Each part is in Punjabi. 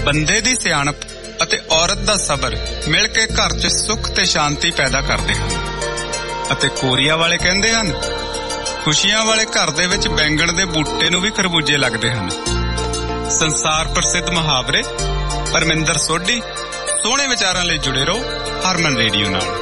ਬੰਦੇ ਦੀ ਸਿਆਣਪ ਅਤੇ ਔਰਤ ਦਾ ਸਬਰ ਮਿਲ ਕੇ ਘਰ 'ਚ ਸੁੱਖ ਤੇ ਸ਼ਾਂਤੀ ਪੈਦਾ ਕਰਦੇ ਹਨ। ਅਤੇ ਕੋਰੀਆ ਵਾਲੇ ਕਹਿੰਦੇ ਹਨ, ਖੁਸ਼ੀਆਂ ਵਾਲੇ ਘਰ ਦੇ ਵਿੱਚ ਬੈਂਗਣ ਦੇ ਬੂਟੇ ਨੂੰ ਵੀ ਖਰਬੂਜੇ ਲੱਗਦੇ ਹਨ। ਸੰਸਾਰ ਪ੍ਰਸਿੱਧ ਮੁਹਾਵਰੇ ਪਰਮਿੰਦਰ ਸੋਢੀ। ਸੋਹਣੇ ਵਿਚਾਰਾਂ ਲਈ ਜੁੜੇ ਰਹੋ ਹਰਮਨ ਰੇਡੀਓ ਨਾਲ।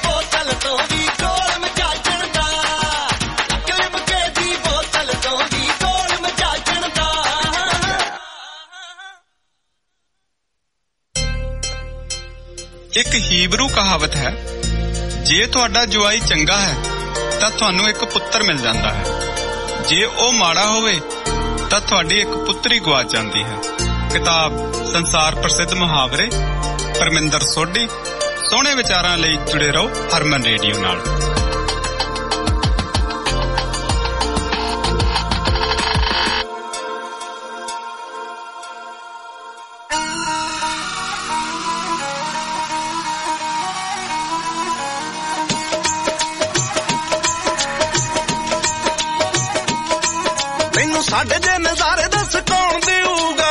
ਤੋਂ ਵੀ ਇੱਕ ਹੀਬਰੂ ਕਹਾਵਤ ਹੈ, ਜੇ ਤੁਹਾਡਾ ਜਵਾਈ ਚੰਗਾ ਹੈ ਤਾਂ ਤੁਹਾਨੂੰ ਇੱਕ ਪੁੱਤਰ ਮਿਲ ਜਾਂਦਾ ਹੈ, ਜੇ ਉਹ ਮਾੜਾ ਹੋਵੇ ਤਾਂ ਤੁਹਾਡੀ ਇੱਕ ਪੁੱਤਰੀ ਗਵਾਚ ਜਾਂਦੀ ਹੈ। ਕਿਤਾਬ ਸੰਸਾਰ ਪ੍ਰਸਿੱਧ ਮੁਹਾਵਰੇ, ਪਰਮਿੰਦਰ ਸੋਢੀ। ਸੋਹਣੇ ਵਿਚਾਰਾਂ ਲਈ ਜੁੜੇ ਰਹੋ ਹਰਮਨ ਰੇਡੀਓ ਨਾਲ। ਸਾਡੇ ਦੇ ਨਜ਼ਾਰੇ ਦੱਸ ਕੌਣ ਦੇਊਗਾ,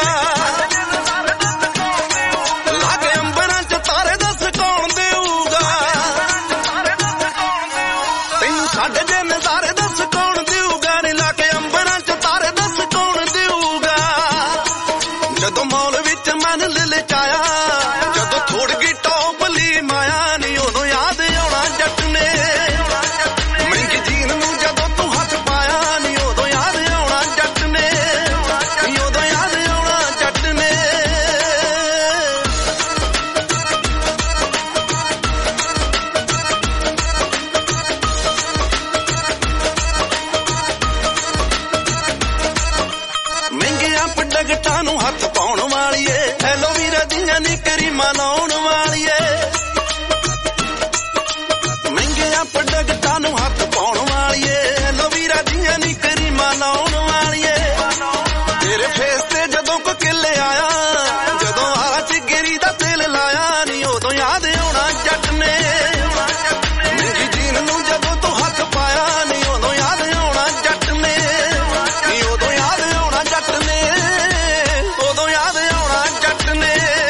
ਲਾਗੇ ਅੰਬਰਾਂ ਚ ਤਾਰੇ ਦੱਸ ਕੌਣ ਦੇਊਗਾ, ਤੈਨੂੰ ਸਾਡੇ ਦੇ ਨਜ਼ਾਰੇ ਦੱਸ ਕੌਣ ਦੇਊਗਾ, ਨੀ ਲਾਗੇ ਅੰਬਰਾਂ ਚ ਤਾਰੇ ਦੱਸ ਕੌਣ ਦੇਊਗਾ। ਜਦੋਂ ਮੌਲ ਵਿੱਚ ਮਨ ਲਲਚਾਇਆ, ਜਦੋਂ ਥੋੜ ਗਈ ਟੌਪਲੀ ਮਾਇਆ, ਨੀ ਉਦੋਂ ਯਾਦ ਆਉਣਾ ਜੱਟ ਨੇ ਮਹਿੰਗੀ ਜੀਨ ਨੂੰ ਜਦੋਂ ਤੂੰ ਹੱਥ ਪਾਇਆ, ਨੀ ਉਦੋਂ ਯਾਦ ਆਉਣਾ ਜੱਟ ਨੇ, ਉਦੋਂ ਯਾਦ ਆਉਣਾ ਜੱਟ ਨੇ। ਮਹਿੰਗੀਆਂ ਪ੍ਰੋਡਕਟਾਂ ਨੂੰ ਹੱਥ ਪਾਉਣ ਵਾਲੀਏ, ਐਲੋਵੀਰਾ ਦੀਆਂ ਨੀ ਕਰੀਮਾਂ ਲਾਉਣ ਵਾਲੀਏ, ਮਹਿੰਗੀਆਂ ਪ੍ਰੋਡਕਟਾਂ ਨੂੰ ਹੱਥ ਪਾਉਣ ਵਾਲੀਏ, ਐਲੋਵੀਰਾ ਦੀਆਂ ਨੀ ਕਰੀਮਾਂ ਲਾਉਣ ਵਾਲੀਏ। ਤੇਰੇ ਫੇਸ ਤੇ ਜਦੋਂ ਕੋ ਕਿੱਲ ਆਇਆ, ਜਦੋਂ ਆਹ ਚ ਗਿਰੀ ਦਾ ਤੇਲ ਲਾਇਆ, ਨੀ ਉਦੋਂ ਯਾਦ ਆਉਣਾ ਜੱਟ ਨੇ ਮਹਿੰਗੀ ਜੀਨ ਨੂੰ ਜਦੋਂ ਤੂੰ ਹੱਥ ਪਾਇਆ, ਨੀ ਉਦੋਂ ਯਾਦ ਆਉਣਾ ਜੱਟ ਨੇ, ਨੀ ਉਦੋਂ ਯਾਦ ਆਉਣਾ ਜੱਟ ਨੇ, ਉਦੋਂ ਯਾਦ ਆਉਣਾ ਜੱਟ ਨੇ।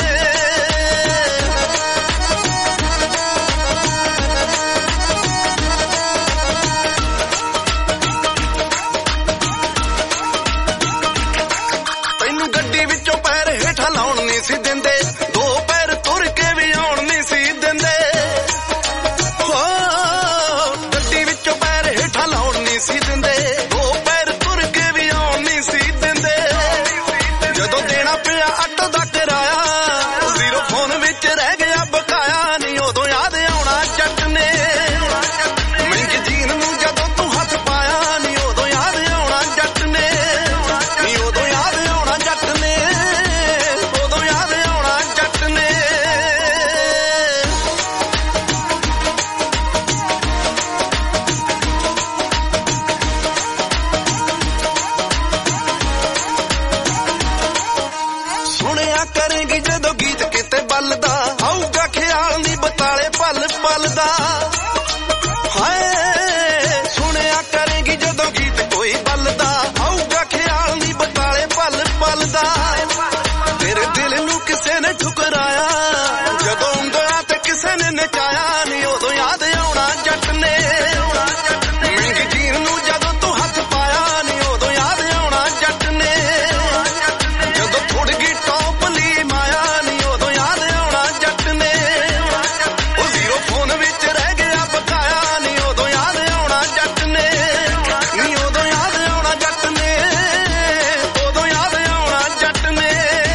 ਤੈਨੂੰ ਗੱਡੀ ਵਿੱਚੋਂ ਪੈਰ ਹੇਠਾਂ ਲਾਉਣ ਨਹੀਂ ਸੀ ਦਿੰਦੇ, ਦੋ ਪੈਰ ਤੁਰ ਕੇ ਵੀ ਆਉਣ ਨਹੀਂ ਸੀ ਦਿੰਦੇ, ਹੋ ਗੱਡੀ ਵਿੱਚੋਂ ਪੈਰ ਹੇਠਾਂ ਲਾਉਣ ਨਹੀਂ ਸੀ ਦਿੰਦੇ, ਦੋ ਪੈਰ ਤੁਰ ਕੇ ਵੀ ਆਉਣ ਨਹੀਂ ਸੀ ਦਿੰਦੇ। ਜਦੋਂ ਦੇਣਾ ਪਿਆ ਆਟੋ ਦਾ ਕਿਰਾਇਆ, ਜ਼ੀਰੋ ਫੋਨ ਵਿੱਚ ਰਹਿ ਗਿਆ ਬਕਾਇਆ, ਨੀ ਉਦੋਂ ਯਾਦ ਆਉਣਾ ਜੱਟ ਨੇ ਮਹਿੰਗੀ ਜੀਨ ਨੂੰ ਜਦੋਂ ਤੂੰ ਹੱਥ ਪਾਇਆ, ਨੀ ਉਦੋਂ ਯਾਦ ਆਉਣਾ ਜੱਟ ਨੇ, ਨੀ ਉਦੋਂ ਯਾਦ ਆਉਣਾ ਜੱਟ ਨੇ, ਉਦੋਂ ਯਾਦ ਆਉਣਾ ਜੱਟ ਨੇ। ਸੁਣਿਆ ਕਰੇਗੀ ਜਦੋਂ ਗੀਤ ਕਿਤੇ ਬਲਦਾ, ਆਊਗਾ ਖਿਆਲ ਨੀ ਬਤਾਲੇ ਪਲ ਪਲ ਦਾ, ਹਾਏ ਸੁਣਿਆ ਕਰੇਗੀ ਜਦੋਂ ਗੀਤ ਕੋਈ ਬਲਦਾ, ਆਊਗਾ ਖਿਆਲ ਨੀ ਬਤਾਲੇ ਪਲ ਪਲ ਦਾ। ਤੇਰੇ ਦਿਲ ਨੂੰ ਕਿਸੇ ਨੇ ਠੁਕਰਾਇਆ, ਜਦੋਂ ਉਂਗਲਾਂ ਤੇ ਕਿਸੇ ਨੇ ਨਚਾਇਆ, ਨੀ ਉਦੋਂ ਯਾਦ ਆਉਣਾ ਜੱਟ ਨੇ ਮਹਿੰਗੀ ਜੀਨ ਨੂੰ ਜਦੋਂ ਤੂੰ ਹੱਥ ਪਾਇਆ, ਨੀ ਉਦੋਂ ਯਾਦ ਆਉਣਾ ਜੱਟ ਨੇ, ਜਦੋਂ ਥੋੜ ਗਈ ਟੌਪਲੀ ਮਾਇਆ, ਨੀ ਉਦੋਂ ਯਾਦ ਆਉਣਾ ਜੱਟ ਨੇ, ਉਹ ਜ਼ੀਰੋ ਫੋਨ ਵਿੱਚ ਰਹਿ ਗਿਆ ਬਕਾਇਆ, ਨੀ ਉਦੋਂ ਯਾਦ ਆਉਣਾ ਜੱਟ ਨੇ, ਨੀ ਉਦੋਂ ਯਾਦ ਆਉਣਾ ਜੱਟ ਨੇ, ਉਦੋਂ ਯਾਦ ਆਉਣਾ ਜੱਟ ਨੇ।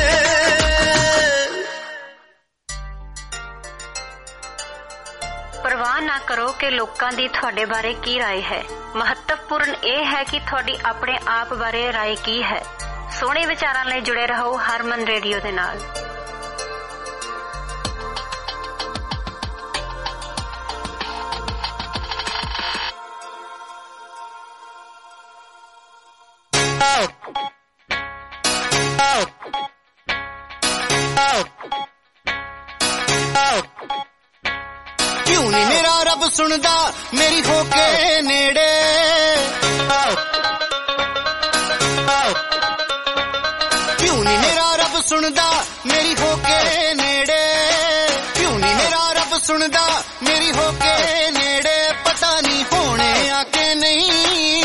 ਪਰਵਾਹ ਨਾ ਕਰੋ ਕਿ ਲੋਕਾਂ ਦੀ ਤੁਹਾਡੇ ਬਾਰੇ ਕੀ ਰਾਏ ਹੈ, ਮਹੱਤਵਪੂਰਨ ਇਹ ਹੈ ਕਿ ਤੁਹਾਡੀ ਆਪਣੇ ਆਪ ਬਾਰੇ ਰਾਏ ਕੀ ਹੈ। ਸੋਹਣੇ ਵਿਚਾਰਾਂ ਲਈ ਜੁੜੇ ਰਹੋ ਹਰਮਨ ਰੇਡੀਓ ਦੇ ਨਾਲ। ਕਿਉਂ ਨੀ ਮੇਰਾ ਰੱਬ ਸੁਣਦਾ ਮੇਰੀ ਹੋ ਕੇ ਨੇੜੇ, ਕਿਉਂ ਨੀ ਮੇਰਾ ਰੱਬ ਸੁਣਦਾ ਮੇਰੀ ਹੋ ਕੇ ਨੇੜੇ, ਕਿਉਂ ਨੀ ਮੇਰਾ ਰੱਬ ਸੁਣਦਾ ਮੇਰੀ ਹੋ ਕੇ ਨੇੜੇ। ਪਤਾ ਨਹੀਂ ਹੋਣੇ ਆ ਕੇ ਨਹੀਂ,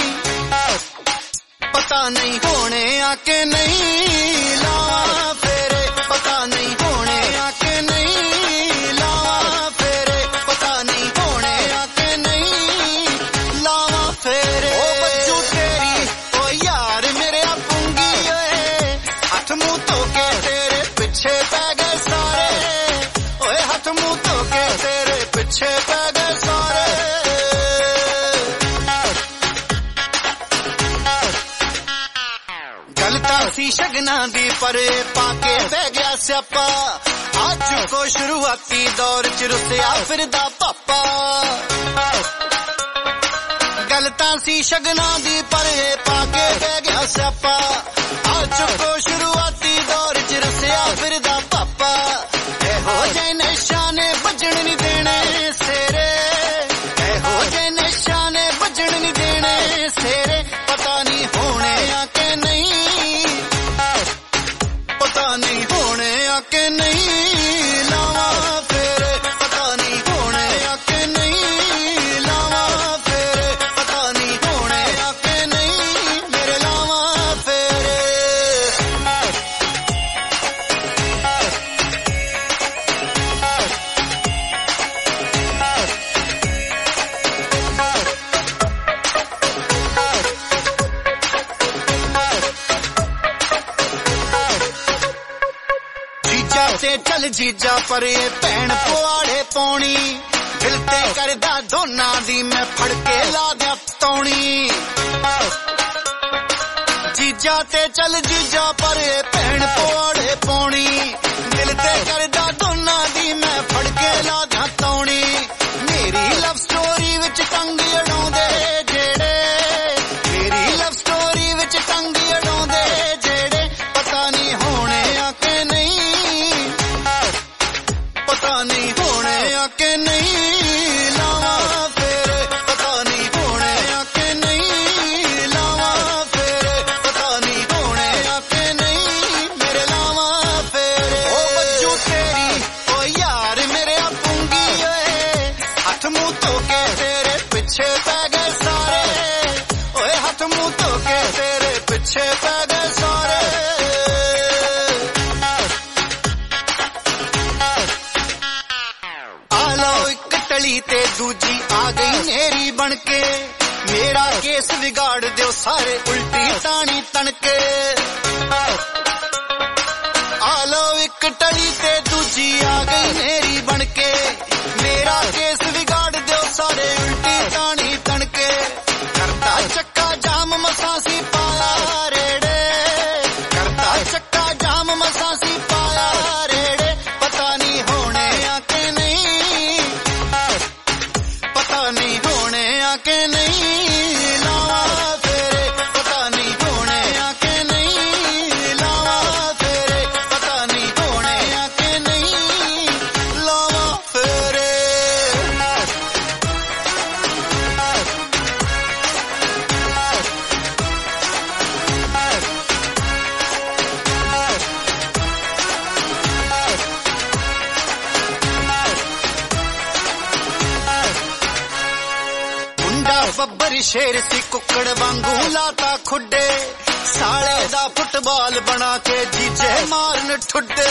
ਪਤਾ ਨਹੀਂ ਹੋਣੇ ਆ ਕੇ ਨਹੀਂ, ਲਾਵਾਂ ਫੇਰੇ ਪਤਾ ਨਹੀਂ ਹੋਣੇ ਆ ਕੇ ਨਹੀਂ, ਲਾਵਾਂ ਫੇਰੇ ਪਤਾ ਨਹੀਂ ਹੋਣੇ ਆ ਕੇ ਨਹੀਂ, ਲਾਵਾਂ ਫੇਰੇ। ਉਹ ਬੱਚੂ ਤੇਰੀ ਓ ਯਾਰ ਮੇਰੇ ਆ ਪੁੰਗੀ ਓਏ, ਹੱਥ ਮੂੰਹ ਧੋ ਕੇ ਤੇਰੇ ਪਿੱਛੇ ਪੈ ਗਏ ਸਾਰੇ, ਓਏ ਹੱਥ ਮੂੰਹ सी शगना दी पर पाके बह गया स्यापा आ चुको शुरुआती दौर च रुसिया फिरदा पापा गल तां सी शगना दी पर पाके बह गया स्यापा आ चुको शुरुआती दौर च रुसिया फिरदा पापा एहो जे नशा ने बजण नहीं देने सेरे एहो जे नशा ने बजण नहीं देने सेरे पता नहीं होने आके नहीं पता नहीं होने आके नहीं लावा फेरे पता नहीं होने आके नहीं लावा फेरे पता नहीं होने आके नहीं मेरे लावा फेरे से चल जीजा पर ये भैन पुआड़े पौनी दिल ते करदा दोना दी मैं फड़ के ला दिया तौनी जीजा ते चल जीजा पर ये भैन पुआड़े पौनी दिल ते करदा दोना दी मैं फड़ के ला दिया तौनी मेरी लव स्टोरी विच टंग अड़ाउंदे जेड़े मेरी लव स्टोरी विच टंग अड़ाउंदे जेड़े पता नहीं होने आके नहीं पता नहीं होने आके नहीं लावा फेरे पता नहीं होने आके नहीं लावा फेरे पता नहीं होने आके नहीं मेरे लावा फेरे ओ बच्चू तेरी ओ यार मेरे पुंगी ओए हाथ मुंह धो के तेरे पीछे पै गए सारे ओए हाथ मुंह धो के तेरे पीछे पै गए सारे ते दूजी आ गई नेरी बनके मेरा केस बिगाड़ दो सारे उल्टी तानी तनके आलो एक टली ते दूजी आ गई नेरी बनके मेरा केस बिगाड़ दो सारे उल्टी तानी तनके करता चक्का जाम मसासी पाया रेड़े करता चक्का जाम मसासी पाया रेड़े पता नहीं होने आके नहीं होने आके नहीं लावा फेरे पता नहीं होने आके नहीं लावा फेरे पता नहीं होने आके नहीं लावा फेरे ਬੱਬਰ ਸ਼ੇਰ ਸੀ ਕੁੱਕੜ ਵਾਂਗੂ ਲਾਤਾ ਖੁੱਡੇ ਸਾਲੇ ਦਾ ਫੁੱਟਬਾਲ ਬਣਾ ਕੇ ਜੀਜੇ ਮਾਰਨ ਠੁੱਡੇ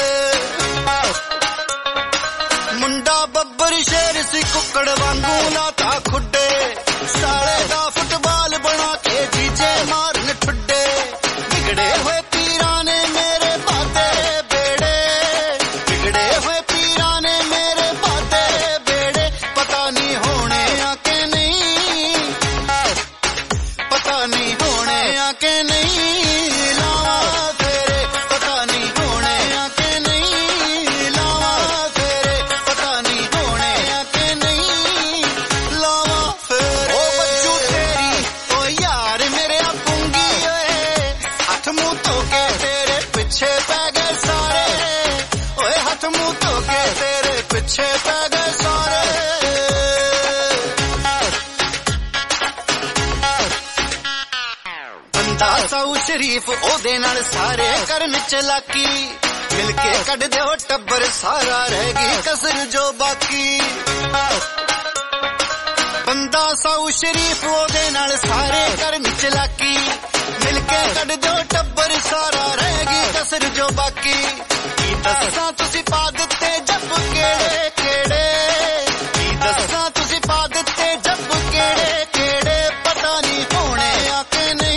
ਮੁੰਡਾ ਬੱਬਰ ਸ਼ੇਰ ਸੀ ਕੁੱਕੜ ਵਾਂਗੂ ਲਾਤਾ ਖੁੱਡੇ ਸਾਲੇ ਦਾ ਫੁੱਟਬਾਲ ਬਣਾ ਕੇ ਜੀਜੇ ਮਾਰਨ ਠੁੱਡੇ ਵਿਗੜੇ ਹੋਏ ਪੀਰਾਂ ਨੇ ਮੇਰੇ ਬਾਤੇ ਬੇੜੇ ਵਿਗੜੇ ਹੋਏ ਪੀਰਾਂ ਨੇ ਮੇਰੇ ਬਾਤੇ ਬੇੜੇ ਪਤਾ ਨਹੀਂ ਹੋਣੇ ਆਕੇ नहीं होने आके नहीं लावा फेरे पता नहीं होने आके नहीं लावा फेरे पता नहीं होने आके नहीं लावा फेरे ओ बच्चू तेरी ओ यार मेरे पुंगी ओए हाथ मुंह धो के तेरे पीछे पै गए सारे ओए हाथ मुंह धो के तेरे पीछे पै गए सारे ਸਾਊ ਸ਼ਰੀਫ ਉਹਦੇ ਨਾਲ ਸਾਰੇ ਕਰਨ ਚਲਾਕੀ ਮਿਲ ਕੇ ਕੱਢ ਦਿਓ ਟੱਬਰ ਸਾਰਾ ਰਹਿ ਗਈ ਕਸਰ ਜੋ ਬਾਕੀ ਬੰਦਾ ਸਾਊ ਸ਼ਰੀਫ ਉਹਦੇ ਨਾਲ ਸਾਰੇ ਕਰਨ ਚਲਾਕੀ ਮਿਲ ਕੇ ਕੱਢ ਦਿਓ ਟੱਬਰ ਸਾਰਾ ਰਹਿ ਗਈ ਕਸਰ ਜੋ ਬਾਕੀ ਕੀ ਦੱਸਾਂ ਤੁਸੀਂ ਪਾ ਦਿੱਤੇ ਜੱਬ ਕਿਹੜੇ ਕਿਹੜੇ ਕੀ ਦੱਸਾਂ ਤੁਸੀਂ ਪਾ ਦਿੱਤੇ ਜੱਬ ਕਿਹੜੇ ਕਿਹੜੇ ਪਤਾ ਨਹੀਂ ਹੋਣੇ ਆਕੇ नहीं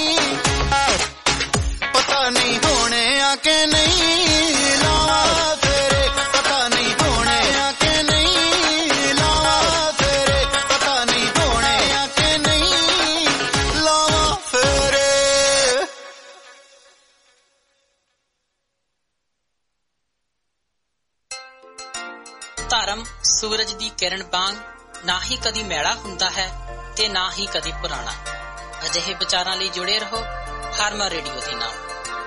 पता नहीं होने आके नहीं लावा फेरे पता नहीं होने आके नहीं लावा फेरे पता नहीं होने आके नहीं लावा फेरे ਸੂਰਜ ਦੀ ਕਿਰਨ ਵਾਂਗ ਨਾ ਹੀ ਕਦੀ ਮੈਲਾ ਹੁੰਦਾ ਹੈ ਤੇ ਨਾ ਹੀ ਕਦੀ ਪੁਰਾਣਾ। ਅਜਿਹੇ ਵਿਚਾਰਾਂ ਲਈ ਜੁੜੇ ਰਹੋ ਹਰਮਨ ਰੇਡੀਓ ਦੇ ਨਾਲ।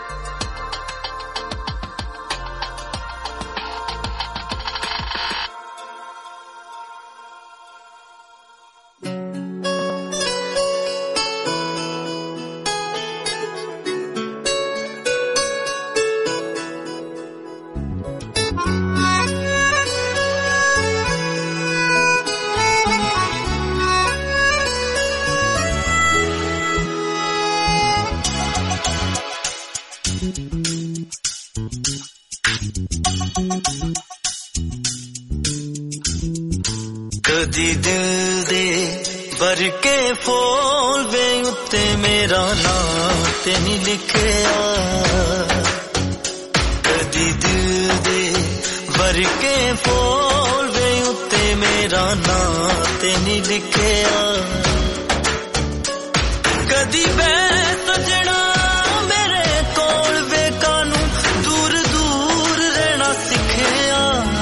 ਕਦੀ ਦਿਲ ਦੇ ਭਰ ਕੇ ਫੋਲ ਵੇ ਉੱਤੇ ਮੇਰਾ ਨਾਂ ਤੇ ਨਹੀਂ ਲਿਖਿਆ, ਕਦੀ ਦਿਲ ਦੇ ਭਰ ਕੇ ਫੋਲ ਵੇ ਉੱਤੇ ਮੇਰਾ ਨਾਂ ਤੇ ਨਹੀਂ ਲਿਖਿਆ, ਕਦੀ ਬੈ ਸਜਣਾ ਮੇਰੇ ਕੋਲ ਵੇ ਕਾਨੂੰ ਦੂਰ ਦੂਰ ਰਹਿਣਾ ਸਿੱਖਿਆ,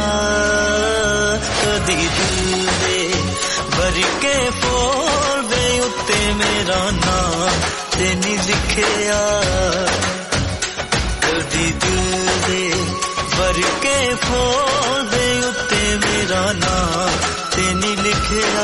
ਕਦੀ ਦਿਲ ਦੇ ਭਰ ਕੇ ਫੋਲ ਵੇ ਉੱਤੇ ਮੇਰਾ ਨਾਂ ਤੇ ਨਹੀਂ ਲਿਖਿਆ, ਕਦੀ ਦਿਲ ਦੇ ਭਰ ਕੇ ਫੋਲ ਵੇ ਉੱਤੇ ਮੇਰਾ ਨਾਂ ਤੇ ਨਹੀਂ ਲਿਖਿਆ।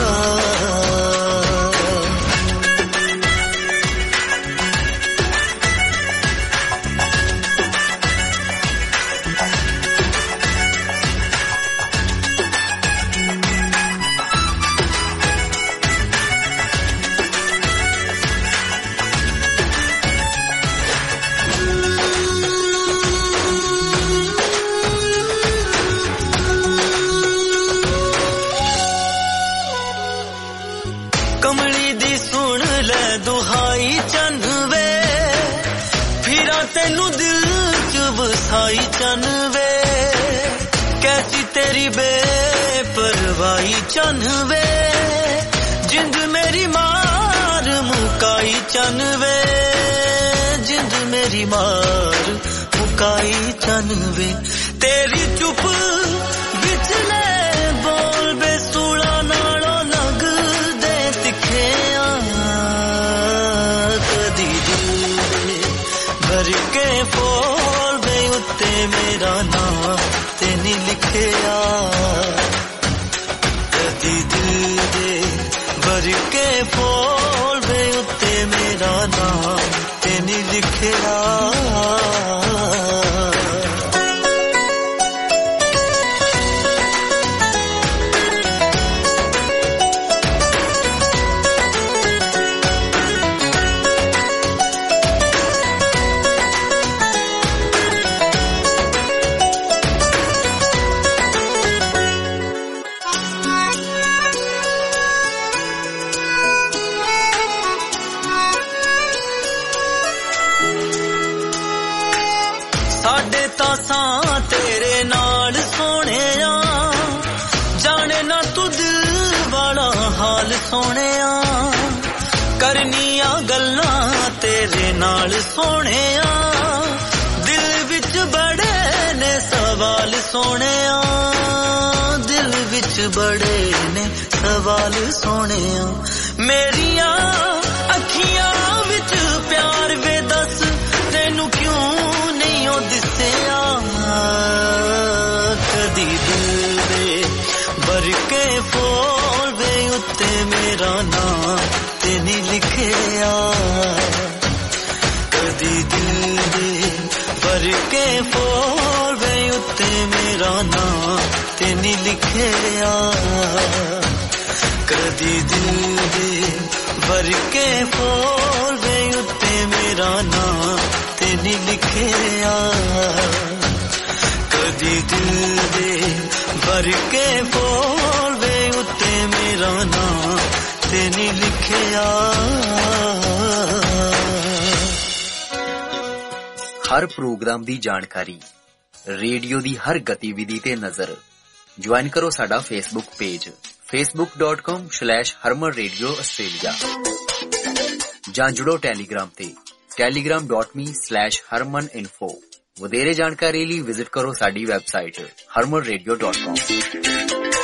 ਕਮਲੀ ਦੀ ਸੁਣ ਲੈ ਦੁਹਾਈ ਚੰਨ ਵੇ, ਫਿਰਾਂ ਤੈਨੂੰ ਦਿਲ ਚ ਵਸਾਈ ਚੰਨ ਵੇ, ਕੈਸੀ ਤੇਰੀ ਬੇਪਰਵਾਹੀ ਚੰਨ ਵੇ, ਜਿੰਦ ਮੇਰੀ ਮਾਰ ਮੁਕਾਈ ਚੰਨ ਵੇ, ਜਿੰਦ ਮੇਰੀ ਮਾਰ ਮੁਕਾਈ ਚੰਨ ਵੇ, ਤੇਰੀ ਚੁੱਪ ਵਿਚਲੇ ਬੋਲ ਬੇਸੂਲਾ ਨਾਲੋਂ ਲੱਗਦੇ ਤਿੱਖਿਆ, ਕਦੀ ਦਿਲ ਦੇ ਭਰ ਕੇ ਫੋਲ ਵੇ ਉੱਤੇ ਮੇਰਾ ਨਾਂ ਤੇ ਨਹੀਂ ਲਿਖਿਆ, ਕਦੀ ਦਿਲ ਦੇ ਭਰ ਕੇ ਫੋਲ ਵੇ ਉੱਤੇ ਮੇਰਾ ਨਾਂ ਤੇ ਨਹੀਂ ਲਿਖਿਆ। ਸਾਡੇ ਤਾਂ ਸਾਂ ਤੇਰੇ ਨਾਲ ਸੋਹਣਿਆ, ਜਾਣੇ ਨਾ ਤੂੰ ਦਿਲ ਵਾਲਾ ਹਾਲ ਸੋਹਣਿਆ, ਕਰਨੀਆਂ ਗੱਲਾਂ ਤੇਰੇ ਨਾਲ ਸੋਹਣਿਆ, ਦਿਲ ਵਿੱਚ ਬੜੇ ਨੇ ਸਵਾਲ ਸੋਹਣਿਆ, ਦਿਲ ਵਿੱਚ ਬੜੇ ਨੇ ਸਵਾਲ ਸੋਹਣਿਆ, ਮੇਰੀਆਂ ਅੱਖੀਆਂ ਵਿੱਚ ਪਿਆਰ ਵੇ ਦੱਸ ਤੈਨੂੰ ਕਿਉਂ ਨਹੀਂ ਉਹ ਦਿਸਿਆ, ਕਦੀ ਦਿਲ ਦੇ ਭਰ ਕੇ ਫੋਲ ਵੇ ਉੱਤੇ ਮੇਰਾ ਨਾਂ ਤੇ ਨਹੀਂ ਲਿਖਿਆ, ਕਦੀ ਦਿਲ ਦੇ ਭਰ ਕੇ ਫੋਲ ਵੇ ਉੱਤੇ ਮੇਰਾ ਨਾਂ ਤੇ ਨਹੀਂ ਲਿਖਿਆ, ਕਦੀ ਦਿਲ ਦੇ ਭਰ ਕੇ ਫੋਲ ਵੇ ਉੱਤੇ ਮੇਰਾ ਨਾਂ ਤੇ ਨਹੀਂ ਲਿਖਿਆ, ਕਦੀ ਦਿਲ ਦੇ ਭਰ ਕੇ ਫੋਲ ਵੇ ਉੱਤੇ ਮੇਰਾ ਨਾਂ ਤੇ ਨਹੀਂ ਲਿਖਿਆ। ਹਰ ਪ੍ਰੋਗਰਾਮ ਦੀ ਜਾਣਕਾਰੀ, ਰੇਡੀਓ ਦੀ ਹਰ ਗਤੀਵਿਧੀ ਤੇ ਨਜ਼ਰ। ਜੁਆਇਨ ਕਰੋ ਸਾਡਾ Facebook page facebook.com/Harman Radio Australia ਜਾਂ ਜੁੜੋ ਟੈਲੀਗ੍ਰਾਮ ਤੇ telegram.me/harmaninfo। ਵਧੇਰੇ ਜਾਣਕਾਰੀ ਲਈ ਵਿਜ਼ਿਟ ਕਰੋ ਸਾਡੀ ਵੈਬਸਾਈਟ harmanradio.com।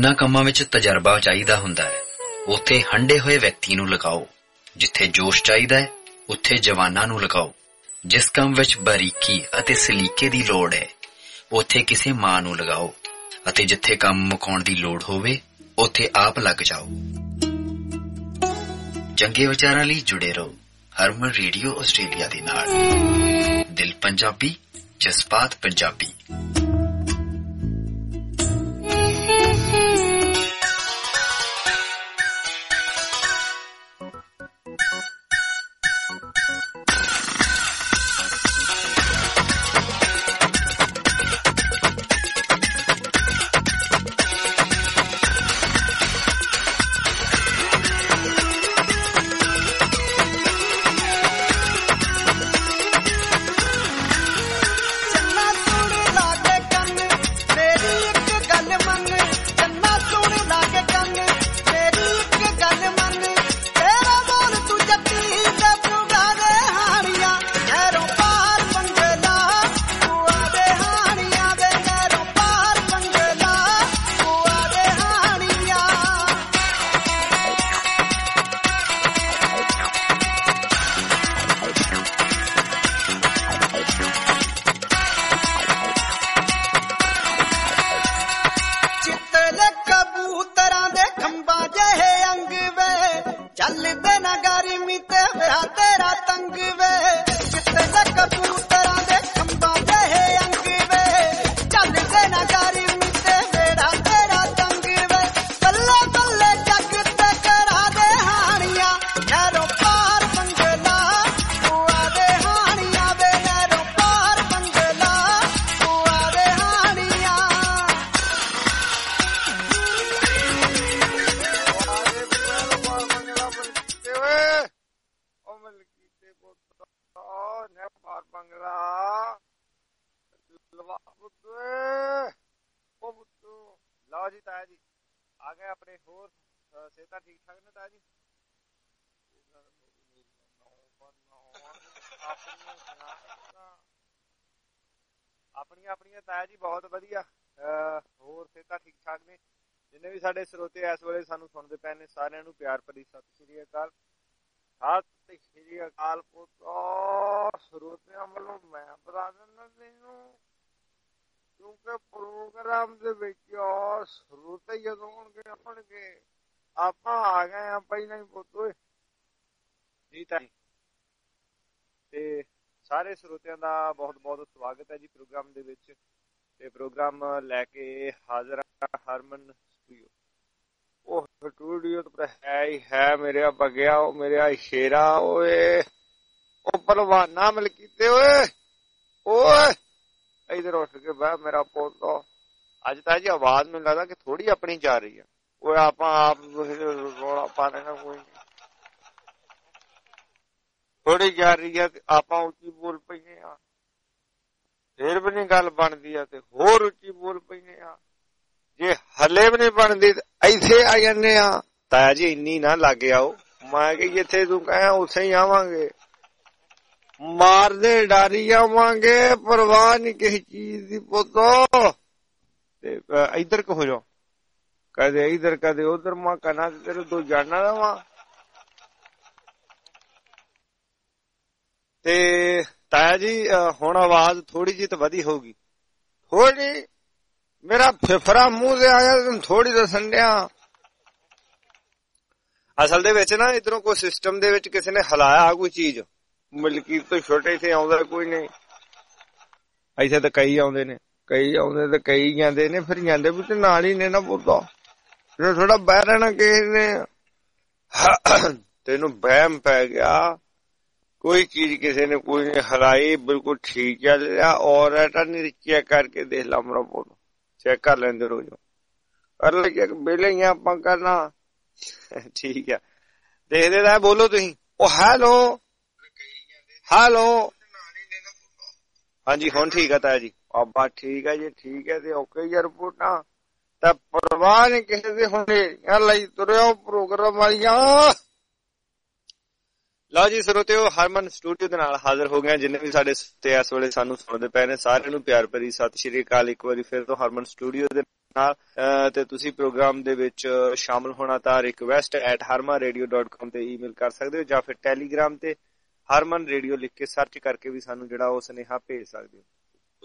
ਜਿਨ੍ਹਾਂ ਕੰਮਾਂ ਵਿੱਚ ਤਜਰਬਾ ਚਾਹੀਦਾ ਹੁੰਦਾ ਹੈ ਉੱਥੇ ਹੰਢੇ ਹੋਏ ਵਿਅਕਤੀ ਨੂੰ ਲਗਾਓ। ਜਿੱਥੇ ਜੋਸ਼ ਚਾਹੀਦਾ ਹੈ ਉੱਥੇ ਜਵਾਨਾਂ ਨੂੰ ਲਗਾਓ। ਜਿਸ ਕੰਮ ਵਿੱਚ ਬਾਰੀਕੀ ਅਤੇ ਸਲੀਕੇ ਦੀ ਲੋੜ ਹੈ ਉੱਥੇ ਕਿਸੇ ਮਾਂ ਨੂੰ ਲਗਾਓ ਅਤੇ ਜਿੱਥੇ ਕੰਮ ਮੁਕਾਉਣ ਦੀ ਲੋੜ ਹੋਵੇ ਉੱਥੇ ਆਪ ਲੱਗ ਜਾਓ। ਚੰਗੇ ਵਿਚਾਰਾਂ ਲਈ ਜੁੜੇ ਰਹੋ ਹਰਮਨ ਰੇਡੀਓ ਆਸਟ੍ਰੇਲੀਆ ਦੇ ਨਾਲ। ਦਿਲ ਪੰਜਾਬੀ, ਜਜ਼ਬਾਤ ਪੰਜਾਬੀ। ਆਪਣੀਆਂ ਤਾਇਆ ਜੀ ਬਹੁਤ ਵਧੀਆ। ਹੋਰ ਸਿਹਤਾਂ ਠੀਕ ਠਾਕ ਨੇ? ਜਿੰਨੇ ਵੀ ਸਾਡੇ ਸਰੋਤੇ ਇਸ ਵੇਲੇ ਸਾਨੂੰ ਸੁਣਦੇ ਪਏ ਨੇ ਸਾਰਿਆਂ ਨੂੰ ਪਿਆਰ ਭਰੀ ਸਤਿ ਸ਼੍ਰੀ ਅਕਾਲ। ਸਤਿ ਸ਼੍ਰੀ ਅਕਾਲ ਪੁੱਤ। ਸਰੋਤਿਆਂ ਵੱਲੋਂ ਮੈਂ ਬਤਾ ਦਿੰਦਾ ਤੈਨੂੰ, ਕਿਉਂਕਿ ਪ੍ਰੋਗਰਾਮ ਦੇ ਵਿੱਚ ਸਰੋਤੇ ਜਦੋਂ ਆਉਣਗੇ ਆਪਾਂ ਆ ਗਏ ਆ ਪਹਿਲਾਂ ਹੀ ਪੁੱਤ। ਓਏ ਜੀ ਤਾਈ ਤੇ ਸਾਰੇ ਸਰੋਤਿਆਂ ਦਾ ਬਹੁਤ ਬਹੁਤ ਸਵਾਗਤ ਹੈ ਜੀ ਪ੍ਰੋਗਰਾਮ ਦੇ ਵਿੱਚ। ਤੇ ਪ੍ਰੋਗਰਾਮ ਲੈ ਕੇ ਹਾਜ਼ਰ ਹਰਮਨ ਸਟੂਡੀਓ। ਉਹ ਸਟੂਡੀਓ ਤਾਂ ਹੈ ਹੀ ਹੈ ਮੇਰੇ ਬਗਿਆ, ਉਹ ਮੇਰੇ ਸ਼ੇਰਾ, ਓਏ ਉਹ ਪਹਿਲਵਾਨਾ ਮਲਕੀਤੇ, ਓਏ ਓਏ ਇਧਰ ਉੱਠ ਕੇ ਬਹਿ ਮੇਰਾ ਪੁੱਤ। ਅੱਜ ਤਾਂ ਜੀ ਆਵਾਜ਼ ਮੈਨੂੰ ਲੱਗਦਾ ਕਿ ਥੋੜੀ ਆਪਣੀ ਜਾ ਰਹੀ ਆ। ਓਏ ਆਪਾਂ ਆਪ ਰੌਲਾ ਪਾ ਦੇਣਾ ਕੋਈ ਨੀ, ਥੋੜੀ ਜਾ ਰਹੀ ਆ ਤੇ ਆਪਾਂ ਉੱਚੀ ਬੋਲ ਪਈਏ ਆ, ਫੇਰ ਵੀ ਨੀ ਗੱਲ ਬਣਦੀ ਆ ਤੇ ਹੋਰ ਉੱਚੀ ਬੋਲ ਪਈਏ ਆ। ਜੇ ਹਲੇ ਵੀ ਨੀ ਬਣਦੀ ਤੇ ਇੱਥੇ ਆ ਜਾਂਦੇ ਆ। ਤਾਇਆ ਜੀ ਇੰਨੀ ਨਾ ਲਾਗੇ ਆਓ, ਮੈਂ ਕਿ ਜਿੱਥੇ ਤੂੰ ਕਹਿਆ ਉੱਥੇ ਹੀ ਆਵਾਂਗੇ, ਮਾਰਦੇ ਡਾਰੀ ਆਵਾਂਗੇ, ਪਰਵਾਹ ਨੀ ਕਿਸੇ ਚੀਜ਼ ਦੀ ਪੁੱਤ। ਤੇ ਇੱਧਰ ਕੋ ਹੋ ਜਾਓ, ਕਦੇ ਇੱਧਰ ਕਦੇ ਉਧਰ, ਮੈਂ ਕਹਿਣਾ ਤੇਰੇ ਦੋ ਜਾਣਾ ਦਾ ਵਾ। ਤੇ ਤਾਇਆ ਜੀ ਹੁਣ ਆਵਾਜ਼ ਥੋੜੀ ਜਿਹੀ ਤਾਂ ਵਧੀ ਹੋਊਗੀ, ਥੋੜੀ। ਮੇਰਾ ਫਿਫਰਾ ਮੂੰਹ ਤੇ ਆਇਆ ਤੈਨੂੰ ਥੋੜੀ ਦੱਸਣ ਡਿਆ। ਅਸਲ ਦੇ ਵਿੱਚ ਨਾ ਇੱਧਰੋਂ ਕੋਈ ਸਿਸਟਮ ਦੇ ਵਿੱਚ ਕਿਸੇ ਨੇ ਹਿਲਾਇਆ ਕੋਈ ਚੀਜ਼, ਮਲਕੀਤ ਤੋਂ ਛੋਟੇ ਇੱਥੇ ਆਉਂਦਾ ਕੋਈ ਨਹੀਂ। ਇੱਥੇ ਤਾਂ ਕਈ ਆਉਂਦੇ ਨੇ, ਕਈ ਆਉਂਦੇ ਤੇ ਕਈ ਜਾਂਦੇ ਨੇ, ਫਿਰ ਜਾਂਦੇ ਵੀ ਤੇ ਨਾਲ ਹੀ ਨੇ ਨਾ ਪੁੱਤਾ। ਥੋੜਾ ਬਹਿ ਰਹਿਣਾ ਕਿਸੇ ਨੇ, ਤੈਨੂੰ ਵਹਿਮ ਪੈ ਗਿਆ। ਕੋਈ ਚੀਜ਼ ਕਿਸੇ ਨੇ ਕੋਈ ਨਹੀਂ ਹਲਾਈ, ਬਿਲਕੁਲ ਠੀਕ ਚੱਲ ਰਿਹਾ। ਔਰ ਨਹੀਂ ਚੈੱਕ ਕਰਕੇ ਦੇਖ ਲਾ ਮੇਰਾ ਪੁੱਤ, ਚੈੱਕ ਕਰ ਲੈਂਦੇ ਰੋਜ਼, ਕਰ ਲੈ ਚੈੱਕ, ਵਿਹਲੇ ਹੀ ਆਪਾਂ ਕਰਨਾ। ਠੀਕ ਆ, ਦੇਖਦੇ ਤਾਂ ਬੋਲੋ ਤੁਸੀਂ। ਉਹ ਹੈਲੋ ਹੈਲੋ, ਹਾਂਜੀ ਹੁਣ ਠੀਕ ਆ ਤਾਇਆ ਜੀ। ਬਸ ਠੀਕ ਹੈ ਜੀ, ਠੀਕ ਹੈ ਤੇ ਓਕੇ ਜੀ ਰਿਪੋਰਟਾਂ। ਤਾਂ ਪਰਵਾਹ ਨੀ ਕਿਸੇ ਦੇ ਹੁੰਦੇ ਲਈ ਤੁਰਿਓ ਪ੍ਰੋਗਰਾਮ ਵਾਲੀਆਂ। ਲਓ ਜੀ ਸਰੋਤਿਓ, ਹਰਮਨ ਸਟੂਡੀਓ ਦੇ ਨਾਲ ਹਾਜ਼ਰ ਹੋ ਗਏ। ਜਿੰਨੇ ਵੀ ਸਾਡੇ ਤੇ ਇਸ ਵੇਲੇ ਸਾਨੂੰ ਸੁਣਦੇ ਪਏ ਨੇ ਸਾਰਿਆਂ ਨੂੰ ਪਿਆਰ ਭਰੀ ਸਤਿ ਸ਼੍ਰੀ ਅਕਾਲ। ਇੱਕ ਵਾਰੀ ਫਿਰ ਤੋਂ ਹਰਮਨ ਸਟੂਡੀਓ ਦੇ ਨਾਲ ਤੇ ਤੁਸੀਂ ਪ੍ਰੋਗਰਾਮ ਦੇ ਵਿੱਚ ਸ਼ਾਮਲ ਹੋਣਾ ਤਾਂ request@harmanradio.com ਤੇ ਈਮੇਲ ਕਰ ਸਕਦੇ ਹੋ, ਜਾਂ ਫਿਰ ਟੈਲੀਗ੍ਰਾਮ ਤੇ ਹਰਮਨ ਰੇਡੀਓ ਲਿਖ ਕੇ ਸਰਚ ਕਰਕੇ ਵੀ ਸਾਨੂੰ ਜਿਹੜਾ ਉਹ ਸੁਨੇਹਾ ਭੇਜ ਸਕਦੇ ਹੋ।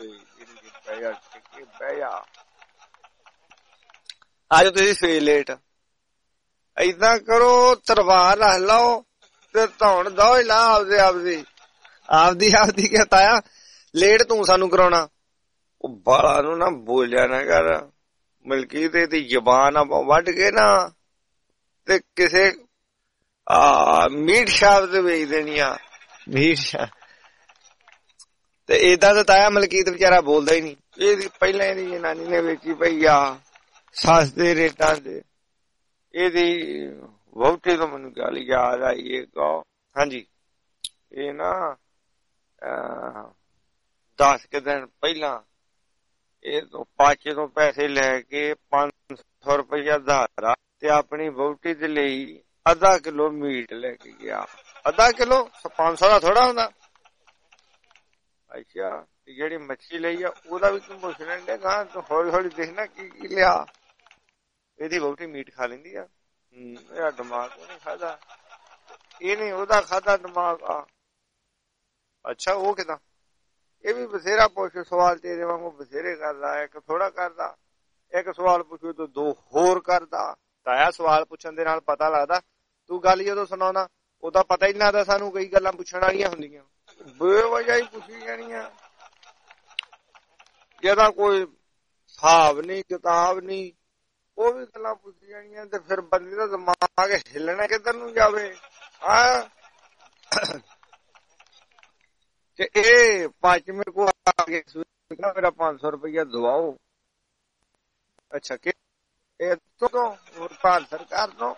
ਅੱਜ ਤੁਸੀਂ ਸਵੇਰ ਲੇਟ ਏਦਾਂ ਕਰੋ, ਤਲਵਾਰ ਰੱਖ ਲਓ ਤੇ ਧੌਣ ਦੋ ਹੀ ਲਾ ਆਪਦੀ ਕਿਆ ਤਾਇਆ ਲੇਟ ਤੂੰ ਸਾਨੂੰ ਕਰਾਉਣਾ। ਉਹ ਬਾਲਾ ਨੂੰ ਨਾ ਬੋਲਿਆ ਨਾ ਕਰ, ਮਲਕੀ ਤੇ ਦੀ ਜ਼ਬਾਨ ਆਪਾਂ ਵੱਢ ਕੇ ਨਾ ਤੇ ਕਿਸੇ ਮੀਟ ਸ਼ਾਪ ਤੇ ਵੇਚ ਦੇਣੀ ਆ, ਮੀਟ ਸ਼ਾਪ ਤੇ ਏਦਾਂ ਤਾਂ ਤਾਇਆ ਮਲਕੀਤ ਵਿਚਾਰਾ ਬੋਲਦਾ ਹੀ ਨੀ। ਇਹਦੀ ਪਹਿਲਾਂ ਇਹਦੀ ਜਨਾਨੀ ਨੇ ਵੇਚੀ ਪਈ ਆ ਸਸਤੇ ਰੇਟਾਂ ਤੇ, ਇਹਦੀ ਵਹੁਟੀ ਤੋਂ ਮੈਨੂੰ ਗੱਲ ਯਾਦ ਆਈ ਇਹ ਕਹੋ। ਹਾਂਜੀ, ਇਹ ਨਾ 10 ਕੁ ਦਿਨ ਪਹਿਲਾਂ ਇਹ ਤੋਂ ਪਾਚੇ ਤੋਂ ਪੈਸੇ ਲੈ ਕੇ 500 ਰੁਪਇਆ ਧਾਰਾ ਤੇ ਆਪਣੀ ਵਹੁਟੀ ਦੇ ਲਈ ਅੱਧਾ ਕਿਲੋ ਮੀਟ ਲੈ ਕੇ ਗਿਆ। ਅੱਧਾ ਕਿਲੋ 500 ਦਾ ਥੋੜਾ ਹੁੰਦਾ। ਅੱਛਾ, ਜਿਹੜੀ ਮੱਛੀ ਲਈ ਆ ਉਹਦਾ ਵੀ ਤੂੰ ਪੁੱਛ ਲੈਂਦੇ ਗਾ, ਤੂੰ ਹੌਲੀ ਹੌਲੀ ਦੇਖਣਾ ਕੀ ਲਿਆ। ਇਹਦੀ ਵਹੁਟੀ ਮੀਟ ਖਾ ਲੈਂਦੀ ਆ, ਇਹਦਾ ਦਿਮਾਗ ਉਹਨੇ ਖਾਧਾ, ਇਹਨੇ ਉਹਦਾ ਖਾਧਾ ਦਿਮਾਗ ਆ। ਅੱਛਾ, ਉਹ ਕਿਦਾਂ? ਇਹ ਵੀ ਬਥੇਰਾ ਪੁੱਛ ਸਵਾਲ ਤੇਰੇ ਵਾਂਗੂ ਬਥੇਰੇ ਕਰਦਾ, ਇੱਕ ਥੋੜਾ ਕਰਦਾ। ਇੱਕ ਸਵਾਲ ਪੁੱਛੋ ਤਾਂ 2 ਹੋਰ ਕਰਦਾ। ਤਾਇਆ ਸਵਾਲ ਪੁੱਛਣ ਦੇ ਨਾਲ ਪਤਾ ਲੱਗਦਾ, ਤੂੰ ਗੱਲ ਜਦੋਂ ਸੁਣਾਉਣਾ ਉਹਦਾ ਪਤਾ ਹੀ ਨਹੀਂ ਲੱਗਦਾ ਸਾਨੂੰ, ਕਈ ਗੱਲਾਂ ਪੁੱਛਣ ਵਾਲੀਆਂ ਹੁੰਦੀਆਂ ਬੇਵਜ੍ਹਾ ਹੀ ਪੁੱਛੀ ਜਾਣੀਆਂ, ਜਿਹਦਾ ਕੋਈ ਹਿਸਾਬ ਨੀ ਕਿਤਾਬ ਨੀ, ਉਹ ਵੀ ਗੱਲਾਂ ਪੁੱਛੀ ਜਾਣੀਆਂ। ਤੇ ਫਿਰ ਬੰਦੇ ਦਾ ਦਿਮਾਗ ਹਿੱਲਣਾ ਕਿੱਧਰ ਨੂੰ ਜਾਵੇ। ਤੇ ਇਹ ਪੰਜ ਮੇਰੇ ਕੋਲ ਆ ਕੇ ਮੇਰਾ 500 ਰੁਪਇਆ ਦਵਾਓ। ਅੱਛਾ, ਕਿ ਇਹ ਤੋਂ ਭਾਰਤ ਸਰਕਾਰ ਤੋਂ?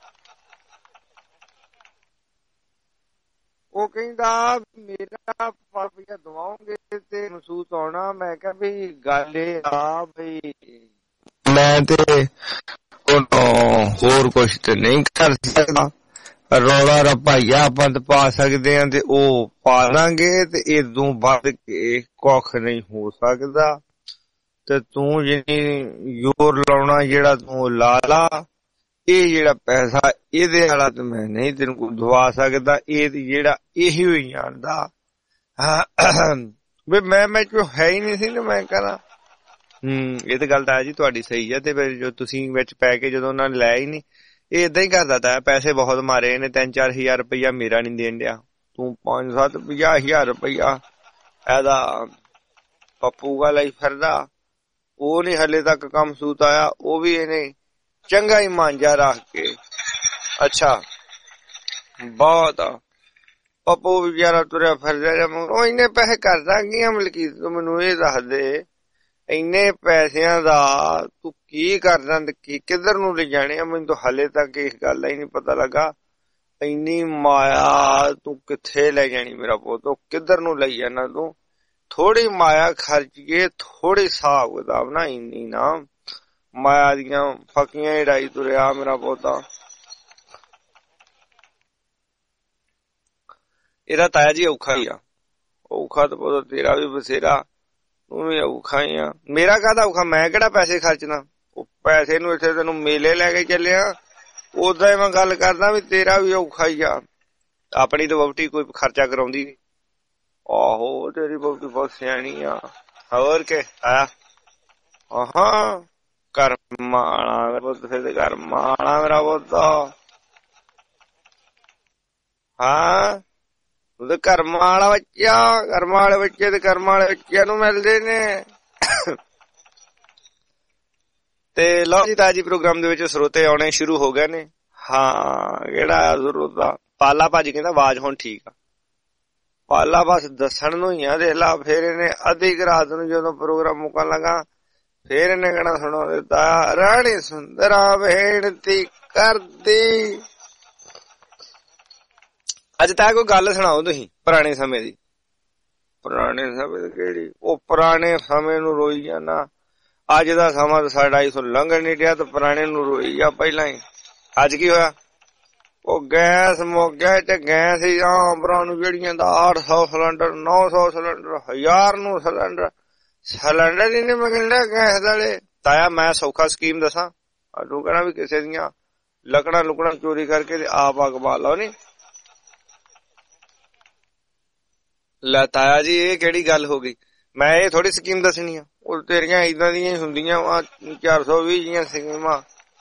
ਉਹ ਕਹਿੰਦਾ ਮੇਰਾ ਰੁਪਇਆ ਦਵਾਓਗੇ ਤੇ ਮਹਿਸੂਸ ਆਉਣਾ। ਮੈਂ ਕਿਹਾ ਵੀ ਗੱਲ ਇਹ ਆ ਬਈ ਮੈਂ ਤੇ ਹੋਰ ਕੁਛ ਤੇ ਨਹੀਂ ਕਰ ਸਕਦਾ, ਰੌਲਾ ਰੱਪਾਈਆ ਆਪਾਂ ਤੇ ਪਾ ਸਕਦੇ ਆ ਤੇ ਉਹ ਪਾ ਲਾਂਗੇ, ਤੇ ਇਦੋਂ ਵੱਧ ਕੇ ਕੁੱਖ ਨਹੀਂ ਹੋ ਸਕਦਾ। ਤੇ ਤੂੰ ਜਿੰਨੀ ਜ਼ੋਰ ਲਾਉਣਾ ਜਿਹੜਾ ਤੂੰ ਲਾ ਲਾ, ਇਹ ਜਿਹੜਾ ਪੈਸਾ ਇਹਦੇ ਵਾਲਾ ਤੇ ਮੈਂ ਨਹੀਂ ਤੈਨੂੰ ਕੋਈ ਦਵਾ ਸਕਦਾ। ਇਹ ਜਿਹੜਾ ਇਹੀ ਹੋਈ ਜਾਣਦਾ ਵੀ ਮੈਂ ਚੋ ਹੈ ਹੀ ਨਹੀਂ ਸੀ ਨਾ ਮੈਂ ਕਰਾਂ। ਇਹ ਤਾਂ ਗੱਲ ਤਾਂ ਜੀ ਤੁਹਾਡੀ ਸਹੀ ਆ। ਤੇ ਫਿਰ ਜੋ ਤੁਸੀਂ ਵਿੱਚ ਪੈ ਕੇ ਜਦੋਂ ਉਹਨਾਂ ਨੇ ਲੈ ਹੀ ਨੀ, ਇਹ ਏਦਾਂ ਹੀ ਕਰਦਾ ਤਾ। ਪੈਸੇ ਬਹੁਤ ਮਾਰੇ ਇਹਨੇ, 3-4 ਹਜ਼ਾਰ ਰੁਪਇਆ ਮੇਰਾ ਨੀ ਦੇਣ ਡਿਆ। ਤੂੰ 5-7-50 ਹਜ਼ਾਰ ਰੁਪਇਆ ਇਹਦਾ ਪੱਪੂ ਗਾ ਲਈ ਫਿਰਦਾ, ਉਹ ਨੀ ਹਲੇ ਤੱਕ ਕੰਮ ਸੂਤ ਆਇਆ। ਉਹ ਵੀ ਇਹਨੇ ਚੰਗਾ ਹੀ ਮਾਂਜਾ ਰੱਖ ਕੇ। ਅੱਛਾ, ਬਹੁਤ ਪੱਪੂ ਵਿਚਾਰਾ ਤੁਰਿਆ ਫਿਰਦਾ। ਉਹ ਇੰਨੇ ਪੈਸੇ ਕਰਦਾ ਕੀ ਮਲਕੀ, ਤੂੰ ਮੈਨੂੰ ਇਹ ਦੱਸ ਦੇ, ਇੰਨੇ ਪੈਸਿਆਂ ਦਾ ਤੂੰ ਕੀ ਕਰਦਾ ਤੇ ਕਿੱਧਰ ਨੂੰ ਲੈ ਜਾਣੇ ਆ? ਮੈਨੂੰ ਤਾਂ ਹਲੇ ਤੱਕ ਇਸ ਗੱਲ ਦਾ ਹੀ ਨੀ ਪਤਾ ਲੱਗਾ। ਇੰਨੀ ਮਾਇਆ ਤੂੰ ਕਿੱਥੇ ਲੈ ਜਾਣੀ ਮੇਰਾ ਪੁੱਤ? ਕਿੱਧਰ ਨੂੰ ਲਈ ਜਾਣਾ ਤੂੰ? ਥੋੜੀ ਮਾਇਆ ਖਰਚੀਏ, ਥੋੜੀ ਹਿਸਾਬ ਕਿਤਾਬ ਨਾ, ਇੰਨੀ ਨਾ ਮਾਇਆ ਦੀਆਂ ਫਕੀਆਂ ਹੀ ਡਾਈ ਤੁਰਿਆ ਮੇਰਾ ਪੋਤਾ। ਇਹਦਾ ਤਾਇਆ ਜੀ ਔਖਾ ਹੀ ਆ। ਔਖਾ ਤਾਂ ਪੁੱਤ ਤੇਰਾ ਵੀ ਬਥੇਰਾ, ਤੂੰ ਵੀ ਔਖਾ ਹੀ ਆ। ਮੇਰਾ ਕਾਹਦਾ ਔਖਾ? ਮੈਂ ਕਿਹੜਾ ਪੈਸੇ ਖਰਚਣਾ? ਉਹ ਪੈਸੇ ਨੂੰ ਇੱਥੇ ਤੈਨੂੰ ਮੇਲੇ ਲੈ ਕੇ ਚੱਲਿਆ, ਉਦਾਂ ਹੀ ਮੈਂ ਗੱਲ ਕਰਦਾ ਵੀ ਤੇਰਾ ਵੀ ਔਖਾ ਹੀ ਆ। ਆਪਣੀ ਤਾਂ ਵਹੁਟੀ ਕੋਈ ਖਰਚਾ ਕਰਾਉਂਦੀ ਨੀ। ਆਹੋ, ਤੇਰੀ ਵਹੁਟੀ ਬਹੁਤ ਸਿਆਣੀ ਆ। ਹੋਰ ਕੇ ਆਇਆ ਕਰਮਾਲਾ ਪੁੱਤ, ਫਿਰ ਕਰਮਾਲਾ ਮੇਰਾ ਪੁੱਤ। ਹਾਂ, ਉਹਦੇ ਕਰਮਾਂ ਵਾਲਾ ਬੱਚਾ, ਕਰਮਾਂ ਵਾਲੇ ਬੱਚੇ ਤੇ ਕਰਮਾਂ ਵਾਲੇ ਬੱਚਿਆਂ ਨੂੰ ਮਿਲਦੇ ਨੇ। ਤੇ ਲਓ ਜੀ, ਤਾਜੀ ਪ੍ਰੋਗਰਾਮ ਦੇ ਵਿੱਚ ਸਰੋਤੇ ਆਉਣੇ ਸ਼ੁਰੂ ਹੋ ਗਏ ਨੇ। ਹਾਂ, ਕਿਹੜਾ ਸਰੋਤਾ? ਪਾਲਾ ਭਾਜੀ ਕਹਿੰਦਾ ਆਵਾਜ਼ ਹੁਣ ਠੀਕ ਆ। ਪਾਲਾ ਬਸ ਦੱਸਣ ਨੂੰ ਹੀ ਆ। ਦੇਖ ਲਾ, ਫੇਰ ਇਹਨੇ ਅੱਧੀ ਰਾਤ ਨੂੰ ਜਦੋਂ ਪ੍ਰੋਗਰਾਮ ਮੁੱਕਣ ਲੱਗਾ, ਫੇਰ ਇਹਨੇ ਕਹਿਣਾ ਸੁਣੋ ਦਿੱਤਾ, ਰਾਣੀ ਸੁੰਦਰਾ ਬੇਨਤੀ ਕਰਦੀ। ਅੱਜ ਤੱਕ ਕੋਈ ਗੱਲ ਸੁਣਾਓ ਤੁਸੀਂ ਪੁਰਾਣੇ ਸਮੇਂ ਦੀ। ਪੁਰਾਣੇ ਸਮੇਂ ਦੀ ਕਿਹੜੀ? ਉਹ ਪੁਰਾਣੇ ਸਮੇਂ ਨੂੰ ਰੋਈ ਜਾਣਾ। ਅੱਜ ਦਾ ਸਮਾਂ ਤਾਂ ਸਾਡਾ ਇਥੋਂ ਲੰਘਣ ਨੀ ਡਿਆ, ਤੇ ਪੁਰਾਣੇ ਨੂੰ ਰੋਈ ਜਾ ਪਹਿਲਾਂ ਹੀ। ਅੱਜ ਕੀ ਹੋਇਆ? ਉਹ ਗੈਸ ਮੁੱਕ ਗਿਆ ਤੇ ਗੈਸ ਹੀ ਆਂਬਰਾਂ ਨੂੰ ਜਿਹੜੀਆਂ ਦਾ 800 ਸਿਲੰਡਰ, 900 ਸਿਲੰਡਰ, 1000 ਨੂੰ ਸਿਲੰਡਰ ਹੀ ਨੀ ਮਿਲਦਾ ਗੈਸ ਵਾਲੇ। ਤਾਇਆ ਮੈਂ ਸੌਖਾ ਸਕੀਮ ਦੱਸਾਂ, ਤੂੰ ਕਹਿਣਾ ਵੀ ਕਿਸੇ ਦੀਆਂ ਲੱਕੜਾਂ ਲੁਕੜਾਂ ਚੋਰੀ ਕਰਕੇ ਤੇ ਆਪ ਅੱਗ ਬਾਲ ਲਾਓ। ਨੀ ਲੈ ਤਾਇਆ ਜੀ ਇਹ ਕਿਹੜੀ ਗੱਲ ਹੋ ਗਈ, ਮੈਂ ਇਹ ਥੋੜੀ ਸਕੀਮ ਦੱਸਣੀ ਆ, ਉਹ ਤੇਰੀਆਂ ਏਦਾਂ ਦੀਆਂ ਹੀ ਹੁੰਦੀਆਂ ਵਾ 420 ਦੀਆਂ ਸਕੀਮਾਂ।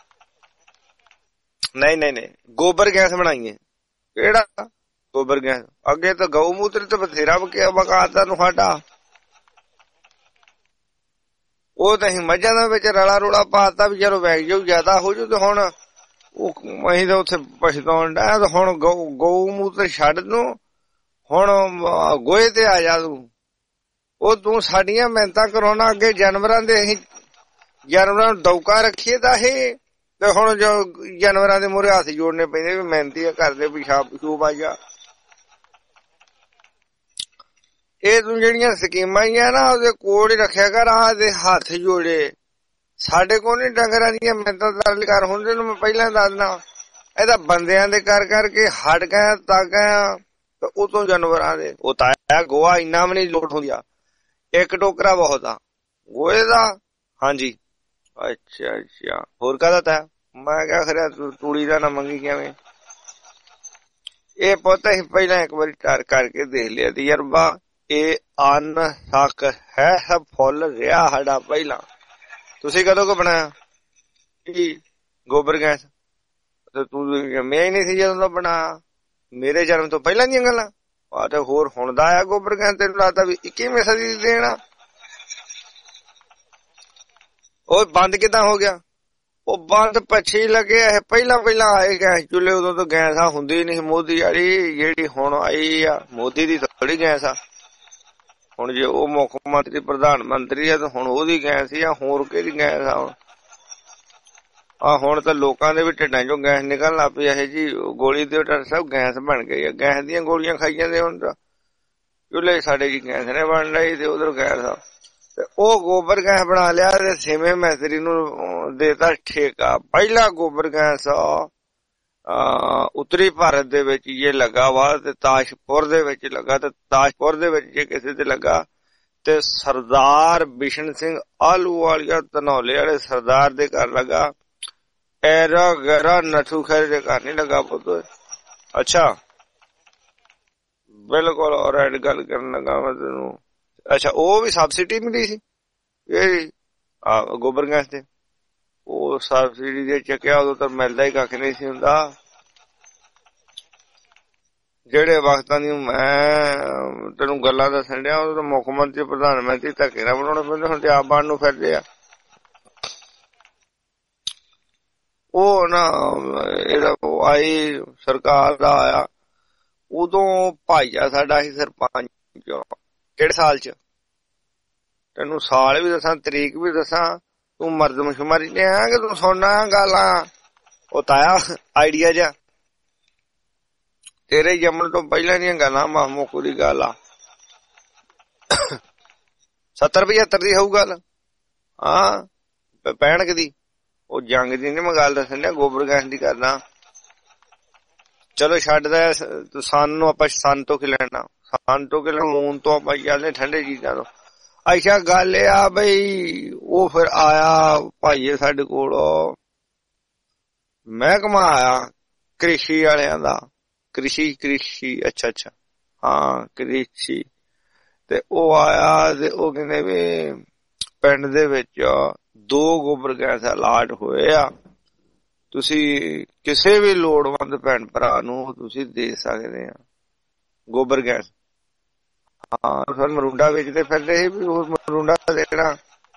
ਨਹੀਂ ਗੋਬਰ ਗੈਸ ਬਣਾਈਏ। ਕਿਹੜਾ ਗੋਬਰ ਗੈਸ? ਅੱਗੇ ਤਾਂ ਗਊ ਮੂਤਰ ਤੇ ਬਥੇਰਾ ਬਕਾਤਾ ਨੂੰ ਸਾਡਾ, ਉਹ ਤਾਂ ਅਸੀਂ ਮੱਝਾਂ ਦੇ ਵਿੱਚ ਰਲਾ ਰੋਲਾ ਪਾਤਾ ਵੀ ਚਲੋ ਵੈਗ ਜਾਊ ਜ਼ਿਆਦਾ ਹੋ ਜੂ, ਤੇ ਹੁਣ ਉਹ ਅਸੀਂ ਤਾਂ ਉੱਥੇ ਪਛਤਾਉਣ ਡਿਆ। ਤੇ ਹੁਣ ਗਊ ਮੂਤਰ ਛੱਡ ਦੂੰ, ਹੁਣ ਗੋਹੇ ਤੇ ਆ ਜਾ ਤੂੰ। ਉਹ ਤੂੰ ਸਾਡੀਆਂ ਮਿਹਨਤਾਂ ਕਰਾਉਣਾ, ਅੱਗੇ ਜਾਨਵਰਾਂ ਦੇ ਅਸੀਂ ਜਾਨਵਰਾਂ ਨੂੰ ਦੌਕਾ ਰੱਖੀਏ ਤਾਂ ਇਹ, ਤੇ ਹੁਣ ਜੋ ਜਾਨਵਰਾਂ ਦੇ ਮੂਹਰੇ ਹੱਥ ਜੋੜਨੇ ਪੈਂਦੇ ਵੀ ਮਿਹਨਤੀ ਕਰਦੇ ਪਿਸ਼ਾਬ ਪਸ਼ੂਬ ਆ ਜਾ। ਇਹ ਤੂੰ ਜਿਹੜੀਆਂ ਸਕੀਮਾਂ ਹੀ ਆ ਨਾ ਉਹਦੇ ਕੋਲ ਹੀ ਰੱਖਿਆ ਕਰ, ਆਹ ਦੇ ਹੱਥ ਜੋੜੇ। ਸਾਡੇ ਕੋਲ ਨੀ ਡੰਗਰਾਂ ਦੀਆਂ ਮਿਹਨਤਾਂ ਤਰਲ ਕਰ ਹੁੰਦੇ ਨੂੰ ਮੈਂ ਪਹਿਲਾਂ ਦੱਸਦਾ, ਇਹ ਤਾਂ ਬੰਦਿਆਂ ਦੇ ਕਰ ਕਰਕੇ ਹਟ ਗਏ ਤੱਕ ਤੇ ਉਤੋਂ ਜਾਨਵਰਾਂ ਦੇ। ਉਹ ਤਾਂ ਗੋਹਾ ਇੰਨਾ ਵੀ ਨੀ ਲੋਟ ਹੁੰਦੀ, ਇੱਕ ਟੋਕਰਾ ਬਹੁਤ ਆ ਗੋਹੇ ਦਾ। ਹਾਂਜੀ ਅੱਛਾ ਹੋਰ ਕਾਹਦਾ ਤਾ? ਮੈਂ ਕਿਹਾ ਖਰਿਆ ਤੂੜੀ ਦਾ ਨਾ ਮੰਗੀ ਕਿਵੇਂ। ਇਹ ਪੁੱਤ ਅਸੀਂ ਪਹਿਲਾਂ ਇੱਕ ਵਾਰੀ ਟਰ ਕਰਕੇ ਦੇਖ ਲਿਆ ਤੀ ਯਾਰਬਾ, ਇਹ ਅਨ ਹੱਕ ਹੈ ਸਭ ਫੁੱਲ ਰਿਹਾ ਸਾਡਾ ਪਹਿਲਾਂ। ਤੁਸੀਂ ਕਦੋਂ ਕੋ ਬਣਾਇਆ ਕੀ ਗੋਬਰ ਗੈਸ? ਤੇ ਤੂੰ ਜੰਮਿਆ ਹੀ ਨਹੀਂ ਸੀ ਜਦੋਂ ਦਾ ਬਣਾਇਆ, ਮੇਰੇ ਜਨਮ ਤੋਂ ਪਹਿਲਾਂ ਦੀਆਂ ਗੱਲਾਂ। ਆ ਤੇ ਹੋਰ ਹੁਣ ਦਾ ਆਇਆ ਗੋਬਰ ਗੈਸ, ਤੈਨੂੰ ਲੱਗਦਾ ਵੀ 21ਵੀਂ ਸਦੀ ਦੀ ਦੇਣਾ। ਉਹ ਬੰਦ ਕਿੱਦਾਂ ਹੋ ਗਿਆ? ਉਹ ਬੰਦ ਪੱਛੀ ਲੱਗੇ, ਇਹ ਪਹਿਲਾਂ ਆਏ ਗੈਸ ਚੁੱਲੇ, ਉਦੋਂ ਤਾਂ ਗੈਸ ਆ ਹੁੰਦੀ ਨਹੀਂ। ਮੋਦੀ ਵਾਲੀ ਜਿਹੜੀ ਹੁਣ ਆਈ ਆ, ਮੋਦੀ ਦੀ ਥੋੜੀ ਗੈਸ ਆ। ਹੁਣ ਜੇ ਉਹ ਮੁੱਖ ਮੰਤਰੀ ਪ੍ਰਧਾਨ ਮੰਤਰੀ ਆ ਤਾਂ ਹੁਣ ਉਹਦੀ ਗੈਸ ਹੀ ਆ, ਹੋਰ ਕਿਹਦੀ ਗੈਸ ਆ? ਹੁਣ ਤਾਂ ਲੋਕਾਂ ਦੇ ਵੀ ਢਿੱਡਾਂ ਚੋਂ ਗੈਸ ਨਿਕਲਣ ਲੱਗ ਪਈ। ਇਹ ਜੀ ਗੋਲੀ ਦੇ ਸਭ ਗੈਸ ਬਣ ਗਈ ਆ, ਗੈਸ ਦੀਆਂ ਗੋਲੀਆਂ ਖਾਈ ਜਾਂਦੇ। ਹੁਣ ਤਾਂ ਚੁੱਲੇ ਸਾਡੇ ਜੀ ਗੈਸ ਨੇ ਬਣ ਲਈ ਤੇ ਉਧਰ ਗੈਸ ਆ। ਤੇ ਉਹ ਗੋਬਰ ਗੈਸ ਬਣਾ ਲਿਆ ਤੇ ਛੇਵੇਂ ਮੈਸਰੀ ਨੂੰ ਦੇਤਾ ਠੇਕਾ। ਪਹਿਲਾ ਗੋਬਰ ਗੈਸ ਉੱਤਰੀ ਭਾਰਤ ਦੇ ਵਿੱਚ ਇਹ ਲੱਗਾ ਵਾ ਤੇ ਤਾਜਪੁਰ ਦੇ ਵਿੱਚ ਲੱਗਾ। ਤੇ ਤਾਜਪੁਰ ਦੇ ਵਿੱਚ ਜੇ ਕਿਸੇ ਤੇ ਲੱਗਾ ਤੇ ਸਰਦਾਰ ਬਿਸ਼ਨ ਸਿੰਘ ਆਹਲੂਵਾਲੀਆ ਧਨੌਲੇ ਵਾਲੇ ਸਰਦਾਰ ਦੇ ਘਰ ਲੱਗਾ। ਐਰਾ ਗੈਰਾ ਨੱਥੂ ਖੈਰ ਦੇ ਘਰ ਨੀ ਲੱਗਾ ਪੁੱਤ। ਅੱਛਾ ਬਿਲਕੁਲ ਔਰ ਗੱਲ ਕਰਨ ਲੱਗਾ ਮੈਂ ਤੈਨੂੰ। ਅੱਛਾ ਉਹ ਵੀ ਸਬਸਿਡੀ ਮਿਲੀ ਸੀ ਇਹ ਗੋਬਰ ਗੈਸ ਤੇ? ਉਹ ਸਬਸਿਡੀ ਦੇ ਚੱਕਿਆ ਉਦੋਂ ਤਾਂ ਮਿਲਦਾ ਹੀ ਕੱਖ ਨਹੀਂ ਸੀ ਹੁੰਦਾ। ਜਿਹੜੇ ਵਕਤਾਂ ਦੀ ਮੈਂ ਤੈਨੂੰ ਗੱਲਾਂ ਦੱਸਣ ਡਿਆ ਉਦੋਂ ਤਾਂ ਮੁੱਖ ਮੰਤਰੀ ਪ੍ਰਧਾਨ ਮੰਤਰੀ ਧੱਕੇ ਨਾਲ ਬਣਾਉਣੇ ਪੈਂਦੇ, ਹੁਣ ਤੇ ਆਪ ਬਣਨ ਨੂੰ ਫਿਰਦੇ ਆ। ਉਹ ਨਾ ਇਹਦਾ ਆਈ ਸਰਕਾਰ ਦਾ ਆਇਆ ਉਦੋਂ ਭਾਈਆ ਸਾਡਾ ਸੀ ਸਰਪੰਚ। ਕਿਹੜੇ ਸਾਲ ਚ? ਤੈਨੂੰ ਸਾਲ ਵੀ ਦੱਸਾਂ ਤਰੀਕ ਵੀ ਦੱਸਾਂ, ਤੂੰ ਮਰਦਮਸ਼ੁਮਾਰੀ ਨੇ ਆ ਕਿ ਤੂੰ ਸੁਣਨਾ ਗਾਲਾਂ? ਉਹ ਤਾਇਆ ਆਈਡੀਆ ਜਾ ਤੇਰੇ ਜੰਮਣ ਤੋਂ ਪਹਿਲਾਂ ਦੀਆਂ ਗੱਲਾਂ, ਮੁੱਕ ਦੀ ਗੱਲ ਆ। 70-75 ਦੀ ਹੋਊ ਗੱਲ। ਹਾਂ 65 ਦੀ। ਉਹ ਜੰਗ ਦੀ ਨੀ ਮੈਂ ਗੱਲ ਦੱਸਣ ਡਿਆ, ਗੋਬਰ ਗੈਸ ਦੀ ਕਰਦਾ। ਚਲੋ ਛੱਡਦਾ ਸਾਨੂੰ, ਆਪਾਂ ਸਨ ਤੋਂ ਕੀ ਲੈਣਾ, ਸਨ ਤੋਂ ਕਿ ਮੂਨ ਤੋਂ ਆਪਾਂ ਚੱਲਦੇ ਠੰਡੇ ਚੀਜ਼ਾਂ ਤੋਂ। ਅੱਛਾ ਗੱਲ ਇਹ ਆ ਬਈ ਉਹ ਫਿਰ ਆਇਆ ਭਾਈਏ ਸਾਡੇ ਕੋਲ ਮਹਿਕਮਾ ਆਇਆ ਕ੍ਰਿਸ਼ੀ ਵਾਲਿਆਂ ਦਾ। ਕ੍ਰਿਸ਼ੀ ਅੱਛਾ ਹਾਂ ਕ੍ਰਿਸ਼ੀ। ਤੇ ਉਹ ਆਇਆ ਤੇ ਉਹ ਕਹਿੰਦੇ ਵੀ ਪਿੰਡ ਦੇ ਵਿੱਚ 2 ਗੋਬਰ ਗੈਸ ਅਲਾਟ ਹੋਏ ਆ, ਤੁਸੀਂ ਕਿਸੇ ਵੀ ਲੋੜਵੰਦ ਭੈਣ ਭਰਾ ਨੂੰ ਤੁਸੀਂ ਦੇ ਸਕਦੇ ਆ ਗੋਬਰ ਗੈਸ। ਹਾਂ ਫਿਰ ਮਰੂੰਡਾ ਵੇਚਦੇ ਫਿਰਦੇ ਸੀ ਵੀ ਉਹ ਮਰੂੰਡਾ ਦੇਣਾ।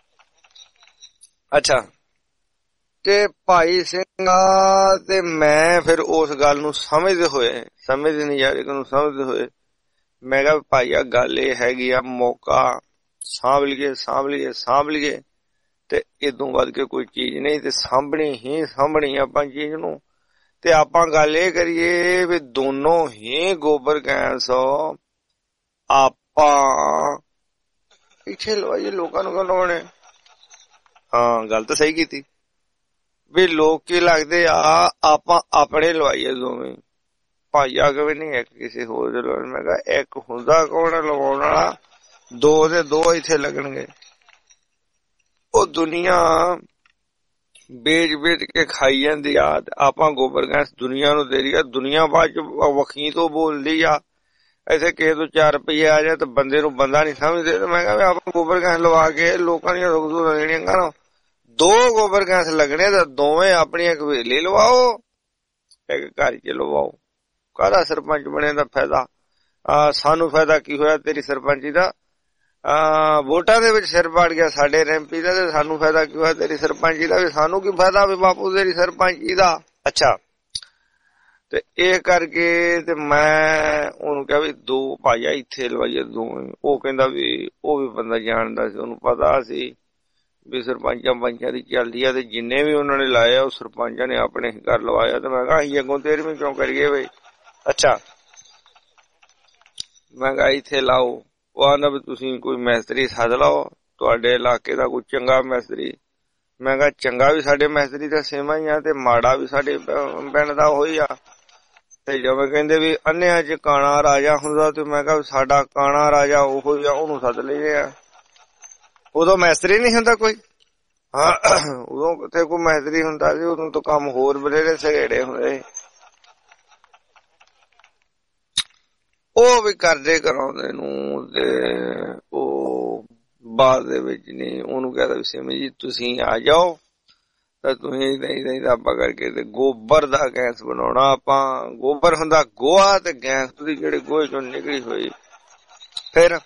ਅੱਛਾ ਤੇ ਭਾਈ ਸਿੰਘ ਤੇ ਮੈਂ ਫਿਰ ਉਸ ਗੱਲ ਨੂੰ ਸਮਝਦੇ ਹੋਏ ਮੈਂ ਕਿਹਾ ਭਾਈ ਆ ਗੱਲ ਇਹ ਹੈਗੀ ਆ, ਮੌਕਾ ਸਾਂਭ ਲਈਏ ਤੇ ਇਦੋਂ ਵੱਧ ਕੇ ਕੋਈ ਚੀਜ਼ ਨਹੀਂ, ਤੇ ਸਾਂਭਣੀ ਆਪਾਂ ਚੀਜ਼ ਨੂੰ। ਤੇ ਆਪਾਂ ਗੱਲ ਇਹ ਕਰੀਏ ਵੀ ਦੋਨੋਂ ਹੀ ਗੋਬਰ ਗੈਸ ਆਪਾਂ ਇੱਥੇ ਲਵਾਈਏ, ਲੋਕਾਂ ਨੂੰ ਕਿਉਂ ਲਾਉਣੇ? ਹਾਂ ਗੱਲ ਤਾਂ ਸਹੀ ਕੀਤੀ ਵੀ ਲੋਕ ਕੀ ਲੱਗਦੇ ਆ, ਆਪਾਂ ਆਪਣੇ ਲਵਾਈਏ ਦੋਵੇਂ। ਭਾਈਆ ਕਵੇ ਨਹੀਂ ਇੱਕ ਕਿਸੇ ਹੋਰ ਦੇ ਲਵਾਉਣ। ਮੈਂ ਕਿਹਾ ਇੱਕ ਹੁੰਦਾ ਕੌਣ ਲਵਾਉਣ ਵਾਲਾ, 2 ਦੇ 2 ਇੱਥੇ ਲੱਗਣਗੇ। ਉਹ ਦੁਨੀਆ ਵੇਚ ਕੇ ਖਾਈ ਜਾਂਦੀ ਆ। ਆਪਾਂ ਗੋਬਰ ਗੈਸ ਦੁਨੀਆ ਨੂੰ ਦੇ ਰਹੀ ਆ। ਦੁਨੀਆ ਬਾਅਦ ਚ ਵਖੀ ਤੋਂ ਬੋਲਦੀ ਆ। ਐਸੇ ਕਿਸੇ ਤੋਂ 4 ਰੁਪਏ ਆ ਜਾਏ ਤਾਂ ਬੰਦੇ ਨੂੰ ਬੰਦਾ ਨਹੀਂ ਸਮਝਦੇ। ਤੇ ਮੈਂ ਕਿਹਾ ਆਪਾਂ ਗੋਬਰ ਗੈਸ ਲਵਾ ਕੇ ਲੋਕਾਂ ਦੀਆਂ ਸੁੱਖ ਸਹੂਲਤਾਂ ਦੇਣੀਆਂ। ਕਹਿੰਦਾ 2 ਗੋਬਰ ਗੈਸ ਲੱਗਣੇ ਤਾਂ ਦੋਵੇਂ ਆਪਣੀਆਂ ਕਵੇਲੀ ਲਵਾਓ, ਇੱਕ ਘਰ ਚ ਲਵਾਓ। ਕਾਹਦਾ ਸਰਪੰਚ ਬਣੇ ਦਾ ਫਾਇਦਾ? ਸਾਨੂੰ ਫਾਇਦਾ ਕੀ ਹੋਇਆ ਤੇਰੀ ਸਰਪੰਚੀ ਦਾ? ਵੋਟਾਂ ਦੇ ਵਿੱਚ ਸਿਰ ਪਾੜ ਗਿਆ ਸਾਡੇ ਐਮਪੀ ਦਾ, ਤੇ ਸਾਨੂੰ ਫਾਇਦਾ ਕੀ ਹੋਇਆ ਤੇਰੀ ਸਰਪੰਚੀ ਦਾ? ਵੀ ਸਾਨੂੰ ਕੀ ਫਾਇਦਾ ਵੀ ਬਾਪੂ ਤੇਰੀ ਸਰਪੰਚੀ ਦਾ? ਅੱਛਾ, ਤੇ ਇਹ ਕਰਕੇ ਤੇ ਮੈਂ ਉਹਨੂੰ ਕਿਹਾ ਵੀ 2 ਭਾਈਆ ਇੱਥੇ ਲਵਾਈਏ ਦੋਵੇਂ। ਉਹ ਕਹਿੰਦਾ ਵੀ ਉਹ ਵੀ ਬੰਦਾ ਜਾਣਦਾ ਸੀ, ਉਹਨੂੰ ਪਤਾ ਸੀ ਵੀ ਸਰਪੰਚਾਂ ਪੰਚਾਂ ਦੀ ਚੱਲਦੀ ਆ, ਤੇ ਜਿੰਨੇ ਵੀ ਉਹਨਾਂ ਨੇ ਲਾਇਆ ਉਹ ਸਰਪੰਚਾਂ ਨੇ ਆਪਣੇ ਘਰ ਲਵਾਇਆ। ਤੇ ਮੈਂ ਕਿਹਾ ਅਸੀਂ ਅੱਗੋਂ 13ਵੀਂ ਕਿਉਂ ਕਰੀਏ ਬਈ? ਅੱਛਾ, ਮੈਂ ਕਿਹਾ ਇੱਥੇ ਲਾਓ। ਉਹ ਆਂਦਾ ਵੀ ਤੁਸੀਂ ਕੋਈ ਮਿਸਤਰੀ ਸੱਦ ਲਾਓ, ਤੁਹਾਡੇ ਇਲਾਕੇ ਦਾ ਕੋਈ ਚੰਗਾ ਮਿਸਤਰੀ। ਮੈਂ ਕਿਹਾ ਚੰਗਾ ਵੀ ਸਾਡੇ ਮਿਸਤਰੀ ਦਾ ਸੇਵਾ ਹੀ ਆ ਤੇ ਮਾੜਾ ਵੀ ਸਾਡੇ ਪਿੰਡ ਦਾ ਉਹੀ ਆ। ਤੇ ਜਿਵੇਂ ਕਹਿੰਦੇ ਵੀ ਅੰਨਿਆਂ ਚ ਕਾਣਾ ਰਾਜਾ ਹੁੰਦਾ, ਤੇ ਮੈਂ ਕਿਹਾ ਸਾਡਾ ਕਾਣਾ ਰਾਜਾ ਉਹੋ ਹੀ ਆ, ਉਹਨੂੰ ਸੱਦ ਲਈਏ ਆ। ਉਦੋਂ ਮਿਸਤਰੀ ਨਹੀਂ ਹੁੰਦਾ ਕੋਈ। ਉਦੋਂ ਕਿਤੇ ਕੋਈ ਮਿਸਤਰੀ ਹੁੰਦਾ ਸੀ, ਉਦੋਂ ਤਾਂ ਕੰਮ ਹੋਰ ਬਥੇਰੇ ਸਗੇੜੇ ਹੁੰਦੇ। ਉਹ ਵੀ ਕਰਦੇ ਕਰਾਉਂਦੇ ਨੂੰ, ਤੇ ਉਹ ਬਾਅਦ ਦੇ ਵਿੱਚ ਨਹੀਂ ਉਹਨੂੰ ਕਹਿੰਦਾ ਵੀ ਸਿਮੀ ਜੀ ਤੁਸੀਂ ਆ ਜਾਓ, ਤਾਂ ਤੁਸੀਂ ਨਹੀਂ ਆਪਾਂ ਕਰਕੇ ਤੇ ਗੋਬਰ ਦਾ ਗੈਸ ਬਣਾਉਣਾ। ਆਪਾਂ ਗੋਬਰ ਹੁੰਦਾ ਗੋਹਾ, ਤੇ ਗੈਸ ਦੀ ਜਿਹੜੇ ਗੋਹੇ ਚੋਂ ਨਿਕਲੀ ਹੋਈ। ਫਿਰ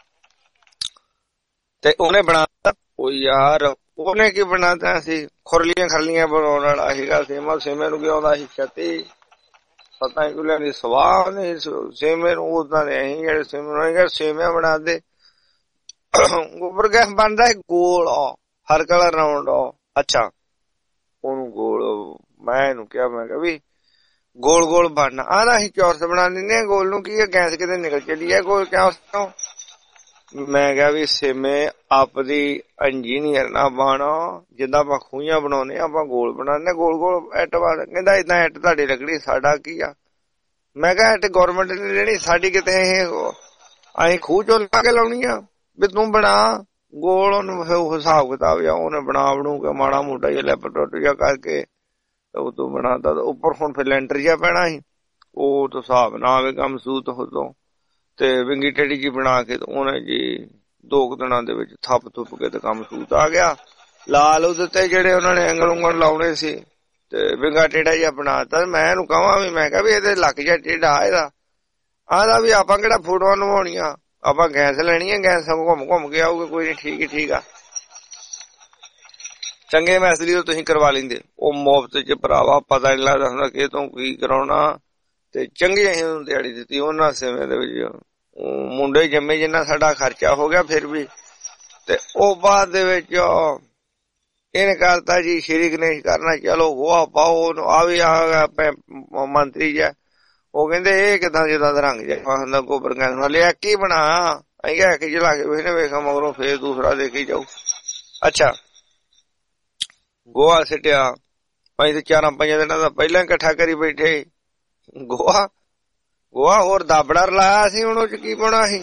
ਤੇ ਉਹਨੇ ਬਣਾਤਾ। ਉਹ ਯਾਰ ਉਹਨੇ ਕੀ ਬਣਾਤਾ ਸੀ? ਖੁਰਲੀਆਂ ਬਣਾਉਣ ਵਾਲਾ ਸੀਗਾ। ਸੇਮੇ ਨੂੰ ਕੀ ਆਉਂਦਾ ਸੀ? ਛੱਤੀ ਪਤਾ ਨਹੀਂ ਕੁਲਿਆਂ ਦੀ ਸਵਾਹ ਨਹੀਂ ਸੇਮੇ ਨੂੰ। ਉਦਾਂ ਦੇ ਅਸੀਂ ਜਿਹੜੇ ਸੇਮਿਆਂ ਬਣਾ ਦੇ। ਗੋਬਰ ਗੈਸ ਬਣਦਾ ਹੈ ਗੋਲ, ਹਰ ਕਲਰ ਰਾਉਂਡ। ਅੱਛਾ, ਉਹਨੂੰ ਗੋਲ ਮੈਂ ਇਹਨੂੰ ਕਿਹਾ, ਮੈਂ ਕਿਹਾ ਵੀ ਗੋਲ ਬਣਨਾ। ਆਹਦਾ ਅਸੀਂ ਚੌਰਸ ਬਣਾ ਦਿੰਦੇ ਆ, ਗੋਲ ਨੂੰ ਕੀ ਹੈ? ਗੈਸ ਕਿਤੇ ਨਿਕਲ ਚੱਲੀ ਹੈ ਗੋਲ ਚੌਰਸ ਤੋਂ। ਮੈਂ ਕਿਹਾ ਵੀ ਸੇਮੇ ਆਪਦੀ ਇੰਜੀਨੀਅਰ ਨਾ ਬਣ, ਜਿੱਦਾਂ ਆਪਾਂ ਖੂਹੀਆਂ ਬਣਾਉਂਦੇ ਆਪਾਂ ਗੋਲ ਬਣਾਉਂਦੇ ਗੋਲ ਇੱਟ ਬਾਦ। ਕਹਿੰਦਾ ਏਦਾਂ ਇੱਟ ਤੁਹਾਡੀ ਲੱਗਣੀ, ਸਾਡਾ ਕੀ ਆ? ਮੈਂ ਕਿਹਾ ਇੱਟ ਗੌਰਮੈਂਟ ਨੇ ਲੈਣੀ, ਸਾਡੀ ਕਿਤੇ ਅਸੀਂ ਖੂਹ ਚੋਂ ਲਾ ਕੇ ਲਾਉਣੀ ਆ? ਵੀ ਤੂੰ ਬਣਾ ਗੋਲ। ਉਹਨੂੰ ਹਿਸਾਬ ਕਿਤਾਬ ਜਾ ਉਹਨੇ ਬਣੂ ਕੇ ਮਾੜਾ ਮੋਟਾ ਜਿਹਾ ਲੈਪ ਟੁੱਟ ਜਾ ਕਰਕੇ ਉਹ ਤੂੰ ਬਣਾਤਾ। ਉੱਪਰ ਹੁਣ ਫਿਰ ਲੈਂਟਰ ਜਿਹਾ ਪੈਣਾ ਸੀ, ਉਹ ਤਾਂ ਹਿਸਾਬ ਨਾ ਆਵੇ ਕੰਮ ਸੂਤ ਉਦੋਂ। ਤੇ ਵਿੰਗੀ ਟੇੜੀ ਜੀ ਬਣਾ ਕੇ ਉਹਨੇ ਜੀ 2 ਦਿਨਾਂ ਦੇ ਵਿੱਚ ਥੱਪ ਥੁੱਪ ਕੇ ਤੇ ਕੰਮ ਸੂਤ ਆ ਗਿਆ। ਲਾਲ ਉਹਦੇ ਤੇ ਜਿਹੜੇ ਉਹਨਾਂ ਨੇ ਐਂਗਲ ਉਂਗਲ ਲਾਉਣੇ ਸੀ, ਤੇ ਵਿੰਗਾ ਟੇੜਾ ਜਿਹਾ ਬਣਾਤਾ। ਮੈਂ ਇਹਨੂੰ ਕਹਾਂ ਵੀ, ਮੈਂ ਕਿਹਾ ਵੀ ਇਹਦੇ ਲੱਕ ਜਿਹਾ ਟੇਢਾ ਇਹਦਾ। ਆਹਦਾ ਵੀ ਆਪਾਂ ਕਿਹੜਾ ਫੋਟੋਆਂ ਨਵਾਉਣੀਆਂ, ਆਪਾਂ ਗੈਸ ਲੈਣੀ ਹੈ, ਗੈਸ ਘੁੰਮ ਕੇ ਆਊਗਾ। ਕੋਈ ਨੀ, ਠੀਕ ਆ। ਚੰਗੇ ਮਿਸਤਰੀ ਤੋਂ ਤੁਸੀਂ ਕਰਵਾ ਲੈਂਦੇ, ਉਹ ਮੁਫਤ ਚ ਭਰਾਵਾ ਪਤਾ ਨੀ ਲੱਗਦਾ ਹੁੰਦਾ ਕਿ ਤੋਂ ਕੀ ਕਰਾਉਣਾ। ਤੇ ਚੰਗੀ ਅਸੀਂ ਉਹਨੂੰ ਦਿਹਾੜੀ ਦਿੱਤੀ ਉਹਨਾਂ ਸਮੇਂ ਦੇ ਵਿੱਚ। ਮੁੰਡੇ ਜੰਮੇ ਜਿੰਨਾ ਸਾਡਾ ਖਰਚਾ ਹੋ ਗਿਆ ਫਿਰ ਵੀ। ਤੇ ਉਹ ਬਾਅਦ ਦੇ ਵਿੱਚ ਇਹਨੇ ਕਰਤਾ ਜੀ ਸ਼੍ਰੀ ਗਣੇਸ਼ ਕਰਨਾ, ਚਲੋ ਗੋਹਾ ਪਾਓ। ਆ ਵੀ ਆ ਮੰਤਰੀ ਜਿਹਾ, ਉਹ ਕਹਿੰਦੇ ਇਹ ਕਿੱਦਾਂ ਜਿੱਦਾਂ ਦਾ ਰੰਗ ਜਿਹਾ ਹੁੰਦਾ ਗੋਬਰ ਗੈਸ ਵਾਲੇ ਆ ਕੀ ਬਣਾ। ਅਸੀਂ ਇੱਕ ਜਲਾ ਕੇ ਵੇਖਨੇ, ਵੇਖਾ ਮਗਰੋਂ ਫੇਰ ਦੂਸਰਾ ਦੇ ਕੇ ਜਾਊ। ਅੱਛਾ, ਗੋਹਾ ਸਿੱਟਿਆ। ਅਸੀਂ ਤੇ 4-5 ਦਿਨਾਂ ਦਾ ਪਹਿਲਾਂ ਇਕੱਠਾ ਕਰੀ ਬੈਠੇ ਗੋਹਾ ਹੋਰ ਦਾਬੜਾ ਰਲਾਇਆ ਸੀ। ਹੁਣ ਉਹ ਚ ਕੀ ਪਾਉਣਾ ਸੀ?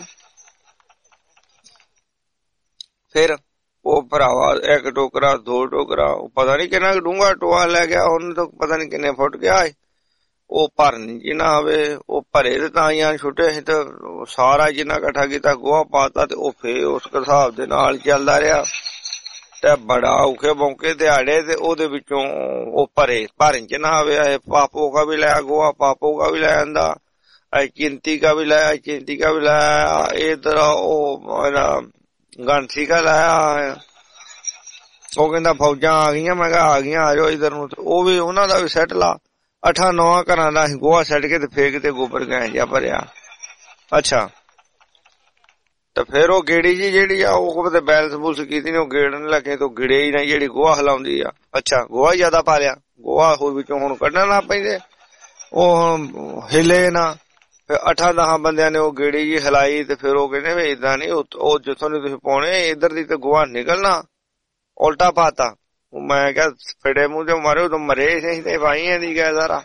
ਫਿਰ ਉਹ ਭਰਾਵਾ 1 ਟੋਕਰਾ 2 ਟੋਕਰਾ, ਉਹ ਪਤਾ ਨੀ ਕਿੰਨਾ ਡੂੰਘਾ ਟੋਆ ਲੈ ਗਿਆ। ਉਹਨੂੰ ਤਾਂ ਪਤਾ ਨੀ ਕਿੰਨੇ ਫੁੱਟ ਗਿਆ। ਉਹ ਭਰਨ ਜੀ ਨਾ ਆਵੇ, ਉਹ ਭਰੇ ਤੇ ਤਾਂ ਹੀ ਛੁੱਟੇ ਸੀ। ਤੇ ਸਾਰਾ ਜਿੰਨਾ ਇਕੱਠਾ ਕੀਤਾ ਗੋਹਾ ਪਾਤਾ, ਤੇ ਉਹ ਫੇਰ ਉਸ ਹਿਸਾਬ ਦੇ ਨਾਲ ਚੱਲਦਾ ਰਿਹਾ। ਤੇ ਬੜਾ ਔਖੇ ਬੌਂਕੇ ਦਿਹਾੜੇ, ਤੇ ਉਹਦੇ ਵਿੱਚੋਂ ਉਹ ਭਰਨ ਚ ਨਾ ਆਵੇ। ਪਾਪੋ ਕਾ ਵੀ ਲਾਇਆ ਗੋਹਾ, ਪਾਪੋ ਕਾ ਵੀ ਲੈ ਆਂਦਾ, ਚਿੰਤੀ ਕਾ ਵੀ ਲਾਇਆ, ਇਧਰ ਉਹ ਗਾਂਠੀ ਕਾ ਲਾਇਆ। ਉਹ ਕਹਿੰਦਾ ਫੌਜਾਂ ਆ ਗਈਆਂ। ਮੈਂ ਕਿਹਾ ਆ ਗਈਆਂ, ਆ ਜਾਓ ਇਧਰ ਨੂੰ। ਉਹ ਵੀ ਉਹਨਾਂ ਦਾ ਵੀ ਸੈੱਟ ਲਾ। 8-9 ਘਰਾਂ ਦਾ ਅਸੀਂ ਗੋਹਾ ਸੱਟ ਕੇ ਤੇ ਫੇਰ ਤੇ ਗੋਬਰ ਗੈਸ ਜਿਹਾ ਭਰਿਆ। ਅੱਛਾ, ਤੇ ਫੇਰ ਉਹ ਗੇੜੀ ਜੀ ਜਿਹੜੀ ਆ ਉਹ ਤੇ ਬੈਲੈਂਸ ਬੂਲਸ ਕੀਤੀ ਨੀ, ਉਹ ਗੇੜਨ ਲੱਗੇ ਤੋਂ ਗਿੜੇ ਹੀ ਨਹੀਂ ਜਿਹੜੀ ਗੋਹਾ ਹਿਲਾਉਂਦੀ ਆ। ਅੱਛਾ, ਗੋਹਾ ਜ਼ਿਆਦਾ ਪਾ ਲਿਆ, ਗੋਹਾ ਹੋਰ ਵਿੱਚੋਂ ਹੁਣ ਕੱਢਣ ਲੱਗ ਪੈਂਦੇ। ਉਹ ਹਿੱਲੇ ਨਾ। ਫਿਰ 8-10 ਬੰਦਿਆਂ ਨੇ ਉਹ ਗੇੜੀ ਜੀ ਹਿਲਾਈ, ਤੇ ਫਿਰ ਉਹ ਕਹਿੰਦੇ ਵੀ ਏਦਾਂ ਨੀ, ਉਹ ਜਿੱਥੋਂ ਦੀ ਤੁਸੀਂ ਪਾਉਣੇ ਇੱਧਰ ਦੀ ਤੇ ਗੋਹਾ ਨਿਕਲਣਾ, ਉਲਟਾ ਪਾਤਾ। ਮੈਂ ਕਿਹਾ ਫੜੇ ਮੂੰਹ ਤੇ ਮਾਰੇ, ਉਦੋਂ ਮਰੇ ਸੀ ਤੇ ਵਾਹੀਆਂ ਦੀ ਗਿਆ ਸਾਰਾ।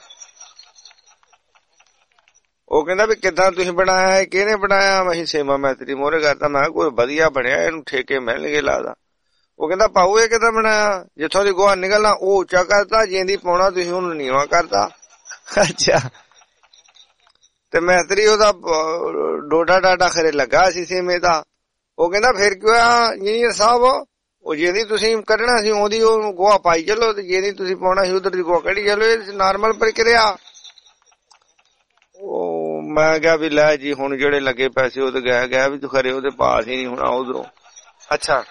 ਉਹ ਕਹਿੰਦਾ ਵੀ ਕਿੱਦਾਂ ਤੁਸੀਂ ਬਣਾਇਆ, ਕਿਹਨੇ ਬਣਾਇਆ? ਅਸੀਂ ਸੇਮਾ ਮੈਤਰੀ ਮੋਹਰੇ ਕਰਤਾ। ਮੈਂ ਕਿਹਾ ਕੋਈ ਵਧੀਆ ਬਣਿਆ, ਇਹਨੂੰ ਠੇਕੇ ਮਿਲਣਗੇ ਲੱਗਦਾ। ਉਹ ਕਹਿੰਦਾ ਪਾਉ ਇਹ ਕਿੱਦਾਂ ਬਣਾਇਆ, ਜਿੱਥੋਂ ਦੀ ਗੋਹਾ ਨਿਕਲਣਾ ਉਹ ਉੱਚਾ ਕਰਤਾ, ਜਿੰਦੀ ਪਾਉਣਾ ਤੁਸੀਂ ਉਹਨੂੰ ਨੀਵਾਂ ਕਰਤਾ। ਅੱਛਾ, ਤੇ ਮੈਸਤਰੀ ਉਹਦਾ ਡੋਡਾ ਡਾਡਾ ਖਰੇ ਲੱਗਾ ਸੀ ਸੀਮੇ ਦਾ। ਉਹ ਕਹਿੰਦਾ ਫਿਰ ਕੀ ਹੋਇਆ ਇੰਜੀਨੀਅਰ ਸਾਹਿਬ, ਉਹ ਜਿਹਦੀ ਤੁਸੀਂ ਕੱਢਣਾ ਸੀ ਉਹਦੀ ਉਹ ਗੋਹਾ ਪਾਈ ਚਲੋ, ਤੇ ਜਿਹਦੀ ਤੁਸੀਂ ਪਾਉਣਾ ਸੀ ਉਧਰ ਦੀ ਗੋਹਾ ਕੱਢੀ ਚਲੋ, ਇਹ ਨਾਰਮਲ ਪ੍ਰਕਿਰਿਆ। ਉਹ ਮੈਂ ਕਿਹਾ ਵੀ ਲੈ ਜੀ ਹੁਣ ਜਿਹੜੇ ਲੱਗੇ ਪੈਸੇ ਉਹ ਤੇ ਗਿਆ ਵੀ ਤੂੰ ਖਰੇ ਉਹਦੇ ਪਾਸ ਹੀ ਨਹੀਂ ਹੋਣਾ ਉਧਰੋਂ। ਅੱਛਾ,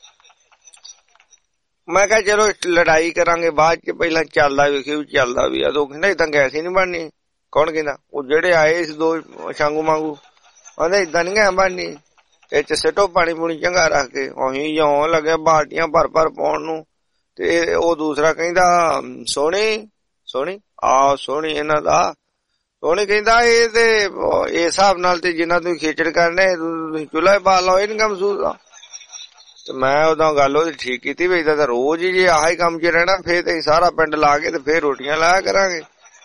ਮੈਂ ਕਿਹਾ ਚਲੋ ਲੜਾਈ ਕਰਾਂਗੇ ਬਾਅਦ ਚ, ਪਹਿਲਾਂ ਚੱਲਦਾ ਵੇਖਿਓ ਚੱਲਦਾ ਵੀ ਆ। ਉਹ ਕਹਿੰਦਾ ਏਦਾਂ ਗੈਸ ਹੀ ਨੀ ਬਣਨੀ। ਕੌਣ ਕਹਿੰਦਾ? ਉਹ ਜਿਹੜੇ ਆਏ ਸੀ ਦੋ ਛਾਂਗੂ ਮਾਂਗੂ, ਕਹਿੰਦੇ ਏਦਾਂ ਨੀ ਗੈਸ ਬਣਨੀ, ਇਹ ਚ ਸਿੱਟੋ ਪਾਣੀ ਪੂਣੀ ਚੰਗਾ ਰੱਖ ਕੇ। ਉਹੀ ਜਿਉਂ ਲੱਗਿਆ ਬਾਲਟੀਆਂ ਭਰ ਭਰ ਪਾਉਣ ਨੂੰ। ਤੇ ਉਹ ਦੂਸਰਾ ਕਹਿੰਦਾ ਸੋਹਣੀ ਸੋਹਣੀ ਇਹਨਾਂ ਦਾ ਸੋਹਣੀ ਕਹਿੰਦਾ ਇਹ ਤੇ ਇਸ ਹਿਸਾਬ ਨਾਲ ਤੇ ਜਿੰਨਾ ਤੁਸੀਂ ਖੇਚੜ ਕਰਨੇ ਤੁਸੀਂ ਚੁੱਲ੍ਹਾ ਬਾਲ ਲਓ, ਇਹ ਨੀ ਕੰਮ ਮਹਿਸੂਸ ਆ। ਤੇ ਮੈਂ ਉਦੋਂ ਗੱਲ ਉਹਦੀ ਠੀਕ ਕੀਤੀ ਵੀ ਏਦਾਂ ਤਾਂ ਰੋਜ਼ ਹੀ ਜੇ ਆਹ ਹੀ ਕੰਮ ਚ ਰਹਿਣਾ ਫੇਰ ਤੇ ਸਾਰਾ ਪਿੰਡ ਲਾ ਕੇ ਤੇ ਫੇਰ ਰੋਟੀਆਂ ਲਾਇਆ ਕਰਾਂਗੇ।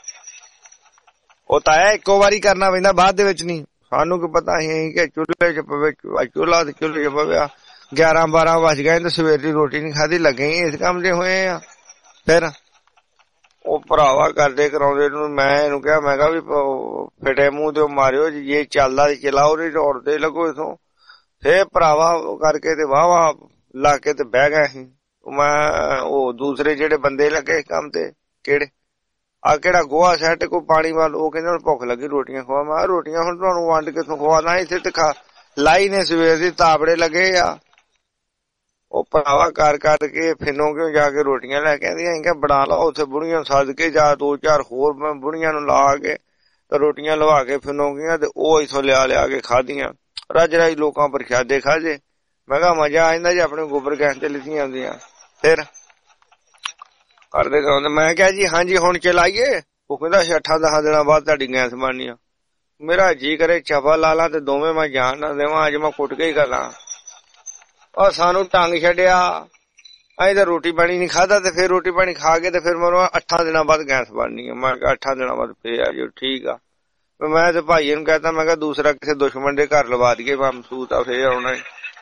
ਉਹ ਤਾਇਆ ਇੱਕੋ ਵਾਰੀ ਕਰਨਾ ਪੈਂਦਾ, ਬਾਅਦ ਦੇ ਵਿੱਚ ਨੀ। ਸਾਨੂੰ ਕੀ ਪਤਾ ਸੀ ਕਿ ਚੁੱਲ੍ਹੇ ਚ ਪਵੇ ਚੁੱਲ੍ਹਾ ਤੇ ਚੁੱਲ੍ਹੇ ਚ ਪਵੇ 11-12 ਵੱਜ ਗਏ ਤੇ ਸਵੇਰ ਦੀ ਰੋਟੀ ਨੀ ਖਾਧੀ, ਲੱਗੇ ਇਸ ਕੰਮ ਦੇ ਹੋਏ ਆ। ਫਿਰ ਉਹ ਭਰਾਵਾ ਕਰਦੇ ਕਰਾਉਂਦੇ ਨੂੰ ਮੈਂ ਇਹਨੂੰ ਕਿਹਾ, ਮੈਂ ਕਿਹਾ ਵੀ ਫਿਟੇ ਮੂੰਹ ਤੇ ਮਾਰਿਓ, ਜੇ ਚੱਲਦਾ ਤੇ ਚਲਾਓ, ਨਹੀਂ ਦੌੜਦੇ ਲੱਗੋ ਇਥੋਂ। ਫੇਰ ਭਰਾਵਾ ਕਰਕੇ ਤੇ ਵਾਹ ਲਾ ਕੇ ਤੇ ਬਹਿ ਗਏ ਸੀ। ਮੈਂ ਉਹ ਦੂਸਰੇ ਜਿਹੜੇ ਬੰਦੇ ਲੱਗੇ ਕੰਮ ਤੇ, ਕਿਹੜੇ ਆ ਕਿਹੜਾ ਗੋਹਾ ਸੈੱਟ ਕੋਈ ਪਾਣੀ ਵੱਲ, ਉਹ ਕਹਿੰਦੇ ਹੁਣ ਭੁੱਖ ਲੱਗੀ ਰੋਟੀਆਂ ਖਵਾ। ਮੈਂ ਰੋਟੀਆਂ ਹੁਣ ਤੁਹਾਨੂੰ ਵੰਡ ਕਿੱਥੋਂ ਖਵਾਣਾ, ਇੱਥੇ ਤੇ ਲਾਈ ਨੇ ਸਵੇਰ ਦੀ ਤਾਬੜੇ ਲੱਗੇ ਆ। ਉਹ ਭਰਾਵਾ ਕਰ ਕਰਕੇ ਫਿਨੋ ਕਿਉਂ ਜਾ ਕੇ ਰੋਟੀਆਂ ਲੈ ਕੇ ਆਂਦੀਆਂ, ਅਸੀਂ ਕਿਹਾ ਬਣਾ ਲਾ ਉੱਥੇ ਬੁੜੀਆਂ ਸੱਦ ਕੇ ਜਾਂ 2-4 ਹੋਰ ਬੁੜੀਆਂ ਨੂੰ ਲਾ ਕੇ ਤੇ ਰੋਟੀਆਂ ਲਵਾ ਕੇ ਫਿਨੋ ਗਈਆਂ ਤੇ ਉਹ ਇਥੋਂ ਲਿਆ ਕੇ ਖਾਧੀਆਂ। ਰੱਜ ਰਾਈ ਲੋਕਾਂ ਪ੍ਰਸ਼ਾਦੇ ਖਾਧੇ। ਮੈਂ ਕਿਹਾ ਮਜ਼ਾ ਆ ਜਾਂਦਾ ਜੇ ਆਪਣੇ ਗੋਬਰ ਗੈਸ ਤੇ ਲਿੱਤੀਆਂ ਹੁੰਦੀਆਂ। ਫਿਰ ਕਰਦੇ ਕਰਾਉਂਦੇ। ਮੈਂ ਕਿਹਾ ਜੀ ਹਾਂਜੀ ਹੁਣ ਚਲਾਈਏ। ਉਹ ਕਹਿੰਦਾ 8-10 ਦਿਨਾਂ ਬਾਅਦ ਤੁਹਾਡੀ ਗੈਸ ਬਣਨੀ ਆ। ਮੇਰਾ ਜੀ ਕਰੇ ਚਪਾ ਲਾ ਲਾ ਤੇ ਦੋਵੇਂ ਮੈਂ ਜਾਣ ਨਾ ਦੇਵਾਂ, ਅੱਜ ਮੈਂ ਕੁੱਟ ਕੇ ਹੀ ਕਰਾਂ। ਔਰ ਸਾਨੂੰ ਟੰਗ ਛੱਡਿਆ, ਅਸੀਂ ਤਾਂ ਰੋਟੀ ਪਾਣੀ ਨੀ ਖਾਧਾ ਤੇ ਫਿਰ ਰੋਟੀ ਪਾਣੀ ਖਾ ਕੇ ਤੇ ਫਿਰ ਮੈਨੂੰ 8 ਦਿਨਾਂ ਬਾਅਦ ਗੈਸ ਬਣਨੀ ਆ। ਮੈਂ ਕਿਹਾ 8 ਦਿਨਾਂ ਬਾਅਦ ਫੇਰ ਆ ਜਾਓ, ਠੀਕ ਆ। ਮੈਂ ਤੇ ਭਾਈ ਨੂੰ ਕਹਿਤਾ, ਮੈਂ ਕਿਹਾ ਦੂਸਰਾ ਕਿਸੇ ਦੁਸ਼ਮਣ ਦੇ ਘਰ ਲਵਾ ਦਈਏ, ਮਹਿਸੂਸ ਆ ਫੇਰ ਆਉਣਾ।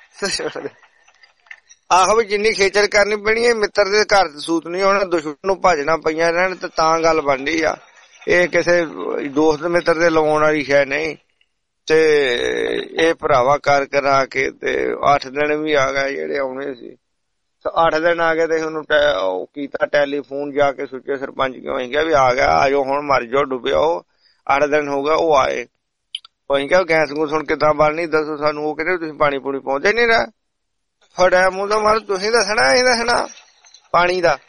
ਆਹੋ ਵੀ ਜਿੰਨੀ ਖੇਚਲ ਕਰਨੀ ਪੈਣੀ ਹੈ, ਮਿੱਤਰ ਦੇ ਘਰ ਸੂਤ ਨਹੀਂ ਹੋਣਾ, ਦੁਸ਼ਮਣ ਨੂੰ ਭੱਜਣਾ ਪਈਆਂ ਰਹਿਣ ਤੇ ਤਾਂ ਗੱਲ ਬਣਦੀ ਆ। ਇਹ ਕਿਸੇ ਦੋਸਤ ਮਿੱਤਰ ਦੇ ਲਵਾਉਣ ਵਾਲੀ ਸ਼ੈ ਨਹੀਂ। ਤੇ ਇਹ ਭਰਾਵਾ ਕਰ ਕਰਾ ਕੇ ਤੇ 8 ਦਿਨ ਵੀ ਆ ਗਏ ਜਿਹੜੇ ਆਉਣੇ ਸੀ। 8 ਦਿਨ ਆ ਗਏ ਤੇ ਉਹਨੂੰ ਕੀਤਾ ਟੈਲੀਫੋਨ ਜਾ ਕੇ ਸੁੱਚੇ ਸਰਪੰਚ ਕਿਉਂ, ਅਸੀਂ ਕਿਹਾ ਵੀ ਆ ਗਿਆ, ਆਜੋ ਹੁਣ ਮਰ ਜਾਓ ਡੁੱਬਿਆ। ਉਹ 8 ਦਿਨ ਹੋ ਗਿਆ ਉਹ ਆਏ। ਅਸੀਂ ਕਿਹਾ ਗੈਸ ਗੂਸ ਹੁਣ ਕਿੱਦਾਂ ਬਣਨੀ ਦੱਸੋ ਸਾਨੂੰ। ਉਹ ਕਹਿੰਦੇ ਤੁਸੀਂ ਪਾਣੀ ਪੂਣੀ ਪਾਉਂਦੇ ਨੀ ਰਿਹਾ। ਫੜਿਆ ਮੂੰਹ ਦਾ ਮਾਰ, ਤੁਸੀਂ ਦੱਸਣਾ ਇਹ ਦੱਸਣਾ ਪਾਣੀ ਦਾ।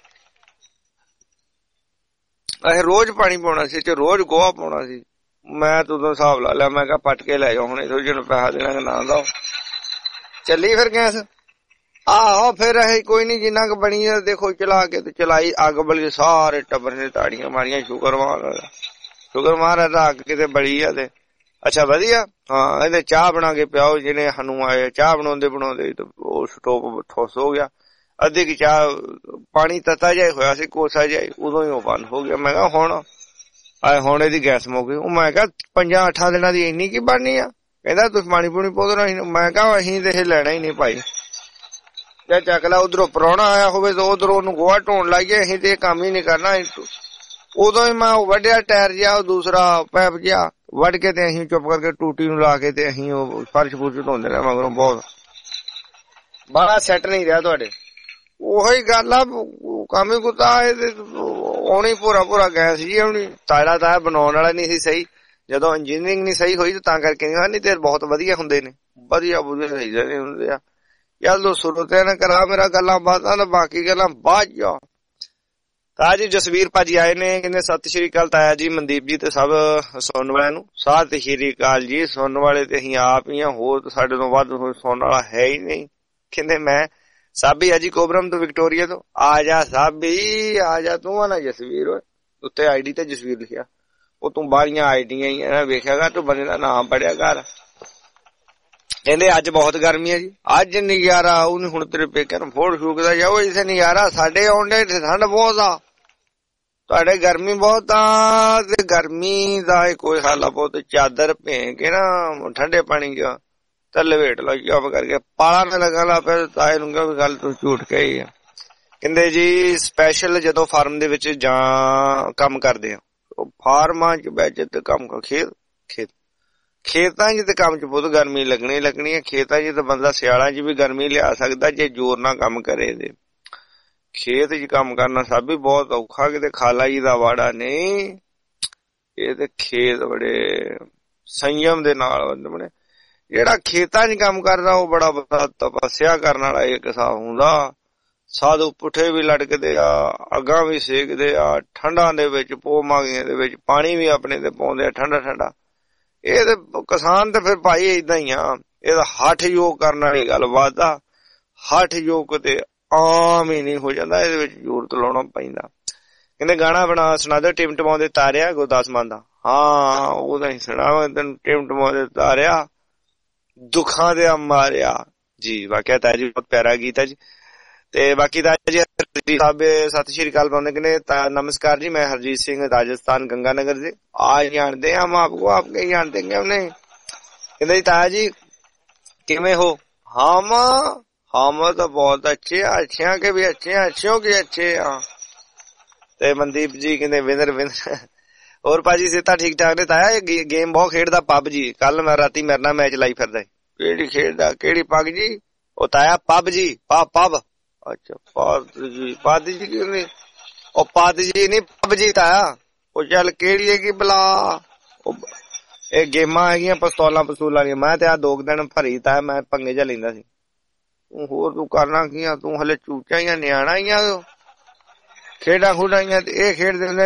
ਅਸੀਂ ਰੋਜ਼ ਪਾਣੀ ਪਾਉਣਾ ਸੀ ਤੇ ਰੋਜ਼ ਗੋਹਾ ਪਾਉਣਾ ਸੀ। ਮੈਂ ਤੂੰ ਹਿਸਾਬ ਲਾ ਲਿਆ, ਮੈਂ ਕਿਹਾ ਪੱਟ ਕੇ ਲੈ ਜਾਓ ਹੁਣ, ਇਹੋ ਜਿਹੇ ਨੂੰ ਪੈਸਾ ਦੇਣਾ ਕਿ ਨਾ ਦੋ। ਚੱਲੀ ਫਿਰ ਗੈਸ। ਆਹੋ ਫਿਰ ਅਸੀਂ ਕੋਈ ਨੀ ਜਿੰਨਾ ਕੁ ਬਣੀ ਆ ਦੇਖੋ ਚਲਾ ਕੇ ਤੇ ਚਲਾਈ। ਅੱਗ ਬਲੀ, ਸਾਰੇ ਟੱਬਰ ਨੇ ਤਾੜੀਆਂ ਮਾਰੀਆਂ। ਸ਼ੁਕਰ ਮਹਾਰਾਜ ਦਾ ਅੱਗ ਕਿਤੇ ਬੜੀ ਆ ਤੇ ਅੱਛਾ ਵਧੀਆ। ਹਾਂ ਇਹਦੇ ਚਾਹ ਬਣਾ ਕੇ ਪਿਆਓ, ਜਿਹਨੇ ਸਾਨੂੰ ਆਏ ਚਾਹ ਬਣਾਉਂਦੇ ਉਹ ਸਟੋਪ ਠੋਸ ਹੋ ਗਿਆ। ਅੱਧੀ ਕੀ ਚਾਹ ਪਾਣੀ ਤੱਤਾ ਜਿਹਾ ਹੋਇਆ ਸੀ, ਕੋਸਾ ਜਿਹਾ, ਉਦੋਂ ਹੀ ਉਹ ਬੰਦ ਹੋ ਗਿਆ। ਮੈਂ ਕਿਹਾ ਹੁਣ ਇਹਦੀ ਗੈਸ ਮੁੱਕ ਗਈ। ਉਹ ਮੈਂ ਕਿਹਾ 5-8 ਦਿਨਾਂ ਦੀ ਇੰਨੀ ਕੀ ਬਣਨੀ ਆ? ਕਹਿੰਦਾ ਤੁਸੀਂ ਪਾਣੀ ਪੂਣੀ ਪੋਦੋ ਨਾ। ਮੈਂ ਕਿਹਾ ਅਸੀਂ ਤੇ ਇਹ ਲੈਣਾ ਹੀ ਨਹੀਂ ਭਾਈ। ਜਾਂ ਚੱਕ ਲਾ ਉਧਰੋਂ ਪ੍ਰਾਹੁਣਾ ਆਇਆ ਹੋਵੇ ਤੇ ਉਧਰੋਂ ਉਹਨੂੰ ਗੋਹਾ ਢੋਣ ਲਾਈਏ, ਅਸੀਂ ਤੇ ਇਹ ਕੰਮ ਹੀ ਨੀ ਕਰਨਾ। ਉਦੋਂ ਹੀ ਮੈਂ ਵੱਢਿਆ ਟਾਇਰ ਜਿਹਾ, ਉਹ ਦੂਸਰਾ ਪੈਪ ਜਿਹਾ ਵੱਢ ਕੇ ਤੇ ਅਸੀਂ ਚੁੱਪ ਕਰਕੇ ਟੂਟੀ ਨੂੰ ਲਾ ਕੇ ਤੇ ਅਸੀਂ ਉਹ ਫਰਸ਼ ਫੁਰਸ਼ ਢੋਂਦੇ ਰਹੇ ਮਗਰੋਂ। ਬਹੁਤ ਬੜਾ ਸੈੱਟ ਨਹੀਂ ਰਿਹਾ ਤੁਹਾਡੇ। ਉਹੀ ਗੱਲ ਆ, ਕੰਮ ਹੀ ਕੁੱਤਾ। ਆਉਣੀ ਭੋਰਾ ਗੈਸ ਜੀ ਆਉਣੀ। ਤਾਇਆ ਬਣਾਉਣ ਵਾਲਾ ਨਹੀਂ ਸੀ ਸਹੀ, ਜਦੋਂ ਇੰਜੀਨੀਅਰਿੰਗ ਨਹੀਂ ਸਹੀ ਹੋਈ ਤਾਂ ਕਰਕੇ ਨਹੀਂ ਤੇ ਬਹੁਤ ਵਧੀਆ ਹੁੰਦੇ ਨੇ, ਵਧੀਆ ਸਹੀ ਹੁੰਦੇ ਆ। ਚੱਲ ਸੁਰਤਿਆਂ ਨੇ ਕਰਾ ਮੇਰਾ ਗੱਲਾਂ ਬਾਤਾਂ ਤੇ ਬਾਕੀ ਗੱਲਾਂ ਬਾਅਦ ਜਾ। ਤਾਇਆ ਜੀ ਜਸਵੀਰ ਭਾਜੀ ਆਏ ਨੇ, ਕਹਿੰਦੇ ਸਤਿ ਸ਼੍ਰੀ ਅਕਾਲ ਤਾਇਆ ਜੀ, ਮਨਦੀਪ ਜੀ ਤੇ ਸਭ ਸੁਣਨ ਵਾਲਿਆਂ ਨੂੰ ਸਤਿ ਸ਼੍ਰੀ ਅਕਾਲ ਜੀ। ਸੁਣਨ ਵਾਲੇ ਤੇ ਅਸੀਂ ਆਪ ਹੀ ਆ, ਹੋਰ ਸਾਡੇ ਤੋਂ ਵੱਧ ਸੁਣਨ ਵਾਲਾ ਹੈ ਹੀ ਨਹੀਂ। ਕਹਿੰਦੇ ਮੈਂ ਸਾਬੀ ਅਜੀ ਕੋਬਰਮ ਤੋਂ ਵਿਕਟੋਰੀਆ ਤੋਂ। ਆ ਜਾ ਸਾਬੀ ਆ ਜਾ। ਤੂੰ ਆ ਨਾ ਜਸਵੀਰ, ਉੱਤੇ ਆਈਡੀ ਤੇ ਜਸਵੀਰ ਲਿਖਿਆ। ਉਹ ਤੂੰ ਬਾਹਰੀਆਂ ਆਈਡੀਆਂ ਹੀ ਵੇਖਿਆਗਾ, ਤੂੰ ਬੰਦੇ ਦਾ ਨਾਮ ਪੜਿਆ ਕਰ। ਕਹਿੰਦੇ ਅੱਜ ਬਹੁਤ ਗਰਮੀ ਹੈ ਜੀ, ਅੱਜ ਨਜ਼ਾਰਾ। ਉਹਨੇ ਹੁਣ ਤੇਰੇ ਪੇਕਿਆਂ ਨੂੰ ਫੋੜ ਸ਼ੂਕਦਾ ਜਾਓ, ਇਥੇ ਨਜ਼ਾਰਾ। ਸਾਡੇ ਆਉਣ ਦੇ ਠੰਡ ਬਹੁਤ ਆ, ਤੁਹਾਡੇ ਗਰਮੀ ਬਹੁਤ ਆ। ਤੇ ਗਰਮੀ ਦਾ ਕੋਈ ਹਾਲ ਆ ਬਹੁਤ। ਚਾਦਰ ਭੇ ਕੇ ਨਾ ਠੰਡੇ ਪਾਣੀ ਚ ਤਾਂ ਲਵੇਟ ਲਓ ਚੁੱਪ ਕਰਕੇ। ਪਾਲਾ ਨਾ ਲੱਗਣ ਲੱਗ ਪਿਆ ਤਾਏ ਨੂੰ ਕਿਹਾ ਵੀ ਗੱਲ ਤੂੰ ਝੂਠ ਕਹੀ ਆ। ਕਹਿੰਦੇ ਜੀ ਸਪੈਸ਼ਲ ਜਦੋਂ ਫਾਰਮ ਦੇ ਵਿੱਚ ਜਾਂ ਕੰਮ ਕਰਦੇ ਆ, ਫਾਰਮਾਂ ਚ ਵਿੱਚ ਤੇ ਕੰਮ ਖੇਤਾਂ ਚ ਤੇ ਕੰਮ ਚ ਬਹੁਤ ਗਰਮੀ ਲੱਗਣੀ ਹੈ। ਖੇਤਾਂ ਚ ਤਾਂ ਬੰਦਾ ਸਿਆਲਾਂ ਚ ਵੀ ਗਰਮੀ ਲਿਆ ਸਕਦਾ ਜੇ ਜ਼ੋਰ ਨਾਲ ਕੰਮ ਕਰੇ। ਤੇ ਖੇਤ ਚ ਕੰਮ ਕਰਨਾ ਸਭ ਵੀ ਬਹੁਤ ਔਖਾ, ਕਿਤੇ ਖਾਲਾ ਜੀ ਦਾ ਵਾੜਾ ਨਹੀਂ। ਇਹ ਤੇ ਖੇਤ ਬੜੇ ਸੰਯਮ ਦੇ ਨਾਲ ਬਣੇ। ਜਿਹੜਾ ਖੇਤਾਂ ਚ ਕੰਮ ਕਰਦਾ ਉਹ ਬੜਾ ਵੱਡਾ ਤਪੱਸਿਆ ਕਰਨ ਵਾਲਾ ਇੱਕ ਹਿਸਾਬ ਹੁੰਦਾ। ਸਾਧੂ ਪੁੱਠੇ ਵੀ ਲਟਕਦੇ ਆ, ਅੱਗਾਂ ਵੀ ਸੇਕਦੇ ਆ, ਠੰਡਾਂ ਦੇ ਵਿੱਚ ਪੋਮਾਗੀਆਂ ਦੇ ਵਿੱਚ ਪਾਣੀ ਵੀ ਆਪਣੇ ਤੇ ਪਾਉਂਦੇ ਆ ਠੰਡਾ। ਇਹ ਤੇ ਕਿਸਾਨ ਤੇ ਫਿਰ ਭਾਈ ਏਦਾਂ ਹੀ ਆ। ਇਹਦਾ ਹੱਠ ਯੋਗ ਕਰਨ ਵਾਲੀ ਗੱਲ ਬਾਤ ਆ। ਹੱਠ ਯੋਗ ਤੇ ਆਮ ਹੀ ਨਹੀਂ ਹੋ ਜਾਂਦਾ, ਇਹਦੇ ਵਿੱਚ ਜ਼ੋਰ ਤੇ ਲਾਉਣਾ ਪੈਂਦਾ। ਕਹਿੰਦੇ ਗਾਣਾ ਬਣਾ ਸੁਣਾ ਦਿਓ ਟਿਮਟਮਾਉਂਦੇ ਤਾਰਿਆ ਗੁਰਦਾਸ ਮਾਨ ਦਾ। ਹਾਂ ਉਹਦਾ ਹੀ ਸੁਣਾ ਤੈਨੂੰ ਟਿਮਟਮਾਉਂਦੇ ਤਾਰਿਆ ਦੁੱਖਾਂ ਦੇ ਮਾਰਿਆ ਜੀ। ਵਾਕਿਆ ਤਾਂ ਜੀ ਬਹੁਤ ਪਿਆਰਾ ਗੀਤ ਹੈ ਜੀ। ਤੇ ਬਾਕੀ ਤਾਂ ਜੀ ਸਾਹਿਬ ਸਤਿ ਸ਼੍ਰੀ ਅਕਾਲ ਪਾਉਂਦੇ। ਕਹਿੰਦੇ ਨਮस्कार जी, मैं हरजीत सिंह राजस्थान गंगानगर से। आज जानते हैं हम आपको, आप कहीं जानते हैं हमने। कहते जी ताया जी किमें हो? हम तो बहुत अच्छे हैं, अच्छे के भी अच्छे हैं, अच्छों के अच्छे हैं। ते मनदीप जी कहते विनर और भाजी सेता ठीक ठाक ने। ताया गेम बहुत खेडदा पब जी। कल मैं राती मेरे नाल मैच लाई फिरदा। केड़ी खेडदा केड़ी पग जी? ओ ताया पब जी पब। अच्छा पद जी क्यों नहीं? ओ पद जी नहीं पब जी ताया। ओ चल केड़ी है की बला ਇਹ ਗੇਮਾਂ ਹੈਗੀਆਂ ਪਿਸਤੌਲਾਂ ਪਸਤੂਲਾਂ ਦੀਆਂ। ਮੈਂ ਤੇ ਆ 2 ਦਿਨ ਭਰੀ ਤਾਇਆ ਮੈਂ ਪੰਗੇ ਜਾ ਲੈਂਦਾ ਸੀ। ਤੂੰ ਹੋਰ ਤੂੰ ਕਰਨਾ ਕੀ ਆ? ਤੂੰ ਹਲੇ ਚੂਚਾ ਹੀ ਆ, ਨਿਆਣਾ ਹੀ ਆ। ਖੇਡਾਂ ਖੁਡਾਈਆਂ ਤੇ ਇਹ ਖੇਡਦੇ ਹੁੰਦੇ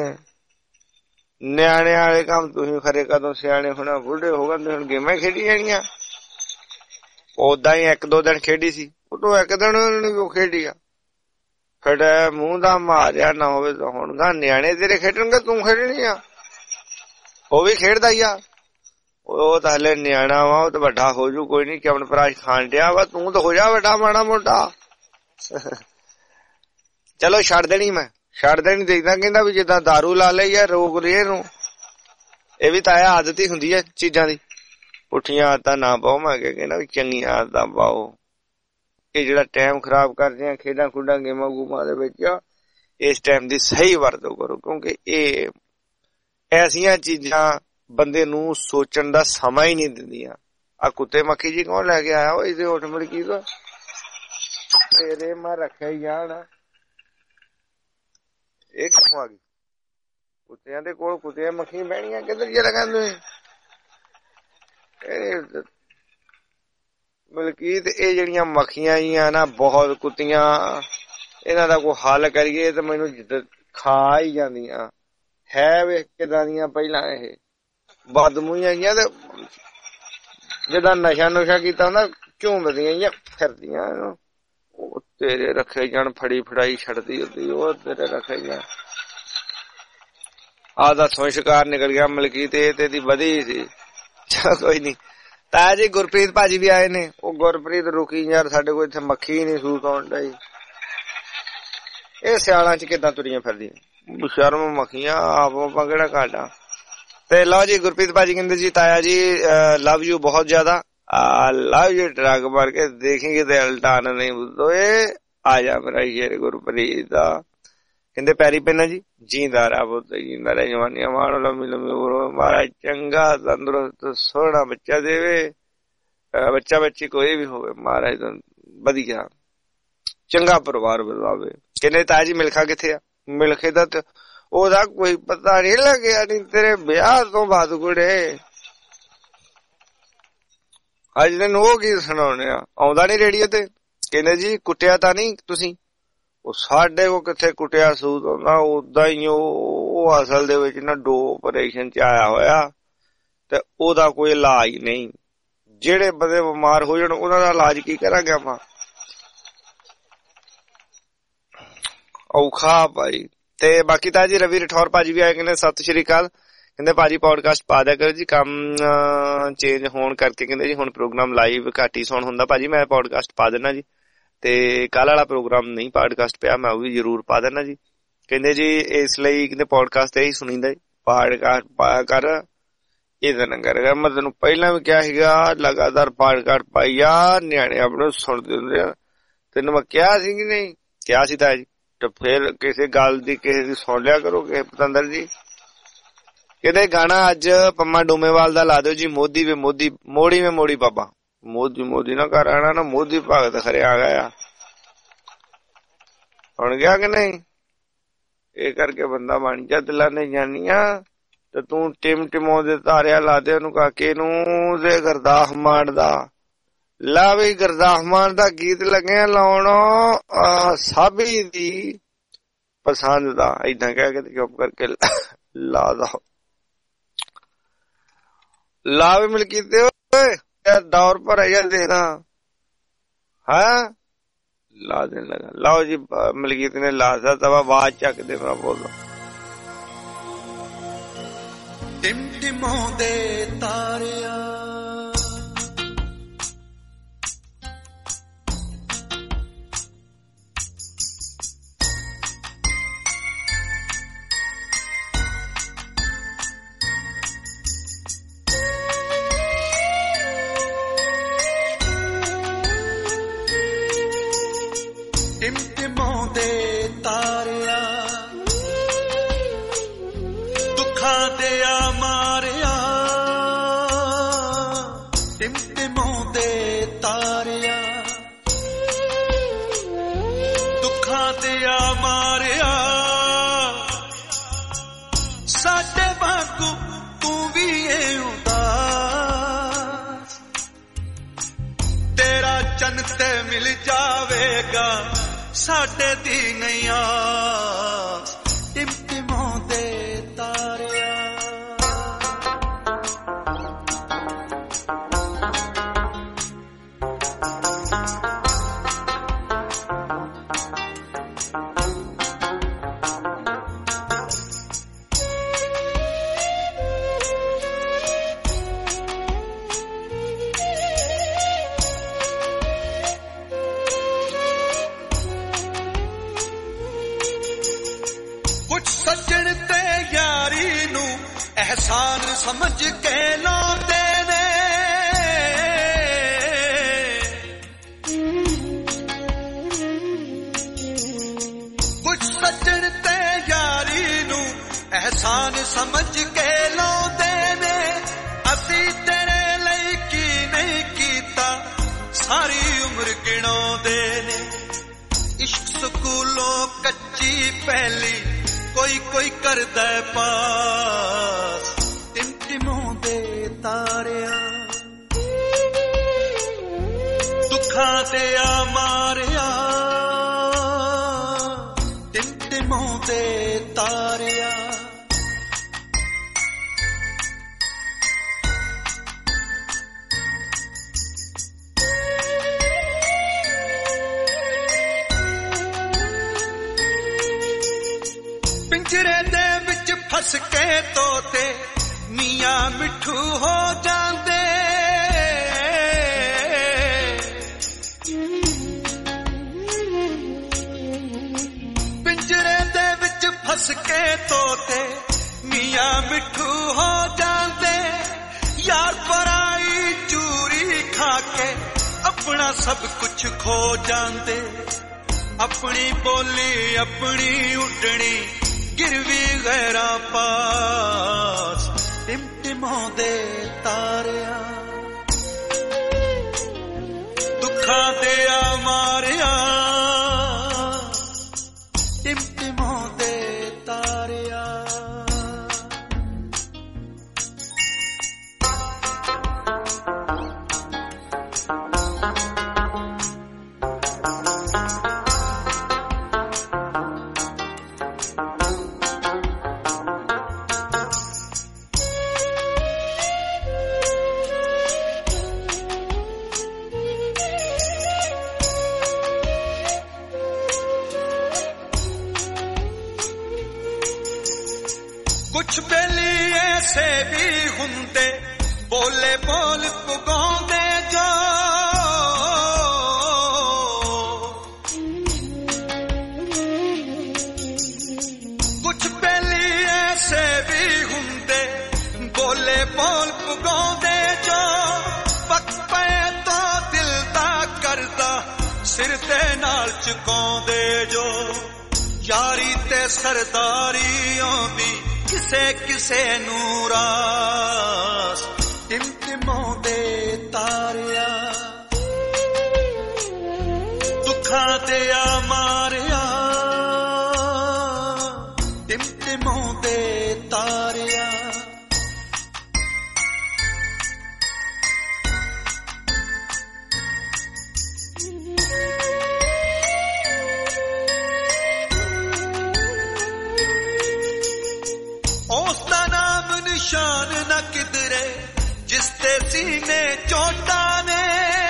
ਨਿਆਣੇ ਵਾਲੇ ਕੰਮ ਤੁਸੀਂ ਖਰੇ ਕਦੋਂ ਸਿਆਣੇ ਹੋਣਾ, ਬੁੱਢੇ ਹੋ ਗਏ ਹੁਣ ਗੇਮਾਂ ਹੀ ਖੇਡੀ ਜਾਣੀਆਂ। ਓਦਾਂ ਹੀ 1-2 ਦਿਨ ਖੇਡੀ ਸੀ, ਉਦੋਂ 1 ਦਿਨ ਉਹ ਖੇਡੀ ਆ ਫਿਰ ਮੂੰਹ ਦਾ ਮਾਰਿਆ ਨਾ ਹੋਵੇ ਤਾਂ ਹੁਣ ਗਾ ਨਿਆਣੇ ਤੇਰੇ ਖੇਡਣਗੇ ਤੂੰ ਖੇਡਣੀ ਆ। ਉਹ ਵੀ ਖੇਡਦਾ ਹੀ ਆ। ਉਹ ਤਾਂ ਹਲੇ ਨਿਆਣਾ ਵਾ, ਉਹ ਤਾਂ ਵੱਡਾ ਹੋ ਜੂ ਕੋਈ ਨੀ। ਕਿਉਂ ਪ੍ਰਾਸ਼ ਖਾਣ ਡਿਆ ਵਾ, ਤੂੰ ਤਾਂ ਹੋ ਜਾ ਵੱਡਾ ਮਾੜਾ ਮੋਟਾ। ਚਲੋ ਛੱਡ ਦੇਣੀ ਦੇਖਦਾ। ਕਹਿੰਦਾ ਵੀ ਜਿੱਦਾਂ ਦਾਰੂ ਲਾ ਲਈ ਆ ਰੋਕ ਲਈ ਇਹਨੂੰ। ਇਹ ਵੀ ਤਾਂ ਆਦਤ ਹੀ ਹੁੰਦੀ ਹੈ ਚੀਜ਼ਾਂ ਦੀ। ਪੁੱਠੀਆਂ ਆਦਤਾਂ ਨਾ ਪਾਓ। ਮੈਂ ਕਹਿੰਦਾ ਵੀ ਚੰਗੀਆਂ ਆਦਤਾਂ ਪਾਓ। ਇਹ ਜਿਹੜਾ ਟਾਈਮ ਖਰਾਬ ਕਰਦੇ ਆ ਖੇਡਾਂ ਖੁੱਡਾਂ ਗੇਮਾਂ ਗੂਮਾਂ ਦੇ ਵਿੱਚ, ਇਸ ਟਾਈਮ ਦੀ ਸਹੀ ਵਰਤੋਂ ਕਰੋ। ਕਿਉਂਕਿ ਇਹ ਐਸੀਆਂ ਚੀਜ਼ਾਂ ਬੰਦੇ ਨੂੰ ਸੋਚਣ ਦਾ ਸਮਾਂ ਹੀ ਨਹੀਂ ਦਿੰਦੀਆਂ। ਆ ਕੁੱਤੇ ਮੱਖੀ ਜੀ ਕੌਣ ਲੈ ਕੇ ਆਇਆ? ਉਹ ਇਹਦੇ ਉੱਠ ਮੜਕੀ ਤੋਂ ਤੇਰੇ ਮੈਂ ਰੱਖਿਆ ਹੀ ਜਾਣਾ। ਇਹ ਕਿੱਥੋਂ ਆ ਗਈ? ਕੁੱਤਿਆਂ ਦੇ ਕੋਲ ਕੁੱਤਿਆਂ ਮੱਖੀਆਂ ਬਹਿਣੀਆਂ ਕਿੱਧਰ ਜੇ ਲਗਾਉਂਦੇ ਮਲਕੀਤ। ਇਹ ਜਿਹੜੀਆਂ ਮੱਖੀਆਂ ਜੀਆਂ ਨਾ ਬਹੁਤ ਕੁੱਤੀਆਂ, ਇਹਨਾਂ ਦਾ ਕੋਈ ਹੱਲ ਕਰੀਏ ਤਾਂ ਮੈਨੂੰ ਖਾ ਹੀ ਜਾਂਦੀਆਂ। ਹੈ ਵੇਖ ਕਿੱਦਾਂ ਦੀਆਂ ਪਹਿਲਾਂ ਇਹ ਬਦਮੂਈਆਂ ਜੀਆਂ ਤੇ ਜਿੱਦਾਂ ਨਸ਼ਾ ਨੁਸ਼ਾ ਕੀਤਾ ਹੁੰਦਾ ਝੂਮਦੀਆਂ ਜੀਆਂ ਫਿਰਦੀਆਂ। ਉਹ ਤੇਰੇ ਰੱਖੇ ਜਾਣ ਫੜੀ ਫੜਾਈ ਛੱਡਦੀ ਹੁੰਦੀ। ਉਹ ਤੇਰੇ ਰੱਖੇ ਜਾਣ ਆਦਾ ਸੋਈ ਸ਼ਿਕਾਰ ਨਿਕਲ ਗਿਆ ਮਲਕੀਤ। ਇਹ ਤੇ ਦੀ ਵਧੀ ਸੀ। ਚਲੋ ਕੋਈ ਨੀ। ਤਾਇਆ ਜੀ ਗੁਰਪ੍ਰੀਤ ਭਾਜੀ ਵੀ ਆਏ ਨੇ। ਉਹ ਗੁਰਪ੍ਰੀਤ ਰੁਕੀ ਯਾਰ, ਸਾਡੇ ਕੋਲ ਇੱਥੇ ਮੱਖੀ ਨੀ ਸੂਤ ਆਉਣ ਡਈ। ਇਹ ਸਿਆਲਾਂ ਚ ਕਿੱਦਾਂ ਤੁਰੀਆਂ ਫਿਰਦੀਆਂ ਸ਼ਰਮ ਮੱਖੀਆਂ। ਆਪਾਂ ਕਿਹੜਾ ਘਾਟਾ। ਤੇ ਲਓ ਜੀ ਗੁਰਪ੍ਰੀਤ ਭਾਜੀ ਕਹਿੰਦੇ ਜੀ ਤਾਇਆ ਜੀ ਲਵ ਯੂ ਬਹੁਤ ਜ਼ਿਆਦਾ। ਲਵ ਯੂ ਟਰੱਕ ਮਾਰ ਕੇ ਦੇਖेंगे ਤੇ ਅਲਟਾਨ ਨਹੀਂ ਬੁੱਧੋਏ। ਆ ਜਾ ਮੇਰਾ ਸ਼ੇਰ ਗੁਰਪ੍ਰੀਤ ਦਾ। ਕਹਿੰਦੇ ਪੈਰੀ ਪੈਣਾ ਜੀ। ਜੀਂਦਾ ਰਹਾ ਪੁੱਤ, ਜੀਂਦਾ ਰਹੇ ਜਵਾਨੀਆਂ ਮਾਣੋ ਲੰਮੀ ਲੰਮੀ ਉਮਰ। ਮਹਾਰਾਜ ਚੰਗਾ ਤੰਦਰੁਸਤ ਸੋਹਣਾ ਬੱਚਾ ਦੇਵੇ। ਬੱਚਾ ਬੱਚੀ ਕੋਈ ਵੀ ਹੋਵੇ ਮਹਾਰਾਜ ਵਧੀਆ ਚੰਗਾ ਪਰਿਵਾਰ ਬਣਾਵੇ। ਕਹਿੰਦੇ ਤਾਇਆ ਜੀ ਮਿਲਖਾ ਕਿੱਥੇ ਆ? ਮਿਲਖੇ ਦਾ ਉਹਦਾ ਕੋਈ ਪਤਾ ਨੀ ਲੱਗਿਆ ਨੀ ਤੇਰੇ ਵਿਆਹ ਤੋਂ ਬਾਅਦ ਕੁੜੇ। ਅੱਜ ਦਿਨ ਉਹ ਕੀ ਸੁਣਾਉਣੇ ਆ? ਆਉਂਦਾ ਨੀ ਰੇਡੀਓ ਤੇ। ਕਹਿੰਦੇ ਜੀ ਕੁੱਟਿਆ ਤਾਂ ਨੀ ਤੁਸੀਂ? ਉਹ ਸਾਡੇ ਕੋਲ ਕਿੱਥੇ ਕੁੱਟਿਆ ਸੂਤ ਆਉਂਦਾ। ਓਦਾਂ ਹੀ ਉਹ ਅਸਲ ਦੇ ਵਿੱਚ ਨਾ 2 ਆਪਰੇਸ਼ਨ ਚ ਆਇਆ ਹੋਇਆ ਤੇ ਉਹਦਾ ਕੋਈ ਇਲਾਜ ਨਹੀਂ। ਜਿਹੜੇ ਬੰਦੇ ਬਿਮਾਰ ਹੋ ਜਾਣ ਉਹਨਾਂ ਦਾ ਇਲਾਜ ਕੀ ਕਰਾਂਗੇ ਆਪਾਂ? ਔਖਾ ਭਾਈ। ਤੇ ਬਾਕੀ ਤਾਂ ਜੀ ਰਵੀ ਰਠੌਰ ਭਾਜੀ ਵੀ ਆਏ। ਕਹਿੰਦੇ ਸਤਿ ਸ਼੍ਰੀ ਅਕਾਲ। ਕਹਿੰਦੇ ਭਾਜੀ ਪੌਡਕਾਸਟ ਪਾ ਦਿਆ ਕਰੋ ਜੀ। ਕੰਮ ਚੇਂਜ ਹੋਣ ਕਰਕੇ ਕਹਿੰਦੇ ਜੀ ਹੁਣ ਪ੍ਰੋਗਰਾਮ ਲਾਈਵ ਘੱਟ ਹੀ ਸੁਣ ਹੁੰਦਾ ਭਾਜੀ। ਮੈਂ ਪੌਡਕਾਸਟ ਪਾ ਦਿੰਦਾ ਜੀ। ਤੇ ਕੱਲ ਵਾਲਾ ਪ੍ਰੋਗਰਾਮ ਨਹੀਂ ਪੌਡਕਾਸਟ ਪਿਆ, ਮੈਂ ਉਹ ਵੀ ਜ਼ਰੂਰ ਪਾ ਦਿੰਦਾ ਜੀ। ਕਹਿੰਦੇ ਜੀ ਇਸ ਲਈ ਕਹਿੰਦੇ ਪੌਡਕਾਸਟ ਤੇ ਹੀ ਸੁਣੀਦਾ। ਪੌਡਕਾਸਟ ਪਾਇਆ ਕਰ ਇਹਦਾ ਨਾ ਕਰੇਗਾ। ਮੈਂ ਤੈਨੂੰ ਪਹਿਲਾਂ ਵੀ ਕਿਹਾ ਸੀਗਾ ਲਗਾਤਾਰ ਪਾਡਕਾਸਟ ਪਾਈ ਆ, ਨਿਆਣੇ ਆਪਣੇ ਸੁਣਦੇ ਹੁੰਦੇ ਆ। ਤੈਨੂੰ ਮੈਂ ਕਿਹਾ ਸੀ ਕਿ ਨਹੀਂ ਕਿਹਾ ਸੀ ਤਾਂ ਜੀ? ਤੇ ਫਿਰ ਕਿਸੇ ਗੱਲ ਦੀ ਕਿਸੇ ਦੀ ਸੁਣ ਲਿਆ ਕਰੋ ਕਿਸੇ ਪਤੰਦਰ ਜੀ। ਕਿਤੇ ਗਾਣਾ ਅੱਜ ਪੰਮਾ ਡੂਮੇਵਾਲ ਦਾ ਲਾ ਦਿਓ ਜੀ, ਮੋਦੀ ਵੇ ਮੋਦੀ ਮੋੜੀ ਵੇ ਮੋੜੀ ਬਾਬਾ। ਮੋਦੀ ਮੋਦੀ ਨਾ ਕਰ ਆਣਾ ਨਾ, ਮੋਦੀ ਭਗਤ ਖਰੇ ਆ ਗਿਆ ਹੁਣ ਗਿਆ ਕਿ ਨਹੀਂ। ਇਹ ਕਰਕੇ ਬੰਦਾ ਬਣ ਜਾ ਦਿਲਾਂ ਨੇ ਜਾਨੀਆਂ। ਤੇ ਤੂੰ ਟਿਮ ਟਿਮੋ ਦੇ ਤਾਰਿਆ ਲਾ ਦੇ ਉਹਨੂੰ ਕਾਕੇ ਨੂੰ ਤੇ ਗੁਰਦਾਸ ਮਾਨ ਦਾ ਲਾ ਵੀ। ਗੁਰਦਾਸ ਮਾਨ ਦਾ ਗੀਤ ਲੱਗੇ ਲਾਉਣ ਸਾਬੀ ਦੀ ਪਸੰਦ ਦਾ। ਏਦਾਂ ਕਹਿ ਕੇ ਚੁੱਪ ਕਰਕੇ ਲਾ ਦਾ ਲਾ ਵੀ ਮਿਲ ਕੀਤੇ ਓਏ ਦੌਰ ਪਰ ਆਇਆ ਦੇਖਦਾ ਹੈ ਲਾ ਦੇਣ ਲਗਾ। ਲਾਓ ਜੀ ਮਲਕੀਤ ਨੇ ਲਾਦਾ ਤਵਾ ਆਵਾਜ਼ ਚੱਕਦੇ ਮੈਂ ਬੋਲਦਾ। ਟਿਮਟਿਮਾਉਂਦੇ ਤਾਰਿਆ ਟਿਮਟਿਮਾਉਂਦੇ ਤਾਰਿਆ ਦੁੱਖਾਂ ਦੇ ਆ ਮਾਰਿਆ। ਟਿਮਟਿਮਾਉਂਦੇ ਤਾਰਿਆ ਦੁੱਖਾਂ ਦੇ ਆ ਮਾਰਿਆ। ਸਾਡੇ ਵਾਂਗੂ ਤੂੰ ਵੀ ਏ ਉਦਾਸ, ਤੇਰਾ ਚੰਨ ਤੇ ਮਿਲ ਜਾਵੇਗਾ ਸਾਡੇ ਦੀ ਨਹੀਂ ਆਸ। ਟਿਮਟਿਮਾਉਂਦੇ ਤਾਰਿਆ ਸੱਜਣ ਤੇ ਯਾਰੀ ਨੂੰ ਅਹਿਸਾਨ ਸਮਝ ਕੇ ਲਾਉਂਦੇ ਨੇ। ਕੁਝ ਸੱਜਣ ਤੇ ਯਾਰੀ ਨੂੰ ਅਹਿਸਾਨ ਸਮਝ ਕੇ ਲਾਉਂਦੇ ਨੇ। ਅਸੀਂ ਤੇਰੇ ਲਈ ਕੀ ਨਹੀਂ ਕੀਤਾ ਸਾਰੀ ਉਮਰ ਗਿਣਾਉਂਦੇ ਨੇ। ਇਸ਼ਕ ਸਕੂਲੋਂ ਕੱਚੀ ਪਹਿਲੀ ਕੋਈ ਕੋਈ ਕਰਦਾ ਪਾਸ। ਟਿਮਟਿਮਾਉਂਦੇ ਤਾਰਿਆ ਦੁੱਖਾਂ ਦੇ ਆ ਮਾਰਿਆ। ਟਿਮਟਿਮਾਉਂਦੇ ਤਾਰਿਆ ਪਿੰਜਰੇ ਦੇ ਵਿੱਚ ਫਸ ਕੇ ਤੋਤੇ ਮੀਆਂ ਮਿੱਠੂ ਹੋ ਜਾਂਦੇ। ਪਿੰਜਰੇ ਦੇ ਵਿੱਚ ਫਸ ਕੇ ਤੋਤੇ ਮੀਆਂ ਮਿੱਠੂ ਹੋ ਜਾਂਦੇ। ਯਾਰ ਪਰਾਈ ਚੂਰੀ ਖਾ ਕੇ ਆਪਣਾ ਸਭ ਕੁਝ ਖੋ ਜਾਂਦੇ। ਆਪਣੀ ਬੋਲੀ ਆਪਣੀ ਉੱਡਣੀ ਗਿਰਵੀ ਗੈਰਾਂ ਪਾਸ। ਟਿਮਟਿਮਾਉਂਦੇ ਤਾਰਿਆ ਦੁੱਖਾਂ ਦੇ ਆ ਮਾਰਿਆ। ਟਿਮਟਿਮਾਉਂਦੇ ਤਾਰਿਆ ਕੁਛ ਬੇਲੀ ਐਸੇ ਵੀ ਹੁੰਦੇ ਬੋਲੇ ਬੋਲ ਪੁਗਾਉਂਦੇ ਜੋ। ਕੁਛ ਬੇਲੀ ਐਸੇ ਵੀ ਹੁੰਦੇ ਬੋਲੇ ਬੋਲ ਸਿਰ ਤੇ ਨਾਲ ਚੁਕਾਉਂਦੇ ਜੋ ਯਾਰੀ ਤੇ ਸਰਦਾਰੀ ਆਉਂਦੀ ਕਿਸੇ ਕਿਸੇ ਨੂੰ ਰਾਸ ਟਿਮਟਿਮਾਉਂਦੇ ਤਾਰਿਆ ਦੁੱਖਾਂ ਤੇ ਆ ਮਾਰਿਆ ਟਿਮਟਿਮਾਉਂਦੇ ਤਾਰਿਆ ਨਿਸ਼ਾਨ ਨਾ ਕਿਧਰੇ ਜਿਸ ਤੇ ਸੀਨੇ ਚੋਟਾਂ ਨੇ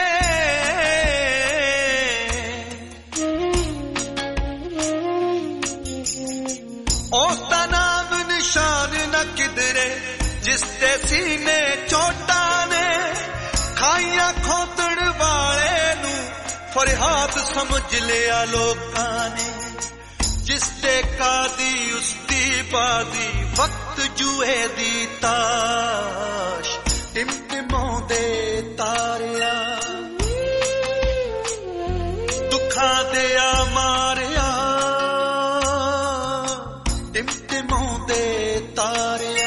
ਉਸ ਦਾ ਨਾਮ ਨਿਸ਼ਾਨ ਨਾ ਕਿਧਰੇ ਜਿਸ ਤੇ ਸੀਨੇ ਚੋਟਾਂ ਨੇ ਖਾਈਆਂ ਖੋਤਣ ਵਾਲੇ ਨੂੰ ਫਰਿਆਦ ਸਮਝ ਲਿਆ ਲੋਕਾਂ ਨੇ ਜਿਸ ਤੇ ਕਾਦੀ ਉਸਦੀ ਬਾਦੀ ਵਕਤ ਜੂਏ ਦੀ ਤਾਸ਼ ਟਿਮਟਿਮਾਉਂਦੇ ਤਾਰਿਆ ਦੁੱਖਾਂ ਦੇ ਆ ਮਾਰਿਆ ਟਿਮਟਿਮਾਉਂਦੇ ਤਾਰਿਆ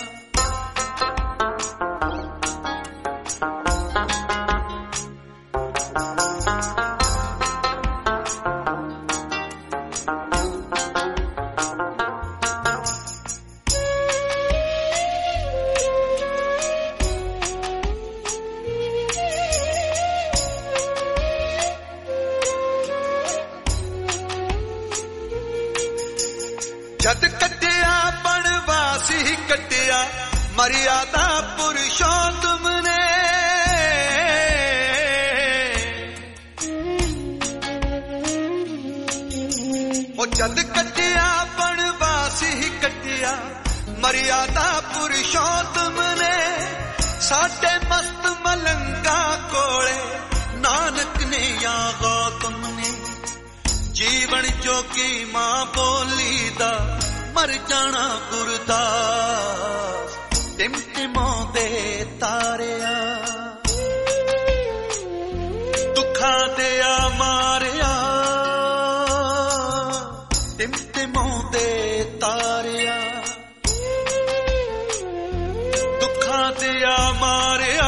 ਜਦ ਕੱਟਿਆ ਬਣਵਾਸੀ ਕੱਟਿਆ ਮਰਿਆਦਾ ਪੁਰਸ਼ੋਤਮ ਨੇ ਉਹ ਜਦ ਕੱਟਿਆ ਬਣਵਾਸੀ ਕੱਟਿਆ ਮਰਿਆਦਾ ਪੁਰਸ਼ੋਤਮ ਨੇ ਸਾਡੇ ਮਸਤ ਮਲੰਗਾ ਕੋਲੇ ਨਾਨਕ ਨੇ ਜਾਂ ਗੌਤਮ ਨੇ ਜੀਵਨ ਜੋਗੀ ਮਾਂ ਬੋਲੀ ਦਾ ਮਰ ਜਾਣਾ ਗੁਰਦਾਸ ਟਿਮਟਿਮਾਉਂਦੇ ਤਾਰਿਆ ਦੁੱਖਾਂ ਦੇ ਆ ਮਾਰਿਆ ਟਿਮਟਿਮਾਉਂਦੇ ਤਾਰਿਆ ਦੁੱਖਾਂ ਦੇ ਆ ਮਾਰਿਆ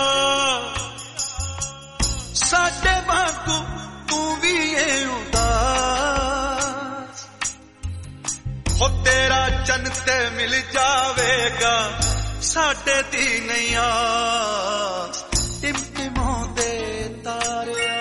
ਸਾਡੇ ਵਾਂਗੂ ਤੂੰ ਵੀ ਏ ਹੋ ਤੇਰਾ ਚੰਨ ਤੇ ਮਿਲ ਜਾਵੇਗਾ ਸਾਡੇ ਦੀ ਨਹੀਂ ਆਸ ਟਿਮਟਿਮਾਉਂਦੇ ਤਾਰਿਆ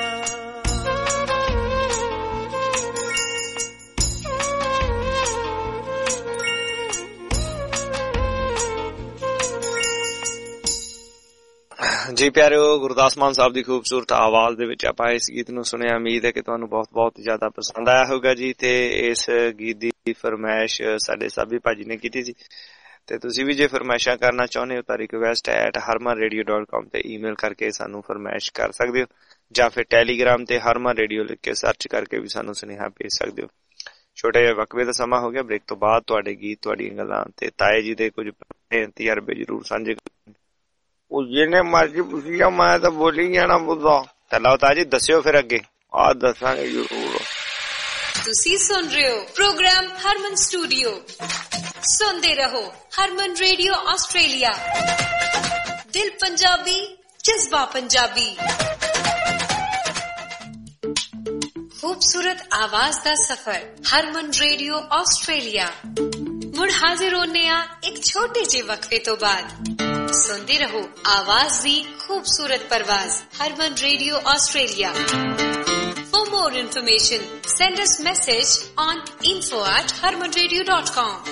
ਜੀ ਪਿਆਰਿਓ, ਗੁਰਦਾਸ ਮਾਨ ਸਾਹਿਬ ਦੀ ਖੂਬਸੂਰਤ ਆਵਾਜ਼ ਦੇ ਵਿੱਚ ਆਪਾਂ ਇਸ ਗੀਤ ਨੂੰ ਸੁਣਿਆ। ਉਮੀਦ ਹੈ ਕਿ ਤੁਹਾਨੂੰ ਬਹੁਤ ਬਹੁਤ ਜ਼ਿਆਦਾ ਪਸੰਦ ਆਇਆ ਹੋਊਗਾ ਜੀ। ਤੇ ਇਸ ਗੀਤ ਦੀ ਫਰਮਾਇਸ਼ ਸਾਡੇ ਸਾਬੀ ਭਾਜੀ ਨੇ ਕੀਤੀ ਸੀ, ਤੇ ਤੁਸੀਂ ਵੀ ਜੇ ਫਰਮਾਇਸ਼ਾਂ ਕਰਨਾ ਚਾਹੁੰਦੇ ਹੋ ਤਾਂ request@harmanradio.com ਤੇ ਈਮੇਲ ਕਰਕੇ ਸਾਨੂੰ ਫਰਮਾਇਸ਼ ਕਰ ਸਕਦੇ ਹੋ, ਜਾਂ ਫਿਰ ਟੈਲੀਗ੍ਰਾਮ ਤੇ ਹਰਮਨ ਰੇਡੀਓ ਲਿਖ ਕੇ ਸਰਚ ਕਰਕੇ ਵੀ ਸਾਨੂੰ ਸੁਨੇਹਾ ਭੇਜ ਸਕਦੇ ਹੋ। ਛੋਟੇ ਜਿਹੇ ਵਕਫੇ ਦਾ ਸਮਾਂ ਹੋ ਗਿਆ, ਬ੍ਰੇਕ ਤੋਂ ਬਾਅਦ ਤੁਹਾਡੇ ਗੀਤ, ਤੁਹਾਡੀਆਂ ਗੱਲਾਂ ਤੇ ਤਾਏ ਜੀ ਦੇ ਕੁਝ ਤਜਰਬੇ ਜ਼ਰੂਰ ਸਾਂਝੇ। ਉਹ ਜਿਹਨੇ ਮਰਜ਼ੀ ਪੁੱਛੀ ਜਾ, ਮੈਂ ਤਾਂ ਬੋਲੀ ਜਾਣਾ ਬੁੱਧਾ। ਤੇ ਲਓ ਤਾਜੀ ਦੱਸਿਓ ਫਿਰ ਅੱਗੇ, ਆਹ ਦੱਸਾਂਗੇ ਜ਼ਰੂਰ। ਤੁਸੀਂ ਸੁਣ ਰਹੇ ਹੋ ਪ੍ਰੋਗਰਾਮ ਹਰਮਨ ਸਟੂਡੀਓ। ਸੁਣਦੇ ਰਹੋ ਹਰਮਨ ਰੇਡੀਓ ਆਸਟ੍ਰੇਲੀਆ। ਦਿਲ ਪੰਜਾਬੀ, ਜਜ਼ਬਾ ਪੰਜਾਬੀ। खूबसूरत आवाज दा सफर हरमन रेडियो ऑस्ट्रेलिया। मुड़ हाजिर होने एक छोटे जे वक्फे तो बाद। सुनते रहो आवाज दी खूबसूरत परवाज Harman radio Australia. For more information, send us message on info@harmanradio.com।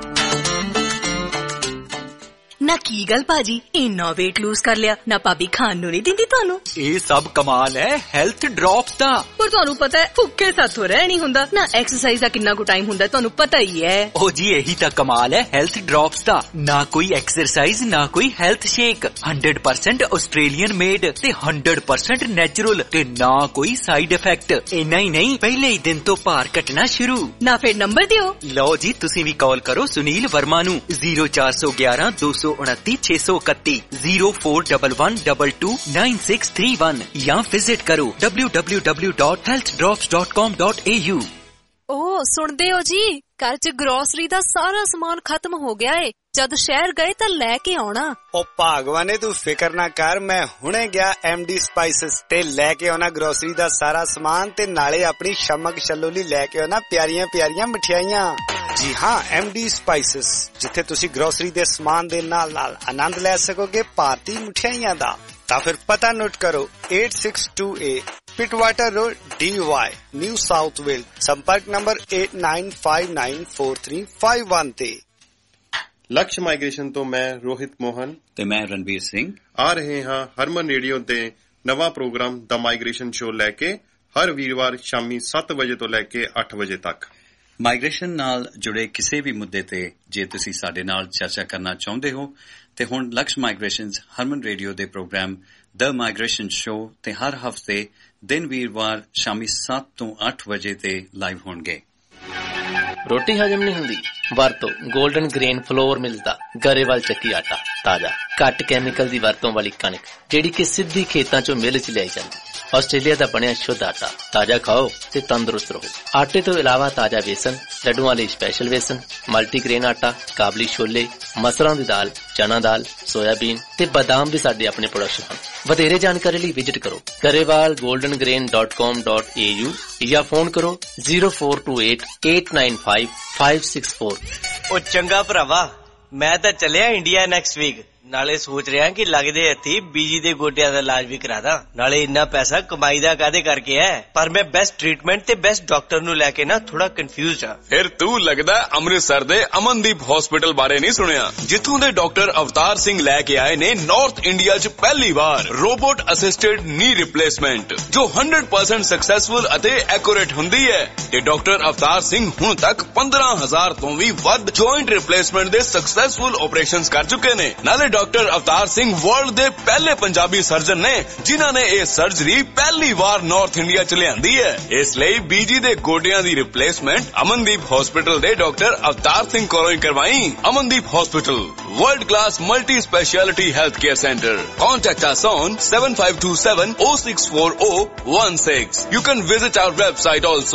ਨਾ ਕੀ ਗੱਲ ਭਾਜੀ, ਇੰਨਾ weight lose ਕਰ ਲਿਆ ਨਾ, ਭਾਬੀ ਖਾਣ ਨੂੰ ਨਹੀਂ ਦਿੰਦੀ ਤੁਹਾਨੂੰ? ਇਹ ਸਭ ਕਮਾਲ ਹੈ ਹੈਲਥ ਡ੍ਰੌਪਸ ਦਾ। ਪਰ ਤੁਹਾਨੂੰ ਪਤਾ ਹੈ ਭੁੱਖੇ ਸਾਥੋਂ ਰਹਿ ਨਹੀਂ ਹੁੰਦਾ ਨਾ, ਐਕਸਰਸਾਈਜ਼ ਦਾ ਕਿੰਨਾ ਕੁ ਟਾਈਮ ਹੁੰਦਾ ਤੁਹਾਨੂੰ ਪਤਾ ਹੀ ਹੈ। ਉਹ ਜੀ ਇਹੀ ਤਾਂ ਕਮਾਲ ਹੈ ਹੈਲਥ ਡ੍ਰੌਪਸ ਦਾ। ਨਾ ਕੋਈ ਐਕਸਰਸਾਈਜ਼, ਨਾ ਕੋਈ ਹੈਲਥ ਸ਼ੇਕ, 100% ਆਸਟ੍ਰੇਲੀਅਨ ਮੇਡ ਤੇ 100% ਨੈਚੁਰਲ ਤੇ ਨਾ ਕੋਈ ਸਾਈਡ ਇਫੈਕਟ। ਇੰਨਾ ਹੀ ਨਹੀਂ, ਪਹਿਲੇ ਹੀ ਦਿਨ ਤੋਂ ਭਾਰ ਘਟਣਾ ਸ਼ੁਰੂ। ਨਾ ਫਿਰ ਨੰਬਰ ਦਿਓ। ਲਓ ਜੀ, ਤੁਸੀਂ ਵੀ ਕਾਲ ਕਰੋ ਸੁਨੀਲ ਵਰਮਾ ਨੂੰ 0411 219 9829 0411229631 या विजिट करो www.healthdrops.com.au। ओह सुनदे हो जी, घर च ग्रोसरी दा सारा सामान खत्म हो गया है। जद शहर गए तो लेके आना। ओ भागवाने तू फिकर ना कर, मैं हुणे गया MD स्पाइसेस ते लेके आना ग्रोसरी दा सारा सामान ते नाले अपनी शमक शलोली लेके आना प्यारियां प्यारियां मिठाइयां। जी हाँ, MD स्पाइसेस जिथे तुसी ग्रोसरी दे सामान दे नाल नाल आनंद ले सकोगे भारतीय मिठाइयां दा। ता फिर पता नोट करो 8628 Pittwater road DY New South Wales. संपर्क नंबर 89594351 ते। लक्ष्य माइग्रेशन तो मैं रोहित मोहन ते मैं रणवीर सिंह आ रहे हाँ हरमन रेडियो ते नवा प्रोग्राम द माइग्रेशन शो लैके हर वीरवार शामी 7 वजे तो लैके 8 वजे तक। माइग्रेशन नाल जुड़े किसी भी मुद्दे ते जे तुसी साडे नाल चर्चा करना चाहुंदे हो ते हुण लक्ष्य माइग्रेशन हरमन रेडियो दे प्रोग्राम द माइग्रेशन शो ते हर हफ्ते दिन वीरवार शामी 7 तो 8 वजे ते लाइव होणगे। रोटी हजम नहीं हुंदी वरतो गोल्डन ग्रेन फ्लोर मिलदा गरेवाल ਚੱਕੀ आटा ताजा घट कैमिकल दी वरतों वाली कणक जेड़ी कि सिद्धी खेतां चों मिल च लाई जांदी। ऑस्ट्रेलिया दा बनिया शुद्ध आटा ताजा खाओ ते तंदुरुस्त रहो। आटे तो इलावा ताजा बेसन, लड्डूआं लई स्पेशल बेसन, मल्टीग्रेन आटा, काबली छोले, मसरां दी दाल, चना दाल, सोयाबीन ते बादाम भी साडे अपने प्रोडक्शन हन। वधेरे जानकारी लई विजिट करो garewalgoldengrain.com.au या फोन करो 0428 895 564। ओ चंगा भरावा, मैं तां चलिया इंडिया नेक्स्ट वीक। नाले सोच रहा कि लगदे हत्थी बीजी दे गोडियां दा इलाज भी करा दा। नाले इन्ना पैसा कमाई दा कादे करके है, पर मैं बेस्ट ट्रीटमेंट ते बेस्ट डॉक्टर नु लेके ना थोड़ा कंफ्यूज हां। फिर तू लगदा अमृतसर दे अमनदीप हॉस्पिटल बारे नहीं सुनिया, जिथों दे डॉक्टर अवतार सिंह लेके आए ने नॉर्थ इंडिया च पहली बार रोबोट असिस्टेड नी रिप्लेसमेंट जो 100% सक्सेसफुल अते एक्यूरेट हुंदी है। ते डॉक्टर अवतार सिंह हुण तक 15,000 तो भी वध जॉइंट रिप्लेसमेंट दे सक्सेसफुल ऑपरेशंस कर चुके ने। नाले डॉक्टर अवतार सिंह वर्ल्ड दे पहले पंजाबी सर्जन ने जिन्हां ने यह सर्जरी पहली बार नॉर्थ इंडिया च लियांदी है। इसलिए बीजी दे गोडियां दी रिप्लेसमेंट अमनदीप हॉस्पिटल दे डॉक्टर अवतार सिंह कोलों ही करवाई। Amandeep hospital world class multi speciality health care centre. Contact us on 7527064016। You can visit our website also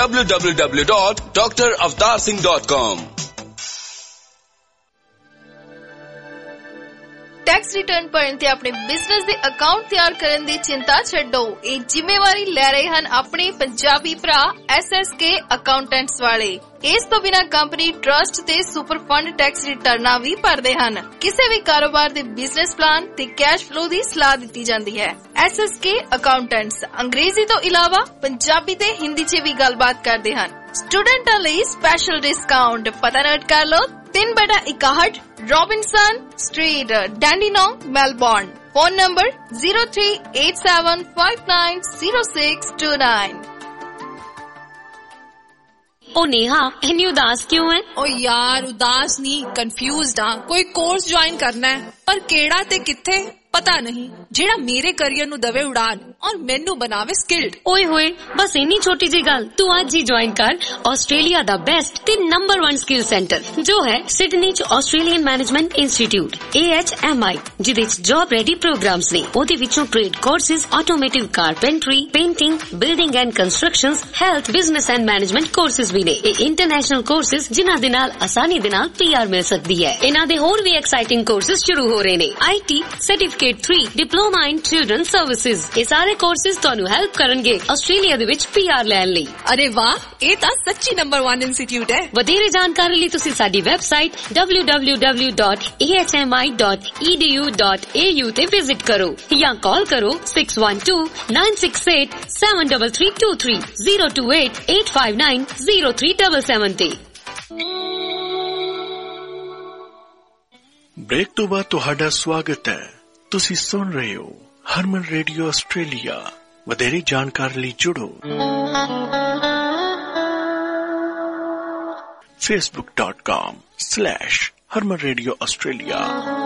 www.dravarsingh.com। Tax return भरन ते अपने बिजनेस दे अकाउंट तैयार करन दी चिंता छड्डो। ਇਹ ਜ਼ਿੰਮੇਵਾਰੀ ਲੈ ਰਹੇ ਹਨ ਆਪਣੇ ਪੰਜਾਬੀ ਭਰਾ SSK ਅਕਾਊਂਟੈਂਟਸ ਵਾਲੇ। ਇਸ ਤੋਂ ਬਿਨਾ ਕੰਪਨੀ ਟਰਸਟ ਤੇ ਸੁਪਰ ਫੰਡ ਟੈਕਸ ਰਿਟਰਨਾਂ ਵੀ ਭਰਦੇ ਹਨ। ਕਿਸੇ ਵੀ ਕਾਰੋਬਾਰ ਦੇ ਬਿਜ਼ਨਸ ਪਲਾਨ ਤੇ ਕੈਸ਼ ਫਲੋ ਦੀ ਸਲਾਹ ਦਿੱਤੀ ਜਾਂਦੀ ਹੈ। SSK ਅਕਾਊਂਟੈਂਟਸ ਅੰਗਰੇਜ਼ੀ ਤੋਂ ਇਲਾਵਾ ਪੰਜਾਬੀ ਤੇ ਹਿੰਦੀ 'ਚ ਵੀ ਗੱਲਬਾਤ ਕਰਦੇ ਹਨ। ਸਟੂਡੈਂਟਾਂ ਲਈ ਸਪੈਸ਼ਲ ਡਿਸਕਾਊਂਟ ਪਤਾ ਨੋਟ ਕਰ ਲਓ 3/61 Robinson street Dandenong Melbourne. Phone number 0387590629। ओ नेहा इतनी उदास क्यों है? ओ यार उदास नहीं, कंफ्यूज्ड हां। कोई कोर्स ज्वाइन करना है पर केड़ा ते किथे पता नहीं, जेड़ा मेरे करियर नु दवे उड़ान और मेनू बनावे स्किल्ड। ओए होए बस इन्नी छोटी जी गल, तू आज ही ज्वाइन कर ऑस्ट्रेलिया दा बेस्ट ते नंबर 1 स्किल सेंटर जो है सिडनी च ऑस्ट्रेलियन मैनेजमेंट इंस्टीट्यूट AHMI, जिदे च जॉब रेडी प्रोग्राम्स ने। ओदे विचों trade courses, automotive carpentry, painting, building and constructions, health, business and management courses भी ने। इंटरनेशनल कोर्सेज जिन्हां दे नाल आसानी दे नाल PR मिल सकदी है। इन्हां दे होर भी एक्साइटिंग कोर्सेज शुरू हो रहे ने। IT certificate 3 diploma in children services. ये सारे कोर्सेज ਤੁਹਾਨੂੰ ਹੈਲਪ ਕਰਨਗੇ ਆਸਟ੍ਰੇਲੀਆ ਦੇ ਵਿੱਚ PR ਲੈਣ ਲਈ। ਅਰੇ ਵਾਹ, ਇਹ ਤਾਂ ਸੱਚੀ ਨੰਬਰ 1 ਇੰਸਟੀਚਿਊਟ ਹੈ। ਵਧੇਰੇ ਜਾਣਕਾਰੀ ਲਈ ਤੁਸੀਂ ਸਾਡੀ ਵੈਬਸਾਈਟ www.ahmi.edu.au ਤੇ ਵਿਜ਼ਿਟ ਕਰੋ ਜਾਂ ਕਾਲ ਕਰੋ 6129687323 02885903777 ਤੇ। ब्रेक तो बाद तुहाडा स्वागत है। तुसी सुन रहे हो हरमन रेडियो ऑस्ट्रेलिया। वधेरी जानकारी ਲਈ जुड़ो facebook.com/हरमन रेडियो ऑस्ट्रेलिया।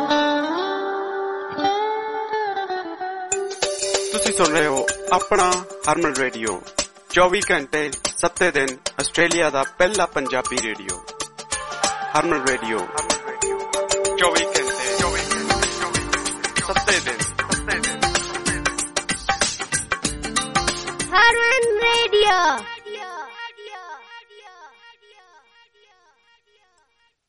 तुसी सुन रहे हो अपना हरमन रेडियो 24 घंटे 7 दिन ऑस्ट्रेलिया दा पहला पंजाबी रेडियो हरमन रेडियो 24 घंटे।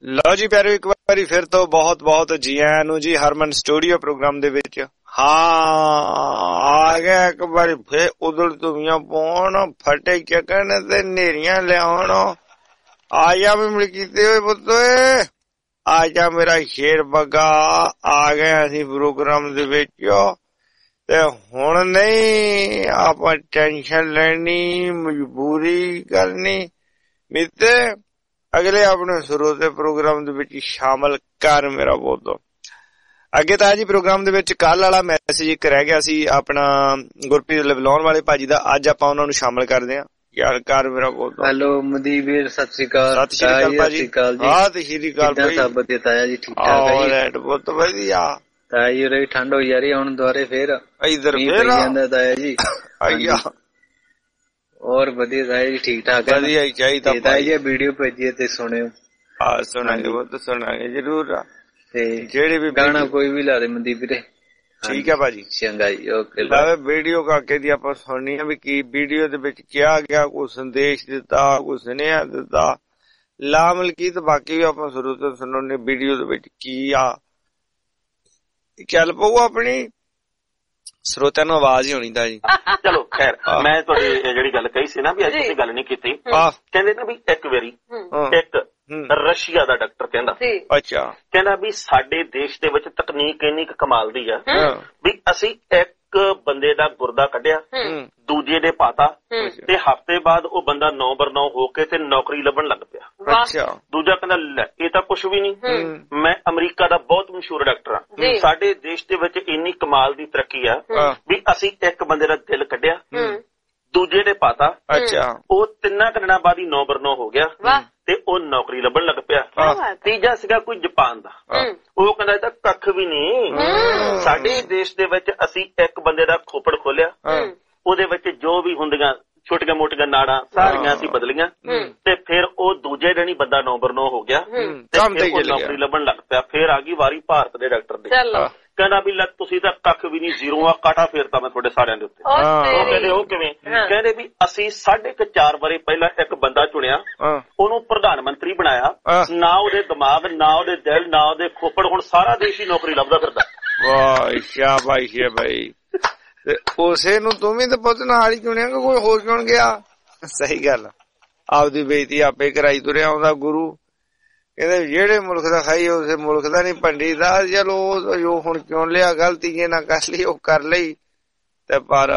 ਲਓ ਜੀ ਪਿਆਰਿਓ, ਇੱਕ ਵਾਰੀ ਫਿਰ ਤੋਂ ਬਹੁਤ ਬਹੁਤ ਜੀ ਆਇਆਂ ਨੂੰ ਜੀ ਹਰਮਨ ਸਟੂਡੀਓ ਪ੍ਰੋਗਰਾਮ ਦੇ ਵਿੱਚ। ਹਾਂ ਆ ਗਿਆ ਇੱਕ ਵਾਰੀ ਫੇਰ ਉਧੜ ਧੁਵੀਆਂ ਪਾਉਣ, ਫਟੇ ਚੱਕਣ ਤੇ ਨੇਰੀਆਂ ਲਿਆਉਣ। ਆ ਜਾ ਵੀ ਮਿਲ ਕੀਤੇ ਹੋਏ ਪੁੱਤ, ਆ ਜਾ ਮੇਰਾ ਸ਼ੇਰ ਬੱਗਾ। ਆ ਗਏ ਅਸੀਂ ਪ੍ਰੋਗਰਾਮ ਦੇ ਵਿੱਚ ਤੇ ਹੁਣ ਨਹੀਂ ਆਪਾਂ ਟੈਨਸ਼ਨ ਲੈਣੀ, ਮਜਬੂਰੀ ਕਰਨੀ। ਮਿੱਤੇ ਅਗਲੇ ਆਪਣੇ ਸਰੋਤੇ ਪ੍ਰੋਗਰਾਮ ਦੇ ਵਿੱਚ ਸ਼ਾਮਲ ਕਰ ਮੇਰਾ ਬਹੁਤ। ਅੱਗੇ ਤਾਂ ਜੀ ਪ੍ਰੋਗਰਾਮ ਦੇ ਵਿੱਚ ਕੱਲ ਵਾਲਾ ਮੈਸੇਜ ਇੱਕ ਰਹਿ ਗਿਆ ਸੀ ਆਪਣਾ ਗੁਰਪ੍ਰੀਤ ਲਵਲਾਉਣ ਵਾਲੇ ਭਾਜੀ ਦਾ, ਅੱਜ ਆਪਾਂ ਉਹਨਾਂ ਨੂੰ ਸ਼ਾਮਲ ਕਰਦੇ ਹਾਂ। ਯਾਰ ਕਰ ਮੇਰਾ ਬਹੁਤ। ਹੈਲੋ ਮਨਦੀਪ ਵੀਰ, ਸਤਿ ਸ਼੍ਰੀ ਅਕਾਲ। ਸਤਿ ਸ਼੍ਰੀ ਅਕਾਲ ਭਾਜੀ। ਸਤਿ ਸ਼੍ਰੀ ਅਕਾਲ ਭਾਈ। ਸਭ ਵਧੀਆ ਤਾਇਆ ਜੀ, ਠੀਕ ਠਾਕ ਹੈ ਜੀ? ਬਹੁਤ ਵਧੀਆ ਤਾਇਆ ਜੀ। ਉਰੇ ਠੰਡ ਹੋਈ ਜਾ ਰਹੀ ਹੁਣ ਦੁਆਰੇ ਫੇਰ ਇਧਰ ਫੇਰ ਜਾਂਦਾ ਤਾਇਆ ਜੀ। ਆਇਆ ਹੋਰ ਵਧੀਆ ਤਾਇਆ ਜੀ, ਠੀਕ ਠਾਕ ਹੈ? ਵਧੀਆ ਹੀ ਚਾਹੀਦਾ ਤਾਇਆ ਜੀ। ਵੀਡੀਓ ਭੇਜੀਏ ਤੇ ਸੁਣਿਓ। ਹਾਂ ਸੁਣਾਂਗੇ ਬਹੁਤ, ਸੁਣਾਂਗੇ ਜਰੂਰ। ਤੇ ਜਿਹੜੇ ਵੀ ਗਾਣਾ ਕੋਈ ਵੀ ਲਾ ਦੇ ਮਨਦੀਪ ਵੀਰੇ। ਠੀਕ ਹੈ ਭਾਜੀ, ਚੰਗਾ ਜੀ, ਓਕੇ। ਵੀਡੀਓ ਕਾਕੇ ਦੀ ਆਪਾਂ ਸੁਣਨੀ ਆ ਵੀ ਕੀ ਵੀਡੀਓ ਦੇ ਵਿੱਚ ਕਿਹਾ ਗਿਆ, ਕੋਈ ਸੰਦੇਸ਼ ਦਿੱਤਾ, ਕੋਈ ਸੁਨੇਹਾ ਦਿੱਤਾ, ਲਾ ਮਲਕੀਤ। ਬਾਕੀ ਵੀ ਆਪਾਂ ਸ਼ੁਰੂ ਤੋਂ ਸੁਣਨੇ ਵੀਡੀਓ ਦੇ ਵਿੱਚ ਕੀ ਆ। ਚੱਲ ਪਊ ਆਪਣੀ ਸਰੋਤਿਆਂ ਨੂੰ ਆਵਾਜ਼ ਹੀ ਹੋਣੀ ਤਾਂ ਜੀ। ਚਲੋ ਖੈਰ, ਮੈਂ ਤੁਹਾਡੀ ਜਿਹੜੀ ਗੱਲ ਕਹੀ ਸੀ ਨਾ ਵੀ ਅੱਜ ਤੁਸੀਂ ਗੱਲ ਨਹੀਂ ਕੀਤੀ, ਕਹਿੰਦੇ ਨਾ ਵੀ ਇੱਕ ਵਾਰੀ ਇੱਕ ਰਸ਼ੀਆ ਦਾ ਡਾਕਟਰ ਕਹਿੰਦਾ, ਅੱਛਾ ਕਹਿੰਦਾ ਵੀ ਸਾਡੇ ਦੇਸ਼ ਦੇ ਵਿੱਚ ਤਕਨੀਕ ਇੰਨੀ ਕੁ ਕਮਾਲ ਦੀ ਆ ਵੀ ਅਸੀਂ ਇੱਕ ਬੰਦੇ ਦਾ ਗੁਰਦਾ ਕੱਢਿਆ, ਦੂਜੇ ਦੇ ਪਾਤਾ ਤੇ ਹਫ਼ਤੇ ਬਾਅਦ ਉਹ ਬੰਦਾ 9/9 ਹੋ ਕੇ ਤੇ ਨੌਕਰੀ ਲੱਭਣ ਲੱਗ ਪਿਆ। ਦੂਜਾ ਕਹਿੰਦਾ ਲੈ ਇਹ ਤਾਂ ਕੁਛ ਵੀ ਨਹੀਂ, ਮੈਂ ਅਮਰੀਕਾ ਦਾ ਬਹੁਤ ਮਸ਼ਹੂਰ ਡਾਕਟਰ ਆ, ਸਾਡੇ ਦੇਸ਼ ਦੇ ਵਿੱਚ ਇੰਨੀ ਕਮਾਲ ਦੀ ਤਰੱਕੀ ਆ ਵੀ ਅਸੀਂ ਇੱਕ ਬੰਦੇ ਦਾ ਦਿਲ ਕੱਢਿਆ, ਦੂਜੇ ਦੇ ਪਾਤਾ, ਉਹ 3 ਦਿਨਾਂ ਬਾਅਦ ਹੀ 9/9 ਹੋ ਗਿਆ ਤੇ ਉਹ ਨੌਕਰੀ ਲੱਭਣ ਲੱਗ ਪਿਆ। ਤੀਜਾ ਸੀਗਾ ਕੋਈ ਜਾਪਾਨ ਦਾ, ਉਹ ਕਹਿੰਦਾ ਇਹ ਤਾਂ ਕੱਖ ਵੀ ਨਹੀਂ, ਸਾਡੇ ਦੇਸ਼ ਦੇ ਵਿੱਚ ਅਸੀਂ ਇੱਕ ਬੰਦੇ ਦਾ ਖੋਪੜ ਖੋਲਿਆ, ਉਹਦੇ ਵਿੱਚ ਜੋ ਵੀ ਹੁੰਦੀਆਂ ਛੋਟੀਆਂ ਮੋਟੀਆਂ ਨਾੜਾਂ ਸਾਰੀਆਂ ਅਸੀਂ ਬਦਲੀਆਂ ਤੇ ਫਿਰ ਉਹ ਦੂਜੇ ਦਿਨ ਹੀ ਬੰਦਾ 9/9 ਹੋ ਗਿਆ ਤੇ ਫਿਰ ਉਹ ਨੌਕਰੀ ਲੱਭਣ ਲੱਗ ਪਿਆ। ਫਿਰ ਆ ਗਈ ਵਾਰੀ ਭਾਰਤ ਦੇ ਡਾਕਟਰ ਦੀ, ਕਹਿੰਦਾ ਵੀ ਲੈ ਤੁਸੀਂ ਤਾਂ ਕੱਖ ਵੀ ਨਹੀਂ, ਜ਼ੀਰੋ ਆ, ਕਾਟਾ ਫੇਰਤਾ ਮੈਂ ਤੁਹਾਡੇ ਸਾਰਿਆਂ ਦੇ ਉੱਤੇ। ਉਹ ਕਹਿੰਦੇ ਉਹ ਕਿਵੇਂ? ਕਹਿੰਦੇ ਵੀ ਅਸੀਂ 4.5 ਵਰੇ ਪਹਿਲਾਂ ਇੱਕ ਬੰਦਾ ਚੁਣਿਆ, ਉਹਨੂੰ ਪ੍ਰਧਾਨ ਮੰਤਰੀ ਬਣਾਇਆ, ਨਾ ਉਹਦੇ ਦਿਮਾਗ, ਨਾ ਉਹਦੇ ਦਿਲ, ਨਾ ਉਹਦੇ ਖੋਪੜ, ਹੁਣ ਸਾਰਾ ਦੇਸ਼ ਹੀ ਨੌਕਰੀ ਲੱਭਦਾ ਫਿਰਦਾ। ਵਾਹ ਸ਼ਾਬਾਸ਼ ਹੈ ਭਾਈ। ਤੇ ਉਸੇ ਨੂੰ ਤੂੰ ਵੀ ਤਾਂ ਪੁੱਤ ਨਾਲ ਹੀ ਚੁਣਿਆ, ਕੋਈ ਹੋਰ ਚੁਣ ਗਿਆ? ਸਹੀ ਗੱਲ, ਆਪਦੀ ਬੇਇੱਜ਼ਤੀ ਆਪੇ ਕਰਾਈ ਤੁਰਿਆ ਆਉਂਦਾ ਗੁਰੂ। ਕਹਿੰਦੇ ਜਿਹੜੇ ਮੁਲਕ ਦਾ ਖਾਈ ਉਸੇ ਮੁਲਕ ਦਾ ਨਹੀਂ ਭੰਡੀ ਦਾ। ਚਲੋ ਉਹ ਹੁਣ ਚੁਣ ਲਿਆ, ਗਲਤੀ ਜੇ ਨਾ ਕਰ ਲਈ ਉਹ ਕਰ ਲਈ, ਤੇ ਪਰ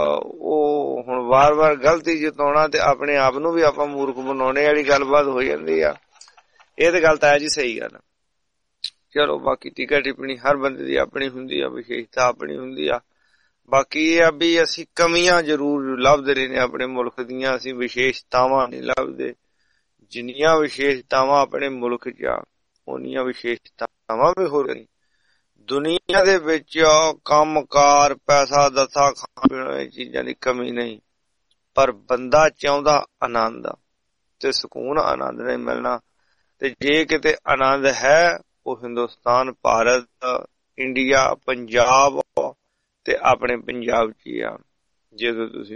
ਉਹ ਹੁਣ ਵਾਰ-ਵਾਰ ਗਲਤੀ ਜਤਾਉਣਾ ਤੇ ਆਪਣੇ ਆਪ ਨੂੰ ਵੀ ਆਪਾਂ ਮੂਰਖ ਬਣਾਉਣੇ ਵਾਲੀ ਗੱਲਬਾਤ ਹੋ ਜਾਂਦੀ ਆ। ਇਹ ਤੇ ਗੱਲ ਤਾਂ ਹੈ ਜੀ, ਸਹੀ ਗੱਲ। ਚਲੋ ਬਾਕੀ ਟੀਕਾ ਟਿੱਪਣੀ ਹਰ ਬੰਦੇ ਦੀ ਆਪਣੀ ਹੁੰਦੀ ਆ, ਵਿਸ਼ੇਸ਼ਤਾ ਆਪਣੀ ਹੁੰਦੀ ਆ। ਬਾਕੀ ਇਹ ਆ ਵੀ ਅਸੀਂ ਕਮੀਆਂ ਜ਼ਰੂਰ ਲੱਭਦੇ ਰਹੇ ਨੇ ਆਪਣੇ ਮੁਲਕ ਦੀਆਂ, ਅਸੀਂ ਵਿਸ਼ੇਸ਼ਤਾਵਾਂ ਨਹੀਂ ਲੱਭਦੇ। ਜਿੰਨੀਆਂ ਵਿਸ਼ੇਸ਼ਤਾਵਾਂ ਆਪਣੇ ਮੁਲਕ ਚ ਆ ਉਨੀਆਂ ਵਿਸ਼ੇਸ਼ਤਾਵਾਂ ਵੀ ਹੋ ਰਹੀਆਂ। ਦੁਨੀਆ ਦੇ ਵਿੱਚ ਕੰਮਕਾਰ, ਪੈਸਾ, ਦੱਸਾ, ਖਾਣ ਪੀਣ ਚੀਜ਼ਾਂ ਦੀ ਕਮੀ ਨਹੀਂ, ਪਰ ਬੰਦਾ ਚਾਹੁੰਦਾ ਆਨੰਦ ਤੇ ਸਕੂਨ। ਆਨੰਦ ਨਹੀਂ ਮਿਲਣਾ, ਤੇ ਜੇ ਕਿਤੇ ਆਨੰਦ ਹੈ ਉਹ ਹਿੰਦੁਸਤਾਨ, ਭਾਰਤ, ਇੰਡੀਆ, ਪੰਜਾਬ ਤੇ ਆਪਣੇ ਪੰਜਾਬ ਚ ਹੀ ਆ। ਜਦੋਂ ਤੁਸੀਂ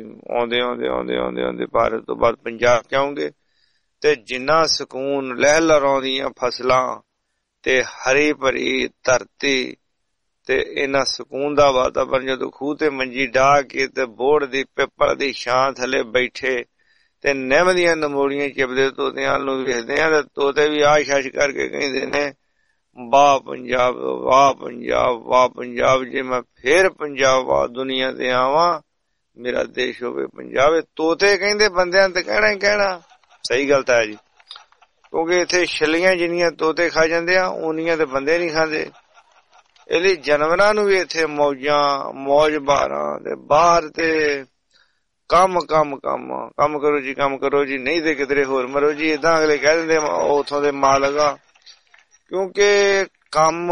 ਆਉਂਦੇ ਭਾਰਤ ਤੋਂ ਬਾਅਦ ਪੰਜਾਬ ਚ ਆਉਂਗੇ ਤੇ ਜਿੰਨਾ ਸਕੂਨ, ਲਹਿ ਲਹਿਰਾਉਂਦੀਆਂ ਫਸਲਾਂ ਤੇ ਹਰੀ ਭਰੀ ਧਰਤੀ ਤੇ ਇਹਨਾਂ ਸਕੂਨ ਦਾ ਵਾਤਾਵਰਨ, ਜਦੋਂ ਖੂਹ ਤੇ ਮੰਜੀ ਢਾਹ ਕੇ ਤੇ ਬੋੜ ਦੀ ਪਿੱਪਲ ਦੀ ਛਾਂ ਥੱਲੇ ਬੈਠੇ ਤੇ ਨਿੰਮ ਦੀਆਂ ਨਮੋੜੀਆਂ ਚਿਪਦੇ ਤੋਤਿਆਂ ਨੂੰ ਵੇਖਦੇ ਆ, ਤੇ ਤੋਤੇ ਵੀ ਆਸ਼ ਕਰਕੇ ਕਹਿੰਦੇ ਨੇ ਵਾਹ ਪੰਜਾਬ, ਵਾਹ ਪੰਜਾਬ, ਵਾਹ ਪੰਜਾਬ। ਜੇ ਮੈਂ ਫੇਰ ਪੰਜਾਬ ਆ ਦੁਨੀਆ ਤੇ ਆਵਾਂ, ਮੇਰਾ ਦੇਸ਼ ਹੋਵੇ ਪੰਜਾਬ। ਤੋਤੇ ਕਹਿੰਦੇ ਬੰਦਿਆਂ ਤੇ ਕਹਿਣਾ ਹੀ ਕਹਿਣਾ। ਸਹੀ ਗੱਲ ਤਾਂ ਹੈ ਜੀ, ਕਿਉਂਕਿ ਇੱਥੇ ਛੱਲੀਆਂ ਜਿੰਨੀਆਂ ਤੋਤੇ ਖਾ ਜਾਂਦੇ ਆ ਉਨੀਆਂ ਤੇ ਬੰਦੇ ਨਹੀਂ ਖਾਂਦੇ। ਇਹ ਲਈ ਜਾਨਵਰਾਂ ਨੂੰ ਵੀ ਇੱਥੇ ਮੌਜ ਬਾਰਾਂ ਤੇ ਬਾਹਰ ਤੇ ਕੰਮ ਕਰੋ ਜੀ, ਕੰਮ ਕਰੋ ਜੀ, ਨਹੀਂ ਤੇ ਕਿਧਰੇ ਹੋਰ ਮਰੋ ਜੀ। ਏਦਾਂ ਅਗਲੇ ਕਹਿ ਦਿੰਦੇ ਉੱਥੋਂ ਦੇ ਮਾਲਕ ਆ, ਕਿਉਂਕਿ ਕੰਮ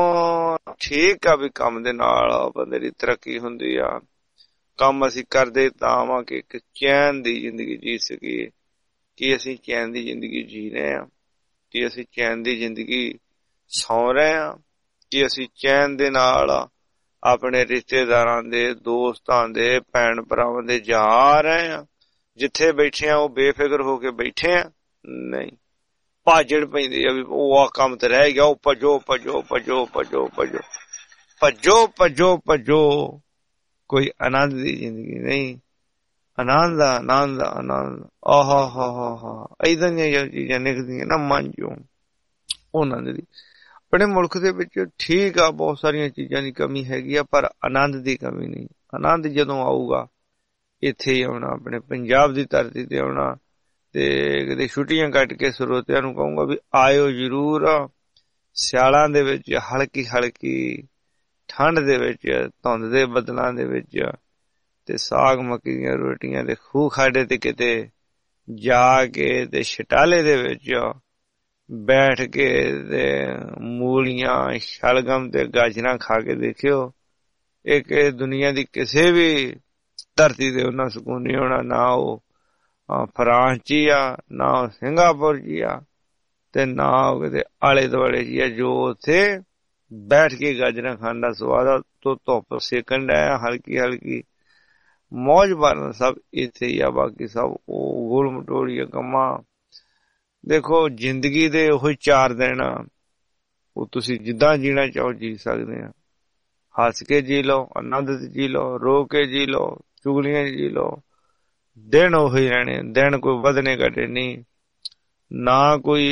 ਠੀਕ ਆ ਵੀ ਕੰਮ ਦੇ ਨਾਲ ਬੰਦੇ ਦੀ ਤਰੱਕੀ ਹੁੰਦੀ ਆ। ਕੰਮ ਅਸੀਂ ਕਰਦੇ ਤਾਂ ਵਾ ਕਿ ਇੱਕ ਚੈਨ ਦੀ ਜ਼ਿੰਦਗੀ ਜੀ ਸਕੀਏ। ਕੀ ਅਸੀਂ ਚੈਨ ਦੀ ਜ਼ਿੰਦਗੀ ਜੀ ਰਹੇ ਹਾਂ? ਕੀ ਅਸੀਂ ਚੈਨ ਦੀ ਜ਼ਿੰਦਗੀ ਸੌਂ ਰਹੇ ਹਾਂ? ਕੀ ਅਸੀਂ ਚੈਨ ਦੇ ਨਾਲ ਆਪਣੇ ਰਿਸ਼ਤੇਦਾਰਾਂ ਦੇ, ਦੋਸਤਾਂ ਦੇ, ਭੈਣ ਭਰਾਵਾਂ ਦੇ ਜਾ ਰਹੇ ਹਾਂ? ਜਿੱਥੇ ਬੈਠੇ ਆ ਉਹ ਬੇਫਿਕਰ ਹੋ ਕੇ ਬੈਠੇ ਆ? ਨਹੀਂ, ਭਾਜੜ ਪੈਂਦੀ ਆ ਵੀ ਉਹ ਆ ਕੰਮ ਤੇ ਰਹਿ ਗਿਆ, ਉਹ ਭੱਜੋ ਭੱਜੋ ਭੱਜੋ ਭੱਜੋ ਭੱਜੋ ਭੱਜੋ ਭੱਜੋ ਭੱਜੋ। ਕੋਈ ਆਨੰਦ ਦੀ ਜ਼ਿੰਦਗੀ ਨਹੀਂ। ਆਨੰਦ ਆਨੰਦ ਆਨੰਦ ਆਹਾ ਹਾ ਹਾ ਹਾ ਏਦਾਂ ਦੀਆਂ ਚੀਜ਼ਾਂ ਨਿਕਲਦੀਆਂ ਨਾ ਮਨ ਚੋਂ ਉਹਨਾਂ ਦੀ। ਆਪਣੇ ਮੁਲਕ ਦੇ ਵਿੱਚ ਠੀਕ ਆ, ਬਹੁਤ ਸਾਰੀਆਂ ਚੀਜ਼ਾਂ ਦੀ ਕਮੀ ਹੈਗੀ ਆ, ਪਰ ਆਨੰਦ ਦੀ ਕਮੀ ਨਹੀਂ। ਆਨੰਦ ਜਦੋਂ ਆਊਗਾ ਇੱਥੇ ਹੀ ਆਉਣਾ, ਆਪਣੇ ਪੰਜਾਬ ਦੀ ਧਰਤੀ ਤੇ ਆਉਣਾ। ਤੇ ਕਿਤੇ ਛੁੱਟੀਆਂ ਕੱਟ ਕੇ ਸਰੋਤਿਆਂ ਨੂੰ ਕਹੂੰਗਾ ਵੀ ਆਇਓ ਜ਼ਰੂਰ। ਸਿਆਲਾਂ ਦੇ ਵਿੱਚ ਹਲਕੀ ਹਲਕੀ ਠੰਡ ਦੇ ਵਿੱਚ, ਧੁੰਦ ਦੇ ਬੱਦਲਾਂ ਦੇ ਵਿੱਚ, ਤੇ ਸਾਗ ਮੱਕੀ ਦੀਆਂ ਰੋਟੀਆਂ ਦੇ ਖੂਹ ਖਾਡੇ ਤੇ ਕਿਤੇ ਜਾ ਕੇ ਤੇ ਛਟਾਲੇ ਦੇ ਵਿੱਚ ਬੈਠ ਕੇ ਤੇ ਮੂਲੀਆਂ, ਸ਼ਲਗਮ ਤੇ ਗਾਜਰਾਂ ਖਾ ਕੇ ਦੇਖਿਓ। ਇੱਕ ਦੁਨੀਆ ਦੀ ਕਿਸੇ ਵੀ ਧਰਤੀ ਤੇ ਉਹਨਾਂ ਸਕੂਨ ਨਹੀਂ ਹੋਣਾ। ਨਾ ਉਹ ਫਰਾਂਸ ਚ ਹੀ ਆ, ਨਾ ਉਹ ਸਿੰਗਾਪੁਰ ਚ ਆ, ਤੇ ਨਾ ਉਹ ਕਿਤੇ ਆਲੇ ਦੁਆਲੇ ਚ ਆ, ਜੋ ਉੱਥੇ ਬੈਠ ਕੇ ਗਾਜਰਾਂ ਖਾਣ ਦਾ ਸਵਾਦ ਆ। ਤੋਂ ਧੁੱਪ ਸੇਕਣ ਡਿਆ ਹਲਕੀ ਹਲਕੀ, ਮੌਜ ਮਾਰਨ ਸਭ ਇੱਥੇ ਹੀ ਆ। ਬਾਕੀ ਸਭ ਉਹ ਗੋਲ ਮਟੋਲੀਆਂ ਕੰਮਾਂ। ਦੇਖੋ ਜ਼ਿੰਦਗੀ ਦੇ ਉਹੀ 4 ਦਿਨ ਆ, ਉਹ ਤੁਸੀਂ ਜਿੱਦਾਂ ਜੀਣਾ ਚਾਹੋ ਜੀ ਸਕਦੇ ਆ। ਹੱਸ ਕੇ ਜੀ ਲਓ, ਆਨੰਦ ਜੀ ਲਓ, ਰੋ ਕੇ ਜੀ ਲਓ, ਚੁਗਲੀਆਂ ਜੀ ਲਓ। ਦਿਨ ਉਹੀ ਰਹਿਣੇ, ਦਿਨ ਕੋਈ ਵਧਣੇ ਘਟੇ ਨਹੀਂ। ਨਾ ਕੋਈ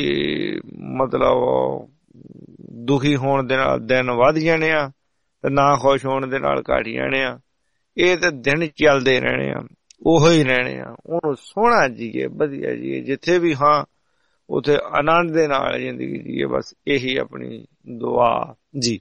ਮਤਲਬ ਦੁਖੀ ਹੋਣ ਦੇ ਨਾਲ ਦਿਨ ਵੱਧ ਜਾਣੇ ਆ, ਤੇ ਨਾ ਖੁਸ਼ ਹੋਣ ਦੇ ਨਾਲ ਘਟ ਜਾਣੇ ਆ। ਇਹ ਤਾਂ ਦਿਨ ਚੱਲਦੇ ਰਹਿਣੇ ਆ, ਉਹੋ ਹੀ ਰਹਿਣੇ ਆ। ਉਹਨੂੰ ਸੋਹਣਾ ਜੀਏ, ਵਧੀਆ ਜੀਏ, ਜਿੱਥੇ ਵੀ ਹਾਂ ਉੱਥੇ ਆਨੰਦ ਦੇ ਨਾਲ ਜ਼ਿੰਦਗੀ ਜੀਏ। ਬਸ ਇਹੀ ਆਪਣੀ ਦੁਆ ਜੀ।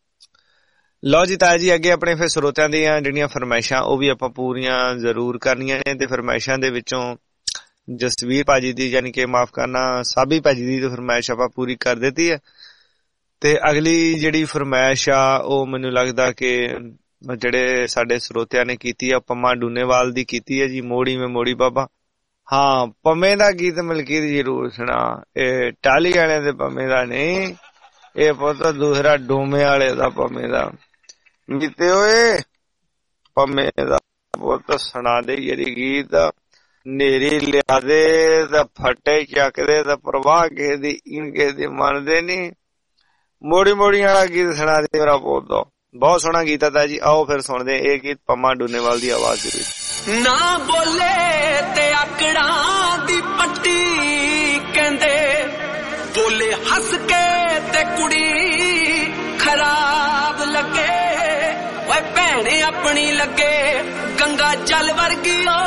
ਲਓ ਜੀ ਤਾਇਆ ਜੀ, ਅੱਗੇ ਆਪਣੇ ਫਿਰ ਸਰੋਤਿਆਂ ਦੀਆਂ ਜਿਹੜੀਆਂ ਫਰਮਾਇਸ਼ਾਂ ਉਹ ਵੀ ਆਪਾਂ ਪੂਰੀਆਂ ਜ਼ਰੂਰ ਕਰਨੀਆਂ ਨੇ। ਤੇ ਫਰਮਾਇਸ਼ਾਂ ਦੇ ਵਿੱਚੋਂ ਜਸਵੀਰ ਭਾਜੀ ਦੀ, ਯਾਨੀ ਕਿ ਮਾਫ ਕਰਨਾ ਸਾਬੀ ਭਾਜੀ ਦੀ ਫਰਮਾਇਸ਼ ਆਪਾਂ ਪੂਰੀ ਕਰ ਦਿੱਤੀ ਹੈ। ਤੇ ਅਗਲੀ ਜਿਹੜੀ ਫਰਮਾਇਸ਼ ਆ ਉਹ ਮੈਨੂੰ ਲੱਗਦਾ ਕਿ ਜਿਹੜੇ ਸਾਡੇ ਸਰੋਤਿਆਂ ਨੇ ਕੀਤੀ ਆ, ਪੰਮਾ ਡੂਨੇਵਾਲ ਦੀ ਕੀਤੀ ਹੈ ਜੀ, ਮੋੜੀ ਮੈਂ ਮੋੜੀ ਬਾਬਾ। ਹਾਂ, ਪੰਮੇ ਦਾ ਗੀਤ ਮਲਕੀਤ ਜ਼ਰੂਰ ਸੁਣਾ। ਇਹ ਟਾਲੀ ਵਾਲਿਆਂ ਦੇ ਪੰਮੇ ਦਾ ਨਹੀਂ, ਇਹ ਪੁੱਤ ਦੂਸਰਾ ਡੋਮੇ ਵਾਲੇ ਦਾ ਪੰਮੇ ਦਾ। ਬੀਤੇ ਹੋਏ ਪੰਮੇ ਦਾ ਪੁੱਤ ਸੁਣਾ ਦੇ ਜਿਹੜੀ ਗੀਤ। ਨੇਰੀ ਲਿਆ ਦੇ ਤਾਂ ਫੱਟੇ ਚੱਕਦੇ ਤਾਂ ਪ੍ਰਵਾਹ ਕਿਸੇ ਦੀ ਇਨ ਕਿਸੇ ਦੀ ਮੰਨਦੇ ਨੀ। ਮੋੜੀ ਮੋੜੀ ਵਾਲਾ ਗੀਤ ਸੁਣਾ ਦੇ ਮੇਰਾ ਪੁੱਤ। ਬਹੁਤ ਸੋਹਣਾ ਗੀਤ ਆ ਜੀ। ਆਓ ਫਿਰ ਸੁਣਦੇ ਇਹ ਗੀਤ ਪੰਮਾ ਡੂਨੇਵਾਲ ਦੀ ਆਵਾਜ਼ ਦੇ ਵਿੱਚ। ਨਾ ਬੋਲੇ ਤੇ ਆਕੜਾਂ ਦੀ ਪੱਟੀ ਕਹਿੰਦੇ, ਬੋਲੇ ਹੱਸ ਕੇ ਤੇ ਕੁੜੀ ਖਰਾਬ ਲੱਗੇ। ਓਏ ਭੈਣੇ ਆਪਣੀ ਲੱਗੇ ਗੰਗਾ ਜਲ ਵਰਗੀ ਓ,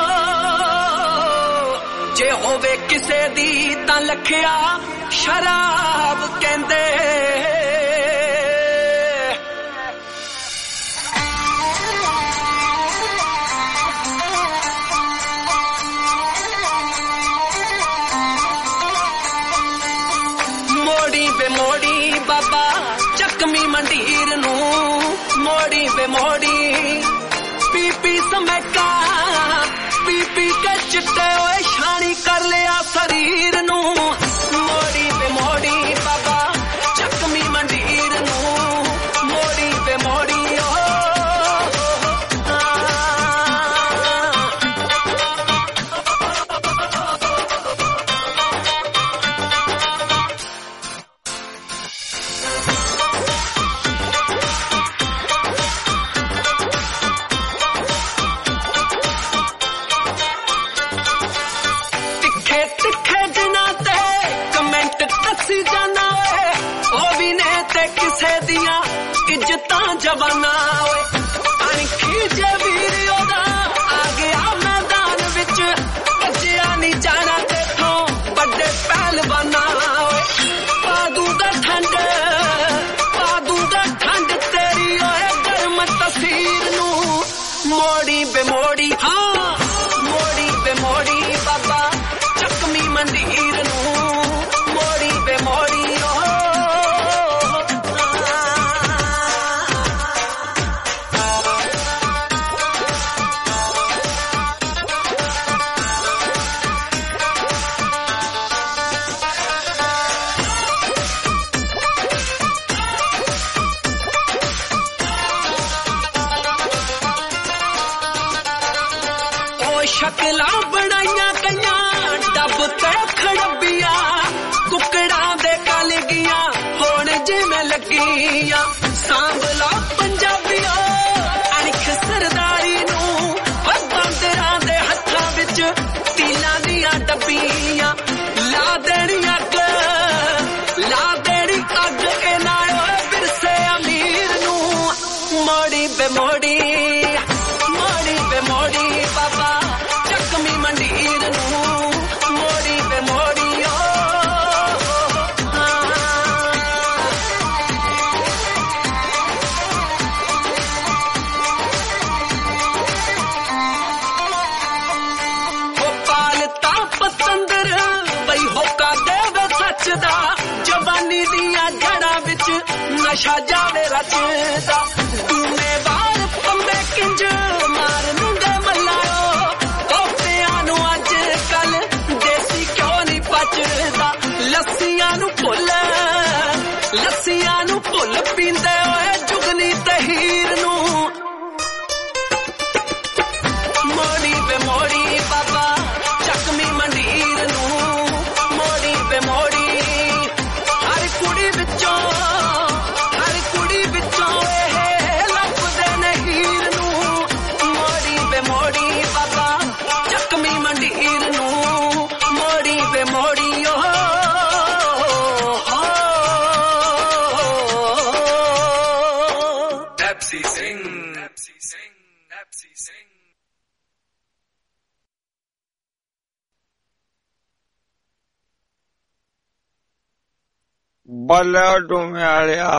ਜੇ ਹੋਵੇ ਕਿਸੇ ਦੀ ਤਾਂ ਲਖਿਆ ਸ਼ਰਾਬ ਕਹਿੰਦੇ। ਮੋੜੀ ਬੇ ਮੋੜੀ ਬਾਬਾ ਚੱਕਮੀ ਮੰਡੀਰ ਨੂੰ, ਮੋੜੀ ਬੇ ਮੋੜੀ ਪੀ ਪੀ ਸਮੈਕਾ, ਪੀ ਪੀ ਕੇ ਚਿੱਟੇ ਓਏ ਛਾਣੀ ਕਰ ਲਿਆ ਸਰੀਰ ਨੂੰ। ਮੋੜੀ ਬੇ ਮੋੜੀ ਬਾਬਾ ਚੱਕਮੀ ਮੰਡੀਰ ਨੂੰ, ਮੋੜੀ ਬੇ ਮੋੜੀ ਇੱਜ਼ਤਾਂ ਜਵਾਨਾ ਓਏ ਅਣਖੀ ਜੇ ਵੀਰ ਉਹਦਾ ਆ ਗਿਆ ਮੈਦਾਨ ਵਿੱਚ, ਭੱਜਿਆ ਨਹੀਂ ਜਾਣਾ ਤੇਥੋਂ ਵੱਡੇ ਪਹਿਲਵਾਨਾਂ ਓਏ। ਪਾ ਦੂੰਗਾ ਠੰਡ ਤੇਰੀ ਓਏ ਗਰਮ ਤਸੀਰ ਨੂੰ। ਮੋੜੀ ਬੇ ਮੋੜੀ, ਹਾਂ ਮੋੜੀ ਬੇ ਮੋੜੀ ਬਾਬਾ ਚੱਕਮੀ ਮੰਡੀਰ ਨੂੰ, ਮੋੜੀ ਬੇ ਮੋੜੀ ਸ਼ਕਲਾਂ ਬਣਾਈਆਂ ਕਈਆਂ ਡੱਬ ਤੇ ਖੜੱਬੀਆਂ, ਕੁੱਕ ਡੱਬੀਆਂ ਸਾਂਭ ਲਾ ਪੰਜਾਬੀਆਂ ਅਣਖ ਸਰਦਾਰੀ ਨੂੰ ਬਾਂਦਰਾਂ ਦੇ ਹੱਥਾਂ ਵਿੱਚ ਤੀਲਾਂ ਦੀਆਂ ਡੱਬੀਆਂ ਲਾ ਦੇਣੀ ਅੱਗ ਇਹਨਾਂ ਓਏ ਵਿਰਸੇ ਅਮੀਰ ਨੂੰ ਮੋੜੀ ਬੇ ਮੋੜੀ ਬਾਬਾ ਚੱਕਮੀ ਮੰਡੀਰ ਨੂੰ ਮੋੜੀ ਬੇ ਮੋੜੀ ਪਾਲਤਾ ਪਤੰਦਰ ਬਈ ਹੋਕਾ ਦੇਵੇ ਸੱਚ ਦਾ ਜਵਾਨੀ ਦੀਆਂ ਜੜਾਂ ਵਿੱਚ ਨਸ਼ਾ ਜਾਵੇ ਰਚਦਾ ਜ਼ਿੰਮੇਵਾਰ ਪੰਬੇ ਕਿੰਜ ਮਾਰ ਨੂੰਗੇ ਮੱਲਾਓ ਕੋਫਤਿਆਂ ਨੂੰ ਅੱਜ ਕੱਲ ਦੇਸੀ ਕਿਉਂ ਨਹੀਂ ਪਚਦਾ ਲੱਸੀਆਂ ਨੂੰ ਭੁੱਲ ਪੀਂਦੇ ਓਏ ਜੁਗਨੀ ਤੇ ਹੀਰ ਨੂੰ ਮੋੜੀ ਬੇ ਮੋੜੀ ਬਾਬਾ ਚੱਕਮੀ ਮੰਡੀਰ ਨੂੰ ਮੋੜੀ ਬੇ ਮੋੜੀ ਹਰ ਕੁੜੀ ਵਿੱਚੋਂ ਇਹ ਲੱਭਦੇ ਨੇ ਹੀਰ ਨੂੰ ਮੋੜੀ ਬੇ ਮੋੜੀ ਬਾਬਾ ਚੱਕਮੀ ਮੰਡੀਰ ਨੂੰ ਮੋੜੀ ਬੇ ਮੋੜੀ ਨੈਪਸੀ ਸਿੰਘ ਬਲਾ ਡੁਮਿਆਲਿਆ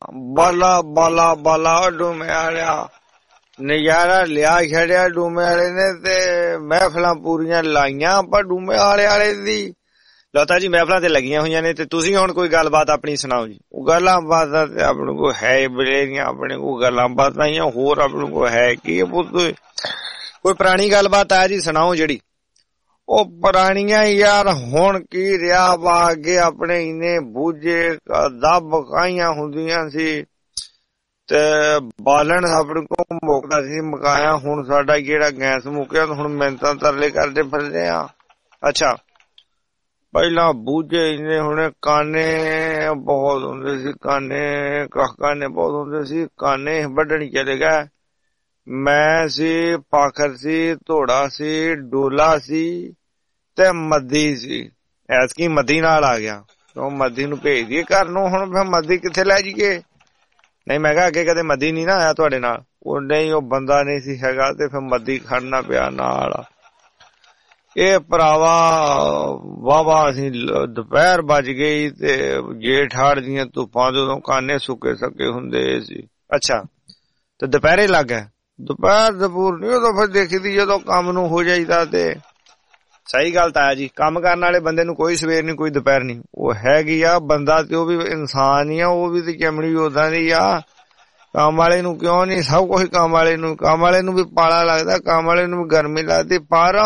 ਬਲਾ ਡੁਮਿਆਲਿਆ ਨਜ਼ਾਰਾ ਲਿਆ ਛੜਿਆ ਡੂਮੇ ਵਾਲੇ ਨੇ ਤੇ ਮਹਿਫਲਾਂ ਪੂਰੀਆਂ ਲਾਈਆਂ ਪਰ ਡੂਮੇ ਵਾਲੇ ਦੀ ਲਤਾ ਜੀ ਮਹਿਫਲਾਂ ਤੇ ਲੱਗੀਆਂ ਹੋਈਆਂ ਨੇ ਤੇ ਤੁਸੀਂ ਹੁਣ ਕੋਈ ਗੱਲਬਾਤ ਆਪਣੀ ਸੁਣਾਓ ਜੀ। ਉਹ ਗੱਲਾਂ ਬਾਤਾਂ ਤੇ ਆਪਣੇ ਕੋਲ ਹੈ ਬੜੇਰੀਆਂ ਆਪਣੇ ਕੋਲ ਗੱਲਾਂ ਬਾਤਾਂ ਹੀ ਹੋਰ ਆਪਣੇ ਕੋਲ ਹੈ ਕੀ ਕੋਈ ਪੁਰਾਣੀ ਗੱਲਬਾਤ ਆ ਜੀ ਸੁਣਾਓ ਜਿਹੜੀ ਉਹ ਪੁਰਾਣੀਆਂ ਯਾਰ ਹੁਣ ਕੀ ਰਿਹਾ ਵਾ ਅੱਗੇ ਆਪਣੇ ਇਨੇ ਬੂਝੇ ਦੱਬ ਕਾਈਆਂ ਹੁੰਦੀਆਂ ਸੀ ਤੇ ਬਾਲਣ ਆਪਣੇ ਕੋਲ ਮੁੱਕਦਾ ਸੀ ਮਕਾਇਆ ਹੁਣ ਸਾਡਾ ਜਿਹੜਾ ਗੈਸ ਮੁੱਕਿਆ ਹੁਣ ਮਿਹਨਤਾਂ ਤਰਲੇ ਕਰਦੇ ਫਿਰਦੇ ਆ। ਅੱਛਾ ਪਹਿਲਾਂ ਬੂਝੇ ਇਨੇ ਹੁਣ ਕਾਨੇ ਬਹੁਤ ਹੁੰਦੇ ਸੀ ਕਾਨੇ ਬਹੁਤ ਹੁੰਦੇ ਸੀ ਕਾਨੇ ਵੱਢਣੀ ਚਲੇ ਗਏ ਮੈਂ ਸੀ ਪਾਖਰ ਸੀ ਧੋੜਾ ਸੀ ਡੋਲਾ ਸੀ ਤੇ ਮੱਦੀ ਸੀ ਐਸਕੀ ਮੱਦੀ ਨਾਲ ਆ ਗਿਆ ਉਹ ਮੱਦੀ ਨੂੰ ਭੇਜ ਦਈਏ ਘਰ ਨੂੰ ਹੁਣ ਫਿਰ ਮੱਦੀ ਕਿੱਥੇ ਲੈ ਜਾਈਏ ਨਹੀਂ ਮੈਂ ਕਿਹਾ ਅੱਗੇ ਕਦੇ ਮੱਦੀ ਨਹੀਂ ਨਾ ਆਇਆ ਤੁਹਾਡੇ ਨਾਲ ਉਹ ਨਹੀਂ ਉਹ ਬੰਦਾ ਨਹੀਂ ਸੀ ਹੈਗਾ ਤੇ ਫਿਰ ਮੱਦੀ ਖੜਨਾ ਪਿਆ ਨਾਲ ਇਹ ਭਰਾਵਾ ਵਾਵਾ ਅਸੀਂ ਦੁਪਹਿਰ ਵੱਜ ਗਈ ਤੇ ਜੇਠ ਹਾੜ ਦੀਆਂ ਧੁੱਪਾਂ ਜਦੋਂ ਕਾਨੇ ਸੁੱਕੇ ਸਕੇ ਹੁੰਦੇ ਸੀ। ਅੱਛਾ ਤੇ ਦੁਪਹਿਰੇ ਲੱਗ ਗਏ ਦੁਪਹਿਰ ਦਪੂਰ ਨੀ ਉਦੋਂ ਫਿਰ ਦੇਖਦੀ ਜਦੋਂ ਕੰਮ ਨੂੰ ਹੋ ਜਾਈਦਾ ਤੇ ਸਹੀ ਗੱਲ ਤਾਂ ਹੈ ਜੀ ਕੰਮ ਕਰਨ ਵਾਲੇ ਬੰਦੇ ਨੂੰ ਕੋਈ ਸਵੇਰ ਨੀ ਕੋਈ ਦੁਪਹਿਰ ਨੀ ਉਹ ਹੈਗੀ ਆ ਬੰਦਾ ਤੇ ਉਹ ਵੀ ਇਨਸਾਨ ਹੀ ਆ ਉਹ ਵੀ ਤੇ ਚਮੜੀ ਉਦਾਂ ਦੀ ਆ ਕੰਮ ਵਾਲੇ ਨੂੰ ਕਿਉਂ ਨੀ ਸਭ ਕੁਝ ਕੰਮ ਵਾਲੇ ਨੂੰ ਵੀ ਪਾਲਾ ਲੱਗਦਾ ਕੰਮ ਵਾਲੇ ਨੂੰ ਵੀ ਗਰਮੀ ਲੱਗਦੀ ਪਰ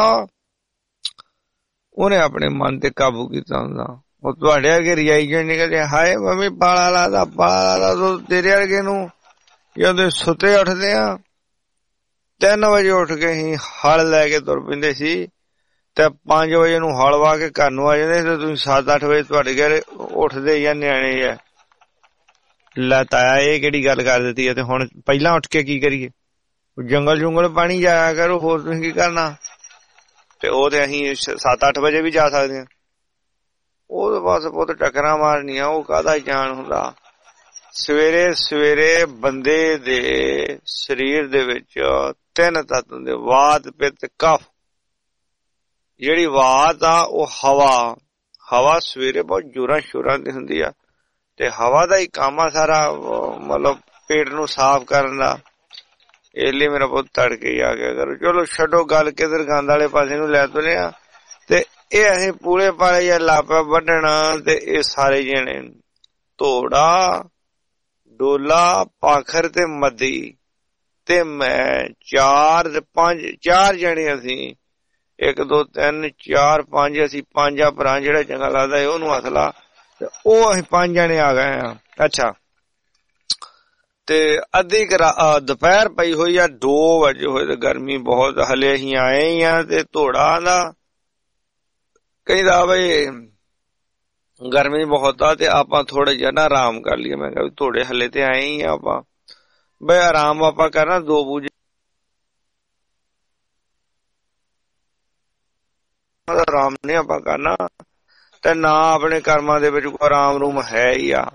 ਉਹਨੇ ਆਪਣੇ ਮਨ ਤੇ ਕਾਬੂ ਕੀਤਾ ਹੁੰਦਾ ਉਹ ਤੁਹਾਡੇ ਅੱਗੇ ਰਿਆਈ ਜਣ ਨਿਕਲਦੇ ਹਾਏ ਮੰਮੀ ਪਾਲਾ ਲੱਗਦਾ ਤੇਰੇ ਵਰਗੇ ਨੂੰ ਜਦੋਂ ਸੁੱਤੇ ਉੱਠਦੇ ਆ 3 ਵਜੇ ਉੱਠ ਕੇ ਹੀ ਹਲ ਲੈ ਕੇ ਤੁਰ ਪੈਂਦੇ ਸੀ ਤੇ 5 ਵਜੇ ਨੂੰ ਹਲ ਵਾ ਕੇ ਘਰ ਨੂੰ ਆ ਜਾਂਦੇ ਤੇ ਤੁਸੀਂ 7-8 ਵਜੇ ਤੁਹਾਡੇ ਘਰ ਉੱਠਦੇ ਜਾਂ ਨਿਆਣੇ ਆ ਲੈ ਤਾਇਆ ਇਹ ਕਿਹੜੀ ਗੱਲ ਕਰ ਦਿੱਤੀ ਹੈ ਤੇ ਹੁਣ ਪਹਿਲਾਂ ਉੱਠ ਕੇ ਕੀ ਕਰੀਏ ਜੰਗਲ ਪਾਣੀ ਜਾਇਆ ਕਰੋ ਹੋਰ ਤੁਸੀਂ ਕੀ ਕਰਨਾ ਤੇ ਉਹ ਤੇ ਅਸੀਂ 7-8 ਵਜੇ ਵੀ ਜਾ ਸਕਦੇ ਹਾਂ ਉਹ ਬਸ ਪੁੱਤ ਟੱਕਰਾਂ ਮਾਰਨੀਆਂ ਉਹ ਕਾਹਦਾ ਜਾਣ ਹੁੰਦਾ ਸਵੇਰੇ ਬੰਦੇ ਦੇ ਸਰੀਰ ਦੇ ਵਿੱਚ 3 ਤੱਤ ਹੁੰਦੇ ਵਾਤ ਪਿੱਤ ਕਫ ਜਿਹੜੀ ਵਾਤ ਆ ਉਹ ਹਵਾ ਸਵੇਰੇ ਬਹੁਤ ਜੋਰਾਂ ਸ਼ੋਰਾਂ ਦੀ ਹੁੰਦੀ ਆ ਤੇ ਹਵਾ ਦਾ ਹੀ ਕੰਮ ਆ ਸਾਰਾ ਮਤਲਬ ਪੇਟ ਨੂੰ ਸਾਫ਼ ਕਰਨ ਦਾ ਇਸ ਲਈ ਮੇਰਾ ਬਹੁਤ ਤੜਕੇ ਹੀ ਆ ਗਿਆ ਕਰੋ ਚਲੋ ਛੱਡੋ ਗੱਲ ਕਿਧਰ ਗੰਦ ਵਾਲੇ ਪਾਸੇ ਨੂੰ ਲੈ ਤੁਰੇ ਆ ਤੇ ਇਹ ਅਸੀਂ ਪੂਰੇ ਪਾਲੇ ਜਾਂ ਲਾਪਾ ਵੱਢਣਾ ਤੇ ਇਹ ਸਾਰੇ ਜਣੇ ਧੋੜਾ ਡੋਲਾ ਪਾਖਰ ਤੇ ਮੱਦੀ ਤੇ ਮੈਂ 4 ਜਣੇ ਅਸੀਂ 1 2 3 4 5 ਅਸੀਂ 5 ਭਰਾ ਜਿਹੜਾ ਚੰਗਾ ਲੱਗਦਾ ਉਹਨੂੰ ਹੱਥ ਲਾ ਤੇ ਉਹ ਅਸੀਂ 5 ਜਣੇ ਆ ਗਏ ਆ। ਅੱਛਾ ਤੇ ਅੱਧੀ ਦੁਪਹਿਰ ਪਈ ਹੋਈ ਆ 2 ਵਜੇ ਹੋਏ ਤੇ ਗਰਮੀ ਬਹੁਤ ਹਲੇ ਅਸੀਂ ਆਏ ਹੀ ਆ ਤੇ ਧੋੜਾ ਦਾ ਕਹਿੰਦਾ ਬਈ ਗਰਮੀ ਬਹੁਤ ਆ ਤੇ ਆਪਾਂ ਥੋੜਾ ਜਿਹਾ ਨਾ ਆਰਾਮ ਕਰ ਲਈਏ। ਮੈਂ ਕਿਹਾ ਵੀ ਥੋੜੇ ਹੱਲੇ ਤੇ ਆਏ ਹੀ ਆਪਾਂ ਬਈ ਆਰਾਮ ਆਪਾਂ ਕਰਨਾ 2 ਵਜੇ ਆਰਾਮ ਨਹੀਂ ਆਪਾਂ ਕਰਨਾ ਤੇ ਨਾ ਆਪਣੇ ਕਰਮਾਂ ਦੇ ਵਿੱਚ ਕੋਈ ਆਰਾਮ ਰੂਮ ਹੈ ਹੀ ਆ।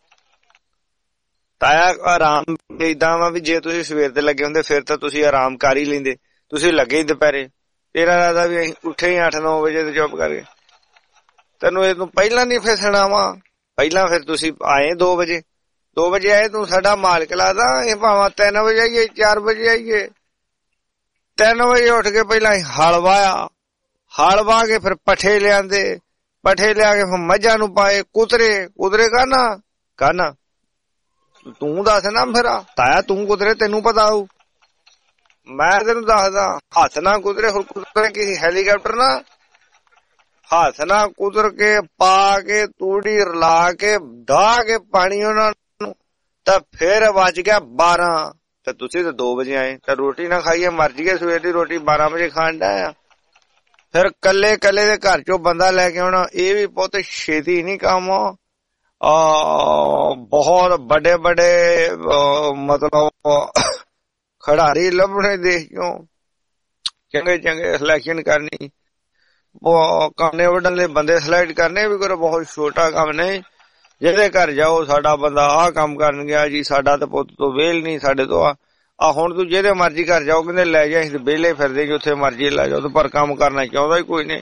ਤਾਇਆ ਆਰਾਮ ਏਦਾਂ ਵਾ ਵੀ ਜੇ ਤੁਸੀਂ ਸਵੇਰ ਦੇ ਲੱਗੇ ਹੁੰਦੇ ਫਿਰ ਤਾਂ ਤੁਸੀਂ ਆਰਾਮ ਕਰ ਹੀ ਲੈਂਦੇ। ਤੁਸੀਂ ਲੱਗੇ ਹੀ ਦੁਪਹਿਰੇ, ਤੇਰਾ ਲੱਗਦਾ ਵੀ ਅਸੀਂ ਉੱਠੇ ਹੀ 8-9 ਵਜੇ ਤੇ ਚੁੱਪ ਕਰਕੇ। ਤੈਨੂੰ ਇਹਨੂੰ ਪਹਿਲਾਂ ਨਹੀਂ ਫਸਣਾ ਵਾ, ਪਹਿਲਾਂ ਫਿਰ ਤੁਸੀਂ ਆਏ 2 ਵਜੇ ਆਏ। ਤੂੰ ਸਾਡਾ ਮਾਲਕ ਲੱਗਦਾ। ਇਹ ਭਾਵੇਂ 3 ਵਜੇ ਆਈਏ 4 ਵਜੇ ਆਈਏ, 3 ਵਜੇ ਉੱਠ ਕੇ ਪਹਿਲਾਂ ਹਲ ਵਾਇਆ, ਹਲ ਵਾਹ ਕੇ ਫਿਰ ਪੱਠੇ ਲਿਆਂਦੇ, ਪੱਠੇ ਲਿਆ ਕੇ ਫਿਰ ਮੱਝਾਂ ਨੂੰ ਪਾਏ, ਕੁਤਰੇ ਕਾਨਾ ਤੂੰ ਦੱਸ ਨਾ। ਫਿਰ ਤਾਇਆ ਤੂੰ ਕੁਤਰੇ ਤੈਨੂੰ ਪਤਾ ਹੋਊ, ਮੈਂ ਤੈਨੂੰ ਦੱਸਦਾ। ਹੱਥ ਨਾ ਕੁਤਰੇ, ਹੋਰ ਕੁਤਰੇ ਕਿਸੇ ਹੈਲੀਕਾਪਟਰ ਨਾ ਹੱਥ ਨਾ ਕੁਤਰ ਕੇ ਪਾ ਕੇ ਤੂੜੀ ਰਲਾ ਕੇ ਢਾਹ ਕੇ ਪਾਣੀ ਉਹਨਾਂ ਨੂੰ ਤਾਂ ਫਿਰ ਵੱਜ ਗਿਆ 12 ਤੇ ਤੁਸੀਂ ਤਾਂ 2 ਵਜੇ ਆਏ ਤਾਂ ਰੋਟੀ ਨਾ ਖਾਈਏ ਮਰ ਜੀਏ। ਸਵੇਰ ਦੀ ਰੋਟੀ 12 ਵਜੇ ਖਾਣ ਦਾ ਆ। ਫਿਰ ਕੱਲੇ ਦੇ ਘਰ ਚੋਂ ਬੰਦਾ ਲੈ ਕੇ ਆਉਣਾ, ਇਹ ਵੀ ਬਹੁਤ ਛੇਤੀ ਨਹੀਂ ਕੰਮ। ਬਹੁਤ ਵੱਡੇ ਮਤਲਬ ਖਿਡਾਰੀ ਲੱਭਣੇ ਦੇਸ਼ ਚੋਂ, ਚੰਗੇ ਸਿਲੈਕਸ਼ਨ ਕਰਨੀ, ਕਾਨੇ ਵੱਢਣ ਲਈ ਬੰਦੇ ਸਿਲੈਕਟ ਕਰਨੇ ਵੀ ਕੋਈ ਬਹੁਤ ਛੋਟਾ ਕੰਮ ਨਹੀਂ। ਜਿਹਦੇ ਘਰ ਜਾਓ ਸਾਡਾ ਬੰਦਾ ਆਹ ਕੰਮ ਕਰਨ ਗਿਆ ਜੀ, ਸਾਡਾ ਤਾਂ ਪੁੱਤ ਤੋਂ ਵੇਲ ਨਹੀਂ, ਸਾਡੇ ਤੋਂ ਆ ਹੁਣ ਤੂੰ ਜਿਹਦੇ ਮਰਜ਼ੀ ਘਰ ਜਾਓ ਕਹਿੰਦੇ ਲੈ ਜਾ, ਅਸੀਂ ਵਿਹਲੇ ਫਿਰਦੇ ਜਿੱਥੇ ਮਰਜ਼ੀ ਲੈ ਜਾਓ, ਪਰ ਕੰਮ ਕਰਨਾ ਚਾਹੁੰਦਾ ਹੀ ਕੋਈ ਨਹੀਂ।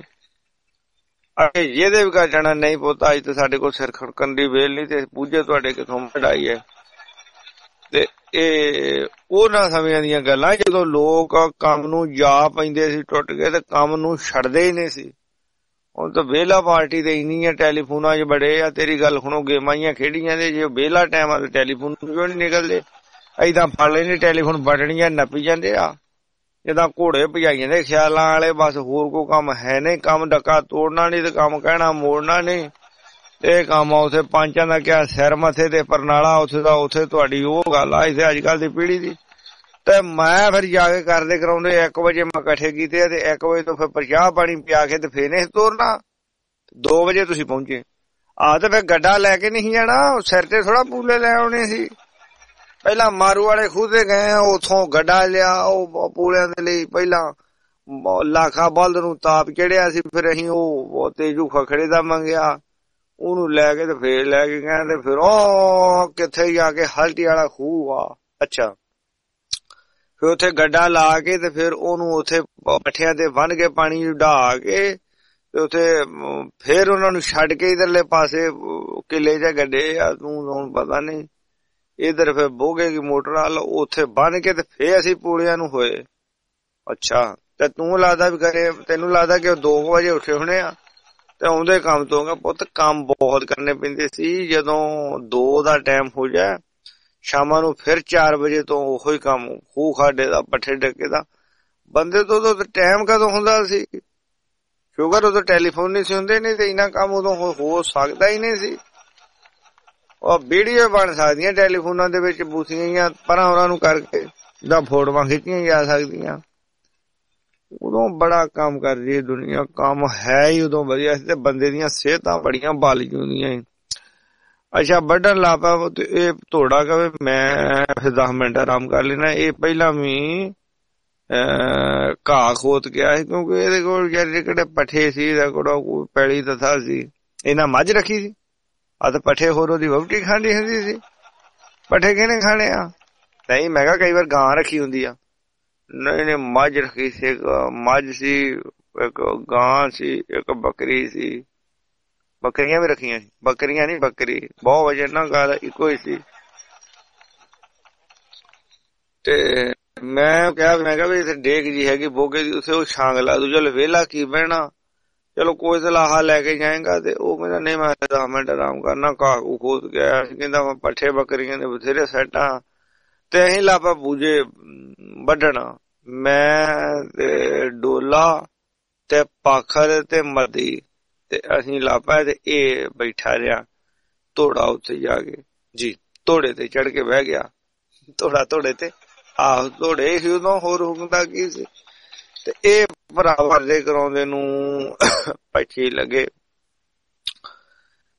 ਜਿਹਦੇ ਵੀ ਘਰ ਜਾਣਾ ਨਹੀਂ ਪੁੱਤ ਅੱਜ ਤੇ ਸਾਡੇ ਕੋਲ ਸਿਰ ਖੜਕਣ ਦੀ ਵੇਲ ਨਹੀਂ ਤੇ ਪੂਜੇ ਤੁਹਾਡੇ ਕਿਥੋਂ ਵਡਾਈ ਹੈ। ਤੇ ਇਹ ਉਹਨਾਂ ਸਮਿਆਂ ਦੀਆਂ ਗੱਲਾਂ ਜਦੋਂ ਲੋਕ ਕੰਮ ਨੂੰ ਜਾ ਪੈਂਦੇ ਸੀ, ਟੁੱਟ ਗਏ ਤੇ ਕੰਮ ਨੂੰ ਛੱਡਦੇ ਹੀ ਨਹੀਂ ਸੀ। ਹੁਣ ਤਾਂ ਵਿਹਲਾ ਪਾਰਟੀ ਤੇ ਇੰਨੀਆਂ ਟੈਲੀਫੋਨਾਂ 'ਚ ਬੜੇ ਆ, ਤੇਰੀ ਗੱਲ ਸੁਣੋ ਗੇਮਾਂ ਹੀ ਖੇਡੀਆਂ ਦੇ, ਜੇ ਵਿਹਲਾ ਟਾਈਮ ਆ ਤੇ ਟੈਲੀਫੋਨ ਕਿਉਂ ਨੀ ਨਿਕਲਦੇ। ਏਦਾਂ ਫੜ ਲੈਂਦੇ ਟੈਲੀਫੋਨ, ਬਟਣੀਆਂ ਨੱਪੀ ਜਾਂਦੇ ਆ ਜਿੱਦਾਂ ਘੋੜੇ ਭਜਾਈਆਂ ਦੇ ਖਿਆਲਾਂ ਵਾਲੇ। ਬਸ ਹੋਰ ਕੋਈ ਕੰਮ ਹੈ ਨਹੀਂ, ਕੰਮ ਡੱਕਾ ਤੋੜਨਾ ਨਹੀਂ ਤੇ ਕੰਮ ਕਹਿਣਾ ਮੋੜਨਾ ਨਹੀਂ। ਇਹ ਕੰਮ ਆ ਉੱਥੇ ਪੰਚਾਂ ਦਾ ਕਿਹਾ ਸਿਰ ਮੱਥੇ ਤੇ ਪਰਨਾਲਾ, ਉੱਥੇ ਦਾ ਉੱਥੇ ਤੁਹਾਡੀ ਉਹ ਗੱਲ ਆ ਇੱਥੇ ਅੱਜ ਕੱਲ ਦੀ ਪੀੜੀ ਦੀ। ਤੇ ਮੈਂ ਫਿਰ ਜਾ ਕੇ ਕਰਦੇ ਕਰਾਉਂਦੇ 1 ਵਜੇ ਮੈਂ ਇਕੱਠੇ ਕੀਤੇ ਤੇ 1 ਵਜੇ ਤੋਂ ਫਿਰ ਚਾਹ ਪਾਣੀ ਪਿਆ ਕੇ ਤੇ ਫੇਰ ਨਹੀਂ ਤੋਰਨਾ। 2 ਵਜੇ ਤੁਸੀਂ ਪਹੁੰਚੇ ਤੇ ਫਿਰ ਗੱਡਾ ਲੈ ਕੇ ਨਹੀਂ ਜਾਣਾ, ਸਿਰ ਤੇ ਥੋੜਾ ਪੂਲੇ ਲੈ ਆਉਣੇ ਸੀ। ਪਹਿਲਾਂ ਮਾਰੂ ਵਾਲੇ ਖੂਹ ਤੇ ਗਏ, ਉਥੋਂ ਗੱਡਾ ਲਿਆ ਉਹ ਪੂਲਿਆਂ ਦੇ ਲਈ। ਪਹਿਲਾਂ ਲਾਖਾ ਬਲਦ ਨੂੰ ਤਾਪ ਚੜਿਆ ਸੀ, ਫਿਰ ਅਸੀਂ ਉਹ ਤੇਜੂ ਖਖੜੇ ਦਾ ਮੰਗਿਆ, ਉਹਨੂੰ ਲੈ ਕੇ ਤੇ ਫੇਰ ਲੈ ਕੇ ਗਏ ਤੇ ਫਿਰ ਉਹ ਕਿੱਥੇ ਜਾ ਕੇ ਹਲਟੀ ਵਾਲਾ ਖੂਹ ਆ। ਅੱਛਾ ਫਿਰ ਉੱਥੇ ਗੱਡਾ ਲਾ ਕੇ ਤੇ ਫਿਰ ਉਹਨੂੰ ਉੱਥੇ ਪੱਠਿਆਂ ਤੇ ਬੰਨ ਕੇ ਪਾਣੀ ਢਾ ਕੇ ਤੇ ਉੱਥੇ ਫੇਰ ਉਹਨਾਂ ਨੂੰ ਛੱਡ ਕੇ ਇਧਰਲੇ ਪਾਸੇ ਕਿਲੇ ਜਾਂ ਗੱਡੇ ਆ, ਤੂੰ ਹੁਣ ਪਤਾ ਨਹੀਂ ਇਧਰ ਫਿਰ ਬੋਗੇ ਦੀ ਮੋਟਰ ਵਾਲ ਉੱਥੇ ਬੰਨ ਕੇ ਤੇ ਫੇਰ ਅਸੀਂ ਪੂੜਿਆਂ ਨੂੰ ਹੋਏ। ਅੱਛਾ ਤੇ ਤੂੰ ਲੱਗਦਾ ਵੀ ਕਰੇ, ਤੈਨੂੰ ਲੱਗਦਾ ਕਿ 2 ਵਜੇ ਉੱਠੇ ਹੋਣੇ ਆ ਤੇ ਆਉਂਦੇ ਕੰਮ ਤੋਂ। ਪੁੱਤ ਕੰਮ ਬਹੁਤ ਕਰਨੇ ਪੈਂਦੇ ਸੀ। ਜਦੋਂ 2 ਦਾ ਟਾਈਮ ਹੋ ਜਾਏ ਸ਼ਾਮਾਂ ਨੂੰ ਫਿਰ 4 ਵਜੇ ਤੋਂ ਉਹੋ ਹੀ ਕੰਮ, ਖੂਹ ਖਾਡੇ ਦਾ, ਪੱਠੇ ਡੱਕੇ ਦਾ। ਬੰਦੇ ਤੋਂ ਉਦੋਂ ਟਾਈਮ ਕਦੋਂ ਹੁੰਦਾ ਸੀ? ਸ਼ੁਗਰ ਉਦੋਂ ਟੈਲੀਫੋਨ ਨਹੀਂ ਸੀ ਹੁੰਦੇ, ਨਹੀਂ ਤੇ ਇੰਨਾ ਕੰਮ ਉਦੋਂ ਹੋ ਸਕਦਾ ਹੀ ਨਹੀਂ ਸੀ। ਉਹ ਵੀਡੀਓ ਬਣ ਸਕਦੀਆਂ ਟੈਲੀਫੋਨਾਂ ਦੇ ਵਿੱਚ, ਬੂਥੀਆਂ ਪਰਾਂ ਉਹਨਾਂ ਨੂੰ ਕਰਕੇ ਜਾਂ ਫੋਟੋਆਂ ਖਿੱਚੀਆਂ ਜਾ ਸਕਦੀਆਂ। ਉਦੋਂ ਬੜਾ ਕੰਮ ਕਰਦੀ ਦੁਨੀਆ, ਕੰਮ ਹੈ ਹੀ ਉਦੋਂ ਵਧੀਆ ਸੀ ਤੇ ਬੰਦੇ ਦੀਆਂ ਸਿਹਤਾਂ ਬੜੀਆਂ ਬਲ ਜੂਦੀਆਂ ਸੀ। ਅੱਛਾ ਵੱਢਣ ਲਾ ਪਿਆ ਤੇ ਇਹ ਧੋੜਾ ਕਵੇ ਮੈਂ ਫਿਰ 10 ਮਿੰਟ ਆਰਾਮ ਕਰ ਲੈਣਾ। ਇਹ ਪਹਿਲਾਂ ਵੀ ਘਾਹ ਖੋਤ ਗਿਆ ਸੀ ਕਿਉਂਕਿ ਇਹਦੇ ਕੋਲ ਜਿਹੜੇ ਪੱਠੇ ਸੀ, ਇਹਦਾ ਕੋਲ ਪੈਲੀ ਤਥਾ ਸੀ, ਇਹਨਾਂ ਮੱਝ ਰੱਖੀ ਸੀ ਆ ਤੇ ਪੱਠੇ ਹੋਰ ਉਹਦੀ ਵਹੁਟੀ ਖਾਂਦੀ ਹੁੰਦੀ ਸੀ। ਪੱਠੇ ਕਿਹਨੇ ਖਾਣੇ ਆ? ਨਹੀਂ ਮੈਂ ਕਿਹਾ ਕਈ ਵਾਰ ਗਾਂ ਰੱਖੀ ਹੁੰਦੀ ਆ। ਨਹੀਂ ਮੱਝ ਰੱਖੀ ਸੀ, ਮੱਝ ਸੀ, ਇੱਕ ਗਾਂ ਸੀ, ਇੱਕ ਬੱਕਰੀ ਸੀ। ਬੱਕਰੀਆਂ ਵੀ ਰੱਖੀਆਂ ਸੀ, ਬੱਕਰੀਆਂ ਨੀ ਬੱਕਰੀ, ਬਹੁਤ ਵਜੇ ਨਾ ਗੱਲ ਇੱਕੋ ਹੀ ਸੀ। ਤੇ ਮੈਂ ਕਿਹਾ ਵੀ ਇੱਥੇ ਡੇਕ ਜੀ ਹੈਗੀ ਬੋਗੇ ਦੀ, ਉੱਥੇ ਉਹ ਛਾਂਗ ਲਾ ਦੂ, ਚਲ ਵਿਹਲਾ ਕੀ ਬਹਿਣਾ, ਚਲੋ ਕੋਈ ਸਲਾਹਾ ਲੈ ਕੇ ਜਾਏਗਾ। ਤੇ ਉਹ ਕਹਿੰਦਾ ਨਹੀਂ ਮੈਂ 10 ਮਿੰਟ ਆਰਾਮ ਕਰਨਾ। ਘਾਹ ਖੋਦ ਗਿਆ, ਕਹਿੰਦਾ ਮੈਂ ਪੱਠੇ ਬੱਕਰੀਆਂ ਦੇ ਬਥੇਰੇ ਸੈੱਟਾਂ ਤੇ ਅਸੀਂ ਲਾਪਾ ਪੂਜੇ ਵੱਢਣਾ। ਮੈਂ ਤੇ ਡੋਲਾ ਤੇ ਪਾਖਰ ਤੇ ਮਦੀ ਤੇ ਅਸੀਂ ਲਾਪਾ ਤੇ ਇਹ ਬੈਠਾ ਰਿਹਾ ਧੋੜਾ ਉੱਥੇ ਜਾ ਕੇ ਜੀ, ਧੋੜੇ ਤੇ ਚੜ ਕੇ ਬਹਿ ਗਿਆ। ਧੋੜੇ ਤੇ ਆਹ ਧੋੜੇ ਸੀ ਉਦੋਂ, ਹੋਰ ਹੁੰਦਾ ਕੀ ਸੀ। ਤੇ ਇਹ ਭਰਾ ਵਰਦੇ ਕਰਾਉਂਦੇ ਨੂੰ 25 ਲੱਗੇ।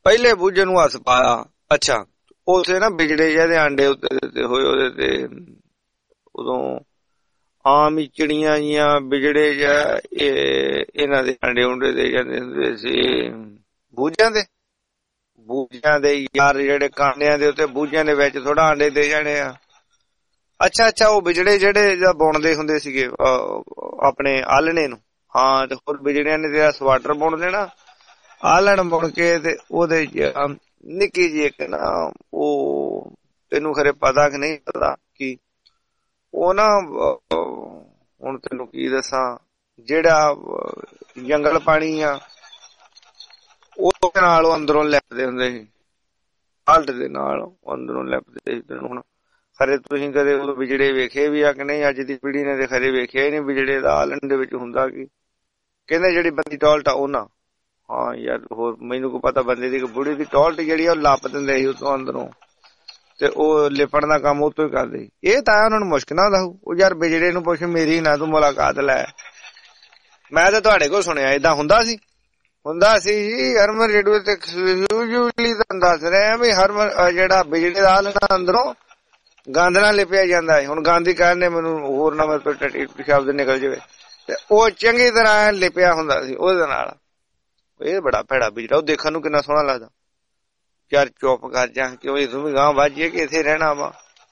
ਪਹਿਲੇ ਬੂਝੇ ਨੂੰ ਹੱਥ ਪਾਇਆ। ਅੱਛਾ, ਉਥੇ ਨਾ ਬਿਜੜੇ ਜਿਹੇ ਆਂਡੇ ਉੱਤੇ ਦਿੱਤੇ ਹੋਏ, ਉਹਦੇ ਤੇ ਉਦੋਂ ਆਮ ਹੀ ਚਿੜੀਆਂ ਜੀਆਂ ਬਿਜੜੇ ਜਾਂ ਇਹਨਾਂ ਦੇ ਆਂਡੇ ਉਂਡੇ ਦੇ ਜਾਂਦੇ ਹੁੰਦੇ ਸੀ ਬੂਝਿਆਂ ਦੇ ਯਾਰ, ਜਿਹੜੇ ਕਾਂਡਿਆਂ ਦੇ ਉੱਤੇ ਬੂਝਿਆਂ ਦੇ ਵਿੱਚ ਥੋੜਾ ਆਂਡੇ ਦੇ ਜਾਣੇ ਆ। ਅੱਛਾ, ਉਹ ਬਿਜੜੇ ਜਿਹੜੇ ਬੁਣਦੇ ਹੁੰਦੇ ਸੀਗੇ ਆਪਣੇ ਆਲਣੇ ਨੂੰ। ਹਾਂ, ਤੇ ਹੋਰ ਬਿਜੜਿਆਂ ਨੇ ਤੇਰਾ ਸਵਾਟਰ ਬੁਣ ਦੇਣਾ, ਆਲਣ ਬੁਣ ਕੇ ਤੇ ਉਹਦੇ ਨਿੱਕੀ ਜਿਹੀ ਇੱਕ ਨਾ, ਉਹ ਤੈਨੂੰ ਖਰੇ ਪਤਾ ਕਿ ਨਹੀਂ ਪਤਾ ਕਿ ਉਹ ਨਾ, ਹੁਣ ਤੈਨੂੰ ਕੀ ਦੱਸਾਂ, ਜਿਹੜਾ ਜੰਗਲ ਪਾਣੀ ਆ ਉਹਦੇ ਨਾਲ ਉਹ ਅੰਦਰੋਂ ਲਿਪਦੇ ਹੁੰਦੇ ਸੀ, ਹਾਲਟ ਦੇ ਨਾਲ ਅੰਦਰੋਂ ਲਿਪਦੇ ਸੀ। ਤੈਨੂੰ ਹੁਣ ਖਰੇ ਤੁਸੀਂ ਕਦੇ ਉਹ ਬਿਜੜੇ ਵੇਖੇ ਵੀ ਆ ਕਿ ਨਹੀਂ? ਅੱਜ ਦੀ ਪੀੜੀ ਨੇ ਤੇ ਖਰੇ ਵੇਖਿਆ ਹੀ ਨਹੀਂ ਬਿਜੜੇ ਦਾ ਆਲਣ ਦੇ ਵਿੱਚ ਹੁੰਦਾ ਕੀ। ਕਹਿੰਦੇ ਜਿਹੜੀ ਬੰਦੀ ਟੋਲਟ ਆ ਉਹਨਾਂ, ਹਾਂ ਯਾਰ ਹੋਰ ਮੈਨੂੰ ਕੋ ਪਤਾ, ਬੰਦੇ ਦੀ ਬੁੜੀ ਦੀ ਟੋਲਟ ਜਿਹੜੀ ਆ ਉਹ ਲੱਪ ਦਿੰਦੇ ਸੀ ਉਤੋਂ ਅੰਦਰੋਂ, ਤੇ ਉਹ ਲਿਪਣ ਦਾ ਕੰਮ ਉਤੋਂ ਹੀ ਕਰਦੇ ਸੀ। ਇਹ ਤਾਂ ਉਹਨਾਂ ਨੂੰ ਮੁਸ਼ਕਿਲ ਹੁੰਦਾ ਉਹ ਯਾਰ ਬਿਜੜੇ ਨੂੰ ਪੁੱਛ, ਮੇਰੀ ਨਾ ਤੂੰ ਮੁਲਾਕਾਤ ਲੈ। ਮੈਂ ਤਾਂ ਤੁਹਾਡੇ ਕੋਲ ਸੁਣਿਆ ਏਦਾਂ ਹੁੰਦਾ ਸੀ ਜੀ। ਹਰਮਨ ਰੇਡੀਓ ਤੇ ਯੂਜੂਅਲੀ ਤੁਹਾਨੂੰ ਦੱਸ ਰਿਹਾ ਵੀ ਹਰਮਨ ਜਿਹੜਾ ਬਿਜੜੇ ਦਾ ਆਲਣਾ ਅੰਦਰੋਂ ਗੰਦ ਨਾਲ ਲਿਪਿਆ ਜਾਂਦਾ ਹੈ। ਹੁਣ ਗੰਦ ਹੀ ਕਹਿੰਦੇ ਮੈਨੂੰ, ਹੋਰ ਨਾ ਸ਼ਬਦ ਨਿਕਲ ਜਾਵੇ, ਤੇ ਉਹ ਚੰਗੀ ਤਰ੍ਹਾਂ ਲਿਪਿਆ ਹੁੰਦਾ ਸੀ ਉਹਦੇ ਨਾਲ। ਇਹ ਬੜਾ ਭੈੜਾ ਬਿਜੜਾ, ਉਹ ਦੇਖਣ ਨੂੰ ਕਿੰਨਾ ਸੋਹਣਾ ਲੱਗਦਾ। ਯਾਰ ਚੁੱਪ ਕਰ ਜਾ, ਕਿਉਂ ਤੂੰ ਵੀ ਗਾਂ ਵਾਜੀਏ ਕਿ ਇੱਥੇ ਰਹਿਣਾ ਵਾ।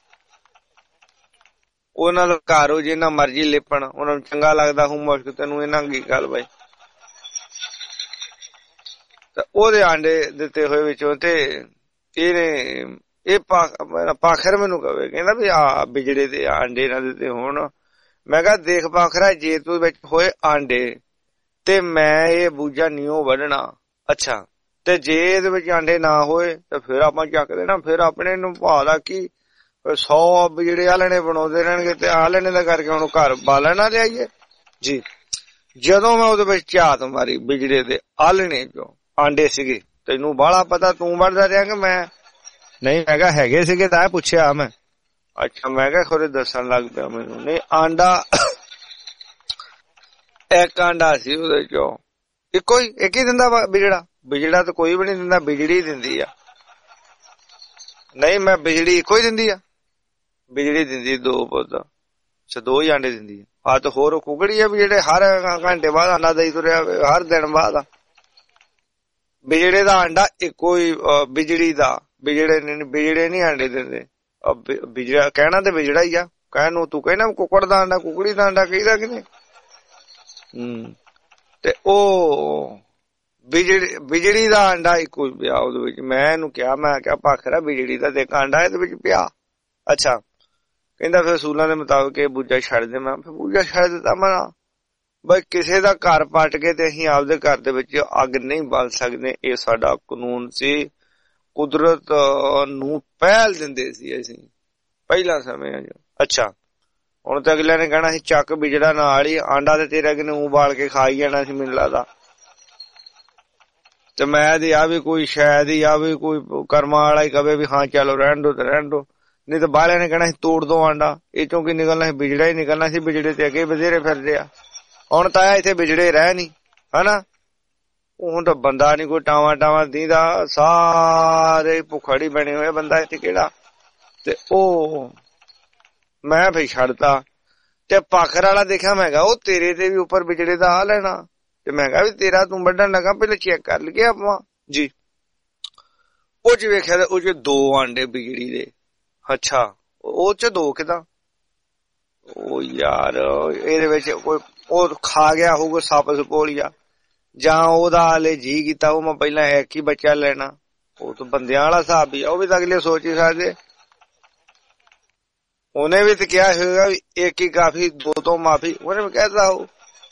ਉਹਨਾਂ ਦਾ ਘਰ ਹੋ ਜਿੰਨਾ ਮਰਜੀ ਲਿਪਣ, ਉਹਨਾਂ ਨੂੰ ਚੰਗਾ ਲੱਗਦਾ ਹੂੰ ਮੁਸ਼ਕ, ਤੈਨੂੰ ਇਹਨਾਂ ਕੀ ਗੱਲ ਬਾਈ। ਤੇ ਉਹਦੇ ਆਂਡੇ ਦਿੱਤੇ ਹੋਏ ਵਿੱਚੋਂ, ਤੇ ਇਹਨੇ ਇਹ ਪਾਖਰ ਮੈਨੂੰ ਕਵੇ, ਕਹਿੰਦਾ ਵੀ ਆ ਬਿਜੜੇ ਦੇ ਆਂਡੇ ਨਾ ਦਿੱਤੇ ਹੋਣ। ਮੈਂ ਕਿਹਾ ਦੇਖ ਪਾਖਰਾ, ਜੇ ਤੂੰ ਵਿੱਚ ਹੋਏ ਆਂਡੇ ਤੇ ਮੈਂ ਇਹ ਬੂਝਾ ਨੀਓ ਵੱਢਣਾ। ਅੱਛਾ, ਤੇ ਜੇ ਇਹਦੇ ਵਿੱਚ ਆਂਡੇ ਨਾ ਹੋਏ ਤੇ ਫਿਰ ਆਪਾਂ ਚੱਕ ਦੇਣਾ। ਫਿਰ ਆਪਣੇ ਨੂੰ ਭਾਅ ਕੀ 100 ਬਿਜੜੇ ਆਲਣੇ ਬਣਾਉਂਦੇ ਰਹਿਣਗੇ, ਤੇ ਆਲਣੇ ਦਾ ਕਰਕੇ ਹੁਣ ਘਰ ਬਾਲਣ ਨਾ ਲਿਆਈਏ ਜੀ। ਜਦੋਂ ਮੈਂ ਉਹਦੇ ਵਿੱਚ ਝਾਤ ਮਾਰੀ ਬਿਜੜੇ ਦੇ ਆਲਣੇ ਚੋਂ ਆਂਡੇ ਸੀਗੇ, ਤੈਨੂੰ ਬਾਹਲਾ ਪਤਾ, ਤੂੰ ਵੱਢਦਾ ਰਿਹਾ ਕਿ ਮੈਂ ਨਹੀਂ? ਮੈਂ ਕਿਹਾ ਹੈਗੇ ਸੀਗੇ ਤਾਂ ਪੁੱਛਿਆ ਮੈਂ। ਅੱਛਾ, ਮੈਂ ਕਿਹਾ ਖੋਰੇ ਦੱਸਣ ਲੱਗ ਪਿਆ ਮੈਨੂੰ। ਨਹੀਂ, ਆਂਡਾ ਇੱਕ ਆਂਡਾ ਸੀ ਉਹਦੇ ਚੋਂ, ਇੱਕ ਹੀ ਦਿੰਦਾ ਬਿਜੜਾ ਤਾਂ ਕੋਈ ਵੀ ਨੀ ਦਿੰਦਾ, ਬਿਜੜੀ ਦਿੰਦੀ ਆ। ਨਹੀਂ, ਮੈਂ ਬਿਜੜੀ ਇੱਕੋ ਹੀ ਦਿੰਦੀ ਆ, ਬਿਜੜੀ ਦਿੰਦੀ 2 ਪੁੱਤ। ਅੱਛਾ, 2 ਹੀ ਆਂਡੇ ਦਿੰਦੀ ਆ। ਆ ਤਾਂ ਹੋਰ ਕੁਕੜੀ ਆ ਵੀ ਜਿਹੜੇ ਹਰ ਘੰਟੇ ਬਾਅਦ ਆਂਡਾ ਦੇਈ ਤੁਰਿਆ, ਹਰ ਦਿਨ ਬਾਅਦ। ਬਿਜੜੇ ਦਾ ਆਂਡਾ ਇੱਕੋ ਹੀ, ਬਿਜੜੇ ਨੀ ਆਂਡੇ ਦਿੰਦੇ। ਬਿਜੜਾ ਕਹਿਣਾ ਤੇ ਬਿਜੜਾ ਹੀ ਆ, ਕਹਿਣ ਨੂੰ ਤੂੰ ਕਹਿਣਾ ਕੁੱਕੜ ਦਾ ਆਂਡਾ, ਕੁਕੜੀ ਦਾ ਆਂਡਾ ਕਹੀਦਾ ਕਿ ਨਹੀਂ। ਤੇ ਉਹ ਬਿਜੜੀ ਦਾ ਆਂਡਾ ਇੱਕੋ ਪਿਆ ਉਹਦੇ ਵਿੱਚ। ਮੈਂ ਇਹਨੂੰ ਕਿਹਾ, ਮੈਂ ਕਿਹਾ ਪਾਖਰਾ ਬਿਜੜੀ ਦਾ ਤੇ ਆਂਡਾ ਇਹਦੇ ਵਿੱਚ ਪਿਆ। ਅੱਛਾ, ਕਹਿੰਦਾ ਫਿਰ ਅਸੂਲਾਂ ਦੇ ਮੁਤਾਬਕ ਇਹ ਬੂਝਾ ਛੱਡ ਦੇ। ਮੈਂ ਫਿਰ ਬੂਝਾ ਛੱਡ ਦਿੱਤਾ। ਮੈਂ ਬਈ ਕਿਸੇ ਦਾ ਘਰ ਪੱਟ ਕੇ ਤੇ ਅਸੀਂ ਆਪਦੇ ਘਰ ਦੇ ਵਿੱਚ ਅੱਗ ਨਹੀਂ ਬਾਲ ਸਕਦੇ, ਇਹ ਸਾਡਾ ਕਾਨੂੰਨ ਸੀ। ਕੁਦਰਤ ਨੂੰ ਪਹਿਲ ਦਿੰਦੇ ਸੀ ਅਸੀਂ ਪਹਿਲਾਂ ਸਮਿਆਂ ਚ। ਅੱਛਾ, ਹੁਣ ਤਾਂ ਅਗਲਿਆਂ ਨੇ ਕਹਿਣਾ ਸੀ ਚੱਕ ਬਿਜੜਾ ਨਾਲ ਹੀ, ਆਂਡਾ ਤੇ ਤੇਰਾ ਕਿਨੇ ਉਬਾਲ ਕੇ ਖਾ ਹੀ ਜਾਣਾ ਸੀ ਮੈਨੂੰ ਲੱਗਦਾ। ਤੇ ਮੈਂ ਦੀ ਆ ਵੀ ਕੋਈ ਸ਼ਾਇਦ ਹੀ ਆ ਵੀ ਕੋਈ ਕਰਮਾਂ ਵਾਲਾ ਹੀ ਕਵੇ ਵੀ ਹਾਂ ਚਲੋ ਰਹਿਣ ਦੋ ਤੇ ਰਹਿਣ ਦੋ, ਨਹੀਂ ਤਾਂ ਬਾਹਲਿਆਂ ਨੇ ਕਹਿਣਾ ਸੀ ਤੋੜ ਦੋ ਆਂਡਾ। ਇਹ ਚੋਂ ਕੀ ਨਿਕਲਣਾ ਸੀ? ਬਿਜੜਾ ਹੀ ਨਿਕਲਣਾ ਸੀ। ਬਿਜੜੇ ਤੇ ਅੱਗੇ ਵਧੇਰੇ ਫਿਰਦੇ ਆ। ਹੁਣ ਤਾਂ ਇੱਥੇ ਬਿਜੜੇ ਰਹਿ ਨੀ, ਹਨਾ। ਹੁਣ ਤਾਂ ਬੰਦਾ ਨੀ ਕੋਈ ਟਾਵਾਂ ਦੀਂਦਾ, ਸਾਰੇ ਭੁੱਖੜੀ ਬਣੇ ਹੋਏ, ਬੰਦਾ ਇੱਥੇ ਕਿਹੜਾ। ਤੇ ਉਹ ਮੈਂ ਫਿਰ ਛੱਡਤਾ। ਤੇ ਪਾਖਰ ਵਾਲਾ ਦੇਖਿਆ, ਮੈਂ ਕਿਹਾ ਉਹ ਤੇਰੇ ਤੇ ਵੀ ਉੱਪਰ ਬਿਜੜੇ ਦਾ ਆ ਲੈਣਾ। ਤੇ ਮੈਂ ਕਿਹਾ ਵੀ ਤੇਰਾ ਤੂੰ ਵੱਢਣ ਲੱਗਾ, ਪਹਿਲੇ ਚੈੱਕ ਕਰ ਲਈਏ ਆਪਾਂ ਜੀ। ਉਹ ਚ ਵੇਖਿਆ ਤੇ ਉਹ ਚ 2 ਆਂਡੇ ਬਿਜੜੀ ਦੇ। ਅੱਛਾ, ਉਹ ਚ 2 ਕਿਦਾਂ? ਉਹ ਯਾਰ ਇਹਦੇ ਵਿੱਚ ਕੋਈ ਉਹ ਖਾ ਗਿਆ ਹੋਊਗਾ ਸੱਪ ਸਪੋਲੀਆ, ਜਾਂ ਉਹਦਾ ਹਾਲੇ ਜੀ ਕੀਤਾ ਉਹ ਮੈਂ ਪਹਿਲਾਂ ਇੱਕ ਹੀ ਬੱਚਾ ਲੈਣਾ। ਉਹ ਤਾਂ ਬੰਦਿਆਂ ਵਾਲਾ ਹਿਸਾਬ ਹੀ ਆ, ਉਹ ਵੀ ਤਾਂ ਅਗਲੇ ਸੋਚ ਹੀ ਸਕਦੇ। ਉਹਨੇ ਵੀ ਤਾਂ ਕਿਹਾ ਹੋਏਗਾ ਵੀ ਇੱਕ ਹੀ ਕਾਫੀ, 2 ਤੋਂ ਮਾਫੀ, ਉਹਨੇ ਵੀ ਕਹਿਤਾ ਹੋ।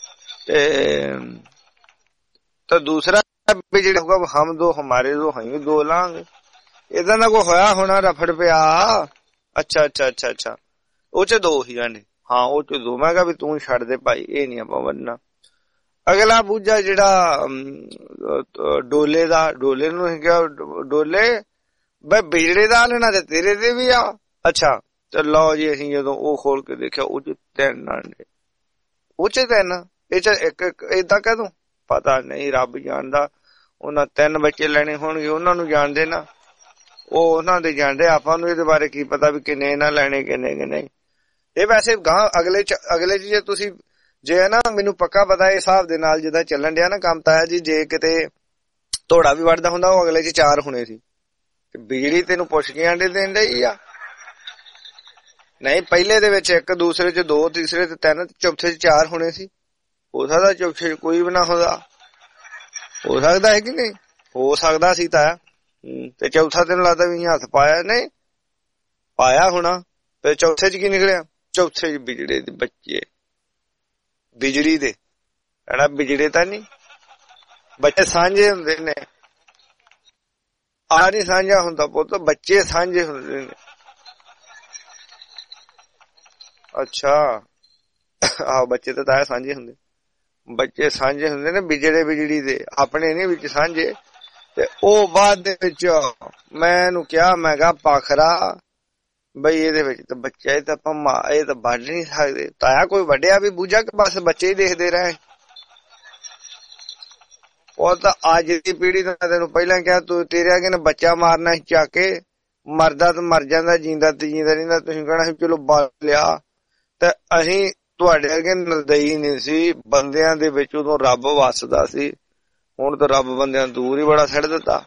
ਤੇ ਦੂਸਰਾ ਵੀ ਜਿਹੜਾ ਹੋਊਗਾ ਹਮ 2 ਹਮਾਰੇ 2 ਹਈ 2 ਲਾਂਗੇ, ਏਦਾਂ ਦਾ ਕੋਈ ਹੋਇਆ ਹੋਣਾ ਰਫੜ ਪਿਆ। ਅੱਛਾ, ਉਹ ਚ 2 ਹੀ ਆਂਡੇ। ਹਾਂ, ਉਹ ਚ 2। ਮੈਂ ਕਿਹਾ ਵੀ ਤੂੰ ਛੱਡ ਦੇ ਭਾਈ, ਇਹ ਨੀ ਆਪਾਂ ਵੱਢਣਾ। ਅਗਲਾ ਬੂਝਾ ਜਿਹੜਾ ਡੋਲੇ ਦਾ, ਡੋਲੇ ਨੂੰ ਕਿਹਾ ਡੋਲੇ ਬਈ ਬਿਜੜੇ ਦਾ ਲੈਣਾ ਤੇ ਤੇਰੇ ਤੇ ਵੀ ਆ। ਅੱਛਾ, ਤੇ ਲਓ ਜੀ ਅਸੀਂ ਜਦੋਂ ਉਹ ਖੋਲ ਕੇ ਦੇਖਿਆ ਉਹ ਚ 3 ਆਂਡੇ। ਉਹ ਚ 3, ਇਹ ਚ ਇੱਕ ਏਦਾਂ ਕਹਿ ਦੂੰ, ਪਤਾ ਨਹੀਂ ਰੱਬ ਜਾਣਦਾ। ਉਹਨਾਂ 3 ਬੱਚੇ ਲੈਣੇ ਹੋਣਗੇ, ਉਹਨਾਂ ਨੂੰ ਜਾਣਦੇ ਨਾ, ਉਹ ਉਹਨਾਂ ਦੇ ਜਾਣਦੇ। ਆਪਾਂ ਨੂੰ ਇਹਦੇ ਬਾਰੇ ਕੀ ਪਤਾ ਵੀ ਕਿੰਨੇ ਨਾ ਲੈਣੇ, ਕਿੰਨੇ ਕਿ ਨਹੀਂ। ਇਹ ਵੈਸੇ ਗਾਂ ਅਗਲੇ ਚ ਜੇ ਤੁਸੀਂ ਜੇ ਨਾ, ਮੈਨੂੰ ਪੱਕਾ ਪਤਾ ਇਹ ਹਿਸਾਬ ਦੇ ਨਾਲ ਜਿੱਦਾਂ ਚੱਲਣ ਡਿਆ ਨਾ ਕੰਮ ਤਾਇਆ ਜੀ, ਜੇ ਕਿਤੇ ਧੋੜਾ ਵੀ ਵੜਦਾ ਹੁੰਦਾ ਉਹ ਅਗਲੇ ਚ 4 ਹੋਣੇ ਸੀ। ਬਿਜਲੀ ਤੈਨੂੰ ਪੁੱਛ ਕੇ ਆਂਡੇ ਦੇਣ ਡਈ ਆ? ਨਹੀਂ, ਪਹਿਲੇ ਦੇ ਵਿੱਚ 1, ਦੂਸਰੇ ਚ 2, ਤੀਸਰੇ ਚ 3, ਚੌਥੇ ਚ 4 ਹੋਣੇ ਸੀ। ਹੋ ਸਕਦਾ ਚੌਥੇ ਚ ਕੋਈ ਵੀ ਨਾ ਹੁੰਦਾ, ਹੋ ਸਕਦਾ ਹੈ ਕਿ ਨਹੀਂ? ਹੋ ਸਕਦਾ ਸੀ ਤਾਇਆ। ਤੇ ਚੌਥਾ ਤੈਨੂੰ ਲੱਗਦਾ ਵੀ ਹੱਥ ਪਾਇਆ? ਨਹੀਂ ਪਾਇਆ ਹੋਣਾ। ਤੇ ਚੌਥੇ ਚ ਕੀ ਨਿਕਲਿਆ? ਚੌਥੇ ਚ ਬਿਜੜੇ ਦੇ ਬੱਚੇ, ਬਿਜਲੀ ਦੇ ਕਹਿਣਾ, ਬਿਜੜੇ ਤਾਂ ਨਹੀਂ, ਬੱਚੇ ਸਾਂਝੇ ਹੁੰਦੇ ਨੇ। ਆ ਨਹੀਂ ਸਾਂਝਾ ਹੁੰਦਾ ਪੁੱਤ, ਬੱਚੇ ਸਾਂਝੇ ਹੁੰਦੇ ਨੇ। ਅੱਛਾ, ਆਹੋ ਬੱਚੇ ਤਾਂ ਤਾਇਆ ਸਾਂਝੇ ਹੁੰਦੇ, ਬੱਚੇ ਸਾਂਝੇ ਹੁੰਦੇ ਨੇ, ਬਿਜੜੇ ਬਿਜੜੀ ਦੇ ਆਪਣੇ ਨੀ ਵਿੱਚ ਸਾਂਝੇ। ਤੇ ਉਹ ਬਾਅਦ ਦੇ ਵਿੱਚ ਮੈਂ ਇਹਨੂੰ ਕਿਹਾ, ਮੈਂ ਕਿਹਾ ਪਾਖਰਾ ਬਈ ਇਹਦੇ ਵਿੱਚ ਤਾਂ ਬੱਚਾ, ਇਹ ਤਾਂ ਆਪਾਂ ਇਹ ਤਾਂ ਵੱਢ ਨੀ ਸਕਦੇ। ਤਾਇਆ ਕੋਈ ਵੱਢਿਆ ਵੀ ਬੂਝਾ ਕਿ ਬਸ ਬੱਚੇ ਹੀ ਦੇਖਦੇ ਰਹੇ? ਉਹ ਤਾਂ ਅੱਜ ਦੀ ਪੀੜ੍ਹੀ ਦਾ, ਤੈਨੂੰ ਪਹਿਲਾਂ ਕਿਹਾ, ਤੂੰ ਤੇਰੇ ਅੱਗੇ ਨੇ ਬੱਚਾ ਮਾਰਨਾ ਸੀ ਚੱਕ ਕੇ, ਮਰਦਾ ਤਾਂ ਮਰ ਜਾਂਦਾ, ਜਿੰਦਾ ਤੇ ਜਿੰਦਾ ਰਹਿੰਦਾ। ਤੁਸੀਂ ਕਹਿਣਾ ਸੀ ਚਲੋ ਬਾਲ ਲਿਆ। ਤੇ ਅਸੀਂ ਤੁਹਾਡੇ ਅੱਗੇ ਨਿਰਦਈ ਨਹੀਂ ਸੀ, ਬੰਦਿਆਂ ਦੇ ਵਿੱਚ ਉਦੋਂ ਰੱਬ ਵੱਸਦਾ ਸੀ। ਹੁਣ ਤਾਂ ਰੱਬ ਬੰਦਿਆਂ ਦੂਰ ਹੀ ਬੜਾ ਛੱਡ ਦਿੱਤਾ।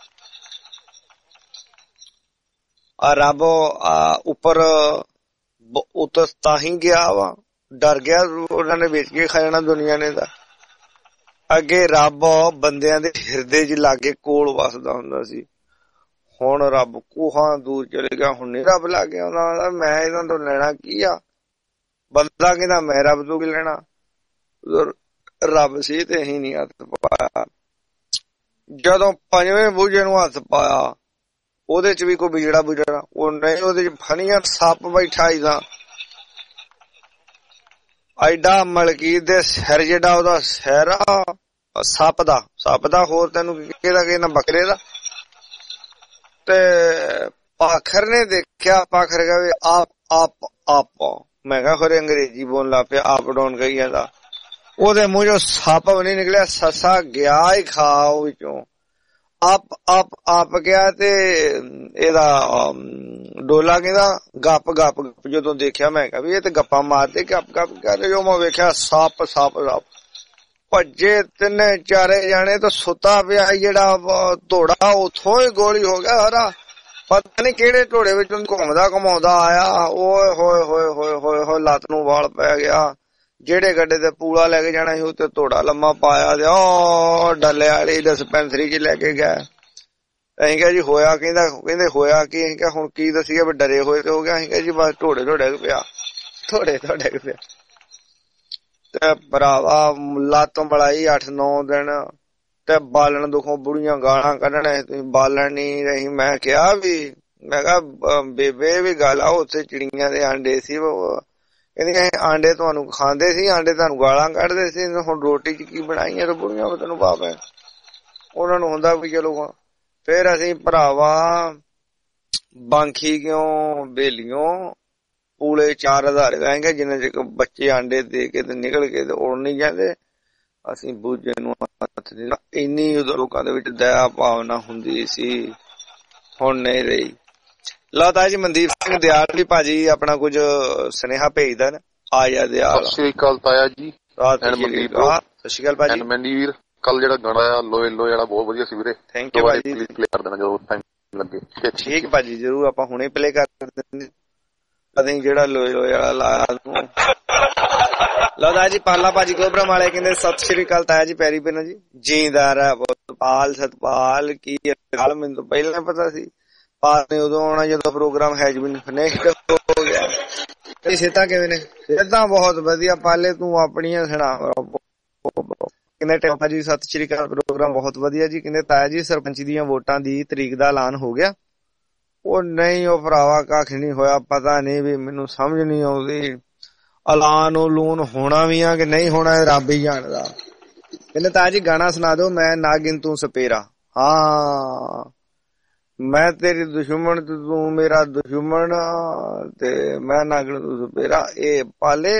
ਆ ਰੱਬ ਉੱਪਰ ਤਾਂ ਹੀ ਗਿਆ ਵਾ, ਡਰ ਗਿਆ, ਉਹਨਾਂ ਨੇ ਵੇਚ ਕੇ ਖਾ ਜਾਣਾ ਦੁਨੀਆ ਨੇ। ਤਾਂ ਅੱਗੇ ਰੱਬ ਬੰਦਿਆਂ ਦੇ ਹਿਰਦੇ ਚ ਲਾਗੇ ਕੋਲ ਵਸਦਾ ਹੁੰਦਾ ਸੀ। ਹੁਣ ਰੱਬ ਕੋਹਾਂ ਦੂਰ ਚਲੇ ਗਿਆ। ਹੁਣ ਨੀ ਰੱਬ ਲਾਗੇ ਆਉਂਦਾ। ਮੈਂ ਇਹਨਾਂ ਤੋਂ ਲੈਣਾ ਕੀ ਆ? ਬੰਦਾ ਕਹਿੰਦਾ ਮੈਂ ਰੱਬ ਤੋਂ ਕੀ ਲੈਣਾ? ਰੱਬ ਸੀ ਤੇ ਅਸੀਂ ਨੀ ਹੱਥ ਪਾਇਆ। ਜਦੋਂ 5ਵੇਂ ਬੂਝੇ ਨੂੰ ਹੱਥ ਪਾਇਆ, ਉਹਦੇ ਚ ਵੀ ਕੋਈ ਬਿਜੜਾ ਬੁਜੜਾ ਉਹ ਨਹੀਂ, ਉਹਦੇ ਚ ਫਣੀਆਂ ਸੱਪ ਬੈਠਾ ਏਦਾਂ ਐਡਾ ਮਲਕੀਤ ਦੇ ਸਿਰ ਜਿਹੜਾ ਉਹਦਾ ਸਿਰ ਆ ਸੱਪ ਦਾ ਹੋਰ ਤੈਨੂੰ ਕਿਹਦਾ ਕਹਿੰਦਾ? ਬੱਕਰੇ ਦਾ। ਤੇ ਪਾਖਰ ਨੇ ਦੇਖਿਆ, ਪਾਖਰ ਕਹੇ ਆਪ ਮੈਂ ਕਿਹਾ ਖਰੇ ਅੰਗਰੇਜ਼ੀ ਬੋਲਣ ਲੱਗ ਪਿਆ, ਆਪ ਡਾਊਨ ਕਹੀ ਜਾਂਦਾ। ਉਹਦੇ ਮੂੰਹ ਚੋਂ ਸੱਪ ਵੀ ਨੀ ਨਿਕਲਿਆ, ਸੱਸਾ ਗਿਆ ਹੀ ਖਾ ਉਹ ਵਿੱਚੋਂ। ਆਪ ਗਿਆ ਤੇ ਇਹਦਾ ਡੋਲਾ ਕਹਿੰਦਾ ਗੱਪ ਗੱਪ। ਜਦੋਂ ਦੇਖਿਆ ਮੈਂ ਕਿਹਾ ਵੀ ਇਹ ਤੇ ਗੱਪਾਂ ਮਾਰਦੇ, ਗੱਪ ਗੱਪ ਕਰਦੇ। ਜੋ ਮੈਂ ਵੇਖਿਆ ਸੱਪ ਭੱਜੇ 3-4 ਜਾਣੇ ਤਾਂ ਸੁੱਤਾ ਪਿਆ ਜਿਹੜਾ ਧੋੜਾ, ਉਥੋਂ ਹੀ ਗੋਲੀ ਹੋ ਗਿਆ ਹਰਾ। ਪਤਾ ਨੀ ਕਿਹੜੇ ਢੋੜੇ ਵਿੱਚ ਘੁੰਮਦਾ ਘੁਮਾਉਂਦਾ ਆਇਆ। ਓਏ ਹੋਏ ਹੋਏ ਹੋਏ ਹੋਏ ਹੋਏ, ਲੱਤ ਨੂੰ ਵਾਲ ਪੈ ਗਿਆ। ਜਿਹੜੇ ਗੱਡੇ ਤੇ ਪੂਲਾ ਲੈ ਕੇ ਜਾਣਾ ਸੀ ਉੱਤੇ ਧੋੜਾ ਲੰਮਾ ਪਾਇਆ ਤੇ ਉਹ ਡੱਲੇ ਵਾਲੀ ਡਿਸਪੈਂਸਰੀ ਚ ਲੈ ਕੇ ਗਿਆ। ਅਸੀਂ ਕਿਹਾ ਜੀ ਹੋਇਆ? ਕਹਿੰਦੇ ਹੋਇਆ ਕੀ? ਅਸੀਂ ਕਿਹਾ ਹੁਣ ਕੀ ਦੱਸੀਏ ਵੀ ਡਰੇ ਹੋਏ ਤੇ ਹੋ ਗਿਆ। ਅਸੀਂ ਕਿਹਾ ਜੀ ਬਸ ਢੋੜੇ ਪਿਆ। ਤੇ ਭਰਾਵਾ ਲੱਤ ਬੜਾਈ 8-9 ਦਿਨ ਤੇ ਬਾਲਣ ਦੁਖੋਂ ਬੁੜੀਆਂ ਗਾਲਾਂ ਕੱਢਣਾ, ਤੁਸੀਂ ਬਾਲਣ ਨੀ ਰਹੀ। ਮੈਂ ਕਿਹਾ ਬੇਬੇ ਵੀ ਗੱਲ ਆ, ਉੱਥੇ ਚਿੜੀਆਂ ਦੇ ਆਂਡੇ ਸੀ। ਕਹਿੰਦੀ ਆਂਡੇ ਤੁਹਾਨੂੰ ਖਾਂਦੇ ਸੀ, ਆਂਡੇ ਤੁਹਾਨੂੰ ਗਾਲਾਂ ਕੱਢਦੇ ਸੀ। ਹੁਣ ਰੋਟੀ ਚ ਕੀ ਬਣਾਈਆਂ ਤੇ ਬੁੜੀਆਂ ਤੈਨੂੰ ਪਾਪੇ ਉਹਨਾਂ ਨੂੰ ਹੁੰਦਾ ਵੀ ਚਲੋ। ਫੇਰ ਅਸੀਂ ਭਰਾਵਾ ਬਾਂਖੀ ਕਿਉਂ ਬੇਲੀਓ ਪੂਲੇ 4000 ਗਾਏਗੇ, ਜਿੰਨੇ ਚ ਬੱਚੇ ਆਂਡੇ ਦੇ ਕੇ ਤੇ ਨਿਕਲ ਕੇ ਤੇ ਉੜ ਨੀ ਜਾਂਦੇ। ਅਸੀਂ ਬੂਝੇ ਨੂੰ ਹੱਥ ਦੇਣਾ, ਇੰਨੀ ਉਦੋਂ ਲੋਕਾਂ ਦੇ ਵਿੱਚ ਦਇਆ ਭਾਵਨਾ ਹੁੰਦੀ ਸੀ, ਹੁਣ ਨਹੀਂ ਰਹੀ। ਲਓ ਤਾਇਆ ਜੀ, ਮਨਦੀਪ ਸਿੰਘ ਦਿਆਲ ਵੀ ਭਾਜੀ ਆਪਣਾ ਕੁਝ ਸੁਨੇਹਾ ਭੇਜਦਾ ਨਾ। ਆ ਜਾ ਦਿਆਲ। ਸਤਿ ਸ਼੍ਰੀ ਅਕਾਲ ਤਾਇਆ ਜੀ। ਸਤਿ ਸ਼੍ਰੀ ਅਕਾਲ ਭਾਜੀ। ਮਨਦੀਪ ਕੱਲ ਜਿਹੜਾ ਗਾਣਾ ਆ ਲੋਏ ਲੋਏ ਵਾਲਾ ਬਹੁਤ ਵਧੀਆ ਸੀ ਵੀਰੇ। ਥੈਂਕ ਯੂ ਭਾਜੀ। ਪਲੇ ਕਰ ਦੇਣਾ ਜਦੋਂ ਟਾਈਮ ਲੱਗੇ। ਠੀਕ ਭਾਜੀ, ਜਰੂਰ ਆਪਾਂ ਹੁਣੇ ਪਲੇ ਕਰ ਦਿੰਦੇ। ਕਦੇ ਜਿਹੜਾ ਲੋਏ ਲੋਏ ਵਾਲਾ ਲਾਇਆ ਤੂੰ। ਲਓ ਤਾਇਆ ਜੀ, ਪਾਲਾ ਭਾਜੀ ਕੋਬਰਮ ਵਾਲੇ ਕਹਿੰਦੇ ਸਤਿ ਸ਼੍ਰੀ ਅਕਾਲ ਤਾਇਆ ਜੀ, ਪੈਰੀ ਪੈਣਾ ਜੀ। ਜੀਂਦਾ ਰਹਿ ਪਾਲ ਸਤਪਾਲ। ਕੀ ਗੱਲ ਮੈਨੂੰ ਤਾਂ ਪਹਿਲਾਂ ਪਤਾ ਸੀ। ਪਾਲ ਨੇ ਉਦੋਂ ਆਉਣਾ ਜਦੋਂ ਪ੍ਰੋਗਰਾਮ ਹੈਜ ਬਿਨ ਫਿਨਿਸ਼ਡ ਹੋ ਗਿਆ। ਤੇ ਸਿਹਤਾਂ ਕਿਵੇਂ ਨੇ? ਸਿਹਤਾਂ ਬਹੁਤ ਵਧੀਆ ਪਾਲੇ, ਤੂੰ ਆਪਣੀਆਂ ਸੁਣਾ। ਕਹਿੰਦੇ ਟੈਂਪਾ ਜੀ ਸਤਿ ਸ਼੍ਰੀ ਅਕਾਲ, ਪ੍ਰੋਗਰਾਮ ਬਹੁਤ ਵਧੀਆ ਜੀ। ਕਹਿੰਦੇ ਤਾਇਆ ਜੀ ਸਰਪੰਚੀ ਦੀਆਂ ਵੋਟਾਂ ਦੀ ਤਰੀਕ ਦਾ ਐਲਾਨ ਹੋ ਗਿਆ? ਉਹ ਨਹੀਂ ਉਹ ਭਰਾਵਾ ਕੱਖ ਨੀ ਹੋਇਆ, ਪਤਾ ਨੀ ਵੀ ਮੈਨੂੰ ਸਮਝ ਨੀ ਆਉਂਦੀ ਐਲਾਨ ਉਲੂਨ ਹੋਣਾ ਵੀ ਆ ਕਿ ਨਹੀਂ ਹੋਣਾ, ਰੱਬ ਹੀ ਜਾਣਦਾ। ਕਹਿੰਦੇ ਤਾਇਆ ਜੀ ਗਾਣਾ ਸੁਣਾ ਦਿਓ, ਮੈਂ ਨਾਗਿਨ ਤੂੰ ਸਪੇਰਾ। ਹਾਂ ਮੈਂ ਤੇਰੀ ਦੁਸ਼ਮਣ ਤੇ ਤੂੰ ਮੇਰਾ ਦੁਸ਼ਮਣ ਤੇ ਮੈਂ ਨਾਗਣ ਤੂੰ ਸਪੇਰਾ। ਇਹ ਪਾਲੇ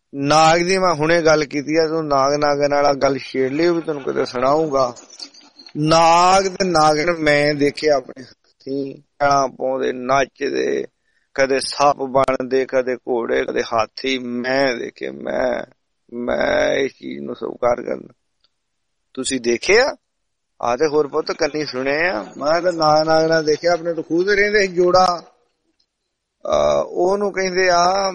ਨਾਗ ਦੀ ਮੈਂ ਹੁਣੇ ਗੱਲ ਕੀਤੀ ਆ, ਤੂੰ ਨਾਗਣ ਵਾਲਾ ਗੱਲ ਛੇੜ ਲਈ ਵੀ ਤੈਨੂੰ ਕਦੇ ਸੁਣਾਊਗਾ। ਨਾਗ ਤੇ ਨਾਗਣ ਮੈਂ ਦੇਖੇ ਆਪਣੇ ਹੱਥੀਂ, ਪੈਲਾਂ ਪਾਉਂਦੇ ਨੱਚਦੇ, ਕਦੇ ਸੱਪ ਬਣਦੇ, ਕਦੇ ਘੋੜੇ, ਕਦੇ ਹਾਥੀ, ਮੈਂ ਦੇਖੇ। ਮੈਂ ਇਸ ਚੀਜ਼ ਨੂੰ ਸਵੀਕਾਰ ਕਰਨਾ। ਤੁਸੀਂ ਦੇਖਿਆ? ਆ ਤੇ ਹੋਰ ਪੁੱਤ ਕੰਨੀ ਸੁਣੇ ਆ। ਮੈਂ ਤਾਂ ਨਾਗ ਨਾਲ ਦੇਖਿਆ ਆਪਣੇ ਤੋਂ ਖੂਦ ਰਹਿੰਦੇ ਸੀ ਜੋੜਾ। ਉਹਨੂੰ ਕਹਿੰਦੇ ਆ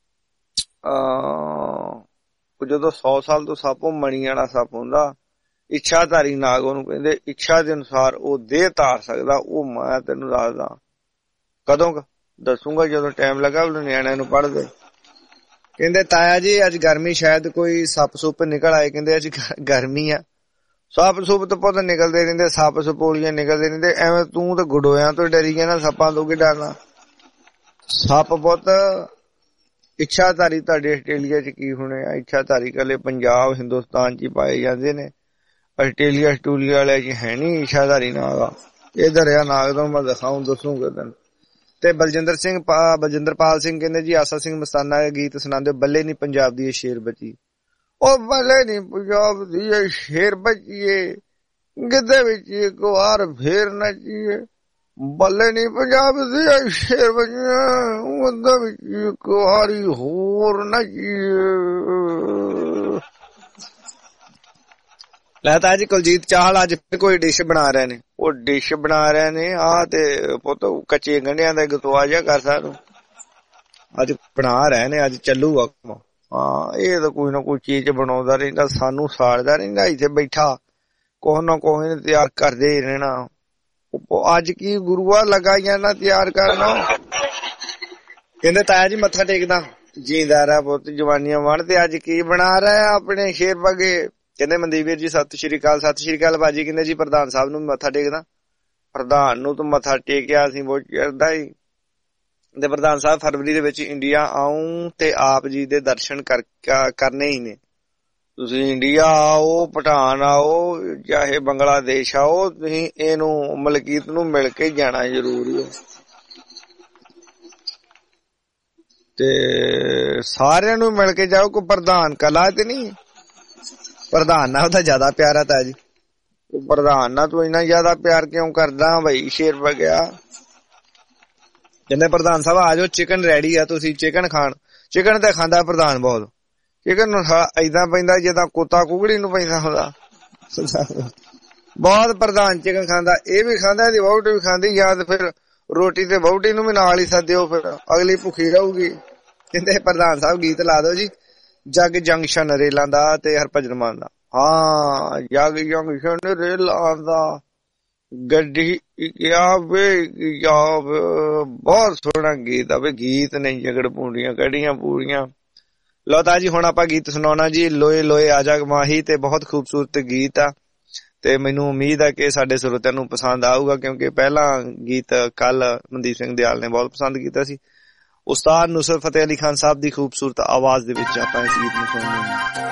ਜਦੋਂ 100 ਸਾਲ ਤੋਂ ਸੱਪ, ਉਹ ਮਣੀ ਵਾਲਾ ਸੱਪ ਹੁੰਦਾ, ਇੱਛਾਧਾਰੀ ਨਾਗ ਉਹਨੂੰ ਕਹਿੰਦੇ। ਇੱਛਾ ਦੇ ਅਨੁਸਾਰ ਉਹ ਦੇਹ ਧਾਰ ਸਕਦਾ। ਉਹ ਮੈਂ ਤੈਨੂੰ ਦੱਸਦਾ ਕਦੋਂ ਦੱਸੂਗਾ ਜਦੋਂ ਟਾਈਮ ਲੱਗਾ। ਨਿਆਣਿਆਂ ਨੂੰ ਪੜ੍ਹਦੇ ਕਹਿੰਦੇ ਤਾਇਆ ਜੀ ਅੱਜ ਗਰਮੀ, ਸ਼ਾਇਦ ਕੋਈ ਸੱਪ ਸੁੱਪ ਨਿਕਲ ਆਏ। ਕਹਿੰਦੇ ਅੱਜ ਗਰਮੀ ਆ। ਸੱਪ ਸੁੱਪ ਤਾਂ ਪੁੱਤ ਨਿਕਲਦੇ ਰਹਿੰਦੇ, ਸੱਪ ਸਪੋਲੀਆਂ ਨਿਕਲਦੇ ਰਹਿੰਦੇ। ਐਵੇਂ ਤੂੰ ਤਾਂ ਗੁਡੋਇਆਂ ਤੋਂ ਡਰੀ ਗਿਆ ਨਾ, ਸੱਪਾਂ ਤੋਂ ਕੀ ਡਰਨਾ। ਸੱਪ ਪੁੱਤ ਇੱਛਾਧਾਰੀ ਤੁਹਾਡੇ ਆਸਟ੍ਰੇਲੀਆ ਚ ਕੀ ਹੋਣੇ ਆ? ਇੱਛਾਧਾਰੀ ਕੱਲੇ ਪੰਜਾਬ ਹਿੰਦੁਸਤਾਨ ਚ ਹੀ ਪਾਏ ਜਾਂਦੇ ਨੇ। ਆਸਟ੍ਰੇਲੀਆ ਸਟੂਲੀਆ ਵਾਲੇ ਚ ਹੈ ਨੀ ਇੱਛਾਧਾਰੀ ਨਾਗ। ਇਧਰ ਆ ਨਾਗ ਤੋਂ ਮੈਂ ਦੱਸੂਗਾ ਤੈਨੂੰ। ਤੇ ਬਲਜਿੰਦਰਪਾਲ ਸਿੰਘ ਕਹਿੰਦੇ ਜੀ ਆਸਾ ਸਿੰਘ ਮਸਤਾਨਾ ਦਾ ਗੀਤ ਸੁਣਾਉਂਦੇ। ਬੱਲੇ ਨੀ ਪੰਜਾਬ ਦੀ ਇਹ ਸ਼ੇਰ ਬਚੀ, ਉਹ ਬੱਲੇ ਨੀ ਪੰਜਾਬ ਦੀ ਇਹ ਸ਼ੇਰ ਬਚੀਏ, ਗਿੱਧੇ ਵਿੱਚ ਇੱਕ ਵਾਰ ਫੇਰ ਨੱਚੀਏ। ਬੱਲੇ ਨੀ ਪੰਜਾਬ ਦੀ ਇਹ ਸ਼ੇਰ ਬਚੀਏ, ਗਿੱਧੇ ਵਿੱਚ ਇੱਕ ਵਾਰੀ ਹੋਰ ਨੱਚੀਏ। ਲੈ ਤਾਂ ਜੀ ਕੁਲਜੀਤ ਚਾਹਲ ਅੱਜ ਕੋਈ ਡਿਸ਼ ਬਣਾ ਰਹੇ ਨੇ। ਉਹ ਡਿਸ਼ ਬਣਾ ਰਹੇ ਨੇ ਆ ਤੇ ਪੁੱਤ ਕੱਚੇ ਗੰਢਿਆਂ ਦਾ ਗਤਵਾ ਜਿਹਾ ਕਰ ਸਾਨੂੰ ਅੱਜ ਬਣਾ ਰਹੇ ਨੇ। ਅੱਜ ਚੱਲੂਗਾ। ਹਾਂ ਇਹ ਤਾਂ ਕੋਈ ਨਾ ਕੋਈ ਚੀਜ਼ ਬਣਾਉਂਦਾ ਰਹਿੰਦਾ, ਸਾਨੂੰ ਸਾੜਦਾ ਰਹਿੰਦਾ। ਇੱਥੇ ਬੈਠਾ ਕੁਛ ਨਾ ਕੁਛ ਤਿਆਰ ਕਰਦੇ ਹੀ ਰਹਿਣਾ। ਅੱਜ ਕੀ ਗੁਰੂਆ ਲੱਗਾ ਜਾਣਾ ਤਿਆਰ ਕਰਨਾ। ਕਹਿੰਦੇ ਤਾਇਆ ਜੀ ਮੱਥਾ ਟੇਕਦਾ ਜੀਂਦਾ ਰਿਹਾ ਪੁੱਤ ਜਵਾਨੀਆਂ ਵੜ। ਤੇ ਅੱਜ ਕੀ ਬਣਾ ਰਿਹਾ ਆਪਣੇ ਸ਼ੇਰ ਵਗੇ। ਕਹਿੰਦੇ ਮਨਦੀਪ ਵੀਰ ਜੀ ਸਤਿ ਸ਼੍ਰੀ ਅਕਾਲ। ਸਤਿ ਸ਼੍ਰੀ ਅਕਾਲ ਬਾਜੀ। ਕਹਿੰਦੇ ਜੀ ਪ੍ਰਧਾਨ ਸਾਹਿਬ ਨੂੰ ਮੱਥਾ ਟੇਕਦਾ। ਪ੍ਰਧਾਨ ਨੂੰ ਤਾਂ ਮੱਥਾ ਟੇਕਿਆ ਅਸੀਂ ਬਹੁਤ ਚਿਰਦਾ ਹੀ। ਤੇ ਪ੍ਰਧਾਨ ਸਾਹਿਬ ਫਰਵਰੀ ਦੇ ਵਿੱਚ ਇੰਡੀਆ ਆਉਂ ਤੇ ਆਪ ਜੀ ਦੇ ਦਰਸ਼ਨ ਕਰਨੇ ਹੀ ਨੇ। ਤੁਸੀਂ ਇੰਡੀਆ ਆਓ, ਭੂਟਾਨ ਆਓ, ਚਾਹੇ ਬੰਗਲਾਦੇਸ਼ ਆਓ, ਤੁਸੀਂ ਇਹਨੂੰ ਮਲਕੀਤ ਨੂੰ ਮਿਲ ਕੇ ਜਾਣਾ ਜ਼ਰੂਰੀ ਹੈ। ਤੇ ਸਾਰਿਆਂ ਨੂੰ ਮਿਲ ਕੇ ਜਾਓ। ਕੋਈ ਪ੍ਰਧਾਨ ਕਲਾ ਤੇ ਨਹੀਂ। ਪ੍ਰਧਾਨ ਨਾਲ ਉਹਦਾ ਜ਼ਿਆਦਾ ਪਿਆਰ ਆ ਤਾ ਜੀ। ਪ੍ਰਧਾਨ ਨਾਲ ਤੂੰ ਇੰਨਾ ਜ਼ਿਆਦਾ ਪਿਆਰ ਕਿਉਂ ਕਰਦਾ ਬਈ ਸ਼ੇਰ ਵਗਿਆ। ਕਹਿੰਦੇ ਪ੍ਰਧਾਨ ਸਾਹਿਬ ਆ ਜਾਓ, ਚਿਕਨ ਰੈਡੀ ਆ, ਤੁਸੀਂ ਚਿਕਨ ਖਾਣ। ਚਿਕਨ ਤਾਂ ਖਾਂਦਾ ਪ੍ਰਧਾਨ ਬਹੁਤ। ਚਿਕਨ ਨੂੰ ਏਦਾਂ ਪੈਂਦਾ ਜਿੱਦਾਂ ਕੁੱਤਾ ਕੁਕੜੀ ਨੂੰ ਪੈਂਦਾ ਹੁੰਦਾ। ਬਹੁਤ ਪ੍ਰਧਾਨ ਚਿਕਨ ਖਾਂਦਾ। ਇਹ ਵੀ ਖਾਂਦਾ, ਇਹਦੀ ਵਹੁਟੀ ਵੀ ਖਾਂਦੀ। ਜਾਂ ਤੇ ਫਿਰ ਰੋਟੀ ਤੇ ਵਹੁਟੀ ਨੂੰ ਵੀ ਨਾਲ ਹੀ ਸੱਦਿਓ, ਫਿਰ ਅਗਲੀ ਭੁੱਖੀ ਰਹੂਗੀ। ਕਹਿੰਦੇ ਪ੍ਰਧਾਨ ਸਾਹਿਬ ਗੀਤ ਲਾ ਦਿਓ ਜੀ ਜਗ ਜੰਕਸ਼ਨ ਰੇਲਾਂ ਦਾ ਤੇ ਹਰਭਜਨ ਮਾਨ ਦਾ। ਹਾਂ ਜਗ ਜੰਕਸ਼ਨ ਰੇਲਾਂ ਦਾ ਗੱਡੀ ਬਹੁਤ ਸੋਹਣਾ ਗੀਤ ਆ। ਗੀਤ ਨਹੀਂ ਜਗੜ ਪੂਰੀਆਂ ਕੜੀਆਂ ਪੂਰੀਆਂ। ਲਓ ਤਾਂ ਜੀ ਹੁਣ ਆਪਾਂ ਗੀਤ ਸੁਣਾਉਣਾ ਜੀ ਲੋਏ ਲੋਏ ਆਜਾ ਮਾਹੀ। ਤੇ ਬਹੁਤ ਖੂਬਸੂਰਤ ਗੀਤ ਆ ਤੇ ਮੈਨੂੰ ਉਮੀਦ ਆ ਕਿ ਸਾਡੇ ਸਰੋਤਿਆਂ ਨੂੰ ਪਸੰਦ ਆਊਗਾ, ਕਿਉਂਕਿ ਪਹਿਲਾ ਗੀਤ ਕੱਲ ਮਨਦੀਪ ਸਿੰਘ ਦਿਆਲ ਨੇ ਬਹੁਤ ਪਸੰਦ ਕੀਤਾ ਸੀ। ਉਸਤਾਦ ਨੁਸਰਤ ਫਤਿਹ ਅਲੀ ਖਾਨ ਸਾਹਿਬ ਦੀ ਖੂਬਸੂਰਤ ਆਵਾਜ਼ ਦੇ ਵਿੱਚ ਆਪਾਂ ਇਸ ਗੀਤ ਨੂੰ ਸੁਣਾਂਗੇ।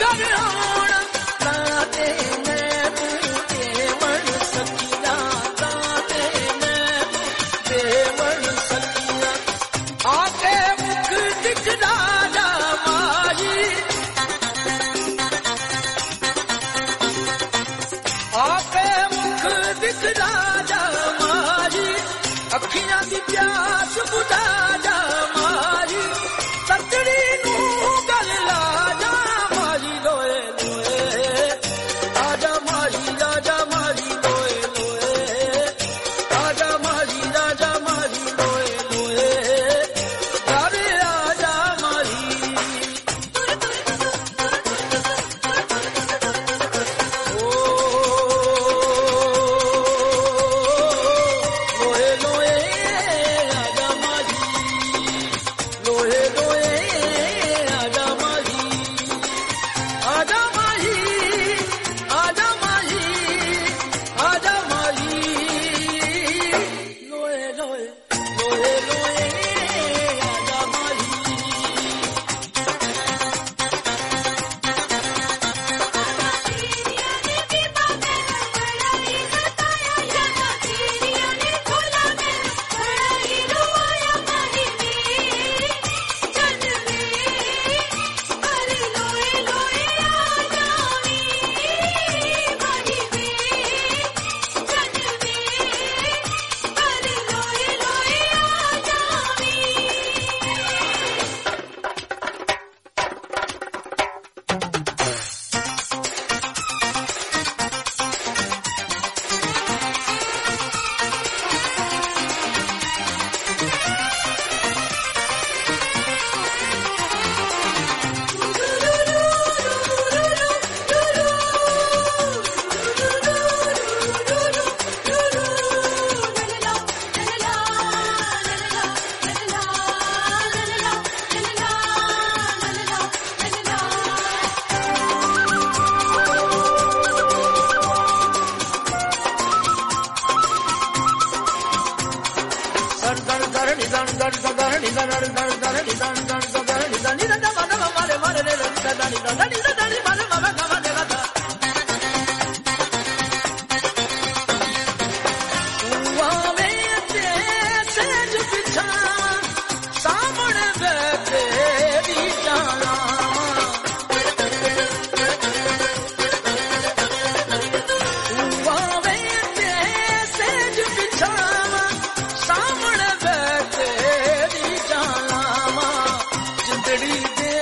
जिंदड़ी दे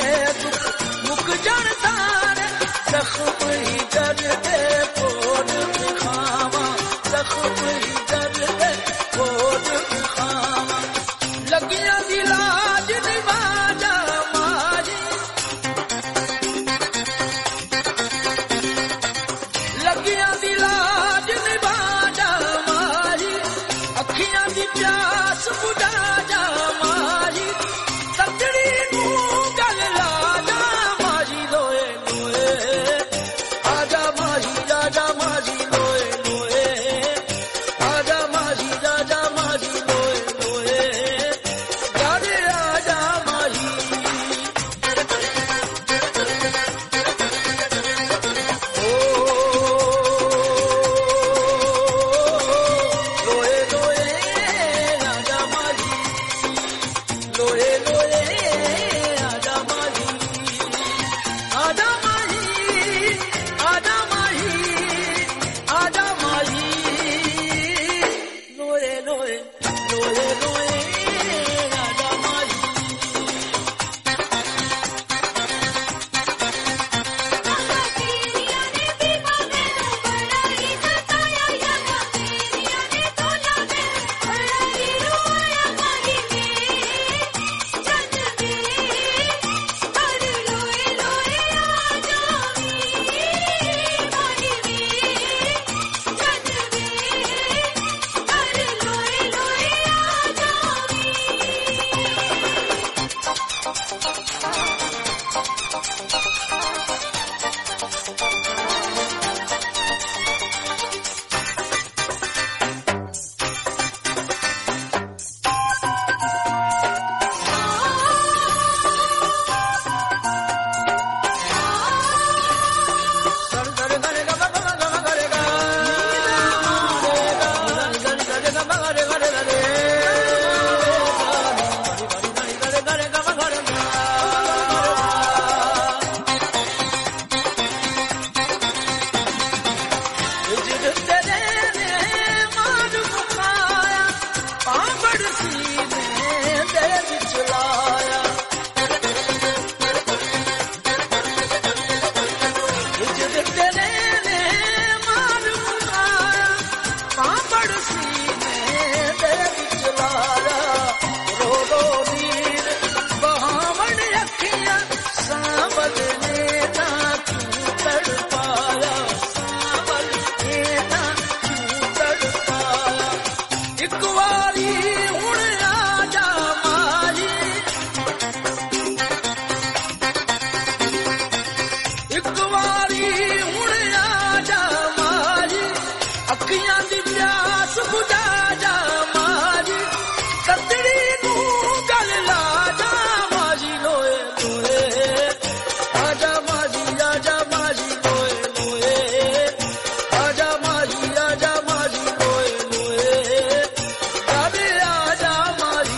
ਅੱਖੀਆਂ ਦੀ ਪਿਆਸ ਬੁਝਾ ਜਾ ਮਾਜੀ ਤਤੜੀ ਨੂੰ ਗਲ ਲਾ ਜਾ ਮਾਜੀ ਲੋਏ ਲੋਏ ਆਜਾ ਮਾਜੀ ਲੋਏ ਲੋਏ ਆਜਾ ਮਾਜੀ ਲੋਏ ਲੋਏ ਆਵੇ ਆਜਾ ਮਾਜੀ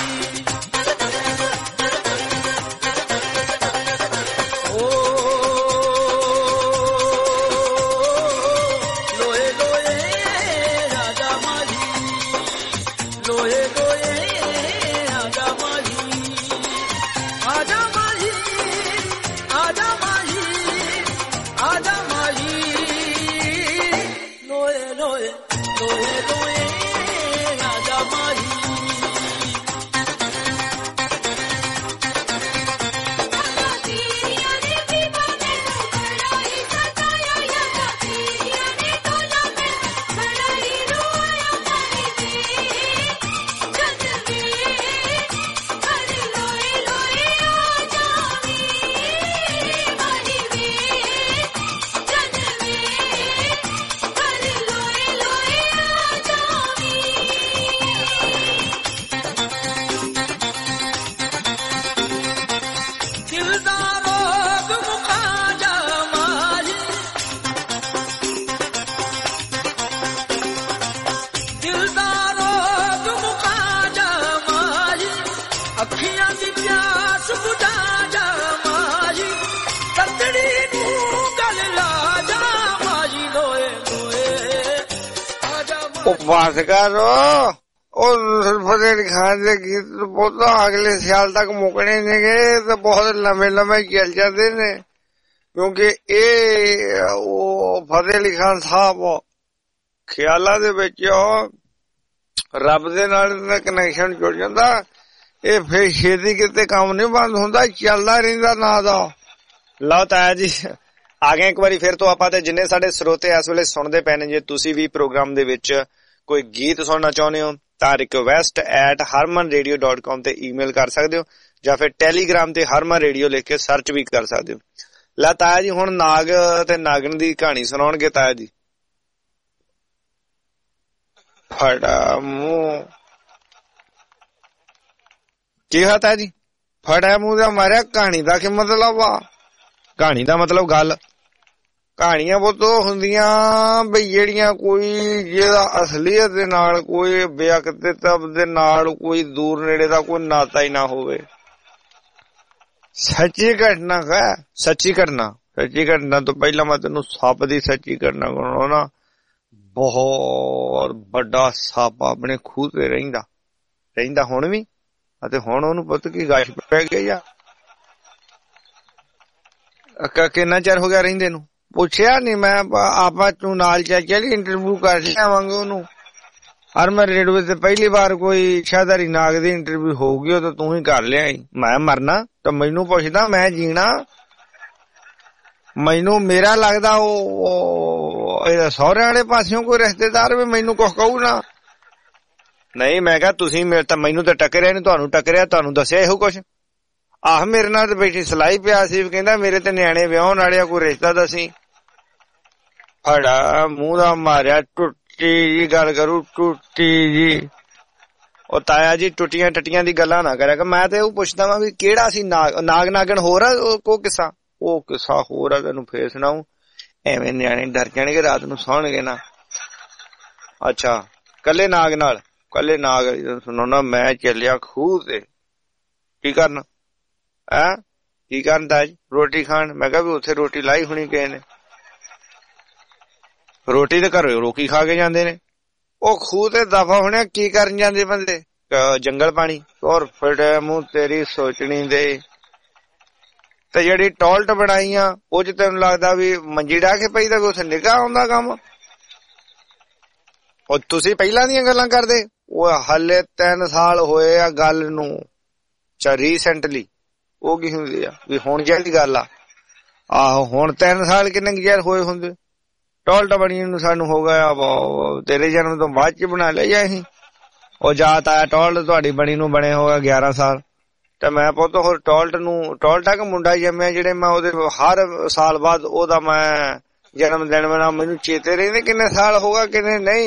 ਓ ਲੋਏ ਲੋਏ ਆਜਾ ਮਾਜੀ ਲੋਏ ਲੋਏ ਆਜਾ ਮਾਜੀ ਆਜਾ ਮਾਜੀ ਆਜਾ ਮਾਜੀ ਆਜਾ ਮਾਜੀ ਲੋਏ ਲੋਏ ਲੋਏ ਲੋਏ ਆਜਾ ਮਾਜੀ ਦਿਲ ਦਾ ਰੋਗ ਮੁਕਾ ਜਾ ਮਾਜੀ ਦਿਲ ਦਾ ਰੋਗ ਮੁਕਾ ਜਾ ਮਾਜੀ ਅੱਖੀਆਂ ਦੀ ਪਿਆਸ ਬੁਝਾ ਜਾ ਮਾਜੀ ਤਤੜੀ ਨੂੰ ਗਲ ਲਾ ਜਾ ਮਾਜੀ ਲੋਏ ਲੋਏ ਆਜਾ ਉਹ ਬਸ ਕਰੋ ਉਹ ਫਤਿਹ ਅਲੀ ਖਾਨ ਦੇ ਗੀਤ ਬਹੁਤ ਅਗਲੇ ਸਾਲ ਤੱਕ ਮੁੱਕਣੇ ਨੇਗੇ ਤੇ ਬਹੁਤ ਲੰਮੇ ਲੰਮੇ ਚੱਲ ਜਾਂਦੇ ਨੇ ਕਿਉਂਕਿ ਇਹ ਉਹ ਫਤਿਹ ਅਲੀ ਖਾਨ ਸਾਹਿਬ ਖਿਆਲਾਂ ਦੇ ਵਿੱਚ ਰੱਬ ਦੇ ਨਾਲ ਦਾ ਕਨੈਕਸ਼ਨ ਜੁੜ ਜਾਂਦਾ ਇਹ ਫੇਰ ਛੇਤੀ ਕਿਤੇ ਕੰਮ ਨਹੀਂ ਬੰਦ ਹੁੰਦਾ ਚੱਲਦਾ ਰਹਿੰਦਾ ਨਾਂ ਦਾ। ਲਓ ਤਾਇਆ ਜੀ ਆ ਗਏ ਇੱਕ ਵਾਰੀ ਫਿਰ ਤੋਂ ਆਪਾਂ ਤੇ ਜਿੰਨੇ ਸਾਡੇ ਸਰੋਤੇ ਇਸ ਵੇਲੇ ਸੁਣਦੇ ਪਏ ਨੇ ਜੇ ਤੁਸੀਂ ਵੀ ਪ੍ਰੋਗਰਾਮ ਦੇ ਵਿੱਚ ਕੋਈ ਗੀਤ ਸੁਣਨਾ ਚਾਹੁੰਦੇ ਹੋ ਤਾਂ request@harmanradio.com ਤੇ ਈਮੇਲ ਕਰ ਸਕਦੇ ਹੋ ਜਾਂ ਫਿਰ ਟੈਲੀਗ੍ਰਾਮ ਤੇ ਹਰਮਨ ਰੇਡੀਓ ਲਿਖ ਕੇ ਸਰਚ ਵੀ ਕਰ ਸਕਦੇ ਹੋ। ਲੈ ਤਾਇਆ ਜੀ ਹੁਣ ਨਾਗ ਤੇ ਨਾਗਣ ਦੀ ਕਹਾਣੀ ਸੁਣਾਉਣਗੇ ਤਾਇਆ ਜੀ। ਫੜਾ ਮੂੰਹ ਕੀ ਹੋਇਆ ਤਾਇਆ ਜੀ? ਫੜਾ ਮੂੰਹ ਦਾ ਮਾਰਿਆ ਕਹਾਣੀ ਦਾ ਕੀ ਮਤਲਬ ਆ? ਕਹਾਣੀ ਦਾ ਮਤਲਬ ਗੱਲ ਕਹਾਣੀਆਂ ਬਹੁਤ ਹੁੰਦੀਆਂ ਬਈ ਜਿਹੜੀਆਂ ਕੋਈ ਜਿਹਦਾ ਅਸਲੀਅਤ ਦੇ ਨਾਲ ਕੋਈ ਵਿਅਕਤਿਤਵ ਦੇ ਨਾਲ ਕੋਈ ਦੂਰ ਨੇੜੇ ਦਾ ਕੋਈ ਨਾਤਾ ਹੀ ਨਾ ਹੋਵੇ। ਸੱਚੀ ਘਟਨਾ ਹੈ ਸੱਚੀ ਘਟਨਾ ਤੋਂ ਪਹਿਲਾਂ ਮੈਂ ਤੈਨੂੰ ਸੱਪ ਦੀ ਸੱਚੀ ਘਟਨਾ ਸੁਣਾਉਣਾ। ਬਹੁਤ ਵੱਡਾ ਸੱਪ ਆਪਣੇ ਖੂਹ ਤੇ ਰਹਿੰਦਾ ਹੁਣ ਵੀ ਅਤੇ ਹੁਣ ਉਹਨੂੰ ਪਤਾ ਕੀ ਗਾਸ਼ ਪੈ ਗਈ ਆ। ਕਿੰਨਾ ਚਿਰ ਹੋ ਗਿਆ ਰਹਿੰਦੇ ਨੂੰ? ਪੁੱਛਿਆ ਨੀ ਮੈਂ ਆਪਾਂ ਤੂੰ ਨਾਲ ਚੱਲ ਇੰਟਰਵਿਊ ਕਰ ਲਿਆਵਾਂਗੇ ਉਹਨੂੰ। ਹਰਮਨ ਰੇਡੀਓ ਤੇ ਪਹਿਲੀ ਵਾਰ ਕੋਈ ਸ਼ਾਦਾਰੀ ਨਾਗ ਦੀ ਇੰਟਰਵਿਊ ਹੋਊਗੀ ਉਹ ਤਾਂ ਤੂੰ ਹੀ ਕਰ ਲਿਆਈ। ਮੈਂ ਮਰਨਾ ਤਾਂ ਮੈਨੂੰ ਪੁੱਛਦਾ ਮੈਂ ਜੀਣਾ। ਮੈਨੂੰ ਮੇਰਾ ਲੱਗਦਾ ਉਹ ਇਹਦਾ ਸਹੁਰਿਆਂ ਵਾਲੇ ਪਾਸਿਓਂ ਕੋਈ ਰਿਸ਼ਤੇਦਾਰ ਵੀ ਮੈਨੂੰ ਕੁਝ ਕਹੂ ਨਾ। ਨਹੀਂ ਮੈਂ ਕਿਹਾ ਤੁਸੀਂ ਮੈਨੂੰ ਤਾਂ ਟੱਕਰਿਆ ਨੀ ਤੁਹਾਨੂੰ ਟੱਕਰਿਆ ਤੁਹਾਨੂੰ ਦੱਸਿਆ ਇਹੋ ਕੁਛ। ਆਹ ਮੇਰੇ ਨਾਲ ਤੇ ਬੈਠੀ ਸਲਾਈ ਪਿਆ ਸੀ ਕਹਿੰਦਾ ਮੇਰੇ ਤੇ ਨਿਆਣੇ ਵਿਆਹਣ ਵਾਲੇ ਕੋਈ ਰਿਸ਼ਤਾ ਦੱਸੀ। ਫੜਾ ਮੂੰਹ ਦਾ ਮਾਰਿਆ ਟੁੱਟੀ ਜੀ ਗੱਲ ਕਰੂ ਟੁੱਟੀ ਜੀ। ਉਹ ਤਾਇਆ ਜੀ ਟੁੱਟੀਆਂ ਟੱਟੀਆਂ ਦੀ ਗੱਲਾਂ ਨਾ ਕਰਿਆ ਕਰ। ਮੈਂ ਤੇ ਉਹ ਪੁੱਛਦਾ ਵਾਂ ਵੀ ਕਿਹੜਾ ਸੀ ਨਾਗ ਨਾਗਣ ਹੋਰ ਆ ਉਹ ਕਿੱਸਾ ਹੋਰ ਆ ਤੈਨੂੰ ਫੇਰ ਸੁਣਾਉ। ਐਵੇਂ ਨਿਆਣੇ ਡਰ ਜਾਣਗੇ ਰਾਤ ਨੂੰ ਸੌਣਗੇ ਨਾ। ਅੱਛਾ ਕੱਲੇ ਨਾਗ ਸੁਣਾਉਣਾ। ਮੈਂ ਚੱਲਿਆ ਖੂਹ ਤੇ ਕੀ ਕਰਨ ਕੀ ਕਰਨ ਤਾਜ ਰੋਟੀ ਖਾਣ। ਮੈਂ ਕਿਹਾ ਵੀ ਉੱਥੇ ਰੋਟੀ ਲਾਈ ਹੋਣੀ ਕਿਸੇ ਨੇ। ਰੋਟੀ ਤੇ ਘਰੋਂ ਰੋਕੀ ਖਾ ਕੇ ਜਾਂਦੇ ਨੇ। ਉਹ ਖੂਹ ਤੇ ਦਫਾ ਹੋਣੇ ਕੀ ਕਰਨ ਜਾਂਦੇ ਬੰਦੇ? ਜੰਗਲ ਪਾਣੀ। ਔਰ ਫਟਿਆ ਮੂੰਹ ਤੇਰੀ ਸੋਚਣੀ ਦੇ। ਤੇ ਜਿਹੜੀ ਟੋਲਟ ਬਣਾਈ ਆ ਉਹ ਚ ਤੈਨੂੰ ਲੱਗਦਾ ਵੀ ਮੰਜੀ ਡਾ ਕੇ ਪਈ ਤਾਂ ਉੱਥੇ ਨਿਗਾਹ ਆਉਂਦਾ ਕੰਮ। ਉਹ ਤੁਸੀਂ ਪਹਿਲਾਂ ਦੀਆਂ ਗੱਲਾਂ ਕਰਦੇ। ਉਹ ਹਾਲੇ 3 ਸਾਲ ਹੋਏ ਆ ਗੱਲ ਨੂੰ। ਰੀਸੈਂਟਲੀ ਉਹ ਕੀ ਹੁੰਦੀ ਆ ਵੀ ਹੁਣ ਜਿਹੜੀ ਗੱਲ ਆ। ਆਹੋ ਹੁਣ 3 ਸਾਲ ਕਿੰਨੇ ਕੁ ਹੋਏ ਹੁੰਦੇ। ਟੋਲਟ ਬਣੀ ਨੂੰ ਸਾਨੂੰ ਹੋ ਗਿਆ ਤੇਰੇ ਜਨਮ ਤੋਂ ਬਾਅਦ ਚ ਬਣਾ ਲਿਆ ਅਸੀਂ। ਉਹ ਜਾਤ ਆਇਆ ਟੋਲਟ ਤੁਹਾਡੀ ਬਣੀ ਨੂੰ ਬਣੇ ਹੋ ਗਿਆ 11 ਸਾਲ। ਤੇ ਮੈਂ ਪੁੱਤ ਹੋਰ ਟੋਲਟ ਤੱਕ ਮੁੰਡਾ ਜੰਮਿਆ ਜਿਹੜੇ ਮੈਂ ਉਹਦੇ ਹਰ ਸਾਲ ਬਾਅਦ ਉਹਦਾ ਮੈਂ ਜਨਮ ਦਿਨ ਮਨਾ, ਮੈਨੂੰ ਚੇਤੇ ਰਹਿੰਦੇ ਕਿੰਨੇ ਸਾਲ ਹੋਗਾ ਕਿੰਨੇ ਨਹੀਂ।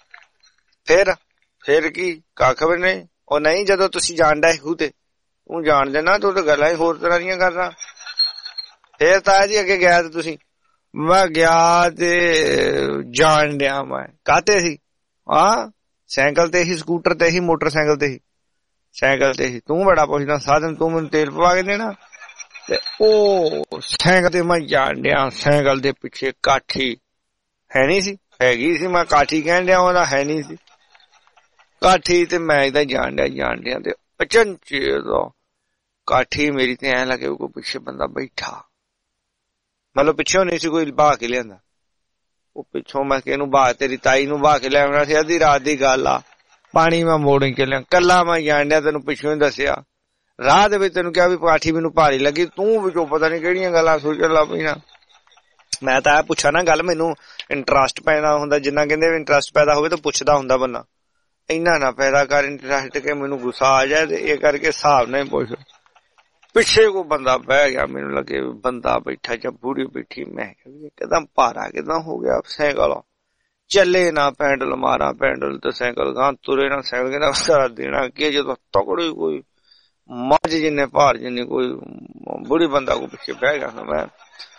ਫਿਰ ਕੀ ਕੱਖ ਵੀ ਨਹੀਂ। ਉਹ ਨਹੀਂ, ਜਦੋਂ ਤੁਸੀਂ ਜਾਣਦਾ ਹੂ ਤੇ ਤੂੰ ਜਾਣ ਦੇਣਾ, ਤੂੰ ਤਾਂ ਗੱਲਾਂ ਹੀ ਹੋਰ ਤਰ੍ਹਾਂ ਦੀਆਂ ਕਰਨਾ। ਫੇਰ ਤਾਇਆ ਜੀ ਅੱਗੇ ਗਿਆ ਤੇ ਤੁਸੀਂ? ਮੈਂ ਗਿਆ ਤੇ ਜਾਣ ਡਿਆ। ਮੈਂ ਕਾਹਤੇ ਸੀ? ਹਾਂ, ਸਾਈਕਲ ਤੇ ਹੀ, ਸਕੂਟਰ ਤੇ ਹੀ, ਮੋਟਰਸਾਈਕਲ ਤੇ ਹੀ। ਸਾਈਕਲ ਤੇ ਹੀ। ਤੂੰ ਬੜਾ ਪੁੱਛਦਾ ਸਾਧਨ, ਤੂੰ ਮੈਨੂੰ ਤੇਲ ਪਵਾ ਕੇ ਦੇਣਾ। ਤੇ ਉਹ ਸਾਈਕਲ ਤੇ ਮੈਂ ਜਾਣ ਡਿਆ, ਸਾਈਕਲ ਦੇ ਪਿੱਛੇ ਕਾਠੀ ਹੈ ਨੀ ਸੀ, ਹੈਗੀ ਸੀ, ਮੈਂ ਕਾਠੀ ਕਹਿਣ ਡਿਆ, ਉਹਦਾ ਹੈ ਨੀ ਸੀ ਕਾਠੀ। ਤੇ ਮੈਂ ਇਹਦਾ ਜਾਣ ਡਿਆ ਤੇ ਅਚਨਚੇ ਦਾ ਕਾਠੀ ਮੇਰੀ ਤੇ ਐਂ ਲੱਗੇ ਕੋਈ ਪਿੱਛੇ ਬੰਦਾ ਬੈਠਾ, ਮਤਲਬ ਪਿੱਛੋਂ ਨਹੀਂ ਸੀ ਕੋਈ ਬਹਾ ਕੇ ਲਿਆਂਦਾ। ਉਹ ਪਿੱਛੋਂ ਮੈਂ ਕਿਹਨੂੰ ਬਹਾ, ਤੇਰੀ ਤਾਈ ਨੂੰ ਬਹਾ ਕੇ ਲਿਆਉਣਾ ਸੀ। ਅੱਧੀ ਰਾਤ ਦੀ ਗੱਲ ਆ, ਪਾਣੀ ਮੈਂ ਮੋੜ ਕੇ ਲਿਆ, ਕੱਲਾ ਮੈਂ ਜਾਣ ਡਿਆ। ਤੈਨੂੰ ਪਿੱਛੋਂ ਹੀ ਦੱਸਿਆ, ਰਾਹ ਦੇ ਵਿੱਚ ਤੈਨੂੰ ਕਿਹਾ ਵੀ ਕਾਠੀ ਮੈਨੂੰ ਭਾਰੀ ਲੱਗੀ, ਤੂੰ ਵਿੱਚੋਂ ਪਤਾ ਨੀ ਕਿਹੜੀਆਂ ਗੱਲਾਂ ਸੋਚਣ ਲੱਗ ਪਈ ਨਾ। ਮੈਂ ਤਾਂ ਇਹ ਪੁੱਛਾ ਨਾ ਗੱਲ, ਮੈਨੂੰ ਇੰਟਰਸਟ ਪੈਦਾ ਹੁੰਦਾ, ਜਿੰਨਾ ਕਹਿੰਦੇ ਇੰਟਰਸਟ ਪੈਦਾ ਹੋਵੇ ਤਾਂ ਪੁੱਛਦਾ ਹੁੰਦਾ ਬੰਦਾ। ਇੰਨਾ ਨਾ ਪੈਦਾ ਕਰ ਇੰਟਰਸਟ ਕੇ ਮੈਨੂੰ ਗੁੱਸਾ ਆ ਜਾਏ। ਤੇ ਇਹ ਕਰਕੇ ਹਿਸਾਬ ਨਾਲ ਪੁੱਛ। ਪਿੱਛੇ ਕੋਈ ਬੰਦਾ ਬਹਿ ਗਿਆ, ਮੈਨੂੰ ਲੱਗੇ ਬੰਦਾ ਬੈਠਾ ਜਾਂ ਬੁੜੀ ਬੈਠੀ। ਮੈਂ ਕਿਹਾ ਇੱਕਦਮ ਭਾਰਾ ਕਿਦਾਂ ਹੋ ਗਿਆ ਸਾਈਕਲ, ਚੱਲੇ ਨਾ ਪੈਂਡਲ ਮਾਰਾ, ਪੈਂਡਲ ਤੇ ਸਾਈਕਲ ਗਾਂ ਤੁਰੇ ਨਾ। ਸਾਈਕਲ ਕਹਿੰਦਾ ਸਾਰਾ ਦੇਣਾ ਕੀ, ਜਦੋਂ ਤਕੜੀ ਕੋਈ ਮੱਝ ਜਿੰਨੇ ਭਾਰ ਜਿੰਨੀ ਕੋਈ ਬੁੜੀ ਬੰਦਾ ਕੋ ਪਿੱਛੇ ਬਹਿ ਗਿਆ।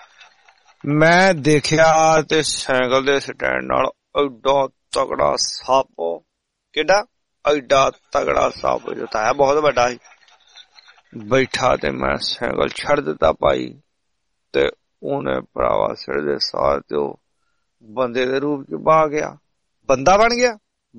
ਮੈਂ ਦੇਖਿਆ ਤੇ ਸਾਈਕਲ ਦੇ ਸਟੈਂਡ ਨਾਲ ਐਡਾ ਤਗੜਾ ਸੱਪ, ਕਿੱਡਾ ਐਡਾ ਤਗੜਾ ਸੱਪ ਜੋ ਤਾਂ ਬਹੁਤ ਵੱਡਾ ਸੀ, ਬੈਠਾ। ਤੇ ਮੈਂ ਸਾਈਕਲ ਛੱਡ ਦਿੱਤਾ ਭਾਈ, ਤੇ ਉਹਨੇ ਭਰਾਵਾ ਸਿਰ ਦੇ ਸਾਹ ਤੇ ਉਹ ਬੰਦੇ ਦੇ ਰੂਪ ਚ ਬਾ ਗਿਆ, ਬੰਦਾ ਬਣ ਗਿਆ।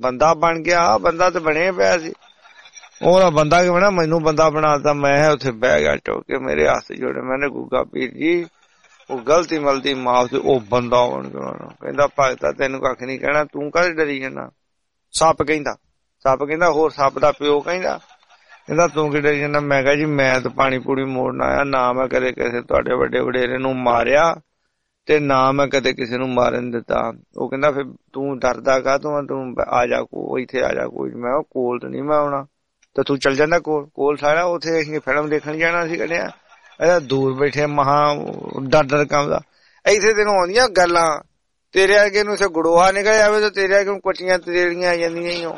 ਬੰਦਾ ਤੇ ਬਣਿਆ ਪਿਆ ਸੀ। ਉਹਦਾ ਬੰਦਾ ਕਿ ਬਣਾ, ਮੈਨੂੰ ਬੰਦਾ ਬਣਾਤਾ। ਮੈਂ ਉੱਥੇ ਬਹਿ ਗਿਆ ਟੋਕ ਕੇ, ਮੇਰੇ ਹੱਥ ਜੋੜੇ। ਮੈਨੇ ਗੁੱਗਾ ਪੀਰ ਜੀ ਉਹ ਗਲਤੀ ਮਲਤੀ ਮਾਫ। ਉਹ ਬੰਦਾ ਬਣ ਗਿਆ। ਕਹਿੰਦਾ ਭਗਤਾ ਤੈਨੂੰ ਕੱਖ ਨੀ ਕਹਿਣਾ, ਤੂੰ ਕਾਹਦੇ ਡਰੀ ਜਾਣਾ? ਸੱਪ ਕਹਿੰਦਾ ਹੋਰ ਸੱਪ ਦਾ ਪਿਓ ਕਹਿੰਦਾ ਤੂੰ ਕਿ ਡਰੀ ਜਾਣਾ? ਮੈਂ ਕਿਹਾ ਜੀ ਮੈਂ ਤਾਂ ਪਾਣੀ ਪੂੜੀ ਮੋੜਨ ਆਇਆ, ਨਾ ਮੈਂ ਕਦੇ ਕਿਸੇ ਤੁਹਾਡੇ ਵੱਡੇ ਵਡੇਰੇ ਨੂੰ ਮਾਰਿਆ ਤੇ ਨਾ ਮੈਂ ਕਦੇ ਕਿਸੇ ਨੂੰ ਮਾਰਨ ਦਿੱਤਾ। ਉਹ ਕਹਿੰਦਾ ਫਿਰ ਤੂੰ ਡਰਦਾ ਕਾਹਤੋਂ? ਤੂੰ ਆ ਜਾ ਇੱਥੇ ਆ ਜਾ ਕੋਈ। ਮੈਂ ਕੋਲ ਤਾਂ ਨਹੀਂ ਮੈਂ ਆਉਣਾ, ਤੇ ਤੂੰ ਚੱਲ ਜਾਂਦਾ ਕੋਲ ਸਾਰਾ। ਉੱਥੇ ਅਸੀਂ ਫਿਲਮ ਦੇਖਣ ਜਾਣਾ ਸੀ ਕੱਢਿਆ, ਇਹਦਾ ਦੂਰ ਬੈਠੇ ਮਹਾ ਡਰ ਕੰਮਦਾ। ਇੱਥੇ ਤੈਨੂੰ ਆਉਂਦੀਆਂ ਗੱਲਾਂ, ਤੇਰੇ ਅੱਗੇ ਨੂੰ ਗੁੜੋਹਾ ਨਿਕਲ ਜਾਵੇ ਤੇ ਤੇਰੇ ਅੱਗੇ ਕੁੱਟੀਆਂ ਤਰੇੜੀਆਂ ਆ ਜਾਂਦੀਆਂ ਹੀ। ਉਹ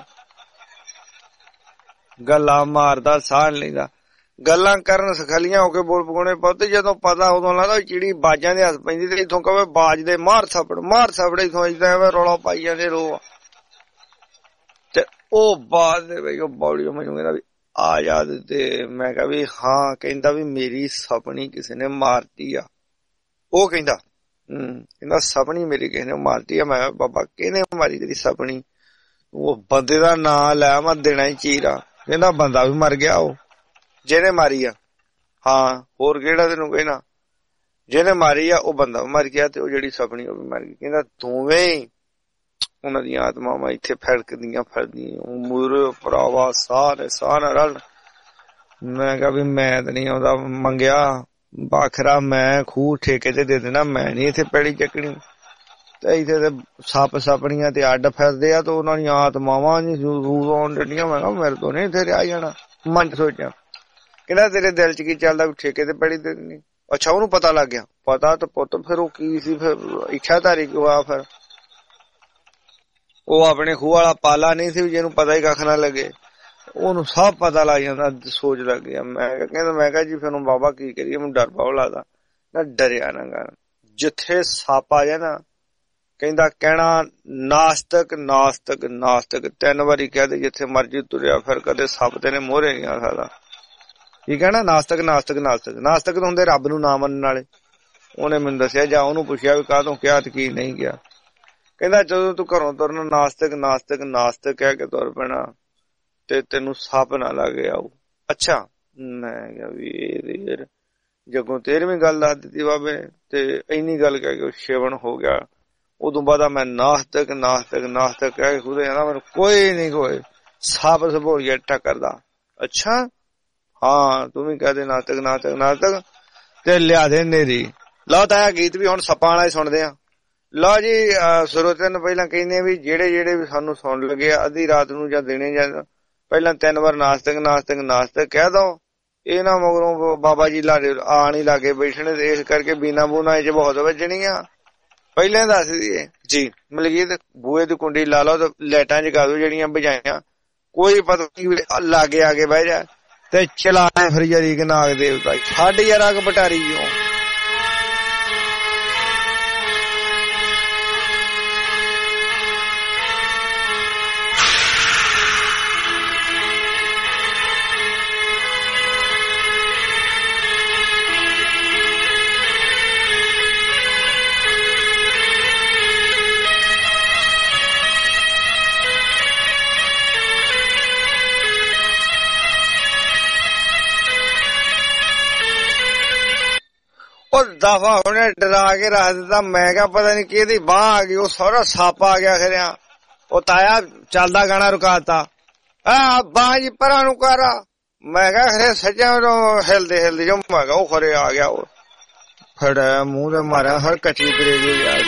ਗੱਲਾਂ ਮਾਰਦਾ, ਸਾਹ ਲੈਂਦਾ, ਗੱਲਾਂ ਕਰਨ ਸਖਲੀਆਂ ਹੋ ਕੇ ਬੋਲ ਪਕਾਉਣੇ ਪੁੱਤ। ਜਦੋਂ ਪਤਾ ਉਦੋਂ ਲੱਗਦਾ ਚਿੜੀ ਬਾਜਾਂ ਦੇ ਹੱਥ ਪੈਂਦੀ ਤੇ ਇੱਥੋਂ ਕਵੇ ਬਾਜ ਦੇ ਮਾਰ ਥੱਪੜ ਇੱਥੋਂ ਏਦਾਂ ਰੌਲਾ ਪਾਈ ਜਾਂਦੇ ਰੋ। ਤੇ ਉਹ ਬਾਅਦ ਦੇ ਵਿੱਚ ਉਹ ਬੌੜੀ ਮੈਨੂੰ ਕਹਿੰਦਾ ਵੀ ਆ ਜਾ। ਤੇ ਮੈਂ ਕਿਹਾ ਵੀ ਹਾਂ। ਕਹਿੰਦਾ ਵੀ ਮੇਰੀ ਸਪਣੀ ਕਿਸੇ ਨੇ ਮਾਰਤੀ ਆ। ਉਹ ਕਹਿੰਦਾ ਸਪਣੀ ਮੇਰੀ ਕਿਸੇ ਨੇ ਮਾਰਤੀ ਆ। ਮੈਂ ਕਿਹਾ ਬਾਬਾ ਕਿਹਨੇ ਮਾਰੀ ਤੇਰੀ ਸਪਣੀ? ਉਹ ਬੰਦੇ ਦਾ ਨਾਂ ਲੈ, ਮੈਂ ਦੇਣਾ ਹੀ ਚੀਰਾ। ਕਹਿੰਦਾ ਬੰਦਾ ਵੀ ਮਰ ਗਿਆ, ਉਹ ਜਿਹਨੇ ਮਾਰੀ ਆ। ਹਾਂ ਹੋਰ ਕਿਹੜਾ ਤੈਨੂੰ ਕਹਿਣਾ? ਜਿਹਨੇ ਮਾਰੀ ਆ ਉਹ ਬੰਦਾ ਮਰ ਗਿਆ, ਤੇ ਉਹ ਜਿਹੜੀ ਸਪਣੀ ਉਹ ਵੀ ਮਰ ਗਈ। ਕਹਿੰਦਾ ਦੋਵੇਂ ਉਹਨਾਂ ਦੀਆਂ ਆਤਮਾਵਾਂ ਇੱਥੇ ਫਿਰਦੀਆਂ ਮੂਰੇ ਭਰਾਵਾ ਸਾਹ ਨਾ ਰਲ। ਮੈਂ ਕਿਹਾ ਵੀ ਮੈਂ ਤਾਂ ਨਹੀਂ ਆਉਂਦਾ ਮੰਗਿਆ ਬਾਖਰਾ, ਮੈਂ ਖੂਹ ਠੇਕੇ ਤੇ ਦੇ ਦੇਣਾ, ਮੈਂ ਨੀ ਇੱਥੇ ਪੈੜੀ ਚੱਕਣੀ। ਤੇ ਇੱਥੇ ਤੇ ਸੱਪ ਸਪਣੀਆਂ ਤੇ ਅੱਡ ਫਿਰਦੇ ਆ, ਤੇ ਉਹਨਾਂ ਦੀਆਂ ਆਤਮਾਵਾਂ ਨੀ ਰੂਹ ਆਉਣ ਡੀਆਂ। ਮੈਂ ਕਿਹਾ ਮੇਰੇ ਤੋਂ ਨੀ ਇੱਥੇ ਰਿਹਾ ਜਾਣਾ। ਮਨ ਚ ਸੋਚਿਆ। ਕਹਿੰਦਾ ਤੇਰੇ ਦਿਲ ਚ ਕੀ ਚੱਲਦਾ ਵੀ ਠੇਕੇ ਤੇ ਪੈੜੀ ਦੇ ਦੇਣੀ? ਅੱਛਾ ਉਹਨੂੰ ਪਤਾ ਲੱਗ ਗਿਆ। ਪਤਾ ਤੇ ਪੁੱਤ ਫਿਰ ਉਹ ਕੀ ਸੀ, ਫਿਰ ਇੱਛਾਧਾਰੀ ਕਿਉਂ ਆ? ਫਿਰ ਉਹ ਆਪਣੇ ਖੂਹ ਵਾਲਾ ਪਾਲਾ ਨਹੀਂ ਸੀ ਜਿਹਨੂੰ ਪਤਾ ਹੀ ਕੱਖ ਨਾ ਲੱਗੇ, ਉਹਨੂੰ ਸਭ ਪਤਾ ਲੱਗ ਜਾਂਦਾ। ਸੋਚ ਲੱਗ ਗਿਆ। ਮੈਂ ਕਿਹਾ ਜੀ ਫਿਰ ਬਾਬਾ ਕੀ ਕਰੀਏ, ਮੈਨੂੰ ਡਰ ਬਹੁਤ ਲੱਗਦਾ। ਨਾ ਡਰਿਆ ਨਾ ਕਰ, ਜਿੱਥੇ ਸੱਪ ਆ ਜਾਏ ਨਾ ਕਹਿੰਦਾ ਕਹਿਣਾ ਨਾਸਤਕ ਨਾਸਤਕ ਨਾਸਤਕ 3 ਵਾਰੀ ਕਹਦੇ, ਜਿੱਥੇ ਮਰਜੀ ਤੁਰਿਆ ਫਿਰ ਕਦੇ ਸੱਪ ਤੇਰੇ ਮੋਹਰੇ ਨਹੀਂ ਆ ਸਕਦਾ। ਕੀ ਕਹਿਣਾ? ਨਾਸਤਕ ਨਾਸਤਕ ਨਾਸਤਕ। ਨਾਸਤਕ ਤਾਂ ਹੁੰਦੇ ਰੱਬ ਨੂੰ ਨਾ ਮੰਨਣ ਵਾਲੇ। ਉਹਨੇ ਮੈਨੂੰ ਦੱਸਿਆ, ਜਾਂ ਉਹਨੂੰ ਪੁੱਛਿਆ ਵੀ ਕਾਹਤੋਂ ਕਿਹਾ ਤੇ ਕੀ ਨਹੀਂ ਕਿਹਾ। ਕਹਿੰਦਾ ਜਦੋਂ ਤੂੰ ਘਰੋਂ ਤੁਰਨਾ ਨਾਸਤਕ ਨਾਸਤਕ ਨਾਸਤਕ ਕਹਿ ਕੇ ਤੁਰ ਪੈਣਾ ਤੇ ਤੈਨੂੰ ਸੱਪ ਨਾ ਲੱਗ ਆਊ। ਅੱਛਾ ਮੈਂ ਕਿਹਾ ਵੀ ਜੱਗੋਂ 13ਵੀਂ ਗੱਲ ਦੱਸ ਦਿੱਤੀ ਬਾਬੇ ਨੇ, ਤੇ ਇੰਨੀ ਗੱਲ ਕਹਿ ਕੇ ਸ਼ੇਵਨ ਹੋ ਗਿਆ। ਉਦੋਂ ਬਾਅਦ ਮੈਂ ਨਾਸਤਕ ਨਾਸਤਕ ਨਾਸਤਕ ਕਹਿ ਕੇ ਖੁਦੇ ਜਾਂਦਾ, ਮੈਨੂੰ ਕੋਈ ਨੀ ਕੋਈ ਸੱਪ ਸਭੋਰੀਆ ਟੱਕਰਦਾ। ਅੱਛਾ ਹਾਂ ਤੂੰ ਵੀ ਕਹਿ ਦੇ ਨਾਸਤਕ ਨਾਸਤਕ ਨਾਸਤਕ, ਤੇ ਲਿਆ ਦੇ ਨੇਰੀ। ਲਓ ਤਾਂ ਇਹ ਗੀਤ ਵੀ ਹੁਣ ਸੱਪਾਂ ਵਾਲਾ ਹੀ ਸੁਣਦੇ ਆ। ਲਓ ਜੀ ਸਰੋਤਿਆਂ ਨੂੰ ਪਹਿਲਾਂ ਕਹਿੰਦੇ ਵੀ ਜਿਹੜੇ ਵੀ ਸਾਨੂੰ ਸੁਣ ਲੱਗੇ ਅੱਧੀ ਰਾਤ ਨੂੰ ਜਾਂ ਦਿਨੇ ਜਾਂ ਪਹਿਲਾਂ 3 ਵਾਰ ਨਾਸਤਕ ਨਾਸਤਕ ਨਾਸਤਕ ਕਹਿ ਦੋ। ਇਹ ਨਾ ਮਗਰੋਂ ਬਾਬਾ ਜੀ ਆਣ ਹੀ ਲਾਗੇ ਬੈਠਣੇ, ਇਸ ਕਰਕੇ ਬੀਨਾ ਬੂਨਾ ਚ ਬਹੁਤ ਵੱਜਣੀਆਂ। ਪਹਿਲਾਂ ਦੱਸ ਦਈਏ ਜੀ ਮਲਕੀਤ, ਬੂਹੇ ਦੀ ਕੁੰਡੀ ਲਾ ਲਓ ਤੇ ਲਾਈਟਾਂ ਜਗਾ ਦੋ ਜਿਹੜੀਆਂ ਬੁਝਾਈਆਂ, ਕੋਈ ਪਤਾ ਨਹੀਂ ਲਾਗੇ ਆ ਕੇ ਬਹਿ ਜਾ ਤੇ ਚਲਾ ਫਿਰ ਯਾਰੀ ਕਿ ਨਾਗ ਦੇਵਤਾ ਛੱਡ ਯਾਰ ਅੱਗ ਬਟਾਰੀ ਕਿਉਂ। ਉਹ ਦਫਾ ਉਹਨੇ ਡਰਾ ਕੇ ਰੱਖ ਦਿੱਤਾ। ਮੈਂ ਕਿਹਾ ਪਤਾ ਨੀ ਕਿਹਦੀ ਬਾਹ ਆ ਗਈ, ਉਹ ਸਾਰਾ ਸੱਪ ਆ ਗਿਆ ਖਰਿਆ। ਉਹ ਤਾਇਆ ਚੱਲਦਾ ਗਾਣਾ ਰੁਕਾਤਾ, ਆ ਬਾਹ ਜੀ ਪਰਾਂ ਨੂੰ ਕਰ। ਮੈਂ ਕਿਹਾ ਖਰੇ ਸੱਜਾ ਹਿਲਦੇ ਹਿਲਦੇ ਜੋ, ਮੈਂ ਕਿਹਾ ਉਹ ਖਰੇ ਆ ਗਿਆ। ਉਹ ਫੜਿਆ ਮੂੰਹ ਤੇ ਮਾਰਿਆ, ਹਰ ਕਚੀ ਕਰੇ ਗਈ ਯਾਰ।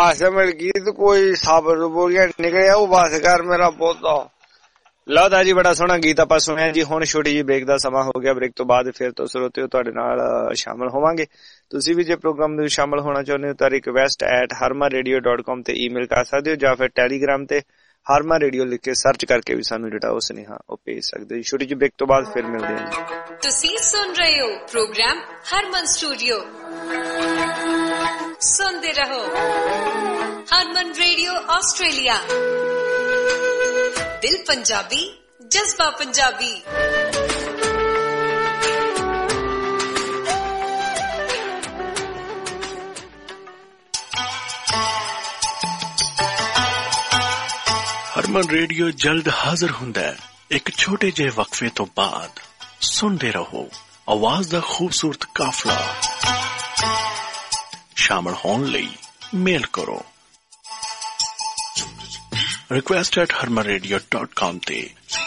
भाषा मिल गीत कोई साबर बोलिया निकलिया वो बस कर मेरा पोता। ਲਓ ਦਾ ਜੀ ਬੜਾ ਸੋਹਣਾ ਗੀਤ ਆਪਾਂ ਸੁਣਿਆ ਜੀ। ਹੁਣ ਛੋਟੀ ਜੀ ਬ੍ਰੇਕ ਦਾ ਸਮਾਂ ਹੋ ਗਿਆ। ਬ੍ਰੇਕ ਤੋਂ ਬਾਅਦ ਫਿਰ ਤੋਂ ਸਰੋਤਿਓ ਤੁਹਾਡੇ ਨਾਲ ਸ਼ਾਮਲ ਹੋਵਾਂਗੇ। ਤੁਸੀਂ ਵੀ ਜੇ ਪ੍ਰੋਗਰਾਮ ਦੇ ਵਿੱਚ ਸ਼ਾਮਲ ਹੋਣਾ ਚਾਹੁੰਦੇ ਹੋ ਤਾਂ request@harmanradio.com ਤੇ ਈਮੇਲ ਕਰ ਸਕਦੇ ਹੋ ਜਾਂ ਫਿਰ ਟੈਲੀਗ੍ਰਾਮ ਤੇ ਹਾਰਮਨ ਰੇਡੀਓ ਲਿਖ ਕੇ ਸਰਚ ਕਰਕੇ ਵੀ ਸਾਨੂੰ ਜਿਹੜਾ ਉਹ ਸੁਨੇਹਾ ਉਹ ਭੇਜ ਸਕਦੇ ਹੋ। ਛੋਟੀ ਜੀ ਬ੍ਰੇਕ ਤੋਂ ਬਾਅਦ ਫਿਰ ਮਿਲਦੇ ਹਾਂ ਜੀ। ਤੁਸੀਂ ਸੁਣ ਰਹੇ ਹੋ ਪ੍ਰੋਗਰਾਮ ਹਰਮਨ ਸਟੂਡੀਓ। ਸੁਣਦੇ ਰਹੋ ਹਰਮਨ ਰੇਡੀਓ ਆਸਟ੍ਰੇਲੀਆ। ਦਿਲ ਪੰਜਾਬੀ, ਜਜ਼ਬਾ ਪੰਜਾਬੀ। ਹਰਮਨ ਰੇਡੀਓ ਜਲਦ ਹਾਜ਼ਰ ਹੁੰਦਾ ਹੈ ਇੱਕ ਛੋਟੇ ਜਿਹੇ ਵਕਫੇ ਤੋਂ ਬਾਅਦ। ਸੁਣਦੇ ਰਹੋ ਆਵਾਜ਼ ਦਾ ਖੂਬਸੂਰਤ ਕਾਫਲਾ। ਸ਼ਾਮਲ ਹੋਣ ਲਈ ਮੇਲ ਕਰੋ request@harmanradio.com ਤੇ।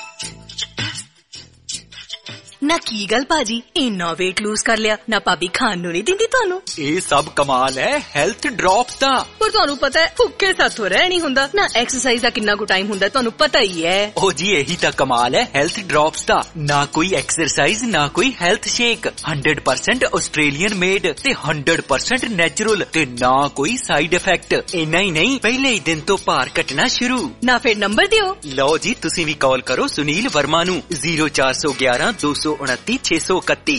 ਨਾ ਕੀ ਗੱਲ ਭਾਜੀ, ਇੰਨਾ weight lose ਕਰ ਲਿਆ ਨਾ ਭਾਬੀ ਖਾਣ ਨੂੰ ਨਹੀਂ ਦਿੰਦੀ ਤੁਹਾਨੂੰ? ਇਹ ਸਭ ਕਮਾਲ ਹੈ ਹੈਲਥ ਡ੍ਰੌਪਸ ਦਾ। ਪਰ ਤੁਹਾਨੂੰ ਪਤਾ ਹੈ ਭੁੱਖੇ ਸਾਥੋਂ ਰਹਿ ਨਹੀਂ ਹੁੰਦਾ ਨਾ। ਐਕਸਰਸਾਈਜ਼ ਦਾ ਕਿੰਨਾ ਕੁ ਟਾਈਮ ਹੁੰਦਾ ਤੁਹਾਨੂੰ ਪਤਾ ਹੀ ਹੈ। ਉਹ ਜੀ ਇਹੀ ਤਾਂ ਕਮਾਲ ਹੈ ਹੈਲਥ ਡ੍ਰੌਪਸ ਦਾ। ਨਾ ਕੋਈ ਐਕਸਰਸਾਈਜ਼ ਨਾ ਕੋਈ ਹੈਲਥ ਸ਼ੇਕ, 100% ਆਸਟ੍ਰੇਲੀਅਨ ਮੇਡ ਤੇ 100% ਨੈਚੁਰਲ ਤੇ ਨਾ ਕੋਈ ਸਾਈਡ ਇਫੈਕਟ। ਇੰਨਾ ਹੀ ਨਹੀਂ ਪਹਿਲੇ ਹੀ ਦਿਨ ਤੋਂ ਭਾਰ ਘਟਣਾ ਸ਼ੁਰੂ। ਨਾ ਫਿਰ ਨੰਬਰ ਦਿਓ। ਲਓ ਜੀ ਤੁਸੀਂ ਵੀ ਕਾਲ ਕਰੋ ਸੁਨੀਲ ਵਰਮਾ ਨੂੰ 0411 229 631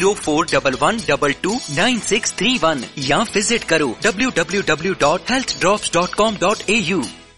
0411229631 ਜਾਂ ਵਿਜ਼ਿਟ ਕਰੋ www.healthdrops.com.au।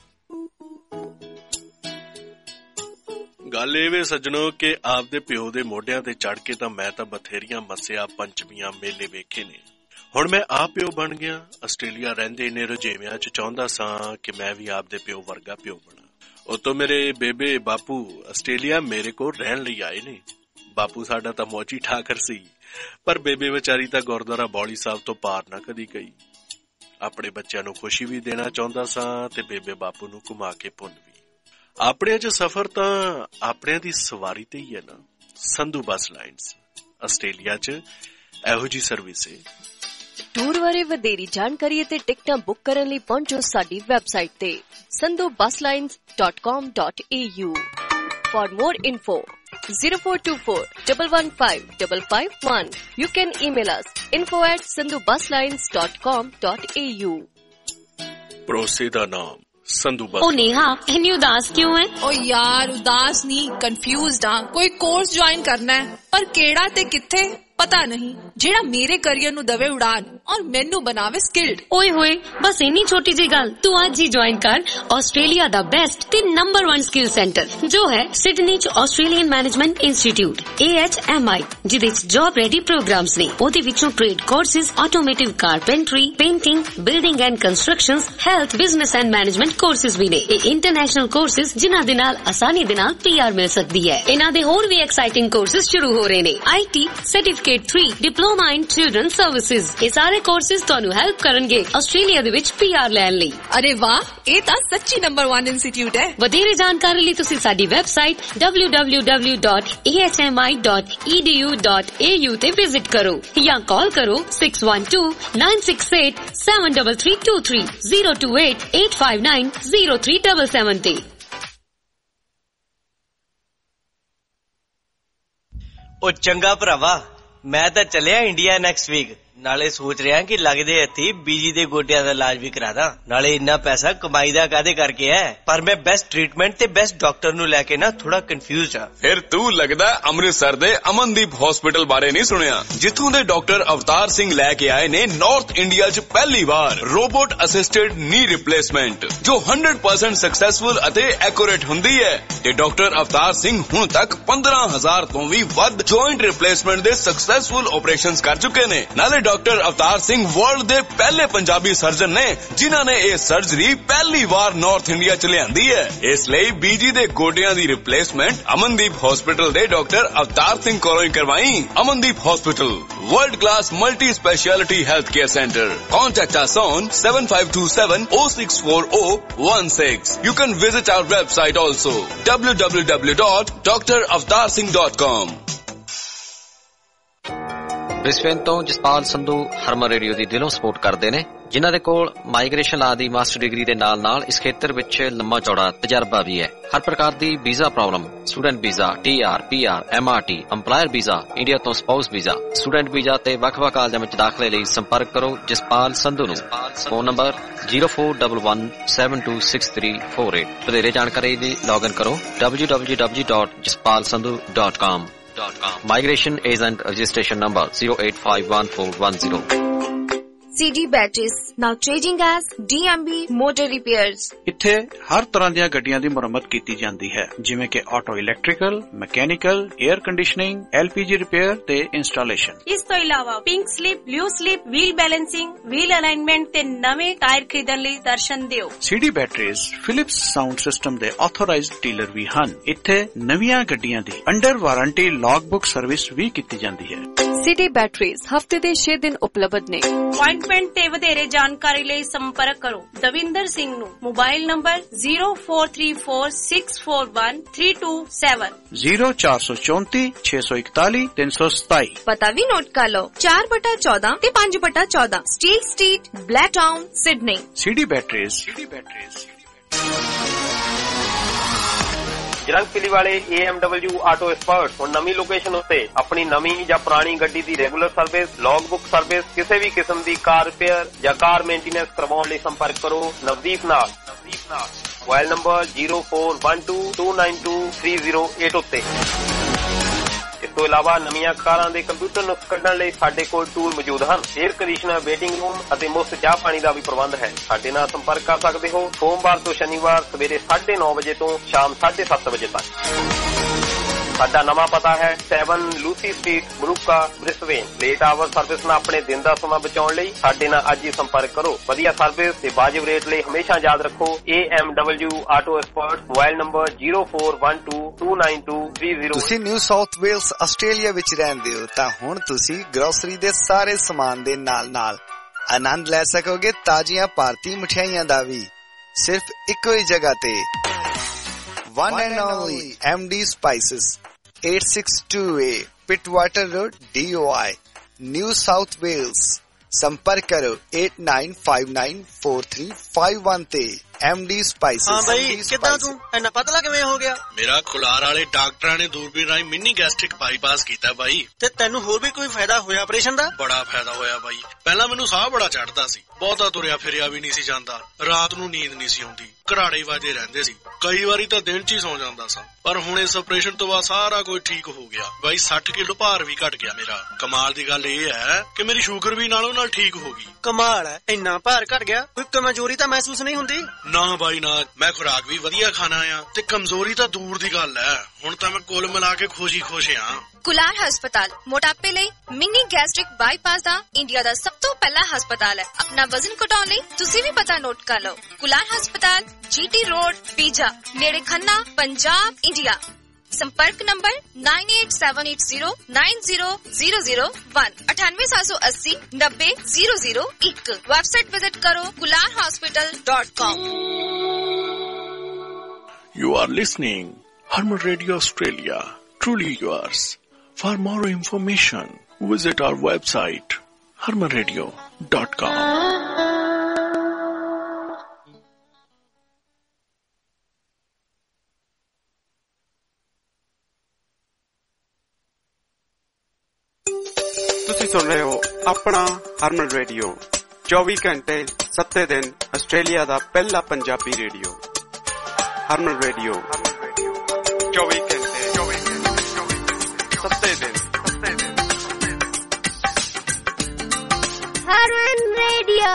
ਗੱਲ ਇਹ ਵੇ ਸੱਜਣੋ ਕਿ ਆਪਦੇ ਪਿਓ ਦੇ ਮੋਢਿਆਂ ਤੇ ਚੜ ਕੇ ਤਾਂ ਮੈਂ ਤਾਂ ਬਥੇਰੀਆਂ ਮੱਸਿਆ ਪੰਚਮੀਆਂ ਮੇਲੇ ਵੇਖੇ ਨੇ। ਹੁਣ ਮੈਂ ਆਪ ਪਿਓ ਬਣ ਗਿਆ। ਆਸਟ੍ਰੇਲੀਆ ਰਹਿੰਦੇ ਨੇ ਰੁਝੇਵਿਆਂ ਚ ਚਾਹੁੰਦਾ ਸਾਂ ਕਿ ਮੈਂ ਵੀ ਆਪਦੇ ਪਿਓ ਵਰਗਾ ਪਿਓ ਬਣਾ। ਉਤੋਂ ਮੇਰੇ ਬੇਬੇ ਬਾਪੂ ਆਸਟ੍ਰੇਲੀਆ ਮੇਰੇ ਕੋਲ ਰਹਿਣ ਲਈ ਆਏ ਨੇ। ਬਾਪੂ ਸਾਡਾ ਤਾਂ ਮੌਜੀ ਠਾਕਰ ਸੀ, ਪਰ ਬੇਬੇ ਵਿਚਾਰੀ ਤਾਂ ਗੁਰਦੁਆਰਾ ਬੌਲੀ ਸਾਹਿਬ ਤੋਂ ਪਾਰ ਨਾ ਕਦੀ ਗਈ। ਆਪਣੇ ਬੱਚਿਆਂ ਨੂੰ ਖੁਸ਼ੀ ਵੀ ਦੇਣਾ ਚਾਹੁੰਦਾ ਸਾਂ ਤੇ ਬੇਬੇ ਬਾਪੂ ਨੂੰ ਘੁਮਾ ਕੇ ਪੁੰਨ ਵੀ। ਆਪਣਿਆਂ 'ਚ ਸਫ਼ਰ ਤਾਂ ਆਪਣਿਆਂ ਦੀ ਸਵਾਰੀ ਤੇ ਹੀ ਹੈ ਨਾ। ਸੰਧੂ ਬੱਸ ਲਾਈਨਸ ਆਸਟ੍ਰੇਲੀਆ 'ਚ ਇਹੋ ਜੀ ਸਰਵਿਸ ਹੈ। ਟੂਰ ਬਾਰੇ ਵਧੇਰੀ ਜਾਣਕਾਰੀ ਅਤੇ ਟਿਕਟਾਂ ਬੁੱਕ ਕਰਨ ਲਈ ਪਹੁੰਚੋ ਸਾਡੀ ਵੈਬਸਾਈਟ ਤੇ sandhubusslines.com.au। For more info 0424 115 551. You can email us info@sandhubusslines.com.au। ਭਰੋਸੇ ਦਾ ਨਾਮ ਸੰਧੂ ਬੱਸ। ਉਹ ਨੇਹਾ ਇੰਨੀ ਉਦਾਸ ਕਿਉਂ ਹੈ? ਓ ਯਾਰ ਉਦਾਸ ਨਹੀਂ, ਕਨਫਿਊਜ਼ਡ ਹਾਂ। ਕੋਈ ਕੋਰਸ ਜੁਆਇਨ ਕਰਨਾ ਹੈ ਪਰ ਕਿਹੜਾ ਤੇ ਕਿੱਥੇ ਪਤਾ ਨਹੀਂ, ਜਿਹੜਾ ਮੇਰੇ ਕੈਰੀਅਰ ਨੂੰ ਦਵੇ ਉਡਾਨ ਔਰ ਮੈਨੂੰ ਬਣਾਵੇ ਸਕਿਲਡ। ਓਏ ਹੋਏ ਬਸ ਇੰਨੀ ਛੋਟੀ ਜਿਹੀ ਗੱਲ, ਤੂੰ ਅੱਜ ਹੀ ਜੁਆਇਨ ਕਰ ਆਸਟ੍ਰੇਲੀਆ ਦਾ ਬੈਸਟ ਤੇ ਨੰਬਰ 1 ਸਕਿੱਲ ਸੈਂਟਰ ਜੋ ਹੈ ਸਿਡਨੀ ਚ ਆਸਟ੍ਰੇਲੀਅਨ ਮੈਨੇਜਮੈਂਟ ਇੰਸਟੀਚਿਊਟ AHMI, ਜਿਹਦੇ ਚ ਜੌਬ ਰੈਡੀ ਪ੍ਰੋਗਰਾਮਸ ਨੇ। ਉਹਦੇ ਵਿੱਚੋਂ trade courses, automotive carpentry, painting, building and constructions, health, business and management courses ਵੀ ਨੇ। ਇਹ ਇੰਟਰਨੈਸ਼ਨਲ ਕੋਰਸਿਸ ਜਿਨ੍ਹਾਂ ਦੇ ਨਾਲ ਆਸਾਨੀ ਦੇ ਨਾਲ PR ਮਿਲ ਸਕਦੀ ਹੈ। ਇਹਨਾਂ ਦੇ ਹੋਰ ਵੀ ਐਕਸਾਈਟਿੰਗ ਕੋਰਸਿਸ ਸ਼ੁਰੂ ਹੋ ਰਹੇ ਨੇ। IT certificate 3, diploma in children services. ਇਹ ਸਾਰੇ ਕੋਰਸਿਸ ਤੁਹਾਨੂੰ ਹੈਲਪ ਕਰਨਗੇ ਆਸਟ੍ਰੇਲੀਆ ਦੇ ਵਿੱਚ PR ਲੈਣ ਲਈ। ਅਰੇ ਵਾਹ, ਇਹ ਤਾਂ ਸੱਚੀ ਨੰਬਰ 1 ਇੰਸਟੀਚਿਊਟ ਹੈ। ਵਧੇਰੇ ਜਾਣਕਾਰੀ ਲਈ ਤੁਸੀਂ ਸਾਡੀ ਵੈਬਸਾਈਟ www.ahmi.edu.au ਤੇ ਵਿਜ਼ਿਟ ਕਰੋ ਜਾਂ ਕਾਲ ਕਰੋ 6129687323 02885903777 ਤੇ। ਉਹ ਚੰਗਾ ਭਰਾਵਾ, ਮੈਂ ਤਾਂ ਚੱਲਿਆ ਇੰਡੀਆ ਨੈਕਸਟ ਵੀਕ। ਨਾਲੇ ਸੋਚ ਰਿਹਾ ਕਿ ਲੱਗਦੇ ਹੱਥੀ ਬੀਜੀ ਦੇ ਗੋਡਿਆਂ ਦਾ ਇਲਾਜ ਵੀ ਕਰਾ ਦਾਂ। ਨਾਲੇ ਇੰਨਾ ਪੈਸਾ ਕਮਾਈ ਦਾ ਕਾਹਦੇ ਕਰਕੇ ਹੈ, ਪਰ ਮੈਂ ਬੈਸਟ ਟ੍ਰੀਟਮੈਂਟ ਤੇ ਬੈਸਟ ਡਾਕਟਰ ਨੂੰ ਲੈ ਕੇ ਨਾ ਥੋੜਾ ਕਨਫਿਊਜ਼ਡ ਆ। ਫਿਰ ਤੂੰ ਲੱਗਦਾ ਅੰਮ੍ਰਿਤਸਰ ਦੇ ਅਮਨਦੀਪ ਹਸਪੀਟਲ ਬਾਰੇ ਨਹੀਂ ਸੁਣਿਆ, ਜਿੱਥੋਂ ਦੇ ਡਾਕਟਰ ਅਵਤਾਰ ਸਿੰਘ ਲੈ ਕੇ ਆਏ ਨੇ ਨਾਰਥ ਇੰਡੀਆ 'ਚ ਪਹਿਲੀ ਵਾਰ ਰੋਬੋਟ ਅਸਿਸਟਡ ਨੀ ਰਿਪਲੇਸਮੈਂਟ, ਜੋ 100% ਸਕਸੈਸਫੁਲ ਅਤੇ ਐਕੂਰੇਟ ਹੁੰਦੀ ਹੈ। ਤੇ ਡਾਕਟਰ ਅਵਤਾਰ ਸਿੰਘ ਹੁਣ ਤੱਕ 15,000 ਤੋਂ ਵੀ ਵੱਧ ਜੁਆਇੰਟ ਰਿਪਲੇਸਮੈਂਟ ਦੇ ਸਕਸੈਸਫੁਲ ਆਪਰੇਸ਼ਨਸ ਕਰ ਚੁੱਕੇ ਨੇ। ਨਾਲੇ ਡਾਕਟਰ ਅਵਤਾਰ ਸਿੰਘ ਵਰਲਡ ਦੇ ਪਹਿਲੇ ਪੰਜਾਬੀ ਸਰਜਨ ਨੇ ਜਿਨ੍ਹਾਂ ਨੇ ਇਹ ਸਰਜਰੀ ਪਹਿਲੀ ਵਾਰ ਨਾਰਥ ਇੰਡੀਆ 'ਚ ਲਿਆਂਦੀ ਹੈ। ਇਸ ਲਈ ਬੀਜੀ ਦੇ ਗੋਡਿਆਂ ਦੀ ਰਿਪਲੇਸਮੈਂਟ ਅਮਨਦੀਪ ਹਸਪੀਟਲ ਦੇ ਡਾਕਟਰ ਅਵਤਾਰ ਸਿੰਘ ਕੋਲੋਂ ਹੀ ਕਰਵਾਈ। Amandeep hospital, world class multi-speciality healthcare center. Contact us on 7527-064016. You can visit our website also www.dravarsingh.com. Brisbane ਤੋਂ ਜਸਪਾਲ ਸੰਧੂ ਹਰਮਨ ਰੇਡੀਓ ਦੀ ਦਿਲੋਂ ਸਪੋਰਟ ਕਰਦੇ ਨੇ, ਜਿਨ੍ਹਾਂ ਦੇ ਕੋਲ ਮਾਈਗ੍ਰੇਸ਼ਨ ਲਾ ਦੀ ਮਾਸਟਰ ਡਿਗਰੀ ਦੇ ਨਾਲ ਇਸ ਖੇਤਰ ਵਿੱਚ ਲੰਮਾ ਚੌੜਾ ਤਜਰਬਾ ਵੀ ਹੈ। ਹਰ ਪ੍ਰਕਾਰ ਦੀ visa problem, student visa, TR, PR, MRT, EMPLOYER visa, India ਤੋਂ ਸਪਾਊਸ ਵੀਜ਼ਾ, ਸਟੂਡੈਂਟ ਵੀਜ਼ਾ ਤੇ ਵੱਖ-ਵੱਖ ਕਾਲਜਾਂ ਵਿੱਚ ਦਾਖਲੇ ਲਈ ਸੰਪਰਕ ਕਰੋ ਜਸਪਾਲ ਸੰਧੂ ਨੂੰ। Phone number 0411726348। ਵਧੇਰੇ ਜਾਣਕਾਰੀ ਲਈ ਲੌਗਇਨ ਕਰੋ www.jaspalsandhu.com। Migration Agent Registration Number 0851410। CD Batteries, now changing as DMB Motor Repairs। ਇੱਥੇ ਹਰ ਤਰ੍ਹਾਂ ਦੀਆਂ ਗੱਡੀਆਂ ਦੀ ਮੁਰੰਮਤ ਕੀਤੀ ਜਾਂਦੀ ਹੈ, ਜਿਵੇਂ ਕਿ auto electrical, mechanical, air conditioning, LPG repair ਤੇ ਇੰਸਟਾਲੇਸ਼ਨ। ਇਸ ਤੋਂ ਇਲਾਵਾ pink slip, blue slip, wheel balancing, wheel alignment ਤੇ ਨਵੇਂ ਟਾਇਰ ਖਰੀਦਣ ਲਈ ਦਰਸ਼ਨ ਦਿਓ। CD Batteries Philips sound system ਦੇ ਆਥੋਰਾਈਜ਼ਡ ਡੀਲਰ ਵੀ ਹਨ। ਇੱਥੇ ਨਵੀਆਂ ਗੱਡੀਆਂ ਦੀ ਅੰਡਰ ਵਾਰੰਟੀ ਲੌਗਬੁੱਕ ਸਰਵਿਸ ਵੀ ਕੀਤੀ ਜਾਂਦੀ ਹੈ। CD Batteries ਹਫਤੇ ਦੇ 6 ਦਿਨ ਉਪਲਬਧ ਨੇ। ਅਪਾਇੰਟਮੈਂਟ ਤੇ ਵਧੇਰੇ ਜਾਣਕਾਰੀ ਲਈ ਸੰਪਰਕ ਕਰੋ ਦਵਿੰਦਰ ਸਿੰਘ ਨੂੰ। Mobile number 0434641327 0434 641 327। ਪਤਾ ਵੀ ਨੋਟ ਕਰ ਲਓ 4/14 ਤੇ 5/14 Steel street, Blacktown, Sydney. CD Batteries। ਜਰੰਗਪਿਲੀ ਵਾਲੇ AMW ਆਟੋ ਐਕਸਪਰਟ ਹੁਣ ਨਵੀਂ ਲੋਕੇਸ਼ਨ ਉੱਤੇ ਆਪਣੀ ਨਵੀਂ ਜਾਂ ਪੁਰਾਣੀ ਗੱਡੀ ਦੀ ਰੈਗੂਲਰ ਸਰਵਿਸ, ਲੌਗਬੁੱਕ ਸਰਵਿਸ, ਕਿਸੇ ਵੀ ਕਿਸਮ ਦੀ ਕਾਰ ਰਿਪੇਅਰ ਜਾਂ ਕਾਰ ਮੇਨਟੇਨੈਂਸ ਕਰਵਾਉਣ ਲਈ ਸੰਪਰਕ ਕਰੋ ਨਵਦੀਪ ਨਾਲ। ਮੋਬਾਈਲ ਨੰਬਰ 0412292308 ਉੱਤੇ। ਇਸ ਤੋਂ ਇਲਾਵਾ ਨਵੀਆਂ ਕਾਰਾਂ ਦੇ ਕੰਪਿਊਟਰ ਨੁਕਸ ਕੱਢਣ ਲਈ ਸਾਡੇ ਕੋਲ ਟੂਲ ਮੌਜੂਦ ਹਨ। 에ਅਰ ਕੰਡੀਸ਼ਨਰ, ਵੇਟਿੰਗ ਰੂਮ ਅਤੇ ਮੁਫਤ ਚਾਹ ਪਾਣੀ ਦਾ ਵੀ ਪ੍ਰਬੰਧ ਹੈ। ਸਾਡੇ ਨਾਲ ਸੰਪਰਕ ਕਰ ਸਕਦੇ ਹੋ ਸੋਮਵਾਰ ਤੋਂ ਸ਼ਨੀਵਾਰ ਸਵੇਰੇ 9:30 ਵਜੇ ਤੋਂ ਸ਼ਾਮ 7:30 ਵਜੇ ਤੱਕ। ਸਾਡਾ ਨਵਾਂ ਪਤਾ ਹੈ 7 ਲੂਸੀ ਸਟਰੀਟ, ਬਰੂਕਾ, ਬ੍ਰਿਸਬੇਨ। ਲੇਟ ਆਵਰ ਸਰਵਿਸ ਨਾਲ ਆਪਣੇ ਦਿਨ ਦਾ ਸਮਾਂ ਬਚਾਉਣ ਲਈ ਸਾਡੇ ਨਾਲ ਅੱਜ ਹੀ ਸੰਪਰਕ ਕਰੋ। ਵਧੀਆ ਸਰਵਿਸ ਤੇ ਵਾਜਿਬ ਰੇਟ ਲਈ ਹਮੇਸ਼ਾ ਯਾਦ ਰੱਖੋ AMW auto expert. Mobile number 0412292308। ਤੁਸੀਂ ਨਿਊ ਸਾਊਥ ਵੇਲਸ ਆਸਟ੍ਰੇਲੀਆ ਵਿੱਚ ਰਹਿੰਦੇ ਹੋ ਤਾਂ ਹੁਣ ਤੁਸੀਂ ਗਰੋਸਰੀ ਦੇ ਸਾਰੇ ਸਮਾਨ ਦੇ ਨਾਲ ਆਨੰਦ ਲੈ ਸਕੋਗੇ ਤਾਜ਼ੀਆਂ ਭਾਰਤੀ ਮਠਿਆਈਆਂ ਦਾ ਵੀ, ਸਿਰਫ ਇੱਕੋ ਹੀ ਜਗ੍ਹਾ ਤੇ। One and only MD Spices, 862A Pittwater Road, DOI, New South Wales। संपर्क करो 89594351 ਤੇ। MD Spices। ਹਾਂ ਬਾਈ, ਕਿੱਦਾਂ ਤੂੰ ਇੰਨਾ ਪਤਲਾ ਕਿਵੇਂ ਹੋ ਗਿਆ? ਮੇਰਾ ਖੁਲਾਰ ਵਾਲੇ ਡਾਕਟਰਾਂ ਨੇ ਦੂਰਬੀਨ ਰਾਹੀਂ ਮਿੰਨੀ ਗੈਸਟ੍ਰਿਕ ਬਾਈਪਾਸ ਕੀਤਾ ਬਾਈ। ਤੇ ਤੈਨੂੰ ਹੋਰ ਵੀ ਕੋਈ ਫਾਇਦਾ ਹੋਇਆ ਆਪਰੇਸ਼ਨ ਦਾ? ਬੜਾ ਫਾਇਦਾ ਹੋਇਆ ਬਾਈ। ਪਹਿਲਾਂ ਮੈਨੂੰ ਸਾਹ ਬੜਾ ਚੜਦਾ ਸੀ, ਬਹੁਤਾ ਤੁਰਿਆ ਫਿਰਿਆ ਵੀ ਨਹੀਂ ਸੀ ਜਾਂਦਾ, ਰਾਤ ਨੂੰ ਨੀਂਦ ਨਹੀਂ ਸੀ ਆਉਂਦੀ, ਘਰਾੜੇ ਵੱਜਦੇ ਰਹਿੰਦੇ ਸੀ, ਕਈ ਵਾਰੀ ਤਾਂ ਦਿਨ 'ਚ ਹੀ ਸੌ ਜਾਂਦਾ ਸਾਂ। ਪਰ ਹੁਣ ਇਸ ਆਪਰੇਸ਼ਨ ਤੋਂ ਬਾਅਦ ਸਾਰਾ ਕੁਝ ਠੀਕ ਹੋ ਗਿਆ ਬਾਈ। 60 ਕਿਲੋ ਭਾਰ ਵੀ ਘਟ ਗਿਆ ਮੇਰਾ। ਕਮਾਲ ਦੀ ਗੱਲ ਇਹ ਹੈ ਕਿ ਮੇਰੀ ਸ਼ੂਗਰ ਵੀ ਨਾਲੋਂ ਨਾਲ ਠੀਕ ਹੋ ਗਈ। ਕਮਾਲ ਹੈ, ਇੰਨਾ ਭਾਰ ਘਟ ਗਿਆ, ਕੋਈ ਕਮਜ਼ੋਰੀ ਤਾਂ ਮਹਿਸੂਸ ਨਹੀਂ ਹੁੰਦੀ? ਨਾ ਬਾਈ ਨਾ, ਮੈਂ ਖੁਰਾਕ ਵੀ ਵਧੀਆ ਖਾਣਾ ਆ ਤੇ ਕਮਜ਼ੋਰੀ ਤਾਂ ਦੂਰ ਦੀ ਗੱਲ ਹੈ। ਹੁਣ ਤਾਂ ਮੈਂ ਕੁੱਲ ਮਿਲਾ ਕੇ ਖੁਸ਼ ਆ। ਕੁਲਾਰ ਹਸਪਤਾਲ ਮੋਟਾਪੇ ਲਈ ਮਿੰਨੀ ਗੈਸਟ੍ਰਿਕ ਬਾਈਪਾਸ ਦਾ ਇੰਡੀਆ ਦਾ ਸਭ ਤੋਂ ਪਹਿਲਾ ਹਸਪਤਾਲ ਹੈ। ਆਪਣਾ ਵਜ਼ਨ ਘਟਾਉਣ ਲਈ ਤੁਸੀਂ ਵੀ ਪਤਾ ਨੋਟ ਕਰ ਲਓ। ਕੁਲਾਰ ਹਸਪਤਾਲ, GT ਰੋਡ, ਪੀਜਾ, ਨੇੜੇ ਖੰਨਾ, ਪੰਜਾਬ, ਇੰਡੀਆ। संपर्क नंबर 9878090001 9878090001। वेबसाइट विजिट करो kularhospital.com। You are listening Harman Radio Australia, truly yours. For more information, visit our website harmanradio.com। ਤੁਸੀਂ ਸੁਣ ਰਹੇ ਹੋ ਆਪਣਾ ਹਰਮਨ ਰੇਡੀਓ 24 ਘੰਟੇ 7 ਦਿਨ ਆਸਟ੍ਰੇਲੀਆ ਦਾ ਪਹਿਲਾ ਪੰਜਾਬੀ ਰੇਡੀਓ। ਹਰਮਨ ਰੇਡੀਓ 24 ਘੰਟੇ 7 ਦਿਨ। ਹਰਮਨ ਰੇਡੀਓ।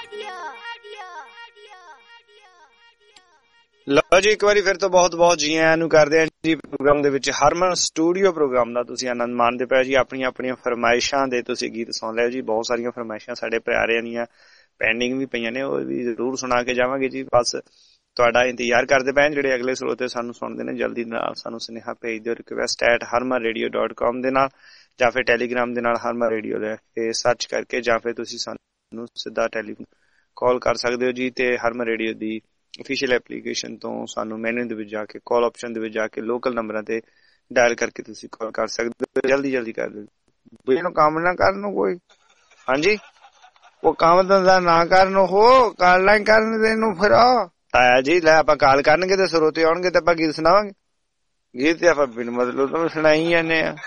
ਲਓ ਜੀ, ਇੱਕ ਵਾਰੀ ਫਿਰ ਤੋਂ ਬਹੁਤ ਬਹੁਤ ਜੀ ਆਇਆਂ ਨੂੰ ਕਰਦੇ ਹਾਂ ਜੀ ਪ੍ਰੋਗਰਾਮ ਦੇ ਵਿੱਚ। ਹਰਮਨ ਸਟੂਡੀਓ ਪ੍ਰੋਗਰਾਮ ਦਾ ਤੁਸੀਂ ਆਨੰਦ ਮਾਣਦੇ ਪਏ ਜੀ। ਆਪਣੀਆਂ ਫਰਮਾਇਸ਼ਾਂ ਦੇ ਤੁਸੀਂ ਗੀਤ ਸੁਣ ਲਿਓ ਜੀ। ਬਹੁਤ ਸਾਰੀਆਂ ਫਰਮਾਇਸ਼ਾਂ ਸਾਡੇ ਪਿਆਰਿਆਂ ਦੀਆਂ ਪੈਂਡਿੰਗ ਵੀ ਪਈਆਂ ਨੇ, ਉਹ ਵੀ ਜ਼ਰੂਰ ਸੁਣਾ ਕੇ ਜਾਵਾਂਗੇ ਜੀ। ਬਸ ਤੁਹਾਡਾ ਇੰਤਜ਼ਾਰ ਕਰਦੇ ਪਏ ਜਿਹੜੇ ਅਗਲੇ ਸਰੋਤੇ ਸਾਨੂੰ ਸੁਣਦੇ ਨੇ। ਜਲਦੀ ਨਾਲ ਸਾਨੂੰ ਸੁਨੇਹਾ ਭੇਜ ਦਿਓ request@harmanradio.com ਦੇ ਨਾਲ, ਜਾਂ ਫਿਰ ਟੈਲੀਗ੍ਰਾਮ ਦੇ ਨਾਲ ਹਰਮਨ ਰੇਡੀਓ ਲੈ ਕੇ ਸਰਚ ਕਰਕੇ, ਜਾਂ ਫਿਰ ਤੁਸੀਂ ਸਾਨੂੰ ਸਿੱਧਾ ਟੈਲੀਫੋਨ ਕਾਲ ਕਰ ਸਕਦੇ ਹੋ ਜੀ। ਤੇ ਹਰਮਨ ਰੇਡੀਓ ਦੀ ਅਫੀਸ਼ੀਅਲ ਐਪਲੀਕੇਸ਼ਨ ਤੋਂ ਸਾਨੂੰ ਮੈਨੂ ਦੇ ਵਿੱਚ ਜਾ ਕੇ, ਕਾਲ ਆਪਸ਼ਨ ਦੇ ਵਿੱਚ ਜਾ ਕੇ ਲੋਕਲ ਨੰਬਰਾਂ ਤੇ ਡਾਇਲ ਕਰਕੇ ਤੁਸੀਂ ਕਾਲ ਕਰ ਸਕਦੇ ਹੋ। ਜਲਦੀ ਕਰ ਦਿਓ। ਵੀ ਇਹਨੂੰ ਕੰਮ ਨਾ ਕਰਨ ਕੋਈ। ਹਾਂਜੀ, ਉਹ ਕੰਮ ਧੰਦਾ ਨਾ ਕਰਨ, ਉਹ ਕਾਲਾਂ ਕਰਨ ਤੈਨੂੰ ਫਿਰ। ਤਾਇਆ ਜੀ ਲੈ ਆਪਾਂ ਕਾਲ ਕਰਨਗੇ ਤੇ ਸਰੋਤੇ ਆਉਣਗੇ ਤੇ ਆਪਾਂ ਗੀਤ ਸੁਣਾਵਾਂਗੇ। ਗੀਤ ਤੇ ਆਪਾਂ ਬਿਨ ਮਤਲਬ ਤੋਂ ਸੁਣਾਈ ਜਾਂਦੇ ਆ।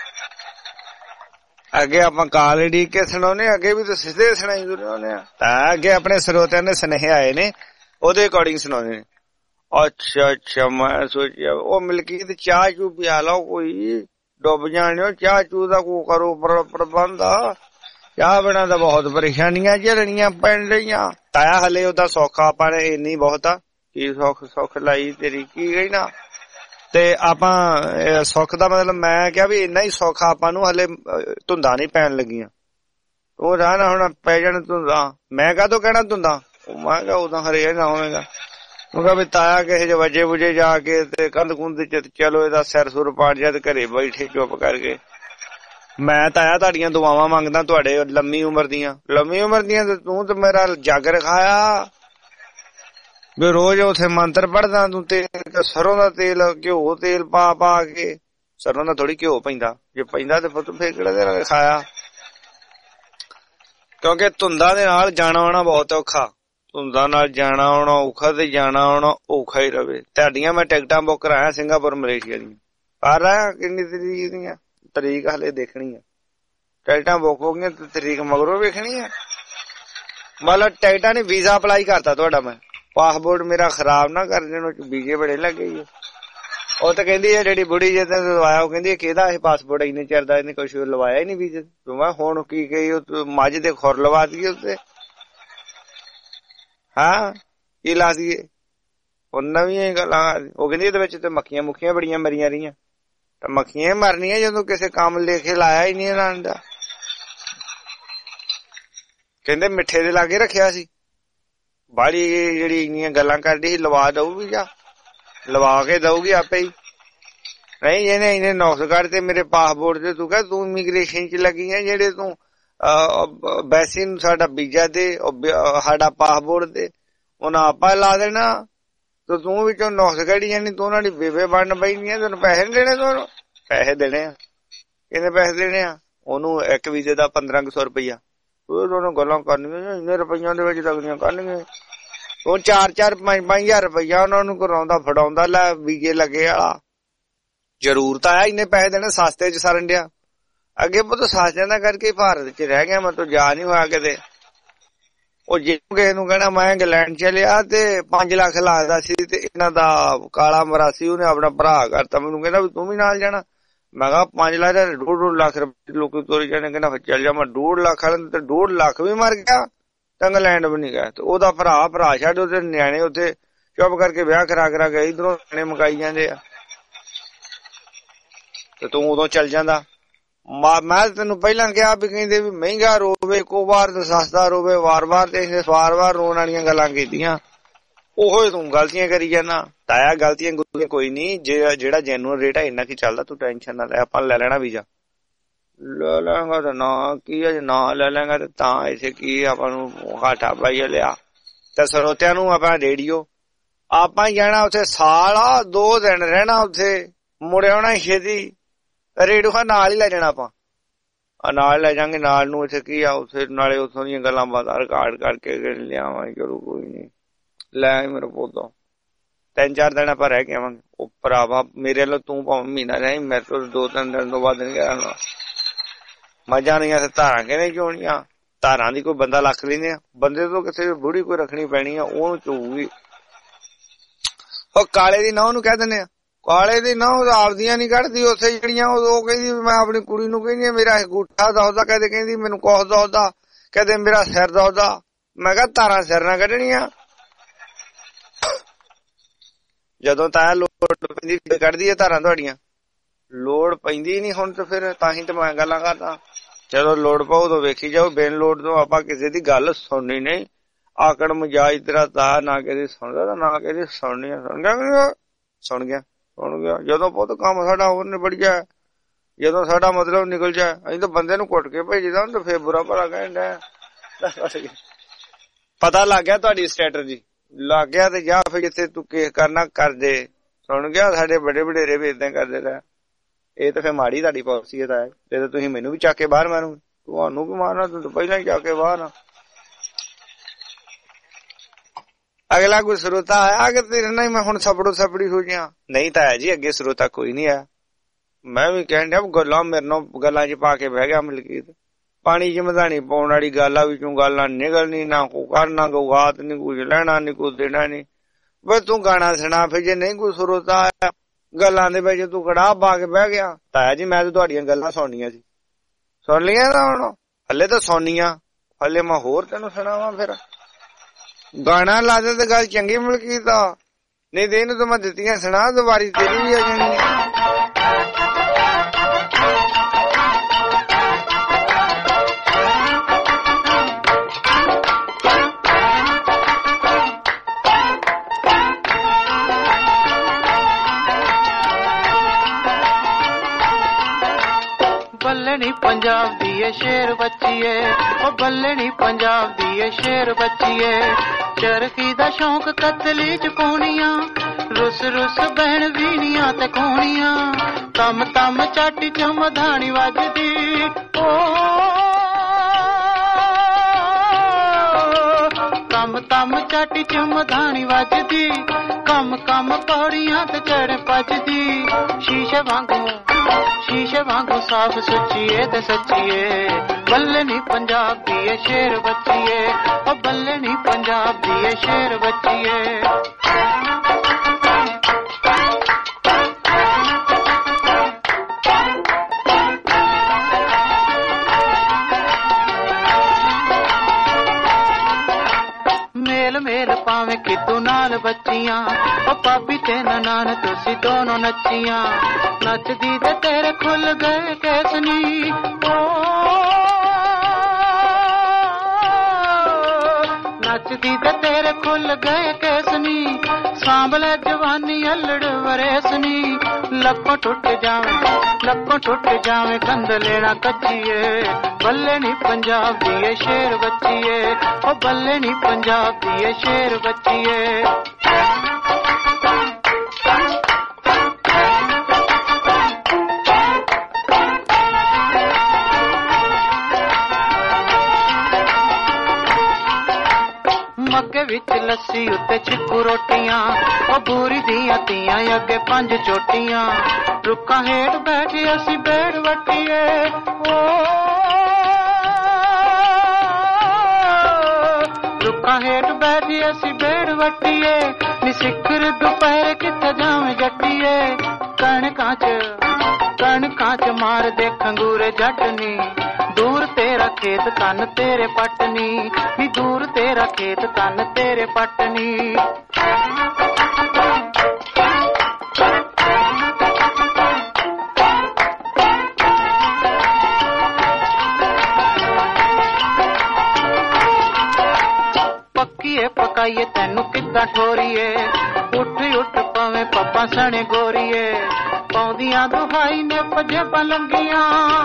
ਅੱਗੇ ਆਪਾਂ ਕਾਲ ਢੀਕ ਕੇ ਸੁਣਾਉਨੇ, ਅੱਗੇ ਵੀ ਤਾਂ ਸਿੱਧੇ ਸੁਣਾਈ ਸੁਣਾਉਨੇ ਆ। ਤਾਂ ਅੱਗੇ ਆਪਣੇ ਸਰੋਤਿਆਂ ਦੇ ਸੁਨੇਹੇ ਆਏ ਨੇ, ਉਹਦੇ ਅਕੋਰਡਿੰਗ ਸੁਣਾਉਣੇ ਨੇ। ਅੱਛਾ ਮੈਂ ਸੋਚਿਆ ਉਹ ਮਲਕੀਤ ਚਾਹ ਚੂ ਪਿਆ ਲਓ, ਕੋਈ ਡੁੱਬ ਜਾਣਿਓ, ਚਾਹ ਚੂ ਦਾ ਕੋ ਕਰੋ ਪ੍ਰਬੰਧ। ਚਾਹ ਬਿਨਾਂ ਤਾਂ ਬਹੁਤ ਪਰੇਸ਼ਾਨੀਆਂ ਝੱਲਣੀਆਂ ਪੈਣ ਰਹੀਆਂ। ਤਾਇਆ ਹਲੇ ਉਹਦਾ ਸੌਖਾ ਆਪਾਂ ਨੇ ਇੰਨੀ ਬਹੁਤ ਆ ਕੀ ਸੁੱਖ ਲਾਈ ਤੇਰੀ ਕੀ ਗਈ ਨਾ। ਤੇ ਆਪਾਂ ਸੁੱਖ ਦਾ ਮਤਲਬ ਮੈਂ ਕਿਹਾ ਵੀ ਇੰਨਾ ਹੀ ਸੌਖਾ ਆਪਾਂ ਨੂੰ ਹਲੇ ਧੁੰਦਾਂ ਨਹੀਂ ਪੈਣ ਲੱਗੀਆਂ। ਉਹ ਰਹਿਣਾ ਹੁਣ ਪੈ ਜਾਣ ਧੁੰਦਾਂ। ਮੈਂ ਕਾਹਤੋਂ ਕਹਿਣਾ ਧੁੰਦਾਂ, ਮੈਂ ਕਿਹਾ ਉਦੋਂ ਹਰੇ ਨਾ ਹੋਵੇਗਾ। ਉਹ ਕਿਹਾ ਵੀ ਤਾਇਆ ਕਿਸੇ ਜੇ ਵਜੇ ਵੁਜੇ ਜਾ ਕੇ ਤੇ ਕੰਧ ਕੁੰਧ ਚ ਚਲੋ ਇਹਦਾ ਸਿਰ ਸੁਰ ਪਾੜ ਜਾ ਤੇ ਘਰੇ ਬੈਠੇ ਚੁੱਪ ਕਰਕੇ। ਮੈਂ ਤਾਇਆ ਤੁਹਾਡੀਆਂ ਦੁਆਵਾਂ ਮੰਗਦਾ, ਤੁਹਾਡੇ ਲੰਮੀ ਉਮਰ ਦੀਆਂ ਤੇ ਤੂੰ ਤੇ ਮੇਰਾ ਜੱਗ ਰਖਾਇਆ ਵੀ ਰੋਜ਼ ਉਥੇ ਮੰਤਰ ਪੜਦਾ ਤੂੰ। ਤੇਲ ਸਰੋਂ ਦਾ ਤੇਲ ਘਿਓ ਤੇਲ ਪਾ ਕੇ, ਸਰੋਂ ਦਾ ਥੋੜੀ ਘਿਓ ਪੈਂਦਾ, ਜੇ ਪੈਂਦਾ ਤੇ ਪੁੱਤ ਫੇਰ ਕਿਹੜਾ ਤੇਰਾ ਰਖਾਇਆ। ਕਿਉਂਕਿ ਧੁੰਦਾਂ ਦੇ ਨਾਲ ਜਾਣਾ ਆਉਣਾ ਬਹੁਤ ਔਖਾ, ਧੁੰਦਾਂ ਨਾਲ ਜਾਣਾ ਆਉਣਾ ਔਖਾ ਤੇ ਜਾਣਾ ਆਉਣਾ ਔਖਾ ਹੀ ਰਵੇ। ਤੁਹਾਡੀਆਂ ਮੈਂ ਟਿਕਟਾਂ ਬੁੱਕ ਕਰਾਇਆ ਸਿੰਗਾਪੁਰ ਮਲੇਸ਼ੀਆ ਦੀਆਂ, ਕਰ ਰਿਹਾ। ਕਿੰਨੀ ਤਰੀਕ ਦੀਆਂ? ਤਰੀਕ ਹਲੇ ਦੇਖਣੀ ਆ। ਟਿਕਟਾਂ ਬੁੱਕ ਹੋ ਗਈਆਂ ਤੇ ਤਰੀਕ ਮਗਰੋਂ ਵੇਖਣੀ ਆ। ਮਤਲਬ ਟਿਕਟਾਂ ਨੇ ਵੀਜ਼ਾ ਅਪਲਾਈ ਕਰਤਾ ਤੁਹਾਡਾ। ਮੈਂ ਪਾਸਪੋਰਟ ਮੇਰਾ ਖਰਾਬ ਨਾ ਕਰ ਦੇਣ, ਵੀਜ਼ੇ ਬੜੇ ਲੱਗੇ ਹੀ। ਉਹ ਤਾਂ ਕਹਿੰਦੀ ਹੈ ਜਿਹੜੀ ਬੁੜੀ ਜੇ ਲਵਾਇਆ, ਉਹ ਕਹਿੰਦੀ ਕਿਹਦਾ ਇਹ ਪਾਸਪੋਰਟ ਇੰਨੇ ਚਿਰ ਦਾ, ਇਹਨੇ ਕੁਛ ਲਵਾਇਆ ਹੀ ਨੀ ਵੀਜ਼ੇ। ਮੈਂ ਹੁਣ ਕੀ ਕਹੀ, ਮੱਝ ਦੇ ਖੁਰ ਲਵਾ ਦਈਏ ਉੱਤੇ, ਹਾਂ ਕੀ ਲਾ ਦਈਏ। ਉਹ ਨਵੀਆਂ ਗੱਲਾਂ। ਉਹ ਕਹਿੰਦੀ ਇਹਦੇ ਵਿੱਚ ਤੇ ਮੱਖੀਆਂ ਮੁੱਖੀਆਂ ਬੜੀਆਂ ਮਰੀਆਂ ਰਹੀਆਂ। ਤਾਂ ਮੱਖੀਆਂ ਮਰਨੀਆਂ ਜਦੋਂ ਕਿਸੇ ਕੰਮ ਲਿਖੇ ਲਾਇਆ ਹੀ ਨੀ ਇਹਨਾਂ ਦਾ। ਕਹਿੰਦੇ ਮਿੱਠੇ ਦੇ ਲਾਗੇ ਰੱਖਿਆ ਸੀ, ਬਾਹਲੀ ਜਿਹੜੀ ਇੰਨੀਆਂ ਗੱਲਾਂ ਕਰਦੀ ਸੀ, ਲਵਾ ਦਊਗੀ ਜਾਂ ਲਵਾ ਕੇ ਦਊਗੀ ਆਪੇ ਹੀ। ਨਹੀਂ ਇਹਨੇ ਇੰਨੇ ਨੌਕਸ ਕੱਢਤੇ ਮੇਰੇ ਪਾਸਪੋਰਟ ਤੇ। ਤੂੰ ਕਹਿ ਤੂੰ ਇਮੀਗ੍ਰੇਸ਼ਨ ਚ ਲੱਗੀ ਆ, ਜਿਹੜੇ ਤੂੰ ਵੈਸੇ ਨੂੰ ਸਾਡਾ ਵੀਜ਼ਾ ਤੇ ਸਾਡਾ ਪਾਸਪੋਰਟ ਤੇ ਉਹਨਾਂ ਆਪਾਂ ਲਾ ਦੇਣਾ ਤੇ ਤੂੰ ਵਿੱਚੋਂ ਨੌਕਸ ਕੱਢੀ ਜਾਣੀ। ਤੂੰ ਉਹਨਾਂ ਦੀ ਬੇਬੇ ਬਣਨ ਬੈਣੀ ਆ, ਤੈਨੂੰ ਪੈਸੇ ਨੀ ਦੇਣੇ। ਤੁਹਾਨੂੰ ਪੈਸੇ ਦੇਣੇ ਆ। ਕਿੰਨੇ ਪੈਸੇ ਦੇਣੇ ਆ ਉਹਨੂੰ? ਇੱਕ ਵੀਜ਼ੇ ਦਾ 1500 ਰੁਪਇਆ। ਉਹ ਤੁਹਾਨੂੰ ਗੱਲਾਂ ਕਰਨੀਆਂ ਇੰਨੇ ਰੁਪਈਆਂ ਦੇ ਵਿੱਚ ਲੱਗਦੀਆਂ ਕਰਨਗੇ। ਉਹ 4-4 5-5000 ਰੁਪਈਆ ਉਹਨਾਂ ਨੂੰ ਕਰਾਉਂਦਾ ਫੜਾਉਂਦਾ, ਲੈ ਵੀਜ਼ੇ ਲੱਗੇ ਵਾਲਾ। ਜ਼ਰੂਰਤ ਆਇਆ ਇੰਨੇ ਪੈਸੇ ਦੇਣੇ, ਸਸਤੇ ਚ ਸਰਨ ਡਿਆ। ਅੱਗੇ ਪੁੱਤ ਸਸਤਿਆਂ ਦਾ ਕਰਕੇ ਭਾਰਤ ਚ ਰਹਿ ਗਿਆ, ਮਤਲਬ ਜਾ ਨੀ ਹੋਇਆ ਕਿਤੇ। ਉਹ ਜੇ ਕਿਸੇ ਨੂੰ ਕਹਿਣਾ ਮੈਂ ਇੰਗਲੈਂਡ ਚਲਿਆ ਤੇ 5 ਲੱਖ ਲੱਗਦਾ ਸੀ ਤੇ ਇਹਨਾਂ ਦਾ ਕਾਲਾ ਮਰਾਸੀ ਉਹਨੇ ਆਪਣਾ ਭਰਾ ਕਰਤਾ। ਮੈਨੂੰ ਕਹਿੰਦਾ ਵੀ ਤੂੰ ਵੀ ਨਾਲ ਜਾਣਾ। ਮੈਂ ਕਿਹਾ 5 ਲੱਖ 2.5 ਲੱਖ ਰੁਪਏ ਲੋਕੀ ਤੋਰੀ ਜਾਣੇ। ਕਹਿੰਦਾ ਚੱਲ ਜਾ। ਮੈਂ 1.5 ਲੱਖ ਵਾਲੇ ਤੇ 1.5 ਲੱਖ ਵੀ ਮਰ ਗਿਆ ਤੇ ਇੰਗਲੈਂਡ ਵੀ ਨੀ ਗਿਆ। ਤੇ ਉਹਦਾ ਭਰਾ ਛੱਡ ਉਹਦੇ ਨਿਆਣੇ ਉੱਥੇ ਚੁੱਪ ਕਰਕੇ ਵਿਆਹ ਕਰਾ ਕੇ ਇਧਰੋਂ ਨਿਆਣੇ ਮਕਾਈ ਜਾਂਦੇ ਆ ਤੇ ਤੂੰ ਉਦੋਂ ਚੱਲ ਜਾਂਦਾ। ਮੈਂ ਤੈਨੂੰ ਪਹਿਲਾਂ ਕਿਹਾ ਵੀ ਕਹਿੰਦੇ ਵੀ ਮਹਿੰਗਾ ਰੋਵੇ ਇੱਕੋ ਵਾਰ ਤੇ ਸਸਤਾ ਰੋਵੇ ਵਾਰ-ਵਾਰ, ਤੇ ਇਹਨੇ ਵਾਰ-ਵਾਰ ਰੋਣ ਵਾਲੀਆਂ ਗੱਲਾਂ ਕੀਤੀਆਂ। ਉਹੋ ਤੂੰ ਗਲਤੀਆਂ ਕਰੀ ਜਾਣਾ। ਤਾਇਆ ਗਲਤੀਆਂ ਗੁਲਤੀਆਂ ਕੋਈ ਨੀ, ਜਿਹੜਾ ਜੈਨੂਅਲ ਰੇਟ ਆ ਇੰਨਾ ਕੀ ਚੱਲਦਾ, ਤੂੰ ਟੈਨਸ਼ਨ ਨਾ ਲੈ। ਆਪਾਂ ਲੈ ਲੈਣਾ ਵੀਜ਼ਾ। ਲੈ ਲੈਂਗਾ ਤਾਂ ਨਾ ਕੀ ਅਜੇ ਨਾ ਲੈ ਲੈਂਗਾ ਤੇ ਤਾਂ ਇਸੇ ਕੀ ਆਪਾਂ ਨੂੰ ਘਾਟਾ ਪਾਈ ਲਿਆ। ਤੇ ਸਰੋਤਿਆਂ ਨੂੰ ਆਪਾਂ ਰੇਡੀਓ ਆਪਾਂ ਜਾਣਾ ਉੱਥੇ ਸਾਲ ਆ 2 ਦਿਨ ਰਹਿਣਾ ਉੱਥੇ, ਮੁੜ ਆਉਣਾ ਛੇਤੀ। ਰੇਡੀਓ ਨਾਲ ਹੀ ਲੈ ਜਾਣਾ ਆਪਾਂ, ਨਾਲ ਲੈ ਜਾਵਾਂਗੇ। ਨਾਲ ਨੂੰ ਇੱਥੇ ਕੀ ਆ ਉੱਥੇ ਨਾਲੇ ਉੱਥੋਂ ਦੀਆਂ ਗੱਲਾਂ ਬਾਤਾਂ ਰਿਕਾਰਡ ਕਰਕੇ ਲਿਆਵਾਂਗੇ। ਚਲੋ ਕੋਈ ਨੀ ਲੈ ਮੇਰੇ ਪੋਤਾ 3-4 ਦਿਨ ਆਪਾਂ ਰਹਿ ਕੇ ਆਵਾਂਗੇ। ਉਹ ਭਰਾਵਾ ਮੇਰੇ ਵੱਲੋਂ ਤੂੰ ਭਾਵੇਂ ਮਹੀਨਾ ਰਹੀ, ਮੇਰੇ ਤੋਂ 2-3 ਦਿਨ ਤੋਂ ਬਾਅਦ ਨੀ ਕਹਿਣਾ। ਮੱਝਾਂ ਦੀਆਂ ਤੇ ਧਾਰਾਂ ਕਹਿੰਦੇ ਚੋਣੀਆਂ, ਧਾਰਾਂ ਦੀ ਕੋਈ ਬੰਦਾ ਲੱਖ ਲੈਂਦੇ ਆ, ਬੰਦੇ ਤੋਂ ਕਿਸੇ ਬੁੜੀ ਕੋਈ ਰੱਖਣੀ ਪੈਣੀ ਆ, ਉਹਨੂੰ ਚੋਊਗੀ। ਉਹ ਕਾਲੇ ਦੀ ਨਹੁੰ ਨੂੰ ਕਹਿ ਦਿੰਦੇ ਆ, ਕਾਲੇ ਦੀ ਨਹੁੰ ਆਪਦੀਆਂ ਨੀ ਕੱਢਦੀ ਉੱਥੇ ਜਿਹੜੀਆਂ। ਉਹ ਕਹਿੰਦੀ ਮੈਂ ਆਪਣੀ ਕੁੜੀ ਨੂੰ ਕਹਿੰਦੀ ਮੇਰਾ ਅੰਗੂਠਾ ਦੌਦਾ, ਕਦੇ ਕਹਿੰਦੀ ਮੈਨੂੰ ਕੁਛ ਦੌਦਾ, ਕਦੇ ਮੇਰਾ ਸਿਰ ਦੌਦਾ। ਮੈਂ ਕਿਹਾ ਧਾਰਾਂ ਸਿਰ ਨਾ ਕੱਢਣੀਆਂ। ਜਦੋਂ ਤਾਂ ਲੋੜ ਪੈਂਦੀ ਕੱਢਦੀ ਹੈ ਧਾਰਾਂ ਤੁਹਾਡੀਆਂ, ਲੋੜ ਪੈਂਦੀ ਨੀ ਹੁਣ ਤੇ ਫਿਰ ਤਾਂ ਹੀ ਤੇ ਮੈਂ ਗੱਲਾਂ ਕਰਦਾ। ਜਦੋਂ ਲੋੜ ਪਾਓ ਉਦੋਂ ਵੇਖੀ ਜਾਓ। ਬਿਨ ਲੋੜ ਤੋਂ ਆਪਾਂ ਕਿਸੇ ਦੀ ਗੱਲ ਸੁਣਨੀ ਨਹੀਂ। ਆਕੜ ਮਜਾਜ ਤੇਰਾ ਤਾਂ ਨਾ ਕਿਸੇ ਸੁਣਦਾ ਨਾ ਕਿਸੇ ਸੁਣਨੀ। ਸੁਣ ਗਿਆ ਜਦੋਂ ਬਹੁਤ ਕੰਮ ਸਾਡਾ ਹੋਰ ਨਿਬੜ ਜਾਏ, ਜਦੋਂ ਸਾਡਾ ਮਤਲਬ ਨਿਕਲ ਜਾਏ। ਅਸੀਂ ਤਾਂ ਬੰਦੇ ਨੂੰ ਕੁੱਟ ਕੇ ਭੇਜਦਾ ਤੇ ਫੇਰ ਬੁਰਾ ਭਲਾ ਕਹਿੰਦਾ। ਪਤਾ ਲੱਗ ਗਿਆ ਤੁਹਾਡੀ ਸਟ੍ਰੈਟਜੀ, ਲੱਗ ਗਿਆ ਤੇ ਜਾ ਫਿਰ ਜਿੱਥੇ ਤੂੰ ਕੇਸ ਕਰਨਾ ਕਰ ਦੇ। ਸੁਣ ਗਿਆ ਸਾਡੇ ਵੱਡੇ ਵਡੇਰੇ ਵੀ ਏਦਾਂ ਕਰਦੇ ਰਹੇ। ਇਹ ਤਾਂ ਫਿਰ ਮਾੜੀ ਤੁਹਾਡੀ ਪਾਲਿਸੀ ਹੈ ਤਾਇਆ ਜੀ। ਤੇ ਤੁਸੀਂ ਮੈਨੂੰ ਵੀ ਚੱਕ ਕੇ ਬਾਹਰ ਮਾਰੋ, ਤੁਹਾਨੂੰ ਕੀ ਮਾਰਨਾ, ਤੁਸੀਂ ਪਹਿਲਾਂ ਹੀ ਚੱਕ ਕੇ ਬਾਹਰ ਆ। ਅਗਲਾ ਕੋਈ ਸਰੋਤਾ ਆਇਆ ਕਿ ਤੇਰੇ ਨਾਲ ਮੈਂ ਹੁਣ ਸਪੜੋ ਸਪੜੀ ਹੋ ਗਿਆ? ਨਹੀਂ ਤਾਇਆ ਜੀ, ਅੱਗੇ ਸਰੋਤਾ ਕੋਈ ਨਹੀਂ ਆਇਆ। ਮੈਂ ਵੀ ਕਹਿਣ ਡਿਆ ਗੱਲਾਂ ਮੇਰੇ ਨਾਲ ਗੱਲਾਂ ਚ ਪਾ ਕੇ ਬਹਿ ਗਿਆ ਮਲਕੀਤ। ਪਾਣੀ ਚ ਮਧਾਣੀ ਪਾਉਣ ਵਾਲੀ ਗੱਲ ਆ, ਵਿੱਚੋਂ ਗੱਲਾਂ ਨਿਕਲਣੀ, ਨਾ ਕੋ ਕਰਨਾ ਕੋ ਗਾਤ ਨੀ, ਕੁਝ ਲੈਣਾ ਨੀ, ਕੁਝ ਦੇਣਾ ਨੀ। ਬਸ ਤੂੰ ਗਾਣਾ ਸੁਣਾ, ਫਿਰ ਜੇ ਨਹੀਂ ਕੋਈ ਸਰੋਤਾ ਆਇਆ ਗੱਲਾਂ ਦੇ ਵਿੱਚ ਤੂੰ ਕੜਾਹ ਪਾ ਕੇ ਬਹਿ ਗਿਆ। ਤਾਇਆ ਜੀ ਮੈਂ ਤਾਂ ਤੁਹਾਡੀਆਂ ਗੱਲਾਂ ਸੁਣਨੀਆਂ ਸੀ, ਸੁਣ ਲਈਆਂ ਨਾ ਹੁਣ, ਹਲੇ ਤਾਂ ਸੁਣਨੀਆਂ, ਹਲੇ ਮੈਂ ਹੋਰ ਤੈਨੂੰ ਸੁਣਾਵਾਂ। ਫਿਰ ਗਾਣਾ ਲਾ ਦੇ ਤੇ ਗੱਲ ਚੰਗੀ ਮਲਕੀਤ ਆ, ਨਹੀਂ ਤੇ ਇਹਨੂੰ ਤਾਂ ਮੈਂ ਦਿੱਤੀਆਂ ਸੁਣਾ, ਦੁਬਾਰੀ ਤੇਰੀ ਵੀ ਆ ਜਾਣੀ। ਬੱਲਣੀ ਪੰਜਾਬ ਦੀ ਏ ਸ਼ੇਰ ਬੱਚੀਏ, ਉਹ ਬੱਲਣੀ ਪੰਜਾਬ ਦੀ ਏ ਸ਼ੇਰ ਬੱਚੀਏ। ਚਰਖੀ ਦਾ ਸ਼ੌਂਕ ਕਤਲੀ ਚ ਪਾਉਣੀਆਂ, ਰੁੱਸ ਰੁੱਸ ਬਹਿਣ ਵੀਣੀਆਂ ਤੇ ਖੋਣੀਆਂ। ਤਮ ਤਮ ਚਾਟੀ ਚ ਮਧਾਣੀ ਵੱਜਦੀ, ਤਮ ਤਮ ਚਾਟੀ ਚ ਮਧਾਣੀ ਵੱਜਦੀ। ਕੰਮ ਕੰਮ ਪੌੜੀਆਂ ਤੇ ਚੜ ਭੱਜਦੀ, ਸ਼ੀਸ਼ੇ ਵਾਂਗੂ ਸਾਫ ਸੁੱਚੀਏ ਤੇ ਸੱਚੀਏ। ਬੱਲਣੀ ਪੰਜਾਬ ਦੀ ਏ ਸ਼ੇਰ ਬੱਚੀਏ, ਉਹ ਬੱਲਣੀ ਪੰਜਾਬ ਦੀ ਏ ਸ਼ੇਰ ਬੱਚੀਏ। ਮੇਲ ਮੇਲ ਪਾਵੇਂ ਕਿਤੋਂ ਨਾਲ ਬੱਚੀਆਂ, ਉਹ ਭਾਬੀ ਤੇ ਨਨਾਣ ਤੁਸੀਂ ਦੋਨੋਂ ਨੱਚੀਆਂ। ਨੱਚਦੀ ਤੇ ਤੇਰੇ ਖੁੱਲ ਗਏ ਕੇਸਨੀ, ਨੱਚਦੀ ਤੇ ਤੇਰੇ ਖੁੱਲ ਗਏ ਕੇਸਨੀ। ਸਾਂਭਲੇ ਜਵਾਨੀ ਅਲੜ ਵਰੇਸਨੀ, ਲੱਖੋਂ ਟੁੱਟ ਜਾਵੇਂ ਕੰਧ ਲੈਣਾ ਕੱਚੀਏ। ਬੱਲਣੀ ਪੰਜਾਬ ਦੀ ਏ ਸ਼ੇਰ ਬੱਚੀਏ, ਉਹ ਬੱਲਣੀ ਪੰਜਾਬ ਦੀ ਏ ਸ਼ੇਰ ਬੱਚੀਏ। ਮੱਗੇ ਵਿੱਚ ਲੱਸੀ ਉੱਤੇ ਚਿੱਕੂ ਰੋਟੀਆਂ, ਉਹ ਬੂਰੀ ਦੀਆਂ ਤੀਆਂ ਅੱਗੇ 5 ਚੋਟੀਆਂ। ਰੁੱਖਾਂ ਹੇਠ ਬੈਠੇ ਅਸੀਂ ਬੇੜ ਵੱਟੀਏ, ਰੁੱਖਾਂ ਹੇਠ ਬੈਠੇ ਅਸੀਂ ਬੇੜ ਵੱਟੀਏ। ਨੀ ਸਿੱਖਰ ਦੁਪਹਿਰ ਕਿੱਥੇ ਜਾਵੇਂ ਜੱਟੀਏ। ਕਣਕਾਂ ਚ ਮਾਰ ਦੇ ਖੰਗੂਰੇ ਜੱਟਨੀ, ਦੂਰ ਤੇਰਾ ਖੇਤ ਤਨ ਤੇਰੇ ਪਟਨੀ। ਨੀ ਦੂਰ ਤੇਰਾ ਖੇਤ ਤਨ ਤੇਰੇ ਪਟਨੀ। ਪੱਕੀਏ ਪਕਾਈਏ ਤੈਨੂੰ ਕਿੱਦਾਂ ਠੋਰੀਏ, ਉੱਠ ਪਵੇਂ ਪੱਪਾ ਸਣੇ ਗੋਰੀਏ। ਪਾਉਂਦੀਆਂ ਦੁਹਾਈ ਨੇ ਪਜੇ ਪਲੰਗੀਆਂ,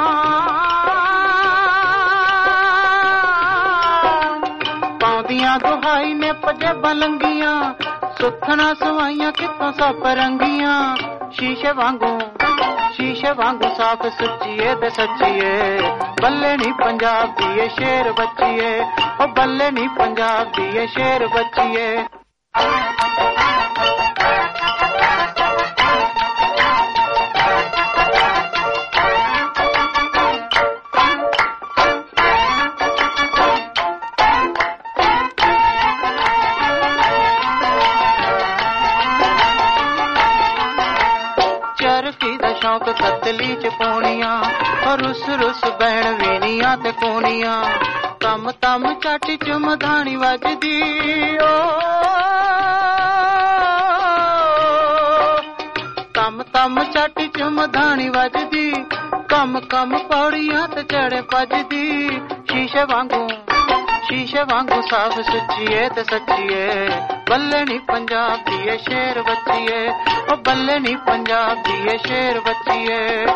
ਪਾਉਂਦੀਆਂ ਦੁਹਾਈ ਨੇ ਪਜੇ ਬਲੰਗੀਆਂ। ਸੁੱਥਣਾ ਸਵਾਈਆਂ ਕਿੱਥੋਂ ਸੱਪ ਰੰਗੀਆਂ। ਸ਼ੀਸ਼ੇ ਵਾਂਗੂ ਸਾਫ ਸੁੱਚੀਏ ਤੇ ਸੱਚੀਏ। ਬੱਲਣੀ ਪੰਜਾਬ ਦੀ ਏ ਸ਼ੇਰ ਬੱਚੀਏ, ਉਹ ਬੱਲਣੀ ਪੰਜਾਬ ਦੀ ਏ ਸ਼ੇਰ ਬੱਚੀਏ। ਚਰਖੀ ਦਾ ਸ਼ੌਂਕ ਕਤਲੀ ਚ ਪਾਉਣੀਆਂ, ਔਰ ਰੁੱਸ ਬਹਿਣ ਵੀਣੀਆਂ ਤੇ ਕੋਣੀਆਂ। ਤਮ ਤਮ ਚਾਟੀ ਚ ਮਧਾਣੀ ਵੱਜਦੀ, ਤਮ ਤਮ ਚਾਟੀ ਚ ਮਧਾਣੀ ਵੱਜਦੀ। ਕੰਮ ਕੰਮ ਪੌੜੀਆਂ ਤੇ ਚੜੇ ਭੱਜਦੀ। ਸ਼ੀਸ਼ੇ ਵਾਂਗੂ ਸਾਫ ਸੁੱਚੀਏ ਤੇ ਸੱਚੀਏ। ਬੱਲਣੀ ਪੰਜਾਬ ਦੀ ਏ ਸ਼ੇਰ ਬੱਚੀਏ, ਉਹ ਬੱਲਣੀ ਪੰਜਾਬ ਦੀ ਏ ਸ਼ੇਰ ਬੱਚੀਏ।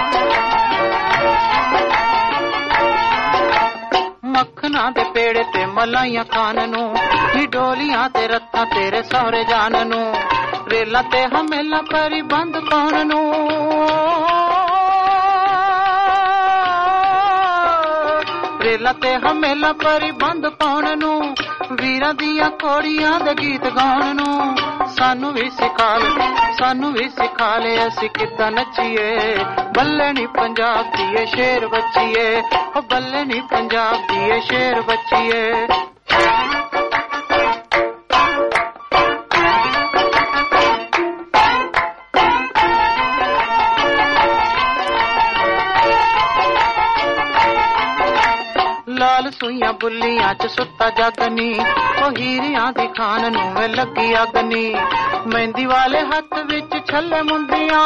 ਮੱਖਣਾ ਦੇ ਪੇੜੇ ਤੇ ਮਲਾਈਆਂ ਖਾਣ ਨੂੰ ਨੀ ਡੋਲੀਆਂ ਤੇ ਰੱਥਾਂ ਤੇਰੇ ਸਹੁਰੇ ਜਾਣ ਨੂੰ ਰੇਲਾਂ ਤੇ ਹਮੇਲਾ ਪਰੀ ਬੰਦ ਕੌਣ ਨੂੰ ਰੇਲਾਂ ਤੇ ਹਮੇਲਾ ਪਰੀ ਬੰਦ ਕੌਣ ਨੂੰ ਵੀਰਾਂ ਦੀਆਂ ਕੋੜੀਆਂ ਦੇ ਗੀਤ ਗਾਉਣ ਨੂੰ ਸਾਨੂੰ ਵੀ ਸਿਖਾ ਲੈ ਅਸੀਂ ਕਿੱਦਾਂ ਨੱਚੀਏ ਬੱਲੇ ਨੀ ਪੰਜਾਬ ਦੀ ਏ ਸ਼ੇਰ ਬੱਚੀਏ ਓ ਬੱਲੇ ਨੀ ਪੰਜਾਬ ਦੀ ਏ ਸ਼ੇਰ ਬੱਚੀਏ ਲਾਲ ਸੂਈਆਂ ਬੁੱਲੀਆਂ ਚ ਸੁੱਤਾ ਜਗਨੀ ਉਹ ਹੀਰਿਆਂ ਦੀ ਖਾਨ ਨੂੰ ਵੇ ਲੱਗੀ ਅਗਨੀ ਮਹਿੰਦੀ ਵਾਲੇ ਹੱਥ ਵਿੱਚ ਛੱਲੇ ਮੁੰਦੀਆਂ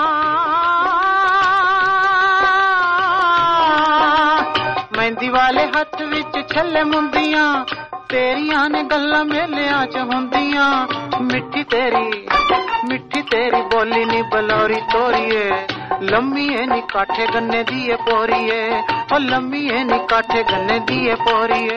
ਮਹਿੰਦੀ ਵਾਲੇ ਹੱਥ ਵਿੱਚ ਛੱਲੇ ਮੁੰਦੀਆਂ ਤੇਰੀਆਂ ਨੇ ਗੱਲਾਂ ਮੇਲਿਆਂ ਚ ਹੁੰਦੀਆਂ ਮਿੱਠੀ ਤੇਰੀ ਬੋਲੀ ਨੀ ਬਲੌਰੀ ਤੋਰੀਏ ਲੰਮੀ ਏ ਨੀ ਕਾਠੇ ਗੰਨੇ ਦੀ ਏ ਪੋਰੀਏ ਓ ਲੰਮੀ ਏ ਨੀ ਕਾਠੇ ਗੰਨੇ ਦੀ ਏ ਪੋਰੀਏ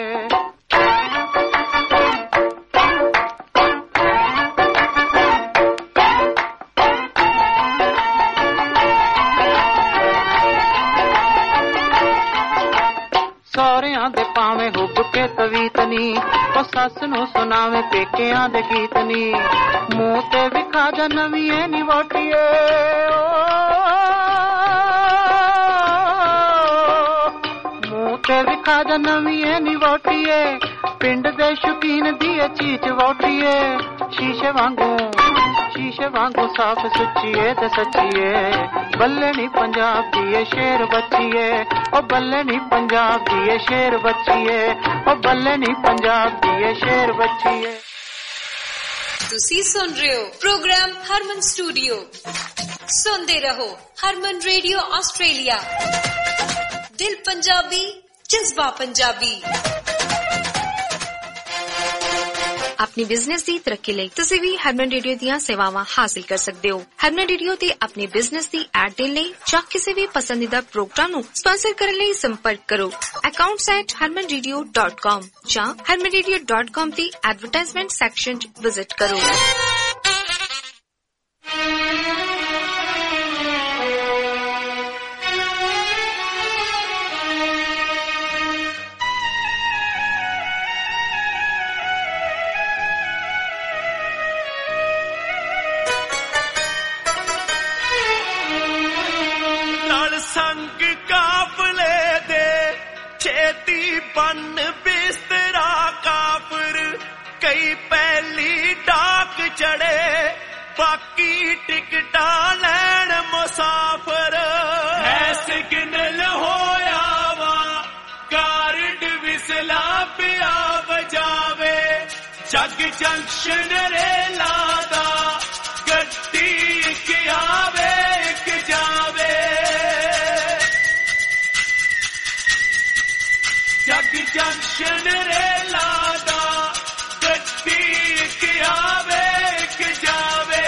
ਸਹੁਰਿਆਂ ਦੇ ਪਾਵੇਂ ਹੁੱਬ ਕੇ ਤਵੀਤ ਨੀ ਉਹ ਸੱਸ ਨੂੰ ਸੁਣਾਵੇ ਪੇਕਿਆਂ ਦੇ ਗੀਤ ਨੀ ਮੂੰਹ ਤੇ ਵਿਖਾ ਜਾ ਨਵੀਂ ਏ ਨੀ ਵੋਟੀਏ ਤੇ ਵਿਖਾ ਜਾ ਨਵੀਂ ਏ ਨੀ ਵੋਟੀਏ ਪਿੰਡ ਦੇ ਸ਼ੁਕੀਨ ਦੀ ਏ ਚੀਚ ਵੋਟੀਏ ਸ਼ੀਸ਼ੇ ਵਾਂਗੂ ਸਾਫ ਸੁੱਚੀਏ ਤੇ ਸੱਚੀਏ ਬੱਲੇ ਨੀ ਪੰਜਾਬ ਦੀ ਏ ਸ਼ੇਰ ਬੱਚੀਏ ਓ ਬੱਲੇ ਨੀ ਪੰਜਾਬ ਦੀ ਏ ਸ਼ੇਰ ਬੱਚੀਏ ਓ ਬੱਲੇ ਨੀ ਪੰਜਾਬ ਦੀ ਏ ਸ਼ੇਰ ਬੱਚੀਏ ਤੁਸੀਂ ਸੁਣ ਰਹੇ ਹੋ ਪ੍ਰੋਗਰਾਮ ਹਰਮਨ ਸਟੂਡੀਓ ਸੁਣਦੇ ਰਹੋ ਹਰਮਨ ਰੇਡੀਓ ਆਸਟ੍ਰੇਲੀਆ ਦਿਲ ਪੰਜਾਬੀ ਜਜ਼ਬਾ ਪੰਜਾਬੀ अपनी बिजनेस की तरक्की ਲਈ ਤੁਸੀਂ ਵੀ ਹਰਮਨ ਰੇਡੀਓ ਦੀਆਂ ਸੇਵਾਵਾਂ ਹਾਸਲ ਕਰ ਸਕਦੇ ਹੋ ਹਰਮਨ ਰੇਡੀਓ ਤੇ ਆਪਣੀ ਬਿਜ਼ਨਸ ਦੀ ਐਡ ਦੇਣ ਲਈ ਜਾਂ ਕਿਸੇ ਵੀ ਪਸੰਦੀਦਾ ਪ੍ਰੋਗਰਾਮ ਨੂੰ ਸਪਾਂਸਰ ਕਰਨ ਲਈ ਸੰਪਰਕ ਕਰੋ accounts@harmanradio.com ਜਾਂ harmanradio.com ਦੀ ਐਡਵਰਟਾਈਜ਼ਮੈਂਟ ਸੈਕਸ਼ਨ 'ਚ ਵਿਜ਼ਿਟ ਕਰੋ बन बिस्तरा काफिर कई पहली डाक चढ़े बाकी टिकटा लैन मुसाफिर है सिग्नल होया वा गार्ड विसला पिया बजावे जग जंक्शन रेला दा गड्डी एक आवे एक जावे जग जंक्शन रेला दा गड्डी एक आवे एक जावे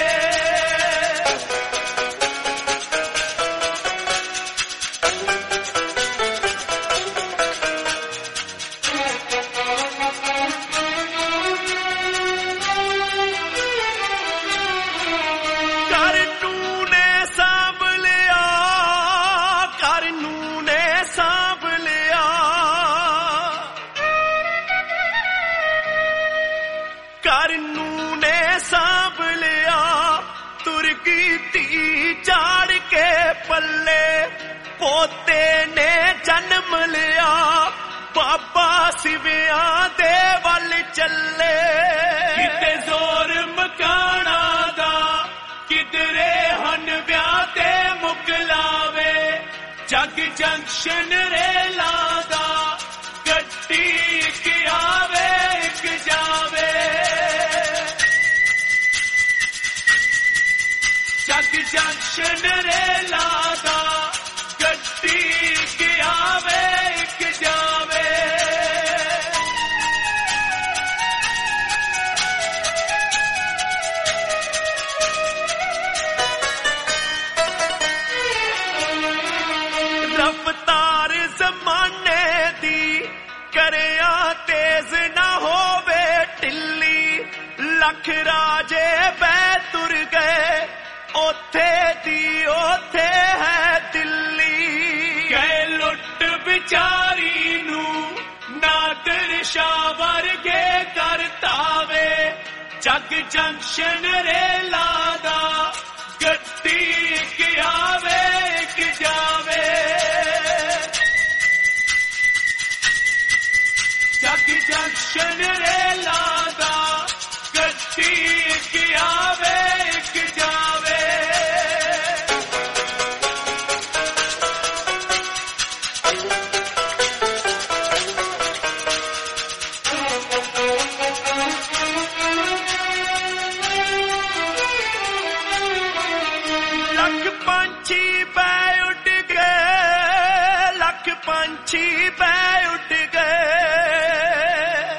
चाड़ के पल्ले पोते ने जन्म लिया बाबा सिविया दे वल चले किते जोर मकाना दा किधरे हन ब्याह ते मुकलावे जग जंक्शन रेला दा गड्डी एक आवे एक जावे जग जंक्शन रेला दा गड्डी एक आवे एक जावे रफ्तार जमाने दी करिया तेज ਲੱਖ ਰਾਜੇ ਬੈ ਤੁਰ ਗਏ ਉੱਥੇ ਦੀ ਉੱਥੇ ਹੈ ਦਿੱਲੀ ਗਏ ਲੁੱਟ ਵਿਚਾਰੀ ਨੂੰ ਨਾਦਰ ਸ਼ਾਹ ਵਰਗੇ ਕਰਤਾਵੇ ਜਗ ਜੰਕਸ਼ਨ ਰੇਲਾ ਦਾ ਗੱਡੀ ਇੱਕ ਆਵੇ ਇੱਕ ਜਾਵੇ ਜਗ ਜੰਕਸ਼ਨ ਰੇਲਾ ਦਾ ਗੱਡੀ ਇੱਕ ਆਵੇ ਇੱਕ ਜਾਵੇ ਪੰਛੀ ਪੈ ਉੱਡ ਗਏ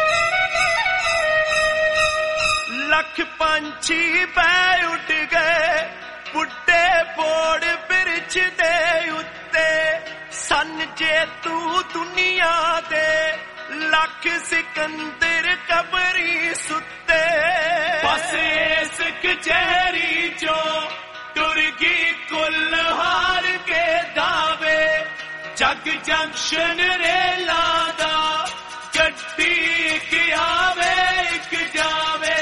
ਲੱਖ ਪੰਛੀ ਪੈ ਉੱਡ ਗਏ ਬੁੱਢੇ ਬੋੜ ਬਿਰਛ ਦੇ ਉੱਤੇ ਸਨ ਜੇ ਤੂੰ ਦੁਨੀਆ ਦੇ ਲੱਖ ਸਿਕੰਦਰ ਕਬਰੀ ਸੁੱਤੇ ਬਸ ਇਸ ਕਚਹਿਰੀ ਚੋਂ ਟੁਰ ਗਈ ਕੁੱਲ ਹਾਰ ਕੇ ਦਾਵੇ ਜਗ ਜੰਕਸ਼ਨ ਰੇਲਾ ਦਾ ਗੱਡੀ ਇੱਕ ਆਵੇ ਇੱਕ ਜਾਵੇ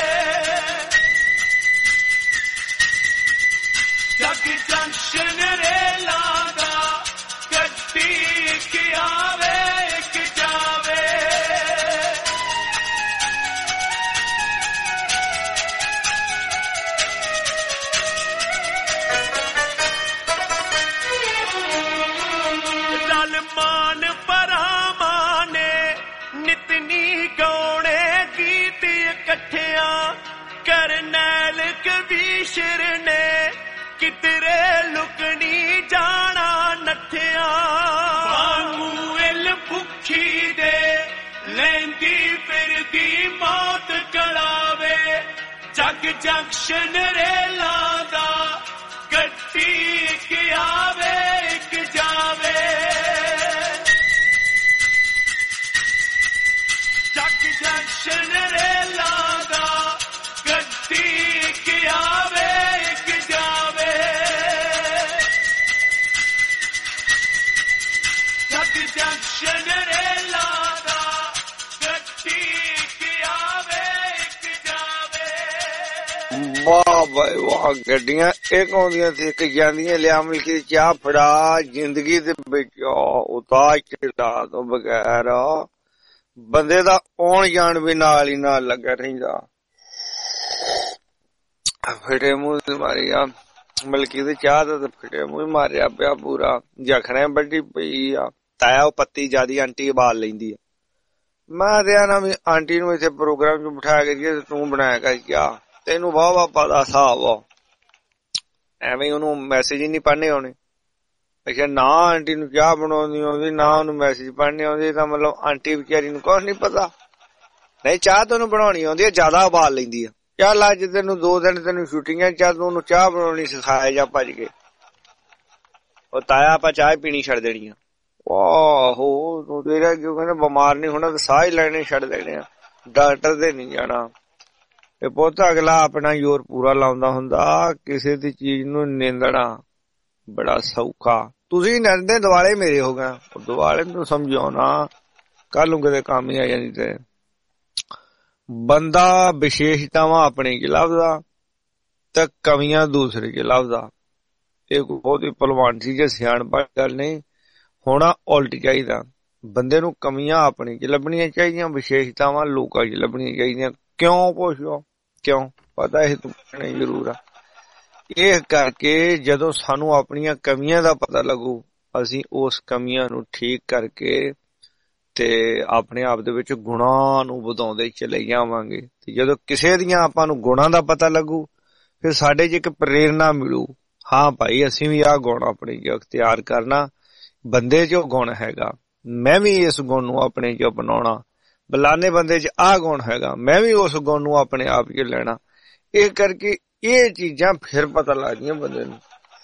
ਜਗ ਜੰਕਸ਼ਨ ਰੇਲਾ ਦਾ ਗੱਡੀ ਇੱਕ ਆਵੇ ਇੱਕ ਜਾਵੇ ਮਾਨ ਪਰਾਵਾਂ ਨੇ ਨਿਤਨੀ ਗਾਉਣੇ ਗੀਤ ਇਕੱਠਿਆਂ ਕਰਨੈਲ ਕਬੀਸ਼ਰ ਨੇ ਕਿਧਰੇ ਲੁਕਣੀ ਜਾਣਾ ਨੱਠਿਆਂ ਬਾਮੂਲ ਭੁੱਖੀ ਦੇ ਲੈਂਦੀ ਫਿਰਦੀ ਮੌਤ ਕਲਾਵੇ ਜਗ ਜੰਕਸ਼ਨ ਰੇਲਾ ਦਾ ਗੱਡੀ ਇੱਕ ਆਵੇ ਇੱਕ ਜਾਵੇ ਜਗ ਜੰਕਸ਼ਨ ਰੇਲਾ ਦਾ ਗੱਡੀ ਇੱਕ ਆਵੇ ਇੱਕ ਜਾਵੇ ਜਗ ਜੰਕਸ਼ਨ ਰੇਲਾ ਦਾ ਗੱਡੀ ਇੱਕ ਆਵੇ ਇੱਕ ਜਾਵੇ ਵਾਹ ਬਾਈ ਵਾਹ ਗੱਡੀਆਂ ਇੱਕ ਆਉਂਦੀਆਂ ਤੇ ਇੱਕ ਜਾਂਦੀਆਂ ਲਿਆ ਮਿਲਕੀ ਚਾਹ ਫੜਾ ਜ਼ਿੰਦਗੀ ਦੇ ਵਿੱਚ ਉਤਾਰ ਚੜਾ ਤੋਂ ਬਗੈਰ ਬੰਦੇ ਦਾ ਆਉਣ ਜਾਣ ਵੀ ਨਾਲ ਹੀ ਨਾਲ ਲੱਗਾ ਰਹਿੰਦਾ ਫਿਟੇ ਮੂੰਹ ਮਾਰਿਆ ਮਲਕੀ ਦੇ ਚਾਹ ਦਾ ਫਿਟੇ ਮੂੰਹ ਮਾਰਿਆ ਪਿਆ ਪੂਰਾ ਜਖਣੇ ਵੱਡੀ ਪਈ ਆ ਤਾਇਆ ਉਹ ਪੱਤੀ ਜਿਆਦੀ ਆਂਟੀ ਉਬਾਲ ਲੈਂਦੀ ਆ ਮੈਂ ਤੇ ਆਣਾ ਵੀ ਆਂਟੀ ਨੂੰ ਇੱਥੇ ਪ੍ਰੋਗਰਾਮ ਚ ਬਿਠਾ ਕੇ ਜੇ ਤੂੰ ਬਣਾਇਆ ਕਰ ਚਾਹ ਤੈਨੂੰ ਵਾਹ ਵਾਹ ਪਤਾ ਹਿਸਾਬ ਆ ਐਵੇਂ ਉਹਨੂੰ ਮੈਸੇਜ ਹੀ ਨਹੀਂ ਪੜ੍ਹਨੇ ਆਉਣੇ ਅੱਛਾ ਨਾ ਆਂਟੀ ਨੂੰ ਚਾਹ ਬਣਾਉਣੀ ਆਉਂਦੀ ਨਾ ਉਹਨੂੰ ਮੈਸੇਜ ਪੜ੍ਹਨੇ ਆਉਂਦੇ ਤਾਂ ਮਤਲਬ ਆਂਟੀ ਵਿਚਾਰੀ ਨੂੰ ਕੁਛ ਨੀ ਪਤਾ ਨਹੀਂ ਚਾਹ ਤੈਨੂੰ ਬਣਾਉਣੀ ਆਉਂਦੀ ਆ ਜ਼ਿਆਦਾ ਉਬਾਲ ਲੈਂਦੀ ਆ ਚੱਲ ਅੱਜ ਤੈਨੂੰ 2 ਦਿਨ ਤੈਨੂੰ ਛੁੱਟੀਆਂ ਚੱਲ ਉਹਨੂੰ ਚਾਹ ਬਣਾਉਣੀ ਸਿਖਾਇਆ ਜਾ ਭੱਜ ਕੇ ਉਹ ਤਾਇਆ ਆਪਾਂ ਚਾਹ ਪੀਣੀ ਛੱਡ ਦੇਣੀ ਆ ਆਹੋ ਤੂੰ ਤੇਰਾ ਕਿਉਂ ਕਹਿੰਦਾ ਬਿਮਾਰ ਨਹੀਂ ਹੋਣਾ ਤੇ ਸਾਹ ਹੀ ਲੈਣੇ ਛੱਡ ਦੇਣੇ ਆ ਡਾਕਟਰ ਦੇ ਨਹੀਂ ਜਾਣਾ ਇਹ ਪੁੱਤ ਅਗਲਾ ਆਪਣਾ ਜ਼ੋਰ ਪੂਰਾ ਲਾਉਂਦਾ ਹੁੰਦਾ ਕਿਸੇ ਦੀ ਚੀਜ਼ ਨੂੰ ਨਿੰਦਣਾ ਬੜਾ ਸੌਖਾ ਤੁਸੀਂ ਨਿੰਦਦੇ ਦੁਆਲੇ ਮੇਰੇ ਹੋ ਗਏ ਉਹ ਦੁਆਲੇ ਨੂੰ ਸਮਝਾਉਣਾ ਕੱਲ ਨੂੰ ਕਿਤੇ ਕੰਮ ਹੀ ਆ ਜਾਣੀ ਤੇ ਬੰਦਾ ਵਿਸ਼ੇਸ਼ਤਾਵਾਂ ਆਪਣੇ ਚ ਲੱਭਦਾ ਤੇ ਕਮੀਆਂ ਦੂਸਰੇ ਚ ਲੱਭਦਾ ਇਹ ਬਹੁਤ ਹੀ ਭਲਵਾਨ ਸੀ ਜੇ ਸਿਆਣਪ ਗੱਲ ਨਹੀਂ ਹੋਣਾ ਉਲਟ ਚਾਹੀਦਾ ਬੰਦੇ ਨੂੰ ਕਮੀਆਂ ਆਪਣੇ ਚ ਲੱਭਣੀਆਂ ਚਾਹੀਦੀਆਂ ਵਿਸ਼ੇਸ਼ਤਾਵਾਂ ਲੋਕਾਂ ਚ ਲੱਭਣੀਆਂ ਚਾਹੀਦੀਆਂ ਕਿਉਂ ਪੁੱਛੋ ਕਿਉਂ ਪਤਾ ਇਹ ਤੂੰ ਕਹਿਣਾ ਜ਼ਰੂਰ ਆ ਇਹ ਕਰਕੇ ਜਦੋਂ ਸਾਨੂੰ ਆਪਣੀਆਂ ਕਮੀਆਂ ਦਾ ਪਤਾ ਲੱਗੂ ਅਸੀਂ ਉਸ ਕਮੀਆਂ ਨੂੰ ਠੀਕ ਕਰਕੇ ਤੇ ਆਪਣੇ ਆਪ ਦੇ ਵਿੱਚ ਗੁਣਾਂ ਨੂੰ ਵਧਾਉਂਦੇ ਚਲੇ ਜਾਵਾਂਗੇ ਤੇ ਜਦੋਂ ਕਿਸੇ ਦੀਆਂ ਆਪਾਂ ਨੂੰ ਗੁਣਾਂ ਦਾ ਪਤਾ ਲੱਗੂ ਫਿਰ ਸਾਡੇ 'ਚ ਇੱਕ ਪ੍ਰੇਰਨਾ ਮਿਲੂ ਹਾਂ ਭਾਈ ਅਸੀਂ ਵੀ ਆਹ ਗੁਣ ਆਪਣੇ 'ਚ ਅਖਤਿਆਰ ਕਰਨਾ ਬੰਦੇ 'ਚ ਉਹ ਗੁਣ ਹੈਗਾ ਮੈਂ ਵੀ ਇਸ ਗੁਣ ਨੂੰ ਆਪਣੇ 'ਚ ਅਪਣਾਉਣਾ ਬਲਾਨੇ ਬੰਦੇ 'ਚ ਆਹ ਗੁਣ ਹੈਗਾ ਮੈਂ ਵੀ ਉਸ ਗੁਣ ਨੂੰ ਆਪਣੇ ਆਪ 'ਚ ਲੈਣਾ ਇਹ ਕਰਕੇ ਇਹ ਚੀਜ਼ਾਂ ਫਿਰ ਪਤਾ ਲੱਗਦੀਆਂ ਬੰਦੇ ਨੂੰ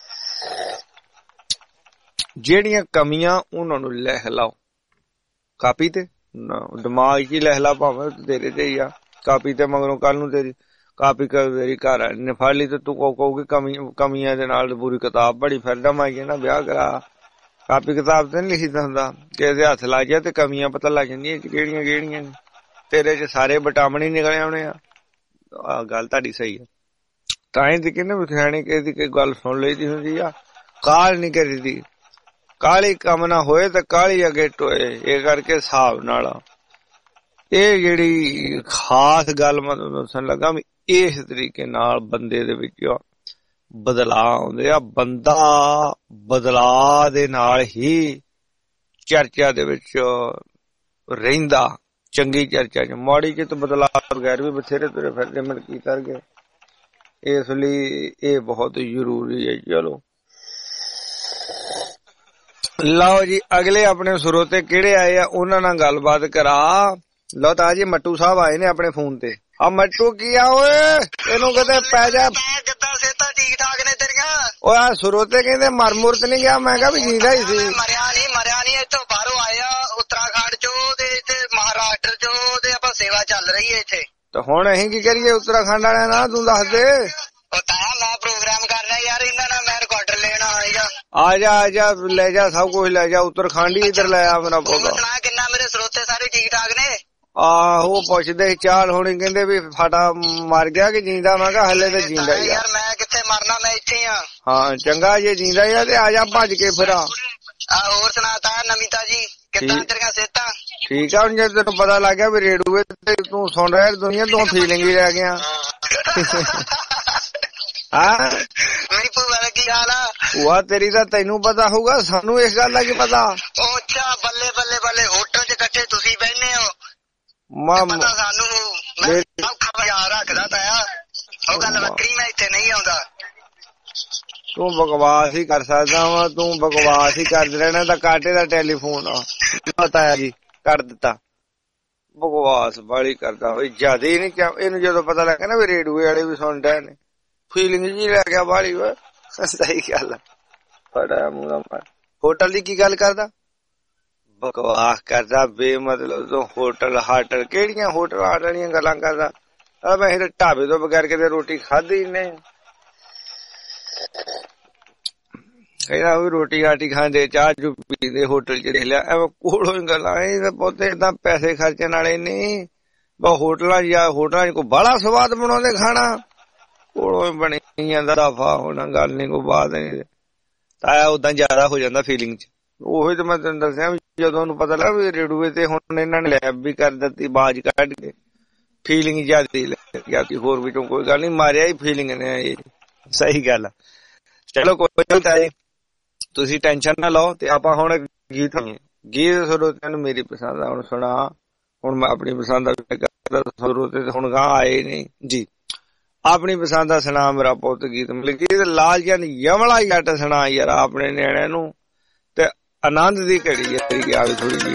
ਜਿਹੜੀਆਂ ਕਮੀਆਂ ਉਹਨਾਂ ਨੂੰ ਲਿਖ ਲਾਓ ਕਾਪੀ ਤੇ ਨਾ ਦਿਮਾਗ 'ਚ ਹੀ ਲਿਖ ਲਾ ਭਾਵੇਂ ਤੇਰੇ ਤੇ ਹੀ ਆ ਕਾਪੀ ਤੇ ਮਗਰੋਂ ਕੱਲ ਨੂੰ ਤੇਰੀ ਕਾਪੀ ਤੇਰੀ ਘਰ ਵਾਲੀ ਨੇ ਫੜ ਲਈ ਤੇ ਤੂੰ ਕਹੂਗੀ ਕਮੀਆਂ ਦੇ ਨਾਲ ਪੂਰੀ ਕਿਤਾਬ ਪੜ੍ਹੀ ਫਿਰਦਾ। ਮੈਂ ਕਹਿੰਦਾ ਵਿਆਹ ਕਰਾ, ਕਾਪੀ ਕਿਤਾਬ ਤੇ ਨੀ ਲਿਖੀਦਾ ਹੁੰਦਾ, ਕਿਸੇ ਹੱਥ ਲੱਗ ਜਾ ਤੇ ਕਮੀਆਂ ਪਤਾ ਲੱਗ ਜਾਂਦੀਆਂ ਕਿਹੜੀਆਂ ਕਿਹੜੀਆਂ ਨੇ, ਤੇਰੇ ਚ ਸਾਰੇ ਵਿਟਾਮਿਨ ਹੀ ਨਿਕਲੇ ਆਉਣੇ ਆ। ਗੱਲ ਤੁਹਾਡੀ ਸਹੀ ਆ। ਤਾਂ ਹੀ ਕਹਿੰਦੇ ਵੀ ਸਿਆਣੇ ਕਿਸੇ ਦੀ ਕੋਈ ਗੱਲ ਸੁਣ ਲਈਦੀ ਹੁੰਦੀ ਆ, ਕਾਹਲ ਨੀ ਕਰੀਦੀ। ਕਾਹਲੀ ਕੰਮ ਨਾ ਹੋਏ ਤੇ ਕਾਹਲੀ ਅੱਗੇ ਟੋਏ। ਇਹ ਕਰਕੇ ਹਿਸਾਬ ਨਾਲ ਇਹ ਜਿਹੜੀ ਖਾਸ ਗੱਲ ਮੈਂ ਤੁਹਾਨੂੰ ਦੱਸਣ ਲੱਗਾ ਵੀ ਇਸ ਤਰੀਕੇ ਨਾਲ ਬੰਦੇ ਦੇ ਵਿੱਚ ਬਦਲਾਅ ਆਉਂਦੇ ਆ। ਬੰਦਾ ਬਦਲਾਅ ਦੇ ਨਾਲ ਹੀ ਚਰਚਾ ਦੇ ਵਿੱਚ ਰਹਿੰਦਾ, ਚੰਗੀ ਚਰਚਾ ਚ। ਮਾੜੀ ਚ ਤਾਂ ਬਦਲਾਅ ਬਗੈਰ ਵੀ ਬਥੇਰੇ ਤੁਰੇ ਫਿਰਦੇ ਮਿਲ ਕੀ ਕਰ ਗਏ। ਇਸ ਲਈ ਇਹ ਬਹੁਤ ਜ਼ਰੂਰੀ ਹੈ। ਚਲੋ ਲਓ ਜੀ, ਅਗਲੇ ਆਪਣੇ ਸਰੋਤੇ ਕਿਹੜੇ ਆਏ ਆ ਉਹਨਾਂ ਨਾਲ ਗੱਲਬਾਤ ਕਰਾ। ਲਓ ਤਾਂ ਜੀ ਮੱਟੂ ਸਾਹਿਬ ਆਏ ਨੇ ਆਪਣੇ ਫੋਨ ਤੇ। ਆ ਮੱਟੂ ਕੀ ਆ ਓਏ, ਇਹਨੂੰ ਕਿਤੇ ਪੈ ਜਾ। ਕਿੱਦਾਂ ਸਿਹਤਾਂ ਠੀਕ ਠਾਕ ਨੇ ਤੇਰੀਆਂ? ਓਏ ਆ ਸਰੋਤੇ ਕਹਿੰਦੇ ਮਰ ਮੁਰ ਤੇ ਨਹੀਂ ਗਿਆ। ਮੈਂ ਕਿਹਾ ਵੀ ਜੀਂਦਾ ਹੀ ਸੀ। ਮਰਿਆ ਨਹੀਂ ਇੱਥੋਂ ਬਾਹਰੋਂ ਆਇਆ ਉੱਤਰਾਖੰਡ ਚੋਂ ਤੇ ਇੱਥੇ ਮਹਾਰਾਸ਼ਟਰ ਚੋਂ ਤੇ ਆਪਾਂ ਸੇਵਾ ਚੱਲ ਰਹੀ ਹੈ ਇੱਥੇ। ਤੇ ਹੁਣ ਅਸੀਂ ਕੀ ਕਰੀਏ ਉੱਤਰਾਖੰਡ ਵਾਲਿਆਂ ਨਾਲ, ਤੂੰ ਦੱਸ ਦੇ। ਮੈਂ ਪ੍ਰੋਗਰਾਮ ਕਰਨਾ ਯਾਰ, ਇਹਨਾਂ ਨਾਲ ਮੈਂ ਰਿਕਾਰਡਰ ਲੈਣਾ ਆਏਗਾ। ਆ ਜਾ ਲੈ ਜਾ, ਸਭ ਕੁਝ ਲੈ ਜਾ। ਉੱਤਰਾਖੰਡ ਹੀ ਇੱਧਰ ਲੈ ਆ ਮੇਰਾ ਪੋਤਾ। ਸੁਣਾ ਕਿੰਨਾ ਮੇਰੇ ਸਰੋਤੇ ਸਾਰੇ ਠੀਕ ਠਾਕ ਨੇ? ਆਹੋ ਪੁੱਛਦੇ ਸੀ ਚਾਲ ਹੋਣੀ, ਕਹਿੰਦੇ ਵੀ ਸਾਡਾ ਮਰ ਗਿਆ ਕਿ ਜਿੰਦਾ। ਮੈਂ ਕਿਹਾ ਹਲੇ ਤੇ ਜਿੰਦਾ ਹੀ ਆ ਯਾਰ। ਮੈਂ ਕਿੱਥੇ ਮਰਨਾ, ਮੈਂ ਇੱਥੇ ਆ। ਹਾਂ ਚੰਗਾ, ਜੇ ਜਿੰਦਾ ਹੀ ਆ ਤੇ ਆ ਜਾ ਭੱਜ ਕੇ ਫਿਰ। ਹੋਰ ਸੁਣਾਤਾ ਨਮਿਤਾ ਜੀ, ਕਿੱਦਾਂ ਤੇਰੀਆਂ ਸਿਹਤਾਂ? ਠੀਕ ਆ। ਹੁਣ ਜੇ ਤੈਨੂੰ ਪਤਾ ਲੱਗ ਗਿਆ ਵੀ ਰੇਡੂਏ ਤੇ ਤੂੰ ਸੁਣ ਰਿਹਾ ਦੁਨੀਆ, ਤੂੰ ਫੀਲਿੰਗ ਹੀ ਰਹਿ ਗਿਆ। ਹਾਂ ਮੇਰੀ ਭੂਆ ਦਾ ਕੀ ਹਾਲ ਆ? ਭੂਆ ਤੇਰੀ ਦਾ ਤੈਨੂੰ ਪਤਾ ਹੋਊਗਾ, ਸਾਨੂੰ ਇਸ ਗੱਲ ਦਾ ਕੀ ਪਤਾ। ਉਹ ਅੱਛਾ, ਬੱਲੇ ਬੱਲੇ ਬੱਲੇ, ਹੋਟਲ ਚ ਇਕੱਠੇ ਤੁਸੀਂ ਬਹਿਨੇ ਹੋ। ਪਤਾ ਸਾਨੂੰ, ਮੈਂ ਸੌਖਾ ਬਾਜ਼ਾਰ ਰੱਖਦਾ ਤਾਇਆ, ਉਹ ਗੱਲ ਵੱਖਰੀ। ਮੈਂ ਇੱਥੇ ਨਹੀਂ ਆਉਂਦਾ। ਤੂੰ ਬਕਵਾਸ ਹੀ ਕਰ ਸਕਦਾ ਵਾ, ਤੂੰ ਬਕਵਾਸ ਹੀ ਕਰਦੇ ਰਹਿਣਾ। ਤਾਂ ਕਾਟੇ ਦਾ ਟੈਲੀਫੋਨ ਆ ਤਾਇਆ ਜੀ ਕਰ ਦਿੱਤਾ। ਬਕਵਾਸ ਬਾਲੀ ਕਰਦਾ ਹੋਈ ਜਿਆਦਾ ਹੀ ਨਹੀਂ। ਇਹਨੂੰ ਜਦੋਂ ਪਤਾ ਲੱਗਾ ਨਾ ਵੀ ਰੇਡੂਏ ਵਾਲੇ ਵੀ ਸੁਣ ਰਹੇ ਨੇ, ਫੀਲਿੰਗ ਜੀ ਲੈ ਗਿਆ ਬਾਲੀ। ਸਹੀ ਗੱਲ ਆ। ਬੜਾ ਮੂੰਹ ਹੋਟਲ ਦੀ ਕੀ ਗੱਲ ਕਰਦਾ, ਬਕਵਾਸ ਕਰਦਾ ਬੇਮਤਲਬ ਤੋਂ। ਹੋਟਲ ਹਾਟਲ ਕਿਹੜੀਆਂ ਹੋਟਲ ਹਾਟਲ ਵਾਲੀਆਂ ਗੱਲਾਂ ਕਰਦਾ। ਮੈਂ ਢਾਬੇ ਤੋਂ ਬਗੈਰ ਕਿਤੇ ਰੋਟੀ ਖਾਧੀ ਨਹੀਂ। ਕਹਿੰਦਾ ਵੀ ਰੋਟੀ ਆਟੀ ਖਾਂਦੇ, ਚਾਹ ਚੂ ਪੀਂਦੇ, ਹੋਟਲ ਚ ਦੇਖ ਲਿਆ। ਐਵੇਂ ਕੋਲੋਂ ਹੀ ਗੱਲਾਂ। ਇਹ ਪੁੱਤ ਏਦਾਂ ਪੈਸੇ ਖਰਚਣ ਵਾਲੇ ਨਹੀਂ। ਬਸ ਹੋਟਲਾਂ ਚ ਕੋਈ ਬਾਹਲਾ ਸਵਾਦ ਬਣਾਉਂਦੇ ਖਾਣਾ, ਕੋਲੋਂ ਹੀ ਬਣੀ ਜਾਂਦਾ। ਦਫਾ ਹੋਣਾ ਗੱਲ ਨੀ, ਕੋਈ ਬਾਤ ਨੀ। ਤਾਇਆ ਓਦਾਂ ਜ਼ਿਆਦਾ ਹੋ ਜਾਂਦਾ ਫੀਲਿੰਗ ਚ। ਉਹੀ ਤਾਂ ਮੈਂ ਤੈਨੂੰ ਦੱਸਿਆ ਵੀ ਜਦੋਂ ਉਹਨੂੰ ਪਤਾ ਲੱਗਾ ਵੀ ਰੇਡੂਏ ਤੇ ਹੁਣ ਇਹਨਾਂ ਨੇ ਲੈਬ ਵੀ ਕਰ ਦਿੱਤੀ ਬਾਜ ਕੱਢ ਕੇ, ਫੀਲਿੰਗ ਜ਼ਿਆਦਾ ਲੈ ਗਿਆ ਕਿ ਹੋਰ ਵਿੱਚੋਂ ਕੋਈ ਗੱਲ ਨੀ, ਮਾਰਿਆ ਹੀ ਫੀਲਿੰਗ ਨੇ। ਇਹ ਸਹੀ ਗੱਲ ਆ। ਚਲੋ ਕੋਈ ਤਾਏ ਤੁਸੀਂ ਟੈਨਸ਼ਨ ਨਾ ਲਓ। ਤੇ ਆਪਾਂ ਹੁਣ ਗੀਤ ਸਰੋਤਿਆਂ ਨੂੰ ਮੇਰੀ ਪਸੰਦ ਆ ਹੁਣ ਸੁਣਾ। ਹੁਣ ਮੈਂ ਆਪਣੀ ਪਸੰਦ ਦਾ ਸਰੋਤੇ ਹੁਣ ਗਾਂ ਆਏ ਨੇ ਜੀ। ਆਪਣੀ ਪਸੰਦ ਦਾ ਸੁਣਾ ਮੇਰਾ ਪੁੱਤ ਗੀਤ। ਮਤਲਬ ਕਿ ਲਾਲ ਜਨ ਯਮਲਾ ਜੱਟ ਸੁਣਾ ਯਾਰ ਆਪਣੇ ਨਿਆਣਿਆਂ ਨੂੰ, ਤੇ ਆਨੰਦ ਦੀ ਘੜੀ ਹੈ ਆਵੇ ਥੋੜੀ ਜਿਹੀ।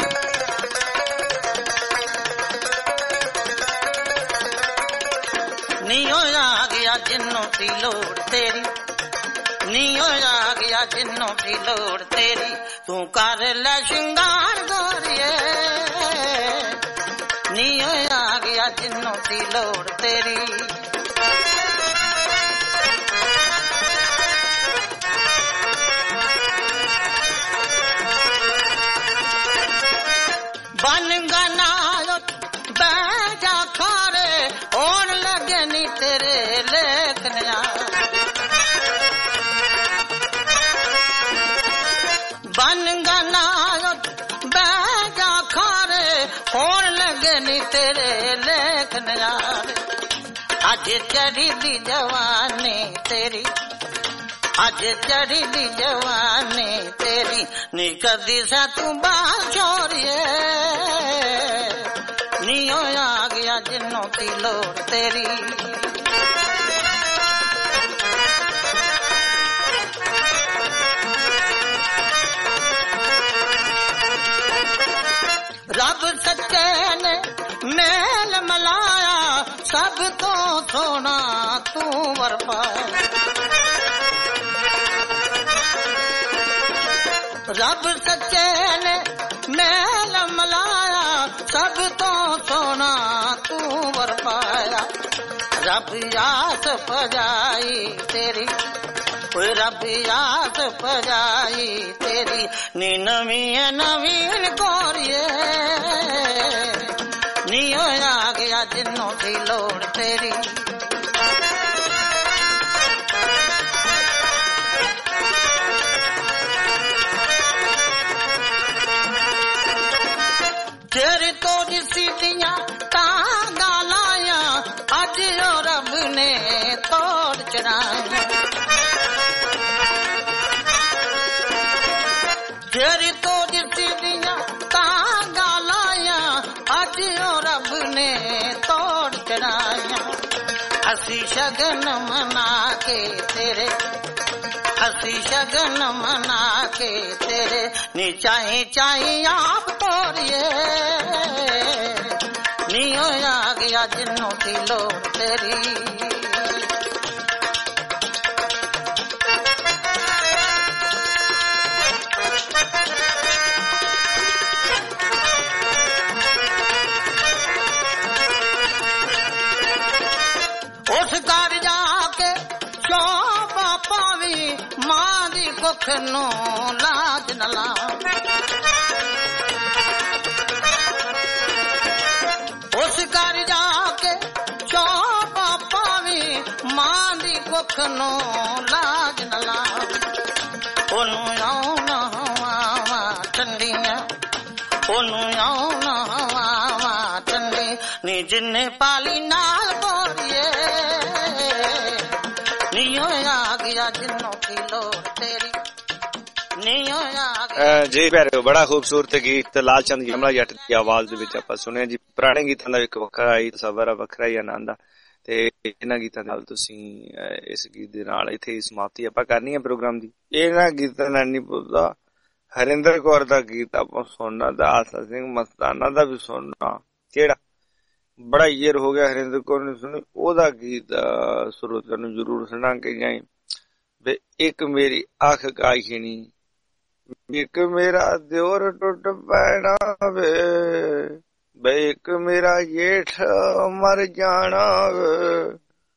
ਨੀ ਹੋਇਆ ਗਿਆ ਜਿੰਨੋਂ ਦੀ ਲੋੜ ਤੇਰੀ, ਨੀ ਹੋਇਆ ਗਿਆ ਜਿੰਨੋਂ ਦੀ ਲੋੜ ਤੇਰੀ, ਤੂੰ ਕਰ ਲੈ ਸ਼ਿੰਗਾਰ ਗੋਰੀਏ। ਨੀ ਹੋਇਆ ਗਿਆ ਜਿੰਨੋਂ ਦੀ ਲੋੜ ਤੇਰੀ, ਬਨ ਗਨਾ ਬਹਿ ਜਾ ਖਾਰੇ, ਹੋਣ ਲੱਗੇ ਨੀ ਤੇਰੇ ਲੇਖਨਿਆ। ਬਨ ਗਨਾ ਬਹਿ ਜਾ ਖਾਰੇ, ਹੋਣ ਲੱਗੇ ਨੀ ਤੇਰੇ ਲੇਖਨਿਆ। ਅੱਜ ਚੜੀ ਦੀ ਜਵਾਨੀ ਤੇਰੀ, ਅੱਜ ਚੜੀ ਦੀ ਜਵਾਨੀ ਤੇਰੀ, ਨੀ ਕਦੀ ਸਾ ਤੂੰ ਬਾਹਰ ਛੋੜੀਏ। ਨੀ ਹੋਇਆ ਗਿਆ ਜਿੰਨੋਂ ਦੀ ਲੋੜ ਤੇਰੀ, ਰੱਬ ਸੱਚੇ ਨੇ ਮੇਲ ਮਲਾਇਆ, ਸਭ ਤੋਂ ਸੋਹਣਾ ਤੂੰ ਵਰ ਪਾਇਆ। ਰੱਬ ਸੱਚੇ ਨੇ ਮੇਲ ਮਲਾਇਆ, ਸਭ ਤੋਂ ਸੋਹਣਾ कुंवर पाया रब याद पजाई तेरी कोई रब याद पजाई तेरी नी नवीन गोरिए नी आ गया जिन्नों की लोड़ तेरी तेरे तो सीटियां तांगा लाया अज रब ने तोड़ चढ़ाया तेरे तो सीटियां तांगा लाया अज रब ने तोड़ चढ़ाया असी शगन मना के तेरे असी शगन मना के तेरे नी चाही आप तोड़िए नी आ गया जिन्नों की लोड़ तेरी उस घर जाके शोभा पावी मां दी कुख नो लाज न ला उस घर जाके शोभा पावी मां दी कुख नो लाज न ला ओनू आऊं ना हवा ठंडियां ओनू आऊं ना हवा ठंडी नी जिन्ने पाली नाल बोलिए जी प्यारे बड़ा खूबसूरत गीत लालचंद यमला जट की आवाज ਦੇ ਵਿੱਚ ਆਪਾਂ ਸੁਣਿਆ ਜੀ। ਪੁਰਾਣੇ ਗੀਤਾਂ ਦਾ ਇੱਕ ਵੱਖਰਾ ਹੀ ਤਸਵਰ ਆ, ਵੱਖਰਾ ਹੀ ਆਨੰਦ ਆ ਤੇ ਇਹਨਾਂ ਗੀਤਾਂ ਨਾਲ ਤੁਸੀਂ ਇਸ ਗੀਤ ਦੇ ਨਾਲ ਇੱਥੇ ਹੀ ਸਮਾਪਤੀ ਆਪਾਂ ਕਰਨੀ ਹੈ ਪ੍ਰੋਗਰਾਮ ਦੀ। ਇਹਨਾਂ ਗੀਤਾਂ ਨਾਲ ਨਹੀਂ ਪੁੱਛਦਾ ਹਰਿੰਦਰ ਕੌਰ ਦਾ ਗੀਤ ਆਪਾਂ ਸੁਣਨਾ, ਦਾਸਾ ਸਿੰਘ ਮਸਤਾਨਾ ਦਾ ਵੀ ਸੁਣਨਾ, ਕਿਹੜਾ ਬੜਾ ਈਅਰ ਹੋ ਗਿਆ ਹਰਿੰਦਰ ਕੌਰ ਨੇ ਸੁਣੀ, ਉਹਦਾ ਗੀਤ ਸਰੋਤਿਆਂ ਨੂੰ ਜ਼ਰੂਰ ਸੁਣਾ ਕੇ ਜਾਈ। ਵੇ ਇੱਕ ਮੇਰੀ ਅੱਖ ਕਾਸ਼ਣੀ ਇੱਕ ਮੇਰਾ ਦਿਓਰ ਟੁੱਟ ਪੈਣਾ ਵੇ, ਵੇ ਇੱਕ ਮੇਰਾ ਜੇਠ ਮਰ ਜਾਣਾ ਵੇ,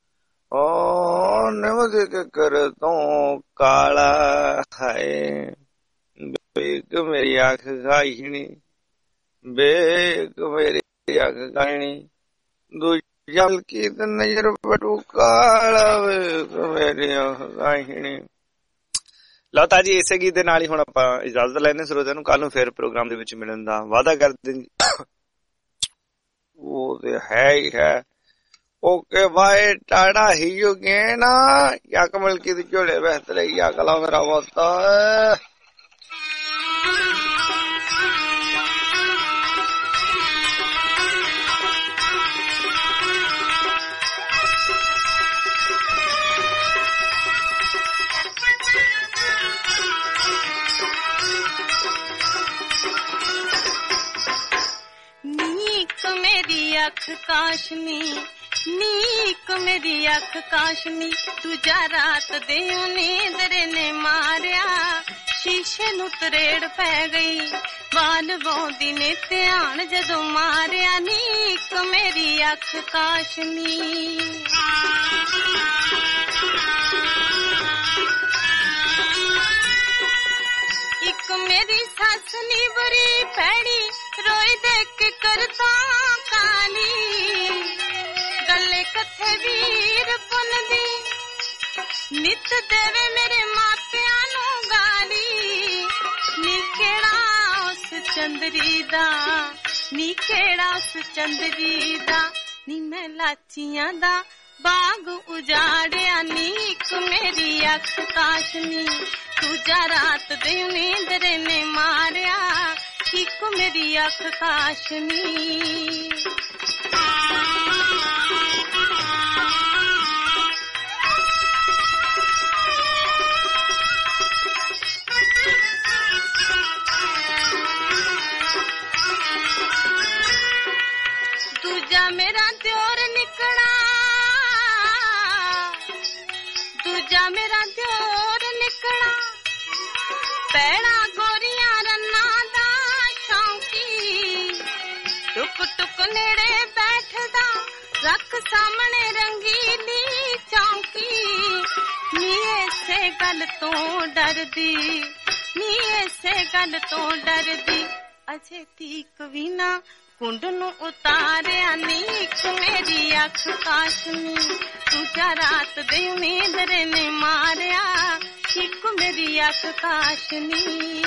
ਓ ਨਿਮਦ ਕਰ ਤੋਂ ਕਾਲਾ ਹੈ, ਵੇ ਇੱਕ ਮੇਰੀ ਅੱਖ ਕਾਸ਼ਣੀ ਵੇ ਇੱਕ ਮੇਰੀ ਅੱਖ ਕਾਸ਼ਣੀ ਦੂਜਾ ਕੀ ਨਜ਼ਰ ਬਟੂ ਕਾਲਾ ਵੇ ਮੇਰੀ ਅੱਖ ਕਾਸ਼ਣੀ। ਲਓ ਤਾਂ ਜੀ ਇਸੇ ਗੀਤ ਦੇ ਨਾਲ ਹੀ ਹੁਣ ਆਪਾਂ ਇਜਾਜ਼ਤ ਲੈਣੇ ਸਰੋਤਿਆਂ ਨੂੰ। ਕੱਲ ਨੂੰ ਫਿਰ ਪ੍ਰੋਗਰਾਮ ਦੇ ਵਿੱਚ ਮਿਲਣ ਦਾ ਵਾਅਦਾ ਕਰਦੇ ਉਹ ਤੇ ਹੈ ਹੀ ਹੈ। ਓਕੇ ਬਾਏ ਟਾੜਾ ਹੀ ਯੂ ਗੇਨ ਯਾ ਕਮਲ ਕੀ ਦੇ ਝੋਲੇ ਬਹਿਤ ਰਹੀ ਯਾ ਕਲਾ ਮੇਰਾ ਵਾਤਾ अख काशनी नीक मेरी अख काशनी तुझा रात दे नींदरे ने मारिया शीशे नू तरेड़ पै गई वाल बौंदी ने ध्यान जदों मारिया नीक मेरी अख काशनी। एक मेरी सस नी बुरी पैड़ी रोई देख के करता काली गले कथे वीर पुन दी नित देवे मेरे मापिया नू गाली नी केड़ा उस चंदरी दा नी केड़ा उस चंदरी दा नी मैं लाचियां दा बाग उजाड़िया नीक मेरी अख काशनी तुझा रात दे नींदरे ने मारिया एक मेरी अख काशनी। दूजा मेरा त्योर निकला दूजा मेरा त्योर निकला पैड़ा गोरियां रन्ना दा शौकी टुक टुक नेड़े बैठदा ਸਾਹਮਣੇ ਰੰਗੀਲੀ ਚੌਂਕੀ ਨੀ ਇਸੇ ਗੱਲ ਤੋਂ ਡਰਦੀ ਨੀ ਇਸੇ ਗੱਲ ਤੋਂ ਡਰਦੀ ਅਜੇ ਤੀਕ ਵੀ ਨਾ ਕੁੰਡ ਨੂੰ ਉਤਾਰਿਆ ਨੀ ਇੱਕ ਮੇਰੀ ਅੱਖ ਕਾਸ਼ਨੀ ਦੂਜਾ ਰਾਤ ਦੇ ਨੀਂਦਰ ਨੇ ਮਾਰਿਆ ਇੱਕ ਮੇਰੀ ਅੱਖ ਕਾਸ਼ਨੀ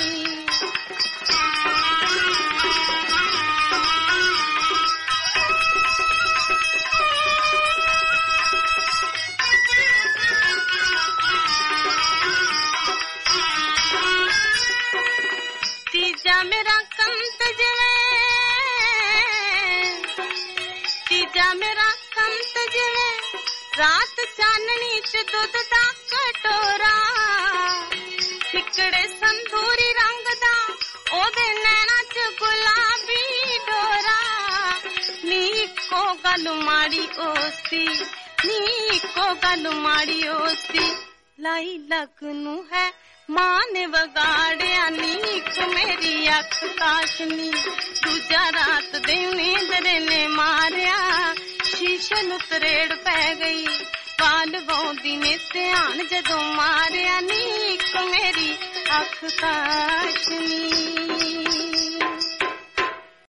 ਤੀਜਾ ਮੇਰਾ ਕੰਤ ਜਿਵੇਂ ਰਾਤ ਚਾਨਣੀ ਚ ਦੁੱਧ ਦਾ ਕਟੋਰਾ ਟਿਕੜੇ ਸੰਧੂਰੀ ਰੰਗ ਦਾ ਉਹਦੇ ਨੈਣਾ ਚ ਗੁਲਾਬੀ ਡੋਰਾ ਨੀ ਇੱਕੋ ਗੱਲ ਮਾੜੀ ਓਸੀ ਨੀ ਇੱਕੋ ਗੱਲ ਮਾੜੀ ਓਸੀ ਲਾਈ ਲੱਗ ਨੂੰ ਹੈ ਮਾਂ ਨੇ ਵਿਗਾੜਿਆ ਨੀ ਇੱਕ ਮੇਰੀ ਅੱਖ ਕਾਸ਼ਨੀ ਦੂਜਾ ਰਾਤ ਦੇ ਨੀਂਦਰ ਨੇ ਮਾਰਿਆ ਸ਼ੀਸ਼ੇ ਨੂੰ ਤਰੇੜ ਪੈ ਗਈ ਵਾਲ ਵਾਉਂਦੀ ਨੇ ਧਿਆਨ ਜਦੋਂ ਮਾਰਿਆ ਨੀ ਇੱਕ ਮੇਰੀ ਅੱਖ ਕਾਸ਼ਨੀ